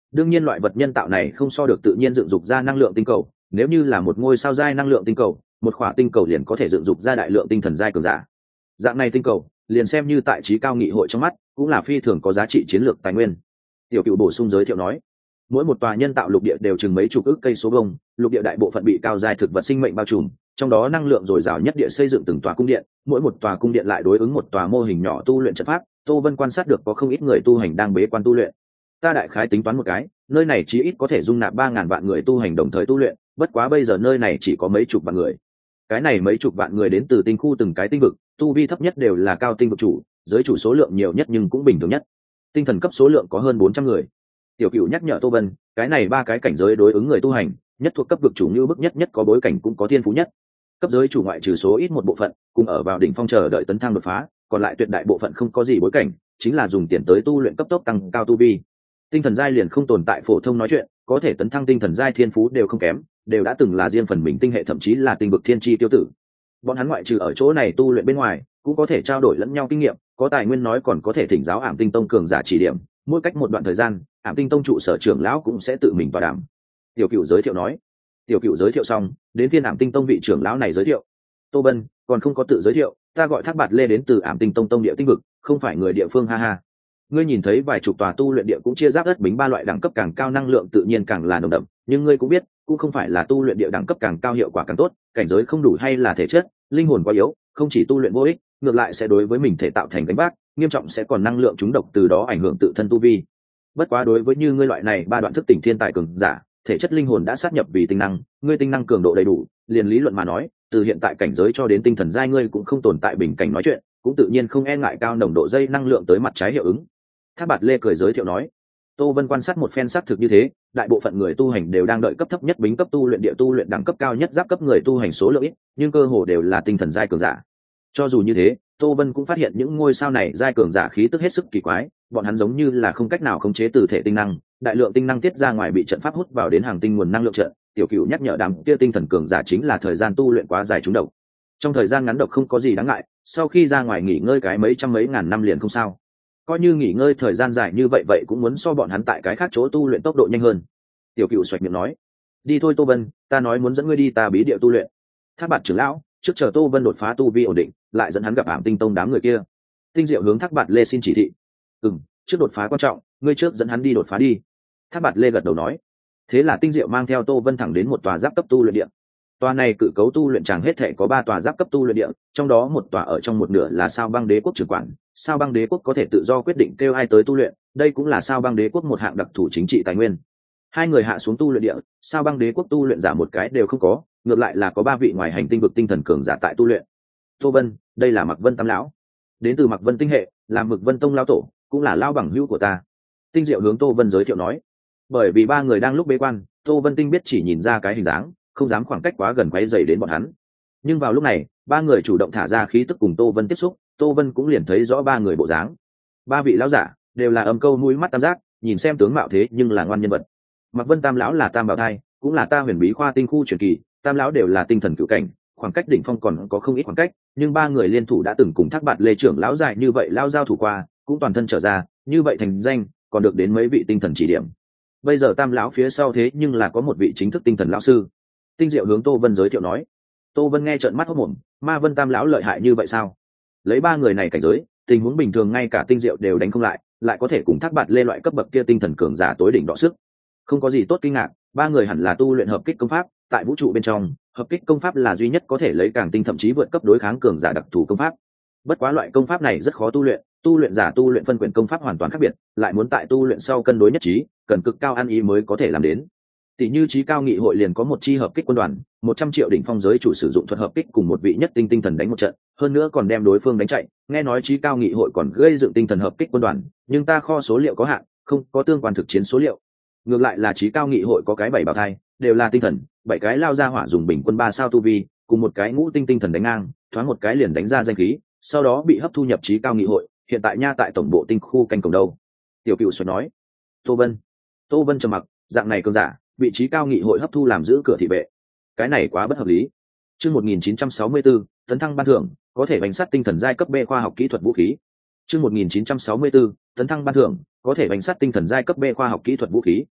đương nhiên loại vật nhân tạo này không so được tự nhiên dựng dục ra năng lượng tinh cầu, nếu như là một ngôi sao giai năng lượng tinh cầu, một khỏa tinh cầu liền có thể dựng dục ra đại lượng tinh thần giai cường giả. Dạng này tinh cầu liền xem như tại trí cao nghị hội trong mắt cũng là phi thường có giá trị chiến lược tài nguyên. Tiểu Cựu bổ sung giới thiệu nói, mỗi một tòa nhân tạo lục địa đều chừng mấy chục ức cây số vuông, lục địa đại bộ phận bị cao giai thực vật sinh mệnh bao trùm, trong đó năng lượng dồi dào nhất địa xây dựng từng tòa cung điện, mỗi một tòa cung điện lại đối ứng một tòa mô hình nhỏ tu luyện trận pháp. Tô Vân quan sát được có không ít người tu hành đang bế quan tu luyện. Ta đại khái tính toán một cái, nơi này chí ít có thể dung nạp ba ngàn vạn người tu hành đồng thời tu luyện, bất quá bây giờ nơi này chỉ có mấy chục vạn người. Cái này mấy chục vạn người đến từ tinh khu từng cái tinh vực, tu vi thấp nhất đều là cao tinh vực chủ, giới chủ số lượng nhiều nhất nhưng cũng bình thường nhất. Tinh thần cấp số lượng có hơn bốn trăm người. Tiểu Cựu nhắc nhở Tô Vân, cái này ba cái cảnh giới đối ứng người tu hành, nhất thuộc cấp vực chủ như bức nhất nhất có bối cảnh cũng có thiên phú nhất. Cấp giới chủ ngoại trừ số ít một bộ phận, cùng ở vào đỉnh phong chờ đợi tấn thăng đột phá, còn lại tuyệt đại bộ phận không có gì bối cảnh, chính là dùng tiền tới tu luyện cấp tốc tăng cao tu vi. Tinh thần giai liền không tồn tại phổ thông nói chuyện, có thể tấn thăng tinh thần giai thiên phú đều không kém, đều đã từng là riêng phần mình tinh hệ thậm chí là tinh vực thiên chi tiêu tử. Bọn hắn ngoại trừ ở chỗ này tu luyện bên ngoài, cũng có thể trao đổi lẫn nhau kinh nghiệm, có tài nguyên nói còn có thể thỉnh giáo Ảm Tinh Tông cường giả chỉ điểm, mỗi cách một đoạn thời gian, Ảm Tinh Tông trụ sở trưởng lão cũng sẽ tự mình vào đàm. Tiểu Cựu giới thiệu nói. Tiểu Cựu giới thiệu xong, đến phiên Ảm Tinh Tông vị trưởng lão này giới thiệu. Tô Vân, còn không có tự giới thiệu, ta gọi Thác Bạt Lê đến từ Ảm Tinh Tông tông địa tinh vực, không phải người địa phương ha ha. Ngươi nhìn thấy vài chục tòa tu luyện địa cũng chia giáp đất bính ba loại đẳng cấp càng cao năng lượng tự nhiên càng là nồng đậm, nhưng ngươi cũng biết, cũng không phải là tu luyện địa đẳng cấp càng cao hiệu quả càng tốt, cảnh giới không đủ hay là thể chất, linh hồn quá yếu, không chỉ tu luyện vô ích, ngược lại sẽ đối với mình thể tạo thành gánh vác, nghiêm trọng sẽ còn năng lượng trúng độc từ đó ảnh hưởng tự thân tu vi. Bất quá đối với như ngươi loại này ba đoạn thức tỉnh thiên tài cường giả, thể chất linh hồn đã sát nhập vì tinh năng, ngươi tinh năng cường độ đầy đủ, liền lý luận mà nói, từ hiện tại cảnh giới cho đến tinh thần giai ngươi cũng không tồn tại bình cảnh nói chuyện, cũng tự nhiên không e ngại cao nồng độ dây năng lượng tới mặt trái hiệu ứng. Thác Bạt Lê cười giới thiệu nói. Tô Vân quan sát một phen xác thực như thế, đại bộ phận người tu hành đều đang đợi cấp thấp nhất bính cấp tu luyện địa tu luyện đẳng cấp cao nhất giáp cấp người tu hành số lượng ít, nhưng cơ hồ đều là tinh thần giai cường giả. Cho dù như thế, Tô Vân cũng phát hiện những ngôi sao này giai cường giả khí tức hết sức kỳ quái, bọn hắn giống như là không cách nào khống chế từ thể tinh năng, đại lượng tinh năng tiết ra ngoài bị trận pháp hút vào đến hàng tinh nguồn năng lượng trận. Tiểu Cựu nhắc nhở đám kia tinh thần cường giả chính là thời gian tu luyện quá dài trúng độc. Trong thời gian ngắn độc không có gì đáng ngại, sau khi ra ngoài nghỉ ngơi cái mấy trăm mấy ngàn năm liền không sao. Coi như nghỉ ngơi thời gian dài như vậy vậy cũng muốn so bọn hắn tại cái khác chỗ tu luyện tốc độ nhanh hơn. Tiểu Cựu xoạch miệng nói, đi thôi Tô Vân, ta nói muốn dẫn ngươi đi ta bí địa tu luyện. Thác Bạt trưởng lão, trước chờ Tô Vân đột phá tu vi ổn định, lại dẫn hắn gặp Ảm Tinh Tông đám người kia. Tinh Diệu hướng Thác Bạt Lê xin chỉ thị. Ừm, trước đột phá quan trọng, ngươi trước dẫn hắn đi đột phá đi. Thác Bạt Lê gật đầu nói. Thế là Tinh Diệu mang theo Tô Vân thẳng đến một tòa giáp cấp tu luyện địa. Tòa này cự cấu tu luyện tràng hết thể có ba tòa giáp cấp tu luyện địa, trong đó một tòa ở trong một nửa là Sao Băng Đế quốc trưởng quản. Sao Băng Đế quốc có thể tự do quyết định kêu ai tới tu luyện, đây cũng là Sao Băng Đế quốc một hạng đặc thù chính trị tài nguyên. Hai người hạ xuống tu luyện địa, Sao Băng Đế quốc tu luyện giả một cái đều không có, ngược lại là có ba vị ngoài hành tinh vực tinh thần cường giả tại tu luyện. Tô Vân, đây là Mạc Vân Tam lão, đến từ Mạc Vân tinh hệ, là Mực Vân Tông lão tổ, cũng là lão bằng hữu của ta. Tinh Diệu hướng Tô Vân giới thiệu nói. Bởi vì ba người đang lúc bế quan, Tô Vân Tinh biết chỉ nhìn ra cái hình dáng, không dám khoảng cách quá gần quấy rầy đến bọn hắn. Nhưng vào lúc này, ba người chủ động thả ra khí tức cùng Tô Vân tiếp xúc, Tô Vân cũng liền thấy rõ ba người bộ dáng. Ba vị lão giả đều là âm câu mũi mắt tam giác, nhìn xem tướng mạo thế nhưng là ngoan nhân vật. Mạc Vân Tam lão là Tam Bảo Thai, cũng là ta Huyền Bí khoa tinh khu truyền kỳ, Tam lão đều là tinh thần cửu cảnh, khoảng cách đỉnh phong còn có không ít khoảng cách, nhưng ba người liên thủ đã từng cùng Thác Bạt Lê trưởng lão dài như vậy lao giao thủ qua, cũng toàn thân trở ra, như vậy thành danh, còn được đến mấy vị tinh thần chỉ điểm. Bây giờ Tam lão phía sau thế nhưng là có một vị chính thức tinh thần lão sư. Tinh Diệu hướng Tô Vân giới thiệu nói. Tô Vân nghe trợn mắt hốt mồm, Ma Vân Tam lão lợi hại như vậy sao? Lấy ba người này cảnh giới, tình huống bình thường ngay cả Tinh Diệu đều đánh không lại, lại có thể cùng Thác Bạt Lê loại cấp bậc kia tinh thần cường giả tối đỉnh đọ sức. Không có gì tốt kinh ngạc, ba người hẳn là tu luyện hợp kích công pháp, tại vũ trụ bên trong, hợp kích công pháp là duy nhất có thể lấy càng tinh thậm chí vượt cấp đối kháng cường giả đặc thù công pháp. Bất quá loại công pháp này rất khó tu luyện, tu luyện giả tu luyện phân quyển công pháp hoàn toàn khác biệt, lại muốn tại tu luyện sau cân đối nhất trí, cần cực cao ăn ý mới có thể làm đến. Tỷ như Chí Cao Nghị hội liền có một chi hợp kích quân đoàn, một trăm triệu đỉnh phong giới chủ sử dụng thuật hợp kích cùng một vị nhất tinh tinh thần đánh một trận, hơn nữa còn đem đối phương đánh chạy, nghe nói Chí Cao Nghị hội còn gây dựng tinh thần hợp kích quân đoàn, nhưng ta kho số liệu có hạn, không có tương quan thực chiến số liệu. Ngược lại là Chí Cao Nghị hội có cái bảy bảo thai, đều là tinh thần, bảy cái lao ra hỏa dùng bình quân ba sao tu vi, cùng một cái ngũ tinh tinh thần đánh ngang, thoáng một cái liền đánh ra danh khí, sau đó bị hấp thu nhập Chí Cao Nghị hội, hiện tại nha tại tổng bộ tinh khu canh cổng đâu. Tiểu Cựu Xuân nói. Tô Vân. Tô Vân trầm mặc, dạng này cường giả, vị trí cao nghị hội hấp thu làm giữ cửa thị vệ, cái này quá bất hợp lý. Chương một nghìn chín trăm sáu mươi tư, tấn thăng ban thưởng, có thể bánh sát tinh thần giai cấp B khoa học kỹ thuật vũ khí. Chương một nghìn chín trăm sáu mươi tư, tấn thăng ban thưởng, có thể bánh sát tinh thần giai cấp B khoa học kỹ thuật vũ khí.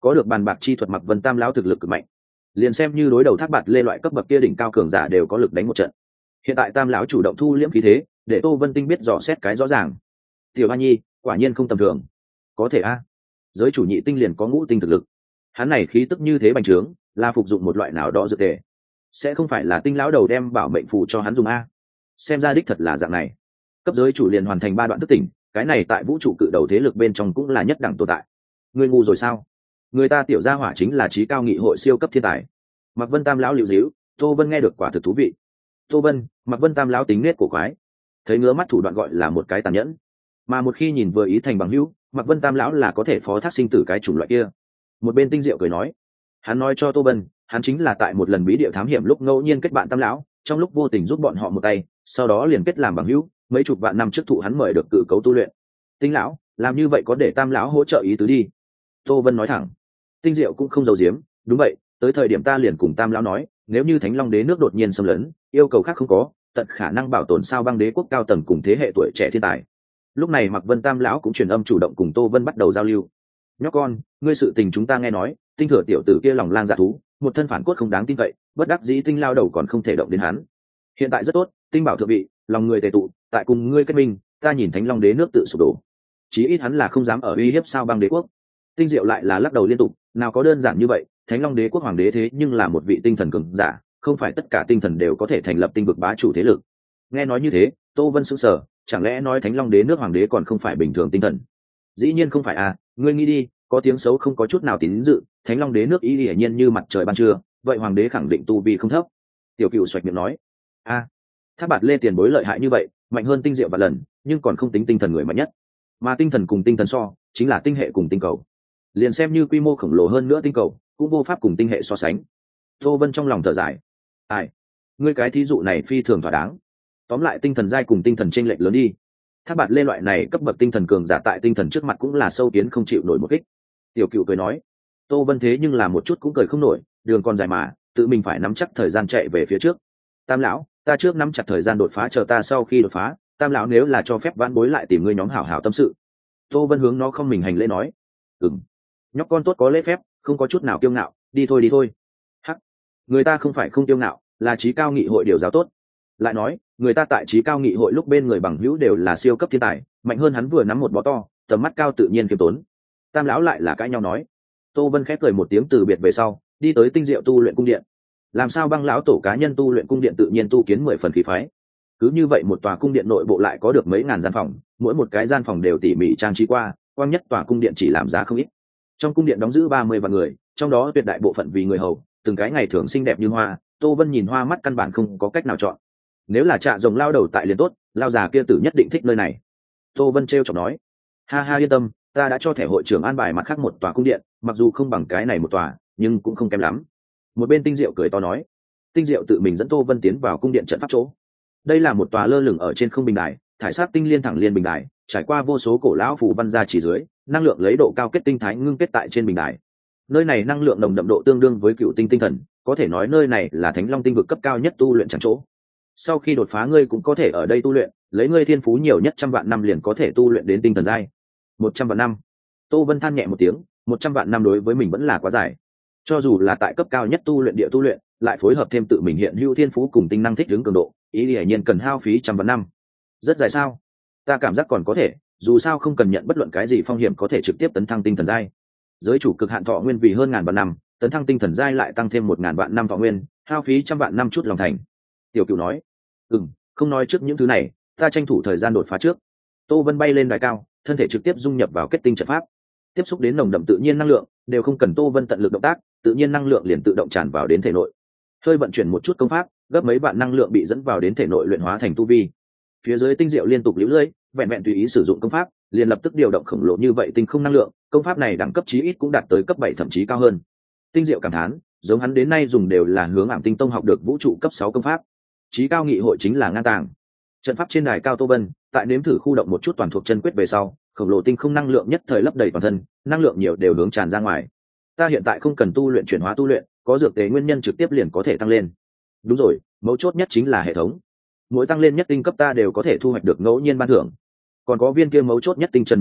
có được bàn bạc chi thuật Mặc Vân Tam lão thực lực cực mạnh, liền xem như đối đầu Thác Bạt Lê loại cấp bậc kia đỉnh cao cường giả đều có lực đánh một trận. Hiện tại Tam lão chủ động thu liễm khí thế, để Tô Vân Tinh biết dò xét cái rõ ràng. Tiểu Hoa Nhi quả nhiên không tầm thường. Có thể a, giới chủ nhị tinh liền có ngũ tinh thực lực. Hắn này khí tức như thế bành trướng, là phục dụng một loại nào đó dược tề. Sẽ không phải là Tinh lão đầu đem bảo mệnh phù cho hắn dùng a? Xem ra đích thật là dạng này. Cấp giới chủ liền hoàn thành ba đoạn thức tỉnh, cái này tại vũ trụ cự đầu thế lực bên trong cũng là nhất đẳng tồn tại. Ngươi ngu rồi sao? Người ta tiểu gia hỏa chính là trí cao nghị hội siêu cấp thiên tài. Mặc Vân Tam lão liễu díu, Tô Vân nghe được quả thực thú vị. Tô Vân, Mặc Vân Tam lão tính nết của quái, thấy ngứa mắt thủ đoạn gọi là một cái tàn nhẫn, mà một khi nhìn vừa ý thành bằng hữu, Mặc Vân Tam lão là có thể phó thác sinh tử cái chủng loại kia. Một bên Tinh Diệu cười nói, hắn nói cho Tô Vân, hắn chính là tại một lần bí địa thám hiểm lúc ngẫu nhiên kết bạn Tam lão, trong lúc vô tình giúp bọn họ một tay, sau đó liền kết làm bằng hữu, mấy chục vạn năm trước thụ hắn mời được cự cấu tu luyện. Tinh lão, làm như vậy có để Tam lão hỗ trợ ý tứ đi. Tô Vân nói thẳng. Tinh Diệu cũng không giấu giếm, đúng vậy, tới thời điểm ta liền cùng Tam lão nói, nếu như Thánh Long Đế nước đột nhiên xâm lấn, yêu cầu khác không có, tận khả năng bảo tồn sao băng đế quốc cao tầng cùng thế hệ tuổi trẻ thiên tài. Lúc này Mặc Vân Tam lão cũng truyền âm chủ động cùng Tô Vân bắt đầu giao lưu. Nhóc con, ngươi sự tình chúng ta nghe nói, Tinh Thừa tiểu tử kia lòng lang dạ thú, một thân phản cốt không đáng tin cậy, bất đắc dĩ Tinh lao đầu còn không thể động đến hắn. Hiện tại rất tốt, Tinh bảo thượng vị, lòng người tề tụ, tại cùng ngươi kết minh, ta nhìn Thánh Long Đế nước tự sụp đổ. Chí ít hắn là không dám ở uy hiếp sao băng đế quốc. Tinh Diệu lại là lắc đầu liên tục, nào có đơn giản như vậy, Thánh Long Đế quốc hoàng đế thế nhưng là một vị tinh thần cường giả, không phải tất cả tinh thần đều có thể thành lập tinh vực bá chủ thế lực. Nghe nói như thế, Tô Vân sững sờ, chẳng lẽ nói Thánh Long Đế nước hoàng đế còn không phải bình thường tinh thần? Dĩ nhiên không phải à, ngươi nghĩ đi, có tiếng xấu không có chút nào tín dự, Thánh Long Đế nước ý hiển nhiên như mặt trời ban trưa, vậy hoàng đế khẳng định tu vi không thấp. Tiểu Cửu xoạch miệng nói, a, à, Thác Bạt Lê tiền bối lợi hại như vậy, mạnh hơn Tinh Diệu vạn lần, nhưng còn không tính tinh thần người mạnh nhất. Mà tinh thần cùng tinh thần so, chính là tinh hệ cùng tinh cầu. Liền xem như quy mô khổng lồ hơn nữa tinh cầu, cũng vô pháp cùng tinh hệ so sánh. Tô Vân trong lòng thở dài, ai, ngươi cái thí dụ này phi thường thỏa đáng. Tóm lại tinh thần giai cùng tinh thần chênh lệch lớn đi. Thác Bạt Lê loại này cấp bậc tinh thần cường giả tại tinh thần trước mặt cũng là sâu kiến không chịu nổi một kích. Tiểu Cửu cười nói, Tô Vân thế nhưng là một chút cũng cười không nổi, đường còn dài mà, tự mình phải nắm chắc thời gian chạy về phía trước. Tam lão, ta trước nắm chặt thời gian đột phá, chờ ta sau khi đột phá, Tam lão nếu là cho phép vãn bối lại tìm ngươi nhóm hảo hảo tâm sự. Tô Vân hướng nó không mình hành lễ nói, ừm, nhóc con tốt có lễ phép, không có chút nào kiêu ngạo, đi thôi đi thôi. Hắc, người ta không phải không kiêu ngạo, là trí cao nghị hội điều giáo tốt. Lại nói, người ta tại trí cao nghị hội lúc bên người bằng hữu đều là siêu cấp thiên tài, mạnh hơn hắn vừa nắm một bó to, tầm mắt cao tự nhiên kiêm tốn. Tam lão lại là cãi nhau nói. Tô Vân khép cười một tiếng từ biệt về sau, đi tới Tinh Diệu tu luyện cung điện. Làm sao băng lão tổ cá nhân tu luyện cung điện tự nhiên tu kiến mười phần khí phái. Cứ như vậy một tòa cung điện nội bộ lại có được mấy ngàn gian phòng, mỗi một cái gian phòng đều tỉ mỉ trang trí qua, quang nhất tòa cung điện chỉ làm giá không ít. Trong cung điện đóng giữ ba mươi vạn người, trong đó tuyệt đại bộ phận vì người hầu, từng cái ngày thường xinh đẹp như hoa, Tô Vân nhìn hoa mắt căn bản không có cách nào chọn. Nếu là Trạ Rồng lao đầu tại liền tốt, lao già kia tử nhất định thích nơi này. Tô Vân trêu chọc nói, ha ha yên tâm, ta đã cho thẻ hội trưởng an bài mặt khác một tòa cung điện, mặc dù không bằng cái này một tòa, nhưng cũng không kém lắm. Một bên Tinh Diệu cười to nói. Tinh Diệu tự mình dẫn Tô Vân tiến vào cung điện trận pháp chỗ. Đây là một tòa lơ lửng ở trên không bình đài, thải sắc tinh liên thẳng liên bình đài, trải qua vô số cổ lão phù văn ra chỉ dưới, năng lượng lấy độ cao kết tinh thái ngưng kết tại trên bình đài. Nơi này năng lượng nồng đậm độ tương đương với cựu tinh tinh thần, có thể nói nơi này là Thánh Long tinh vực cấp cao nhất tu luyện chẳng chỗ. Sau khi đột phá ngươi cũng có thể ở đây tu luyện, lấy ngươi thiên phú nhiều nhất trăm vạn năm liền có thể tu luyện đến tinh thần giai. Một trăm vạn năm. Tô Vân than nhẹ một tiếng, một trăm vạn năm đối với mình vẫn là quá dài. Cho dù là tại cấp cao nhất tu luyện địa tu luyện, lại phối hợp thêm tự mình hiện hữu thiên phú cùng tinh năng thích ứng cường độ, ý hiển nhiên cần hao phí trăm vạn năm. Rất dài sao? Ta cảm giác còn có thể, dù sao không cần nhận bất luận cái gì phong hiểm có thể trực tiếp tấn thăng tinh thần giai. Giới chủ cực hạn thọ nguyên vì hơn ngàn vạn năm, tấn thăng tinh thần giai lại tăng thêm một ngàn vạn năm thọ nguyên, hao phí trăm vạn năm chút lòng thành. Tiểu Cửu nói, ừm, không nói trước những thứ này, ta tranh thủ thời gian đột phá trước. Tô Vân bay lên đài cao, thân thể trực tiếp dung nhập vào kết tinh trận pháp, tiếp xúc đến nồng đậm tự nhiên năng lượng, đều không cần Tô Vân tận lực động tác, tự nhiên năng lượng liền tự động tràn vào đến thể nội. Hơi vận chuyển một chút công pháp, gấp mấy vạn năng lượng bị dẫn vào đến thể nội luyện hóa thành tu vi. Phía dưới Tinh Diệu liên tục liễu lưỡi, vẹn vẹn tùy ý sử dụng công pháp, liền lập tức điều động khổng lồ như vậy tinh không năng lượng, công pháp này đẳng cấp chí ít cũng đạt tới cấp bảy thậm chí cao hơn. Tinh Diệu cảm thán, giống hắn đến nay dùng đều là hướng Ảm Tinh Tông học được vũ trụ cấp sáu công pháp. Chí cao nghị hội chính là ngang tàng. Trận pháp trên đài cao Tô Vân, tại nếm thử khu động một chút toàn thuộc chân quyết về sau, khổng lồ tinh không năng lượng nhất thời lấp đầy toàn thân, năng lượng nhiều đều hướng tràn ra ngoài. Ta hiện tại không cần tu luyện chuyển hóa tu luyện, có dược tế nguyên nhân trực tiếp liền có thể tăng lên. Đúng rồi, mấu chốt nhất chính là hệ thống. Mỗi tăng lên nhất tinh cấp ta đều có thể thu hoạch được ngẫu nhiên ban thưởng. Còn có viên kia mấu chốt nhất tinh trần mảnh vỡ,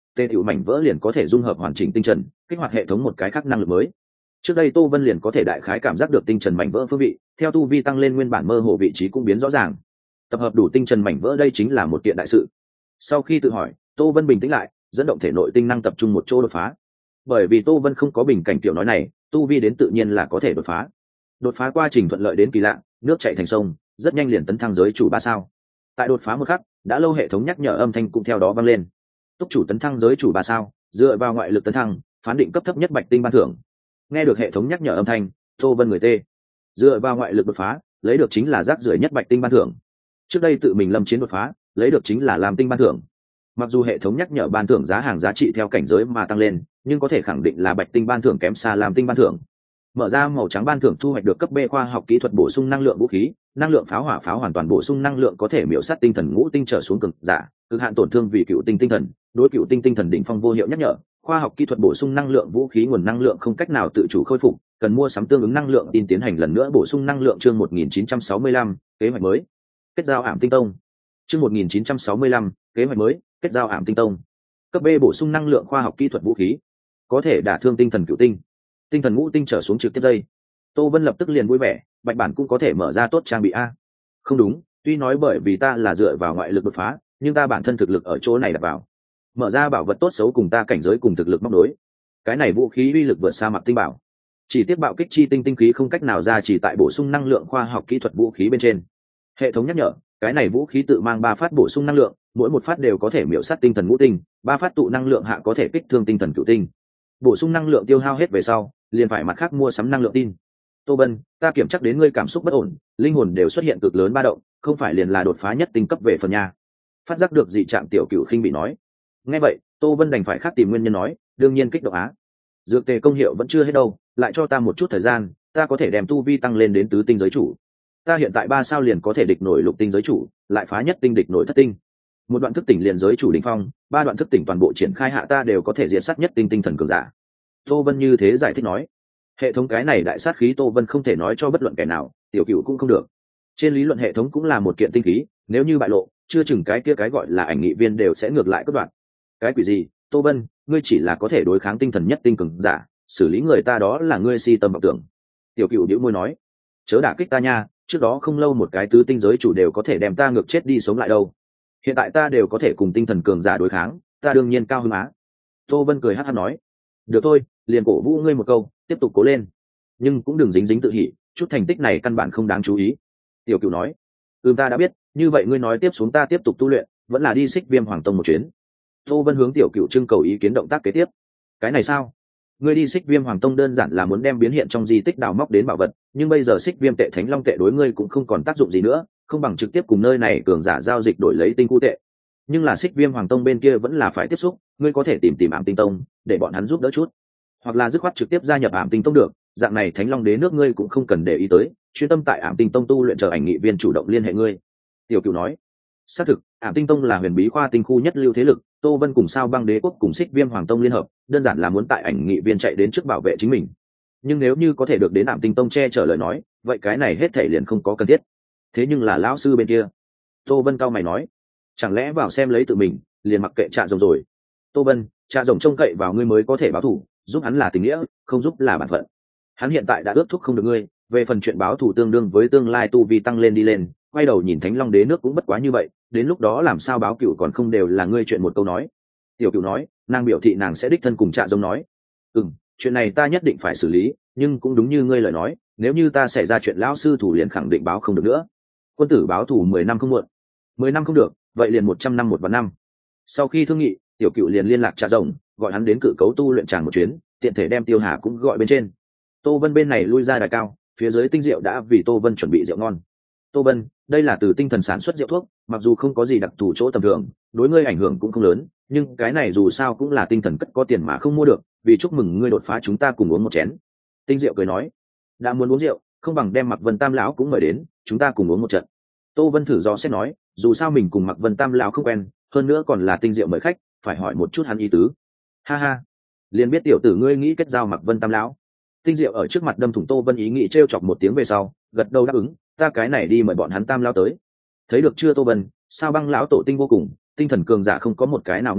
tê tiểu mảnh vỡ liền có thể dung hợp hoàn chỉnh tinh trần, kích hoạt hệ thống một cái khác năng lực mới. Trước đây Tô Vân liền có thể đại khái cảm giác được tinh trần mảnh vỡ phương vị, theo tu vi tăng lên nguyên bản mơ hồ vị trí cũng biến rõ ràng. Tập hợp đủ tinh trần mảnh vỡ đây chính là một kiện đại sự. Sau khi tự hỏi, Tô Vân bình tĩnh lại, dẫn động thể nội tinh năng tập trung một chỗ đột phá. Bởi vì Tô Vân không có bình cảnh tiểu nói này, tu vi đến tự nhiên là có thể đột phá. Đột phá quá trình thuận lợi đến kỳ lạ, nước chảy thành sông, rất nhanh liền tấn thăng giới chủ ba sao. Tại đột phá một khắc, đã lâu hệ thống nhắc nhở âm thanh cũng theo đó vang lên. Túc chủ tấn thăng giới chủ ba sao, dựa vào ngoại lực tấn thăng, phán định cấp thấp nhất bạch tinh ban thưởng. Nghe được hệ thống nhắc nhở âm thanh, Tô Vân người tê. Dựa vào ngoại lực đột phá, lấy được chính là rác rưởi nhất bạch tinh ban thưởng. Trước đây tự mình lâm chiến đột phá, lấy được chính là làm tinh ban thưởng. Mặc dù hệ thống nhắc nhở ban thưởng giá hàng giá trị theo cảnh giới mà tăng lên, nhưng có thể khẳng định là bạch tinh ban thưởng kém xa làm tinh ban thưởng. Mở ra màu trắng ban thưởng thu hoạch được cấp B khoa học kỹ thuật bổ sung năng lượng vũ khí, năng lượng pháo hỏa pháo hoàn toàn bổ sung năng lượng có thể miểu sát tinh thần ngũ tinh trở xuống cực giả, cực hạn tổn thương vì cựu tinh tinh thần, đối cựu tinh tinh thần đỉnh phong vô hiệu nhắc nhở. Khoa học kỹ thuật bổ sung năng lượng vũ khí nguồn năng lượng không cách nào tự chủ khôi phục, cần mua sắm tương ứng năng lượng tin tiến hành lần nữa bổ sung năng lượng chương một nghìn chín trăm sáu mươi lăm, kế hoạch mới. Kết giao ảm tinh tông. Chương một nghìn chín trăm sáu mươi lăm, kế hoạch mới, kết giao ảm tinh tông. Cấp B bổ sung năng lượng khoa học kỹ thuật vũ khí, có thể đả thương tinh thần cửu tinh, tinh thần ngũ tinh trở xuống trực tiếp dây. Tô Vân lập tức liền vui vẻ, bạch bản cũng có thể mở ra tốt trang bị a. Không đúng, tuy nói bởi vì ta là dựa vào ngoại lực đột phá, nhưng ta bản thân thực lực ở chỗ này đặt vào. Mở ra bảo vật tốt xấu cùng ta cảnh giới cùng thực lực móc đối. Cái này vũ khí uy lực vượt xa mặc tinh bảo. Chỉ tiếp bạo kích chi tinh tinh khí không cách nào ra chỉ tại bổ sung năng lượng khoa học kỹ thuật vũ khí bên trên. Hệ thống nhắc nhở, cái này vũ khí tự mang ba phát bổ sung năng lượng, mỗi một phát đều có thể miểu sát tinh thần ngũ tinh, ba phát tụ năng lượng hạ có thể kích thương tinh thần cửu tinh. Bổ sung năng lượng tiêu hao hết về sau, liền phải mặt khác mua sắm năng lượng tin. Tô Vân, ta kiểm chắc đến ngươi cảm xúc bất ổn, linh hồn đều xuất hiện cực lớn ba động, không phải liền là đột phá nhất tinh cấp về phần nhà. Phát giác được dị trạng tiểu cửu khinh bị nói. Nghe vậy, Tô Vân đành phải khác tìm nguyên nhân nói, đương nhiên kích động á. Dược tề công hiệu vẫn chưa hết đâu, lại cho ta một chút thời gian, ta có thể đem tu vi tăng lên đến tứ tinh giới chủ. Ta hiện tại ba sao liền có thể địch nổi lục tinh giới chủ, lại phá nhất tinh địch nổi thất tinh. Một đoạn thức tỉnh liền giới chủ đỉnh phong, ba đoạn thức tỉnh toàn bộ triển khai hạ ta đều có thể diệt sát nhất tinh tinh thần cường giả. Tô Vân như thế giải thích nói. Hệ thống cái này đại sát khí Tô Vân không thể nói cho bất luận kẻ nào, tiểu cửu cũng không được. Trên lý luận hệ thống cũng là một kiện tinh khí, nếu như bại lộ, chưa chừng cái kia cái gọi là ảnh nghị viên đều sẽ ngược lại cất đoạn. Cái quỷ gì, Tô Vân, ngươi chỉ là có thể đối kháng tinh thần nhất tinh cường giả, xử lý người ta đó là ngươi si tâm vọng tưởng. Tiểu cửu nhíu môi nói, chớ đả kích ta nha, trước đó không lâu một cái tứ tinh giới chủ đều có thể đem ta ngược chết đi sống lại đâu. Hiện tại ta đều có thể cùng tinh thần cường giả đối kháng, ta đương nhiên cao hứng á. Tô Vân cười hát hát nói, được thôi, liền cổ vũ ngươi một câu, tiếp tục cố lên, nhưng cũng đừng dính dính tự hỉ, chút thành tích này căn bản không đáng chú ý. Tiểu cửu nói, ừm ta đã biết, như vậy ngươi nói tiếp xuống ta tiếp tục tu luyện, vẫn là đi Xích Viêm Hoàng Tông một chuyến. Tô Vân hướng tiểu cửu trưng cầu ý kiến động tác kế tiếp. Cái này sao? Ngươi đi Xích Viêm Hoàng Tông đơn giản là muốn đem biến hiện trong di tích đào móc đến bảo vật, nhưng bây giờ Xích Viêm tệ Thánh Long tệ đối ngươi cũng không còn tác dụng gì nữa, không bằng trực tiếp cùng nơi này cường giả giao dịch đổi lấy tinh khu tệ. Nhưng là Xích Viêm Hoàng Tông bên kia vẫn là phải tiếp xúc, ngươi có thể tìm tìm Ảm Tinh Tông, để bọn hắn giúp đỡ chút, hoặc là dứt khoát trực tiếp gia nhập Ảm Tinh Tông được, dạng này Thánh Long đế nước ngươi cũng không cần để ý tới, chuyên tâm tại Ảm Tinh Tông tu luyện chờ ảnh nghị viên chủ động liên hệ ngươi. Tiểu Cửu nói, xác thực, Ảm Tinh Tông là huyền bí khoa tinh khu nhất lưu thế lực, Tô Vân cùng Sao Băng Đế quốc cùng Xích Viêm Hoàng Tông liên hợp, đơn giản là muốn tại ảnh nghị viên chạy đến trước bảo vệ chính mình. Nhưng nếu như có thể được đến Ảm Tinh Tông che chở lời nói, vậy cái này hết thảy liền không có cần thiết. Thế nhưng là lão sư bên kia, Tô Vân cao mày nói, chẳng lẽ vào xem lấy tự mình, liền mặc kệ Trạ Rồng rồi. Tô Vân, Trạ Rồng trông cậy vào ngươi mới có thể báo thù, giúp hắn là tình nghĩa, không giúp là bản phận. Hắn hiện tại đã ước thúc không được ngươi, về phần chuyện báo thù tương đương với tương lai tu vi tăng lên đi lên, quay đầu nhìn Thánh Long đế nước cũng bất quá như vậy, đến lúc đó làm sao báo cửu còn không đều là ngươi chuyện một câu nói. Tiểu Cửu nói, nàng biểu thị nàng sẽ đích thân cùng Trạ Rồng nói, ừm, chuyện này ta nhất định phải xử lý, nhưng cũng đúng như ngươi lời nói, nếu như ta xảy ra chuyện lão sư thủ liền khẳng định báo không được nữa. Quân tử báo thù mười năm không muộn, mười năm không được, vậy liền một trăm năm một vạn năm. Sau khi thương nghị, Tiểu Cửu liền liên lạc Trạ Rồng, gọi hắn đến cự cấu tu luyện tràng một chuyến, tiện thể đem Tiêu Hà cũng gọi bên trên. Tô Vân bên này lui ra đài cao, phía dưới tinh rượu đã vì Tô Vân chuẩn bị rượu ngon. Tô Vân, đây là từ tinh thần sản xuất rượu thuốc, mặc dù không có gì đặc thù chỗ tầm thường, đối ngươi ảnh hưởng cũng không lớn, nhưng cái này dù sao cũng là tinh thần cất có tiền mà không mua được, vì chúc mừng ngươi đột phá chúng ta cùng uống một chén. Tinh Diệu cười nói, đã muốn uống rượu, không bằng đem Mạc Vân Tam lão cũng mời đến, chúng ta cùng uống một trận. Tô Vân thử do xét nói, dù sao mình cùng Mạc Vân Tam lão không quen, hơn nữa còn là Tinh Diệu mời khách, phải hỏi một chút hắn ý tứ. Ha ha, liền biết tiểu tử ngươi nghĩ kết giao Mạc Vân Tam lão. Tinh Diệu ở trước mặt đâm thủng Tô Vân ý nghĩ trêu chọc một tiếng về sau, gật đầu đáp ứng, ta cái này đi mời bọn hắn Tam lão tới. Thấy được chưa Tô Vân, Sao Băng lão tổ tinh vô cùng, tinh thần cường giả không có một cái nào ngu ngốc,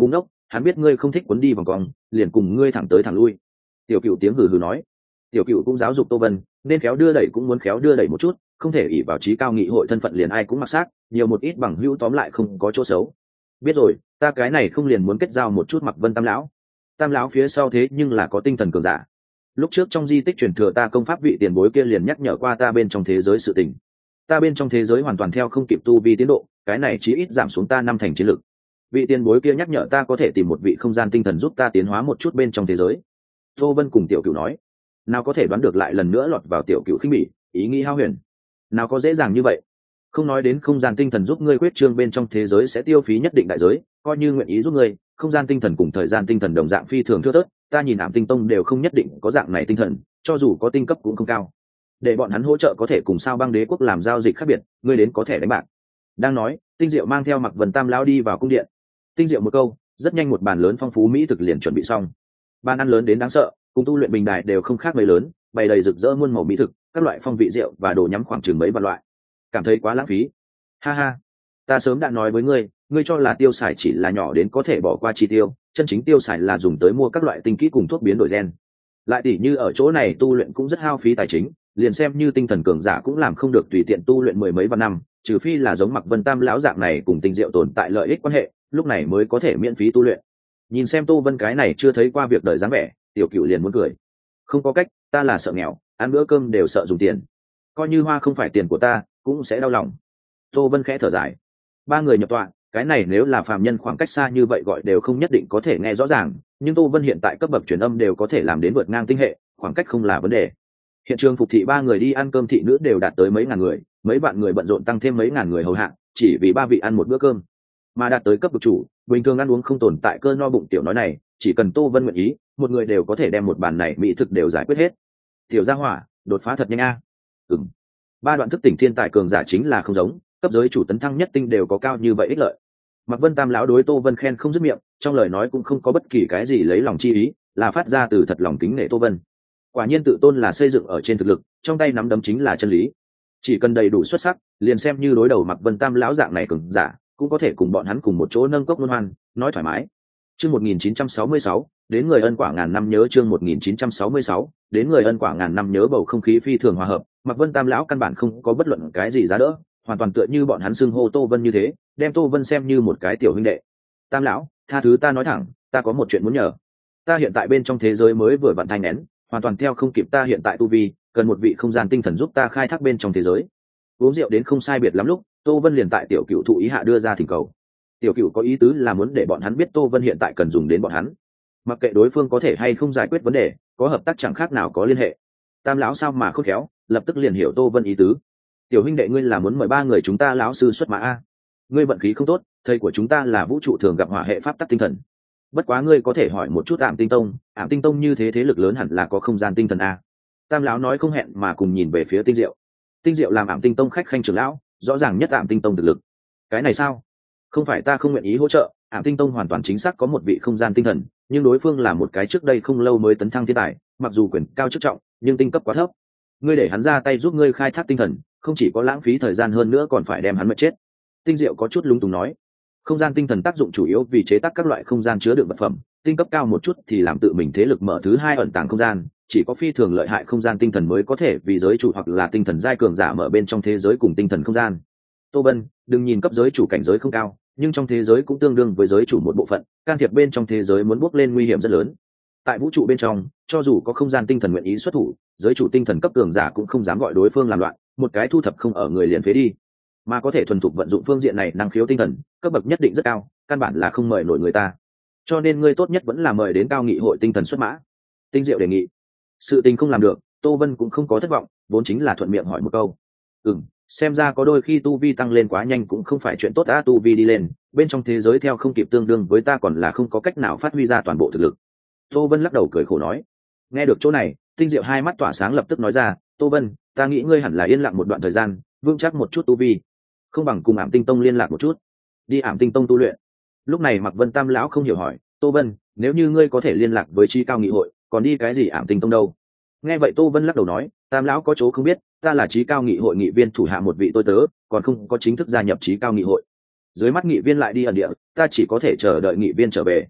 hắn biết ngươi không thích quấn đi vòng cong, liền cùng ngươi thẳng tới thẳng lui. Tiểu Cựu tiếng hừ hừ nói. Tiểu Cựu cũng giáo dục Tô Vân, nên khéo đưa đẩy cũng muốn khéo đưa đẩy một chút, không thể ỷ vào trí cao nghị hội thân phận liền ai cũng mặc xác, nhiều một ít bằng hữu tóm lại không có chỗ xấu. Biết rồi, ta cái này không liền muốn kết giao một chút Mặc Vân Tam lão. Tam lão phía sau thế nhưng là có tinh thần cường giả. Lúc trước trong di tích truyền thừa ta công pháp vị tiền bối kia liền nhắc nhở qua ta bên trong thế giới sự tình. Ta bên trong thế giới hoàn toàn theo không kịp tu vi tiến độ, cái này chí ít giảm xuống ta năm thành chiến lực. Vị tiền bối kia nhắc nhở ta có thể tìm một vị không gian tinh thần giúp ta tiến hóa một chút bên trong thế giới. Tô Vân cùng Tiểu Cựu nói, nào có thể đoán được lại lần nữa lọt vào Tiểu Cựu khinh bỉ, ý nghĩ hao huyền. Nào có dễ dàng như vậy. Không nói đến không gian tinh thần giúp ngươi quyết trương bên trong thế giới sẽ tiêu phí nhất định đại giới, coi như nguyện ý giúp ngươi, không gian tinh thần cùng thời gian tinh thần đồng dạng phi thường thưa thớt, ta nhìn Ảm Tinh Tông đều không nhất định có dạng này tinh thần, cho dù có tinh cấp cũng không cao. Để bọn hắn hỗ trợ có thể cùng Sao Băng Đế quốc làm giao dịch khác biệt, ngươi đến có thể đánh bạc. Đang nói, Tinh Diệu mang theo Mặc Vân Tam lão đi vào cung điện. Tinh Diệu một câu, rất nhanh một bàn lớn phong phú mỹ thực liền chuẩn bị xong. Bàn ăn lớn đến đáng sợ, cùng tu luyện bình đài đều không khác mấy lớn, bày đầy rực rỡ muôn màu mỹ thực, các loại phong vị rượu và đồ nhắm khoảng chừng mấy vạn loại. Cảm thấy quá lãng phí. Ha ha, ta sớm đã nói với ngươi, ngươi cho là tiêu xài chỉ là nhỏ đến có thể bỏ qua chi tiêu, chân chính tiêu xài là dùng tới mua các loại tinh kỹ cùng thuốc biến đổi gen. Lại tỉ như ở chỗ này tu luyện cũng rất hao phí tài chính, liền xem như tinh thần cường giả cũng làm không được tùy tiện tu luyện mười mấy vạn năm, trừ phi là giống Mặc Vân Tam lão dạng này cùng Tinh Diệu tồn tại lợi ích quan hệ, lúc này mới có thể miễn phí tu luyện. Nhìn xem Tô Vân cái này chưa thấy qua việc đời dáng vẻ, Tiểu Cựu liền muốn cười. Không có cách, ta là sợ nghèo, ăn bữa cơm đều sợ dùng tiền, coi như hoa không phải tiền của ta cũng sẽ đau lòng. Tô Vân khẽ thở dài. Ba người nhập tọa, cái này nếu là phàm nhân khoảng cách xa như vậy gọi đều không nhất định có thể nghe rõ ràng, nhưng Tô Vân hiện tại cấp bậc truyền âm đều có thể làm đến vượt ngang tinh hệ, khoảng cách không là vấn đề. Hiện trường phục thị ba người đi ăn cơm thị nữ đều đạt tới mấy ngàn người, mấy vạn người bận rộn tăng thêm mấy ngàn người hầu hạ, chỉ vì ba vị ăn một bữa cơm. Mà đạt tới cấp bậc chủ, bình thường ăn uống không tồn tại cơ no bụng tiểu nói này, chỉ cần Tô Vân nguyện ý, một người đều có thể đem một bàn này mỹ thực đều giải quyết hết. Tiểu gia hỏa, đột phá thật nhanh a. Ừm. Ba đoạn thức tỉnh thiên tài cường giả chính là không giống, cấp giới chủ tấn thăng nhất tinh đều có cao như vậy ích lợi. Mặc Vân Tam lão đối Tô Vân khen không dứt miệng, trong lời nói cũng không có bất kỳ cái gì lấy lòng chi ý, là phát ra từ thật lòng kính nể Tô Vân. Quả nhiên tự tôn là xây dựng ở trên thực lực, trong tay nắm đấm chính là chân lý. Chỉ cần đầy đủ xuất sắc, liền xem như đối đầu Mặc Vân Tam lão dạng này cường giả, cũng có thể cùng bọn hắn cùng một chỗ nâng cốc luân hoan, nói thoải mái. Chương một nghìn chín trăm sáu mươi sáu, đến người ân quả ngàn năm nhớ chương một nghìn chín trăm sáu mươi sáu, đến người ân quả ngàn năm nhớ bầu không khí phi thường hòa hợp, Mặc Vân Tam lão căn bản không có bất luận cái gì giá đỡ, hoàn toàn tựa như bọn hắn xưng hô Tô Vân như thế, đem Tô Vân xem như một cái tiểu huynh đệ. Tam lão, tha thứ ta nói thẳng, ta có một chuyện muốn nhờ. Ta hiện tại bên trong thế giới mới vừa vận thanh nén, hoàn toàn theo không kịp ta hiện tại tu vi, cần một vị không gian tinh thần giúp ta khai thác bên trong thế giới. Uống rượu đến không sai biệt lắm lúc, Tô Vân liền tại tiểu cựu thụ ý hạ đưa ra thỉnh cầu. Tiểu cựu có ý tứ là muốn để bọn hắn biết Tô Vân hiện tại cần dùng đến bọn hắn, mặc kệ đối phương có thể hay không giải quyết vấn đề, có hợp tác chẳng khác nào có liên hệ. Tam lão sao mà khôn khéo, lập tức liền hiểu Tô Vân ý tứ. Tiểu huynh đệ ngươi là muốn mời ba người chúng ta lão sư xuất mã a? Ngươi vận khí không tốt, thầy của chúng ta là vũ trụ thường gặp hỏa hệ pháp tắc tinh thần. Bất quá ngươi có thể hỏi một chút Ảm Tinh Tông, Ảm Tinh Tông như thế thế lực lớn hẳn là có không gian tinh thần a. Tam lão nói không hẹn mà cùng nhìn về phía Tinh Diệu. Tinh Diệu làm Ảm Tinh Tông khách khanh trưởng lão, rõ ràng nhất Ảm Tinh Tông thực lực. Cái này sao? Không phải ta không nguyện ý hỗ trợ, Ảm Tinh Tông hoàn toàn chính xác có một vị không gian tinh thần, nhưng đối phương là một cái trước đây không lâu mới tấn thăng thiên tài, mặc dù quyền cao chức trọng, nhưng tinh cấp quá thấp. Ngươi để hắn ra tay giúp ngươi khai thác tinh thần, không chỉ có lãng phí thời gian hơn nữa còn phải đem hắn mệt chết. Tinh Diệu có chút lúng túng nói. Không gian tinh thần tác dụng chủ yếu vì chế tác các loại không gian chứa đựng vật phẩm, tinh cấp cao một chút thì làm tự mình thế lực mở thứ hai ẩn tàng không gian, chỉ có phi thường lợi hại không gian tinh thần mới có thể vì giới chủ hoặc là tinh thần giai cường giả mở bên trong thế giới cùng tinh thần không gian. Tô Vân, đừng nhìn cấp giới chủ cảnh giới không cao, nhưng trong thế giới cũng tương đương với giới chủ một bộ phận, can thiệp bên trong thế giới muốn bước lên nguy hiểm rất lớn. Tại vũ trụ bên trong, cho dù có không gian tinh thần nguyện ý xuất thủ, giới chủ tinh thần cấp cường giả cũng không dám gọi đối phương làm loạn, một cái thu thập không ở người liền phế đi. Mà có thể thuần thục vận dụng phương diện này năng khiếu tinh thần, cấp bậc nhất định rất cao, căn bản là không mời nổi người ta. Cho nên ngươi tốt nhất vẫn là mời đến cao nghị hội tinh thần xuất mã. Tinh Diệu đề nghị. Sự tình không làm được, Tô Vân cũng không có thất vọng, vốn chính là thuận miệng hỏi một câu. Ừm, xem ra có đôi khi tu vi tăng lên quá nhanh cũng không phải chuyện tốt đã, tu vi đi lên, bên trong thế giới theo không kịp tương đương với ta còn là không có cách nào phát huy ra toàn bộ thực lực. Tô Vân lắc đầu cười khổ nói. Nghe được chỗ này, Tinh Diệu hai mắt tỏa sáng lập tức nói ra, Tô Vân, ta nghĩ ngươi hẳn là yên lặng một đoạn thời gian, vững chắc một chút tu vi, không bằng cùng Ảm Tinh Tông liên lạc một chút, đi Ảm Tinh Tông tu luyện. Lúc này Mặc Vân Tam lão không hiểu hỏi, Tô Vân, nếu như ngươi có thể liên lạc với trí cao nghị hội, còn đi cái gì Ảm Tinh Tông đâu? Nghe vậy Tô Vân lắc đầu nói, Tam lão có chỗ không biết, ta là trí cao nghị hội nghị viên thủ hạ một vị tôi tớ, còn không có chính thức gia nhập trí cao nghị hội. Dưới mắt nghị viên lại đi ẩn địa, ta chỉ có thể chờ đợi nghị viên trở về.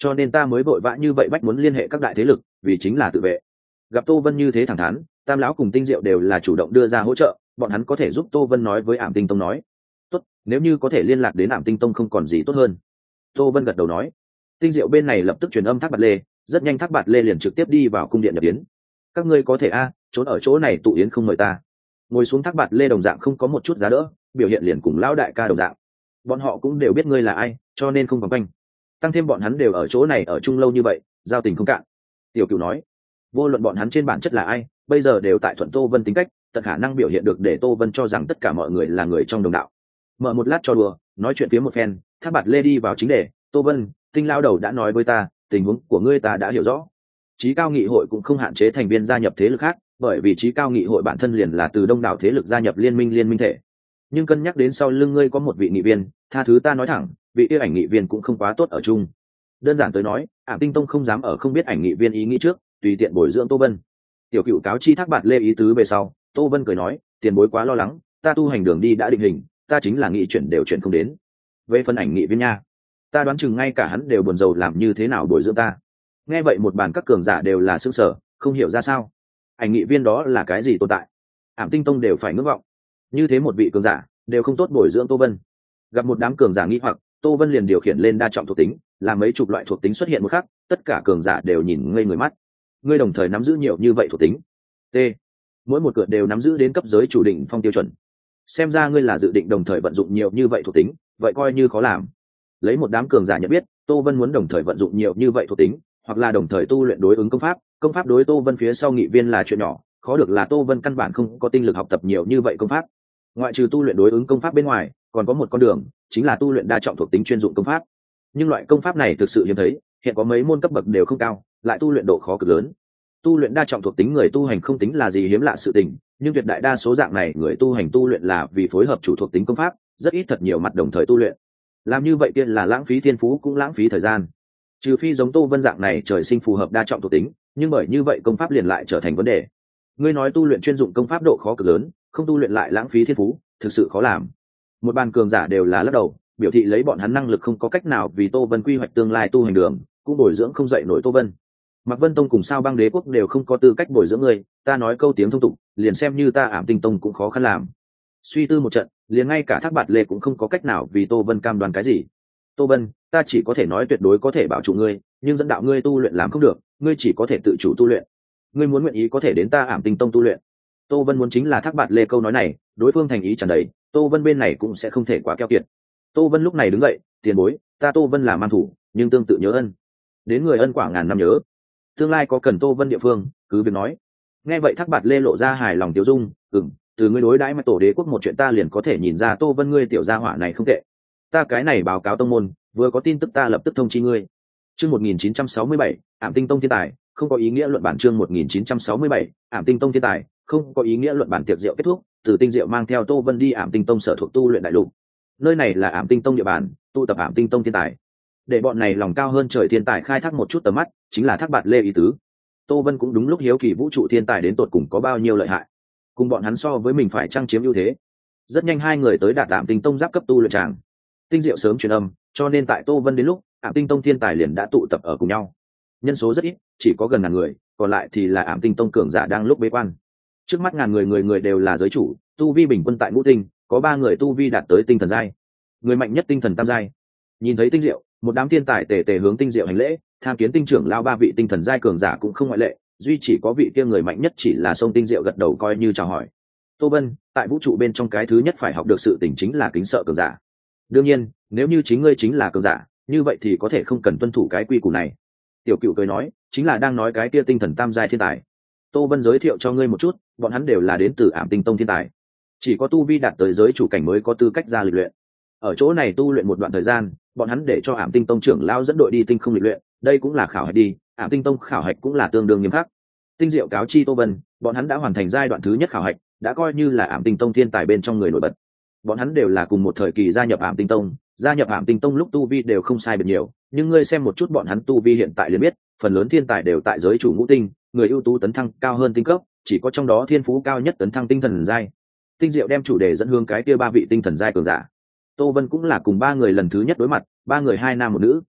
cho nên ta mới vội vã như vậy bách muốn liên hệ các đại thế lực, vì chính là tự vệ. Gặp Tô Vân như thế thẳng thắn, Tam lão cùng Tinh Diệu đều là chủ động đưa ra hỗ trợ, bọn hắn có thể giúp Tô Vân nói với Ảm Tinh Tông nói. Tốt, nếu như có thể liên lạc đến Ảm Tinh Tông không còn gì tốt hơn. Tô Vân gật đầu nói. Tinh Diệu bên này lập tức truyền âm Thác Bạt Lê, rất nhanh Thác Bạt Lê liền trực tiếp đi vào cung điện nhập yến. Các ngươi có thể a, trốn ở chỗ này tụ yến không mời ta. Ngồi xuống Thác Bạt Lê đồng dạng không có một chút giá đỡ, biểu hiện liền cùng lão đại ca đồng dạng. Bọn họ cũng đều biết ngươi là ai, cho nên không vòng quanh. Tăng thêm bọn hắn đều ở chỗ này ở chung lâu như vậy, giao tình không cạn. Tiểu Cửu nói, vô luận bọn hắn trên bản chất là ai, bây giờ đều tại thuận Tô Vân tính cách, tận khả năng biểu hiện được để Tô Vân cho rằng tất cả mọi người là người trong đồng đạo. Mở một lát cho đùa, nói chuyện phía một phen, Thác Bạt Lê đi vào chính đề. Tô Vân, Tinh lao đầu đã nói với ta, tình huống của ngươi ta đã hiểu rõ. Chí Cao Nghị hội cũng không hạn chế thành viên gia nhập thế lực khác, bởi vì Chí Cao Nghị hội bản thân liền là từ đông đảo thế lực gia nhập liên minh liên minh thể. Nhưng cân nhắc đến sau lưng ngươi có một vị nghị viên, tha thứ ta nói thẳng, vị yêu ảnh nghị viên cũng không quá tốt ở chung. Đơn giản tới nói, Ảm Tinh Tông không dám ở không biết ảnh nghị viên ý nghĩ trước, tùy tiện bồi dưỡng Tô Vân. Tiểu Cửu cáo chi Thác Bạt Lê ý tứ về sau, Tô Vân cười nói, tiền bối quá lo lắng, ta tu hành đường đi đã định hình, ta chính là nghị chuyển đều chuyển không đến. Về phần ảnh nghị viên nha, ta đoán chừng ngay cả hắn đều buồn rầu làm như thế nào bồi dưỡng ta. Nghe vậy một bàn các cường giả đều là sững sờ, không hiểu ra sao. Ảnh nghị viên đó là cái gì tồn tại? Ảm Tinh Tông đều phải ngưỡng vọng. Như thế một vị cường giả, đều không tốt bồi dưỡng Tô Vân. Gặp một đám cường giả nghi hoặc, Tô Vân liền điều khiển lên đa trọng thuộc tính, làm mấy chục loại thuộc tính xuất hiện một khắc, tất cả cường giả đều nhìn ngây người mắt. Ngươi đồng thời nắm giữ nhiều như vậy thuộc tính. T. Mỗi một cửa đều nắm giữ đến cấp giới chủ định phong tiêu chuẩn. Xem ra ngươi là dự định đồng thời vận dụng nhiều như vậy thuộc tính, vậy coi như khó làm. Lấy một đám cường giả nhận biết, Tô Vân muốn đồng thời vận dụng nhiều như vậy thuộc tính, hoặc là đồng thời tu luyện đối ứng công pháp, công pháp đối Tô Vân phía sau nghị viên là chuyện nhỏ, khó được là Tô Vân căn bản không có tinh lực học tập nhiều như vậy công pháp. Ngoại trừ tu luyện đối ứng công pháp bên ngoài, còn có một con đường, chính là tu luyện đa trọng thuộc tính chuyên dụng công pháp. Nhưng loại công pháp này thực sự hiếm thấy, hiện có mấy môn cấp bậc đều không cao, lại tu luyện độ khó cực lớn. Tu luyện đa trọng thuộc tính người tu hành không tính là gì hiếm lạ sự tình, nhưng tuyệt đại đa số dạng này người tu hành tu luyện là vì phối hợp chủ thuộc tính công pháp, rất ít thật nhiều mặt đồng thời tu luyện. Làm như vậy tiên là lãng phí thiên phú cũng lãng phí thời gian. Trừ phi giống Tô Vân dạng này trời sinh phù hợp đa trọng thuộc tính, nhưng bởi như vậy công pháp liền lại trở thành vấn đề. Ngươi nói tu luyện chuyên dụng công pháp độ khó cực lớn, không tu luyện lại lãng phí thiên phú, thực sự khó làm. Một bàn cường giả đều là lắc đầu, biểu thị lấy bọn hắn năng lực không có cách nào vì Tô Vân quy hoạch tương lai tu hành đường, cũng bồi dưỡng không dậy nổi Tô Vân. Mạc Vân Tông cùng Sao Băng Đế quốc đều không có tư cách bồi dưỡng ngươi, ta nói câu tiếng thông tục, liền xem như ta Ảm Tinh Tông cũng khó khăn làm. Suy tư một trận, liền ngay cả Thác Bạt Lê cũng không có cách nào vì Tô Vân cam đoan cái gì. Tô Vân, ta chỉ có thể nói tuyệt đối có thể bảo trụ ngươi, nhưng dẫn đạo ngươi tu luyện làm không được, ngươi chỉ có thể tự chủ tu luyện. Ngươi muốn nguyện ý có thể đến ta Ảm Tinh Tông tu luyện. Tô Vân muốn chính là Thác Bạt Lê câu nói này, đối phương thành ý tràn đầy, Tô Vân bên này cũng sẽ không thể quá keo kiệt. Tô Vân lúc này đứng dậy, tiền bối, ta Tô Vân là mang thủ, nhưng tương tự nhớ ân. Đến người ân quả ngàn năm nhớ. Tương lai có cần Tô Vân địa phương, cứ việc nói. Nghe vậy Thác Bạt Lê lộ ra hài lòng tiêu dung, ừm, từ ngươi đối đãi mà tổ đế quốc một chuyện ta liền có thể nhìn ra Tô Vân ngươi tiểu gia hỏa này không tệ. Ta cái này báo cáo tông môn, vừa có tin tức ta lập tức thông chi ngươi. Chương một nghìn chín trăm sáu mươi bảy, Ảm Tinh Tông thiên tài, không có ý nghĩa luận bản chương một nghìn chín trăm sáu mươi bảy, Ảm Tinh Tông thiên tài, không có ý nghĩa luận bản tiệc rượu kết thúc, Từ Tinh Diệu mang theo Tô Vân đi Ảm Tinh Tông sở thuộc tu luyện đại lục. Nơi này là Ảm Tinh Tông địa bàn, tụ tập Ảm Tinh Tông thiên tài. Để bọn này lòng cao hơn trời thiên tài khai thác một chút tầm mắt, chính là Thác Bạt Lê ý tứ. Tô Vân cũng đúng lúc hiếu kỳ vũ trụ thiên tài đến tột cùng có bao nhiêu lợi hại, cùng bọn hắn so với mình phải trang chiếm ưu thế. Rất nhanh hai người tới đạt Ảm Tinh Tông giáp cấp tu luyện tràng. Tinh Diệu sớm truyền âm, cho nên tại Tô Vân đến lúc, Ảm Tinh Tông thiên tài liền đã tụ tập ở cùng nhau. Nhân số rất ít, chỉ có gần ngàn người, còn lại thì là Ảm Tinh Tông cường giả đang lúc bế quan. Trước mắt ngàn người người người đều là giới chủ, tu vi bình quân tại ngũ tinh, có ba người tu vi đạt tới tinh thần giai, người mạnh nhất tinh thần tam giai. Nhìn thấy Tinh Diệu, một đám thiên tài tề tề hướng Tinh Diệu hành lễ, tham kiến tinh trưởng lao ba vị tinh thần giai cường giả cũng không ngoại lệ, duy chỉ có vị kia người mạnh nhất chỉ là Sông Tinh Diệu gật đầu coi như chào hỏi. Tô Vân, tại vũ trụ bên trong cái thứ nhất phải học được sự tình chính là kính sợ cường giả. Đương nhiên, nếu như chính ngươi chính là cường giả, như vậy thì có thể không cần tuân thủ cái quy củ này. Tiểu Cựu cười nói, chính là đang nói cái kia tinh thần tam giai thiên tài. Tô Vân giới thiệu cho ngươi một chút, bọn hắn đều là đến từ Ảm Tinh Tông thiên tài. Chỉ có tu vi đạt tới giới chủ cảnh mới có tư cách ra lịch luyện. Ở chỗ này tu luyện một đoạn thời gian, bọn hắn để cho Ảm Tinh Tông trưởng lao dẫn đội đi tinh không lịch luyện, đây cũng là khảo hạch đi, Ảm Tinh Tông khảo hạch cũng là tương đương nghiêm khắc. Tinh Diệu cáo chi Tô Vân, bọn hắn đã hoàn thành giai đoạn thứ nhất khảo hạch, đã coi như là Ảm Tinh Tông thiên tài bên trong người nổi bật. Bọn hắn đều là cùng một thời kỳ gia nhập Ảm Tinh Tông, gia nhập Ảm Tinh Tông lúc tu vi đều không sai biệt nhiều, nhưng ngươi xem một chút bọn hắn tu vi hiện tại liền biết, phần lớn thiên tài đều tại giới chủ ngũ tinh, người ưu tú tấn thăng cao hơn tinh cấp, chỉ có trong đó thiên phú cao nhất tấn thăng tinh thần giai. Tinh Diệu đem chủ đề dẫn hướng cái kia ba vị tinh thần giai cường giả. Tô Vân cũng là cùng ba người lần thứ nhất đối mặt, ba người hai nam một nữ,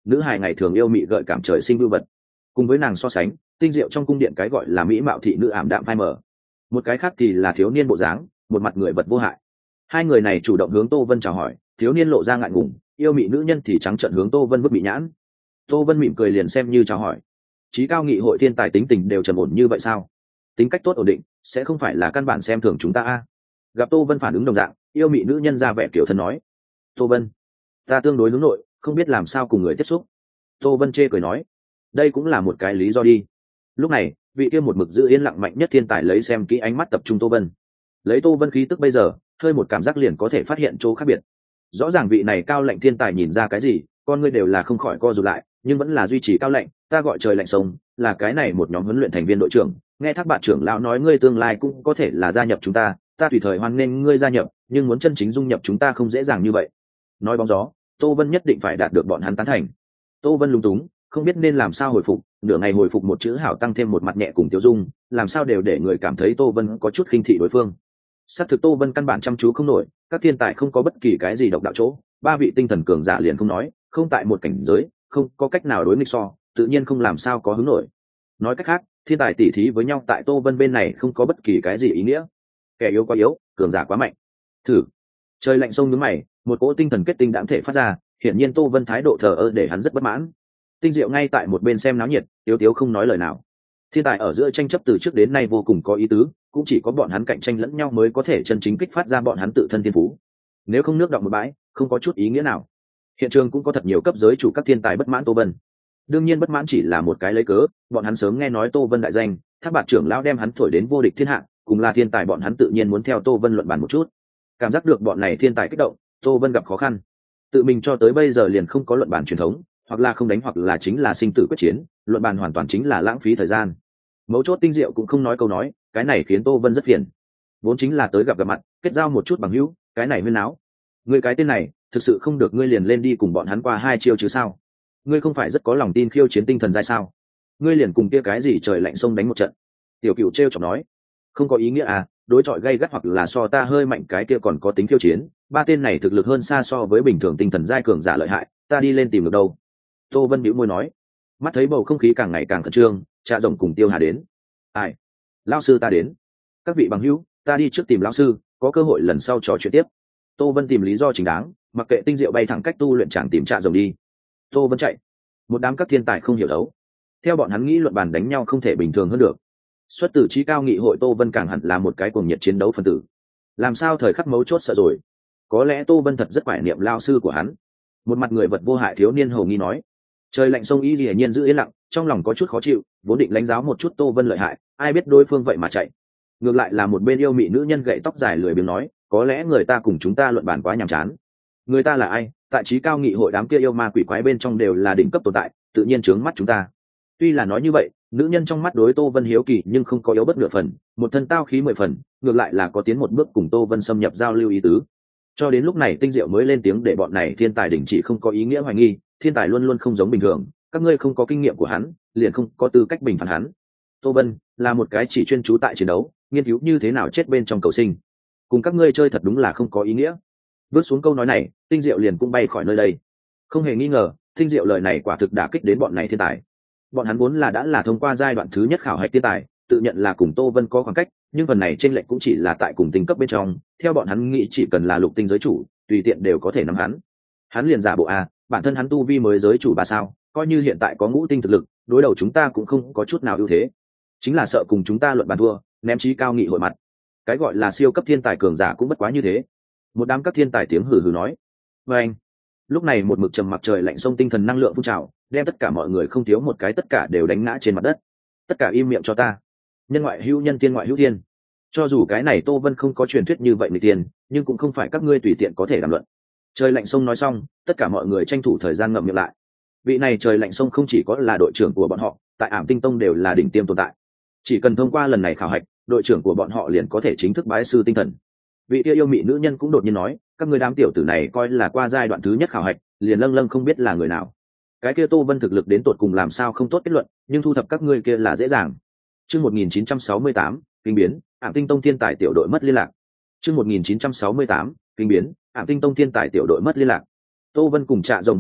nữ hài ngày thường yêu mị gợi cảm trời sinh vưu vật. Cùng với nàng so sánh, tinh diệu trong cung điện cái gọi là mỹ mạo thị nữ ảm đạm phai mờ. Một cái khác thì là thiếu niên bộ dáng, một mặt người vật vô hại. Hai người này chủ động hướng Tô Vân chào hỏi, thiếu niên lộ ra ngại ngùng, yêu mị nữ nhân thì trắng trợn hướng Tô Vân vứt bị nhãn. Tô Vân mỉm cười liền xem như chào hỏi. Chí cao nghị hội thiên tài tính tình đều trầm ổn như vậy sao? Tính cách tốt ổn định, sẽ không phải là căn bản xem thường chúng ta a? Gặp Tô Vân phản ứng đồng dạng, yêu mị nữ nhân ra vẻ kiểu thân nói: Tô Vân, ta tương đối hướng nội, không biết làm sao cùng người tiếp xúc. Tô Vân chê cười nói: đây cũng là một cái lý do đi. Lúc này, vị kia một mực giữ yên lặng mạnh nhất thiên tài lấy xem kỹ ánh mắt tập trung Tô Vân. Lấy Tô Vân khí tức bây giờ, hơi một cảm giác liền có thể phát hiện chỗ khác biệt. Rõ ràng vị này cao lạnh thiên tài nhìn ra cái gì, con ngươi đều là không khỏi co rụt lại, nhưng vẫn là duy trì cao lạnh. Ta gọi trời lạnh sông, là cái này một nhóm huấn luyện thành viên đội trưởng, nghe Thác Bạn trưởng lão nói ngươi tương lai cũng có thể là gia nhập chúng ta, ta tùy thời hoan nghênh ngươi gia nhập, nhưng muốn chân chính dung nhập chúng ta không dễ dàng như vậy. Nói bóng gió, Tô Vân nhất định phải đạt được bọn hắn tán thành. Tô Vân lúng túng, không biết nên làm sao hồi phục, nửa ngày hồi phục một chữ hảo tăng thêm một mặt nhẹ cùng tiêu dung, làm sao đều để người cảm thấy Tô Vân có chút khinh thị đối phương. Xác thực Tô Vân căn bản chăm chú không nổi, các thiên tài không có bất kỳ cái gì độc đạo chỗ, ba vị tinh thần cường giả liền không nói, không tại một cảnh giới, không có cách nào đối nghịch so, tự nhiên không làm sao có hứng nổi. Nói cách khác, thiên tài tỉ thí với nhau tại Tô Vân bên này không có bất kỳ cái gì ý nghĩa. Kẻ yếu quá yếu, cường giả quá mạnh. Thử. Trời lạnh sông nhướng mày, một cỗ tinh thần kết tinh đãng thể phát ra, hiển nhiên Tô Vân thái độ thờ ơ để hắn rất bất mãn. Tinh Diệu ngay tại một bên xem náo nhiệt, tiếu tiếu không nói lời nào. Thiên tài ở giữa tranh chấp từ trước đến nay vô cùng có ý tứ, cũng chỉ có bọn hắn cạnh tranh lẫn nhau mới có thể chân chính kích phát ra bọn hắn tự thân thiên phú. Nếu không nước đọng một bãi, không có chút ý nghĩa nào. Hiện trường cũng có thật nhiều cấp giới chủ các thiên tài bất mãn Tô Vân. Đương nhiên bất mãn chỉ là một cái lấy cớ, bọn hắn sớm nghe nói Tô Vân đại danh, Thác Bạt trưởng lão đem hắn thổi đến vô địch thiên hạ, cùng là thiên tài bọn hắn tự nhiên muốn theo Tô Vân luận bàn một chút. Cảm giác được bọn này thiên tài kích động, Tô Vân gặp khó khăn. Tự mình cho tới bây giờ liền không có luận bàn truyền thống, hoặc là không đánh hoặc là chính là sinh tử quyết chiến, luận bàn hoàn toàn chính là lãng phí thời gian. Mấu chốt Tinh Diệu cũng không nói câu nói, cái này khiến Tô Vân rất phiền. Vốn chính là tới gặp gặp mặt, kết giao một chút bằng hữu, cái này huyên náo. Ngươi cái tên này, thực sự không được ngươi liền lên đi cùng bọn hắn qua hai chiêu chứ sao? Ngươi không phải rất có lòng tin khiêu chiến tinh thần giai sao? Ngươi liền cùng kia cái gì trời lạnh sông đánh một trận. Tiểu Cửu trêu chọc nói, không có ý nghĩa à, đối chọi gay gắt hoặc là so ta hơi mạnh cái kia còn có tính khiêu chiến, ba tên này thực lực hơn xa so với bình thường tinh thần giai cường giả lợi hại, ta đi lên tìm được đâu. Tô Vân bĩu môi nói, mắt thấy bầu không khí càng ngày càng khẩn trương, Trạ Rồng cùng Tiêu Hà đến. Ai? Lão sư ta đến. Các vị bằng hữu, ta đi trước tìm lão sư, có cơ hội lần sau trò chuyện tiếp. Tô Vân tìm lý do chính đáng, mặc kệ Tinh Diệu bay thẳng cách tu luyện chẳng tìm Trạ Rồng đi. Tô Vân chạy. Một đám các thiên tài không hiểu đấu. Theo bọn hắn nghĩ luận bàn đánh nhau không thể bình thường hơn được. Xuất từ trí cao nghị hội Tô Vân càng hẳn là một cái cuồng nhiệt chiến đấu phân tử. Làm sao thời khắc mấu chốt sợ rồi? Có lẽ Tô Vân thật rất hoài niệm lão sư của hắn. Một mặt người vật vô hại thiếu niên hầu nghi nói. Trời lạnh sông y hiển nhiên giữ yên lặng, trong lòng có chút khó chịu, vốn định đánh giáo một chút Tô Vân lợi hại, ai biết đối phương vậy mà chạy. Ngược lại là một bên yêu mị nữ nhân gậy tóc dài lười biếng nói, có lẽ người ta cùng chúng ta luận bàn quá nhàm chán. Người ta là ai? Tại trí cao nghị hội đám kia yêu ma quỷ quái bên trong đều là đỉnh cấp tồn tại, tự nhiên trướng mắt chúng ta. Tuy là nói như vậy, nữ nhân trong mắt đối Tô Vân hiếu kỳ nhưng không có yếu bất nửa phần, một thân tao khí mười phần, ngược lại là có tiến một bước cùng Tô Vân xâm nhập giao lưu ý tứ. Cho đến lúc này Tinh Diệu mới lên tiếng để bọn này thiên tài đỉnh chỉ không có ý nghĩa hoài nghi, thiên tài luôn luôn không giống bình thường, các ngươi không có kinh nghiệm của hắn, liền không có tư cách bình phán hắn. Tô Vân là một cái chỉ chuyên trú tại chiến đấu, nghiên cứu như thế nào chết bên trong cầu sinh, cùng các ngươi chơi thật đúng là không có ý nghĩa. Vớt xuống câu nói này, Tinh Diệu liền cũng bay khỏi nơi đây. Không hề nghi ngờ, Tinh Diệu lời này quả thực đả kích đến bọn này thiên tài. Bọn hắn vốn là đã là thông qua giai đoạn thứ nhất khảo hạch thiên tài, tự nhận là cùng Tô Vân có khoảng cách, nhưng phần này chênh lệch cũng chỉ là tại cùng tinh cấp bên trong, theo bọn hắn nghĩ chỉ cần là lục tinh giới chủ, tùy tiện đều có thể nắm hắn. Hắn liền giả bộ a, bản thân hắn tu vi mới giới chủ ba sao, coi như hiện tại có ngũ tinh thực lực, đối đầu chúng ta cũng không có chút nào ưu thế. Chính là sợ cùng chúng ta luận bàn thua, ném chí cao nghị hội mặt. Cái gọi là siêu cấp thiên tài cường giả cũng bất quá như thế. Một đám các thiên tài tiếng hừ hừ nói. Và anh, lúc này một mực trầm mặc trời lạnh sông tinh thần năng lượng phun trào, đem tất cả mọi người không thiếu một cái tất cả đều đánh ngã trên mặt đất. Tất cả im miệng cho ta. Nhân ngoại hữu nhân, tiên ngoại hữu thiên. Cho dù cái này Tô Vân không có truyền thuyết như vậy người tiền, nhưng cũng không phải các ngươi tùy tiện có thể đàm luận. Trời lạnh sông nói xong, tất cả mọi người tranh thủ thời gian ngậm miệng lại. Vị này trời lạnh sông không chỉ có là đội trưởng của bọn họ, tại Ảm Tinh Tông đều là đỉnh tiêm tồn tại. Chỉ cần thông qua lần này khảo hạch, đội trưởng của bọn họ liền có thể chính thức bái sư tinh thần. Vị kia yêu mị nữ nhân cũng đột nhiên nói, các ngươi đám tiểu tử này coi là qua giai đoạn thứ nhất khảo hạch, liền lâng lâng không biết là người nào. Cái kia Tô Vân thực lực đến tột cùng làm sao không tốt kết luận, nhưng thu thập các ngươi kia là dễ dàng. Chương một nghìn chín trăm sáu mươi tám, kinh biến, Ảm Tinh Tông thiên tài tiểu đội mất liên lạc. Chương một nghìn chín trăm sáu mươi tám, kinh biến, Ảm Tinh Tông thiên tài tiểu đội mất liên lạc. Tô Vân cùng Trạ Rồng hội hợp,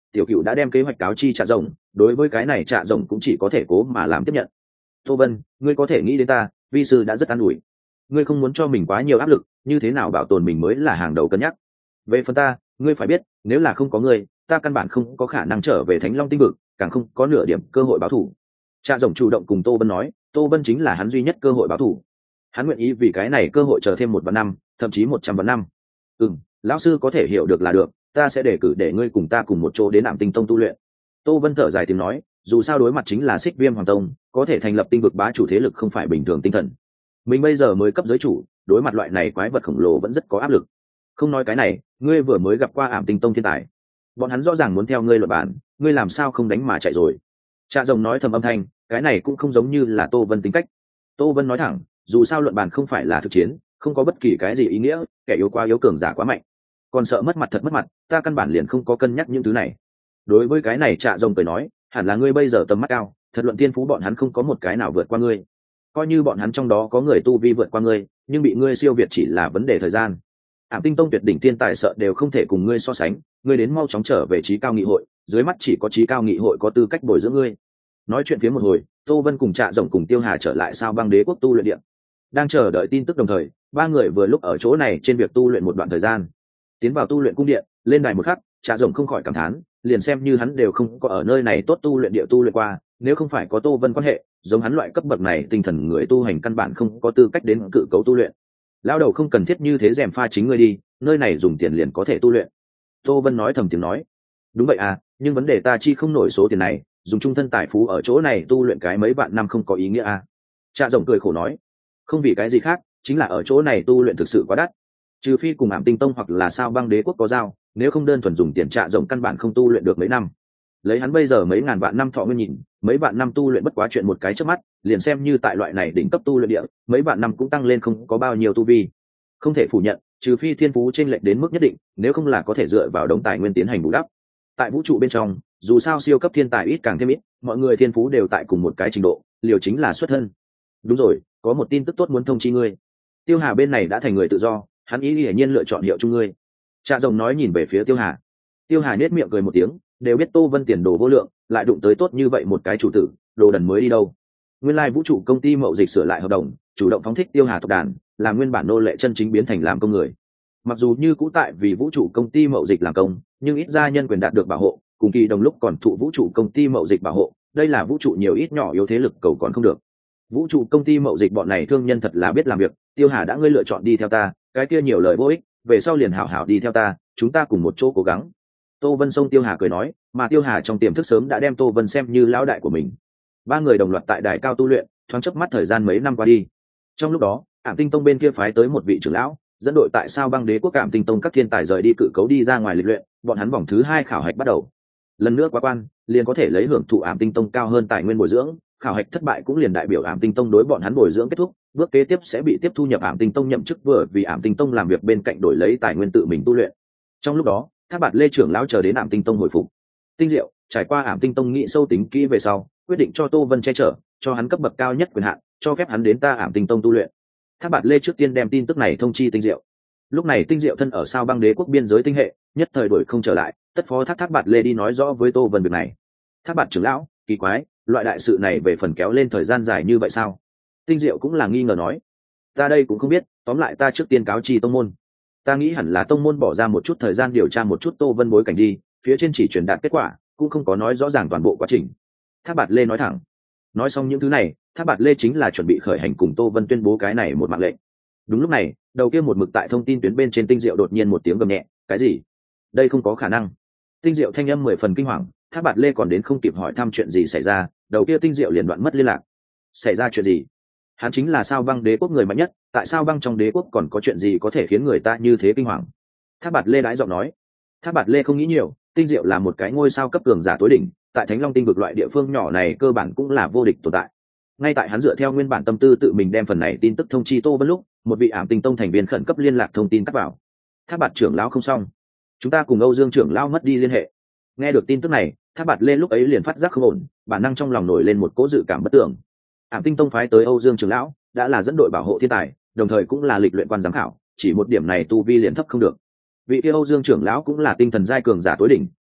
tiểu cựu đã đem kế hoạch cáo chi Trạ Rồng, đối với cái này Trạ Rồng cũng chỉ có thể cố mà làm tiếp nhận. Tô Vân, ngươi có thể nghĩ đến ta, vi sư đã rất an ủi. Ngươi không muốn cho mình quá nhiều áp lực, như thế nào bảo tồn mình mới là hàng đầu cân nhắc. Về phần ta, ngươi phải biết, nếu là không có ngươi, ta căn bản không có khả năng trở về Thánh Long tinh vực, càng không có nửa điểm cơ hội báo thù. Trạ Rồng chủ động cùng Tô Vân nói, Tô Vân chính là hắn duy nhất cơ hội báo thù. Hắn nguyện ý vì cái này cơ hội chờ thêm một vạn năm, thậm chí một trăm vạn năm. Ừm, lão sư có thể hiểu được là được, ta sẽ đề cử để ngươi cùng ta cùng một chỗ đến Ảm Tinh Tông tu luyện. Tô Vân thở dài tiếng nói, dù sao đối mặt chính là Xích Viêm Hoàng Tông, có thể thành lập tinh vực bá chủ thế lực không phải bình thường tinh thần. Mình bây giờ mới cấp giới chủ, đối mặt loại này quái vật khổng lồ vẫn rất có áp lực. Không nói cái này, ngươi vừa mới gặp qua Ảm Tinh Tông thiên tài, bọn hắn rõ ràng muốn theo ngươi luận bản, ngươi làm sao không đánh mà chạy rồi? Trạ Rồng nói thầm âm thanh, cái này cũng không giống như là Tô Vân tính cách. Tô Vân nói thẳng, dù sao luận bàn không phải là thực chiến, không có bất kỳ cái gì ý nghĩa, kẻ yếu quá yếu cường giả quá mạnh, còn sợ mất mặt thật mất mặt, ta căn bản liền không có cân nhắc những thứ này. Đối với cái này Trạ Rồng cười nói, hẳn là ngươi bây giờ tầm mắt cao, thật luận tiên phú bọn hắn không có một cái nào vượt qua ngươi. Coi như bọn hắn trong đó có người tu vi vượt qua ngươi, nhưng bị ngươi siêu việt chỉ là vấn đề thời gian. Ảm Tinh Tông tuyệt đỉnh thiên tài sợ đều không thể cùng ngươi so sánh, ngươi đến mau chóng trở về trí cao nghị hội, dưới mắt chỉ có trí cao nghị hội có tư cách bồi dưỡng ngươi. Nói chuyện phía một hồi, Tô Vân cùng Trạ Rồng cùng Tiêu Hà trở lại Sao Băng Đế quốc tu luyện điện. Đang chờ đợi tin tức đồng thời, ba người vừa lúc ở chỗ này trên việc tu luyện một đoạn thời gian. Tiến vào tu luyện cung điện, lên đài một khắc, Trạ Rồng không khỏi cảm thán, liền xem như hắn đều không có ở nơi này tốt tu luyện địa tu luyện qua, nếu không phải có Tô Vân quan hệ, giống hắn loại cấp bậc này tinh thần người tu hành căn bản không có tư cách đến cự cấu tu luyện. Lão đầu không cần thiết như thế rèm pha chính ngươi đi, nơi này dùng tiền liền có thể tu luyện. Tô Vân nói thầm tiếng nói, đúng vậy à, nhưng vấn đề ta chi không nổi số tiền này, dùng trung thân tài phú ở chỗ này tu luyện cái mấy vạn năm không có ý nghĩa à. Trạ Rồng cười khổ nói, không vì cái gì khác, chính là ở chỗ này tu luyện thực sự quá đắt, trừ phi cùng Ảm Tinh Tông hoặc là Sao Băng Đế quốc có giao, nếu không đơn thuần dùng tiền Trạ Rồng căn bản không tu luyện được mấy năm. Lấy hắn bây giờ mấy ngàn vạn năm thọ nguyên nhìn, mấy vạn năm tu luyện bất quá chuyện một cái trước mắt, liền xem như tại loại này đỉnh cấp tu luyện địa, mấy vạn năm cũng tăng lên không có bao nhiêu tu vi. Không thể phủ nhận, trừ phi thiên phú chênh lệch đến mức nhất định, nếu không là có thể dựa vào đống tài nguyên tiến hành bù đắp. Tại vũ trụ bên trong, dù sao siêu cấp thiên tài ít càng thêm ít, mọi người thiên phú đều tại cùng một cái trình độ, liều chính là xuất thân. Đúng rồi, có một tin tức tốt muốn thông chi ngươi. Tiêu Hà bên này đã thành người tự do, hắn ý hiển nhiên lựa chọn hiệu chung ngươi. Trạ Rồng nói nhìn về phía Tiêu Hà. Tiêu Hà nhếch miệng cười một tiếng, đều biết Tô Vân tiền đồ vô lượng, lại đụng tới tốt như vậy một cái chủ tử, đồ đần mới đi đâu. Nguyên lai vũ trụ công ty mậu dịch sửa lại hợp đồng, chủ động phóng thích Tiêu Hà tộc đàn, làm nguyên bản nô lệ chân chính biến thành làm công người. Mặc dù như cũ tại vì vũ trụ công ty mậu dịch làm công, nhưng ít ra nhân quyền đạt được bảo hộ, cùng kỳ đồng lúc còn thụ vũ trụ công ty mậu dịch bảo hộ, đây là vũ trụ nhiều ít nhỏ yếu thế lực cầu còn không được. Vũ trụ công ty mậu dịch bọn này thương nhân thật là biết làm việc, Tiêu Hà đã ngươi lựa chọn đi theo ta, cái kia nhiều lời vô ích, về sau liền hảo hảo đi theo ta, chúng ta cùng một chỗ cố gắng. Tô Vân xông Tiêu Hà cười nói, mà Tiêu Hà trong tiềm thức sớm đã đem Tô Vân xem như lão đại của mình. Ba người đồng loạt tại đài cao tu luyện, thoáng chớp mắt thời gian mấy năm qua đi. Trong lúc đó, Ảm Tinh Tông bên kia phái tới một vị trưởng lão, dẫn đội tại Sao Băng Đế quốc Ảm Tinh Tông các thiên tài rời đi cự cấu đi ra ngoài lịch luyện, bọn hắn vòng thứ hai khảo hạch bắt đầu. Lần nữa qua quan, liền có thể lấy hưởng thụ Ảm Tinh Tông cao hơn tài nguyên bồi dưỡng, khảo hạch thất bại cũng liền đại biểu Ảm Tinh Tông đối bọn hắn bồi dưỡng kết thúc, bước kế tiếp sẽ bị tiếp thu nhập Ảm Tinh Tông nhậm chức vừa vì Ảm Tinh Tông làm việc bên cạnh đổi lấy tài nguyên tự mình tu luyện. Trong lúc đó, Thác Bạt Lê trưởng lão chờ đến Ảm Tinh Tông hồi phục. Tinh Diệu trải qua Ảm Tinh Tông nghĩ sâu tính kỹ về sau, quyết định cho Tô Vân che chở, cho hắn cấp bậc cao nhất quyền hạn, cho phép hắn đến ta Ảm Tinh Tông tu luyện. Thác Bạt Lê trước tiên đem tin tức này thông chi Tinh Diệu. Lúc này Tinh Diệu thân ở Sao Băng Đế quốc biên giới tinh hệ, nhất thời đổi không trở lại, tất phó Thác Thác Bạt Lê đi nói rõ với Tô Vân việc này. Thác Bạt trưởng lão, kỳ quái, loại đại sự này về phần kéo lên thời gian dài như vậy sao? Tinh Diệu cũng là nghi ngờ nói, ta đây cũng không biết, tóm lại ta trước tiên cáo chi tông môn. Ta nghĩ hẳn là tông môn bỏ ra một chút thời gian điều tra một chút Tô Vân bối cảnh đi, phía trên chỉ truyền đạt kết quả, cũng không có nói rõ ràng toàn bộ quá trình. Thác Bạt Lê nói thẳng. Nói xong những thứ này, Thác Bạt Lê chính là chuẩn bị khởi hành cùng Tô Vân tuyên bố cái này một mạng lệnh. Đúng lúc này, đầu kia một mực tại thông tin tuyến bên trên Tinh Diệu đột nhiên một tiếng gầm nhẹ, cái gì? Đây không có khả năng. Tinh Diệu thanh âm mười phần kinh hoàng, Thác Bạt Lê còn đến không kịp hỏi thăm chuyện gì xảy ra, đầu kia Tinh Diệu liền đoạn mất liên lạc. Xảy ra chuyện gì? Hắn chính là Sao Băng Đế quốc người mạnh nhất, tại Sao Băng trong đế quốc còn có chuyện gì có thể khiến người ta như thế kinh hoàng? Thác Bạt Lê đái giọng nói. Thác Bạt Lê không nghĩ nhiều, Tinh Diệu là một cái ngôi sao cấp cường giả tối đỉnh, tại Thánh Long tinh vực loại địa phương nhỏ này cơ bản cũng là vô địch tồn tại. Ngay tại hắn dựa theo nguyên bản tâm tư tự mình đem phần này tin tức thông chi Tô Vân lúc, một vị Ảm Tinh Tông thành viên khẩn cấp liên lạc thông tin cắt vào. Thác Bạt trưởng lão không xong, chúng ta cùng Âu Dương trưởng lão mất đi liên hệ. Nghe được tin tức này, Thác Bạt Lê lúc ấy liền phát giác không ổn, bản năng trong lòng nổi lên một cỗ dự cảm bất tưởng. Ảm Tinh Tông phái tới Âu Dương trưởng lão, đã là dẫn đội bảo hộ thiên tài, đồng thời cũng là lịch luyện quan giám khảo, chỉ một điểm này tu vi liền thấp không được. Vị kia Âu Dương trưởng lão cũng là tinh thần giai cường giả tối đỉnh,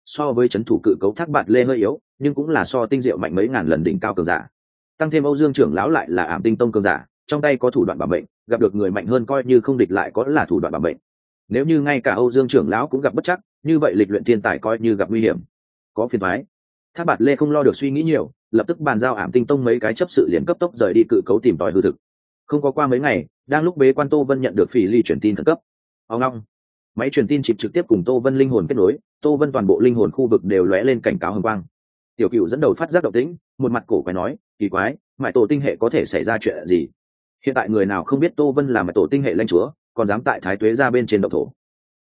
so với c thủ cự cấu thác bạt lê hơi yếu nhưng cũng là so tinh diệu mạnh mấy ngàn lần đỉnh cao cường giả. Tăng thêm Âu Dương trưởng lão lại là ảm tinh tông cường giả, trong tay có thủ đoạn bảo mệnh, gặp được người mạnh hơn coi như không địch lại có là thủ đoạn bảo mệnh. Nếu như ngay cả Âu Dương trưởng lão cũng gặp bất chắc, như vậy lịch luyện thiên tài coi như gặp nguy hiểm, có phiền toái. Thác bạt lê không lo được suy nghĩ nhiều, lập tức bàn giao ảm tinh tông mấy cái chấp sự liền cấp tốc rời đi cự cấu tìm tòi hư thực. Không có qua mấy ngày, đang lúc bế quan Tô Vân nhận được phỉ ly truyền tin khẩn cấp. Ông long, máy truyền tin chịp trực tiếp cùng Tô Vân linh hồn kết nối, Tô Vân toàn bộ linh hồn khu vực đều lóe lên cảnh cáo hồng quang. Tiểu Cửu dẫn đầu phát giác động tĩnh, một mặt cổ quái nói, kỳ quái, mại tổ tinh hệ có thể xảy ra chuyện gì? Hiện tại người nào không biết Tô Vân là mại tổ tinh hệ lãnh chúa, còn dám tại Thái Tuế ra bên trên động thổ,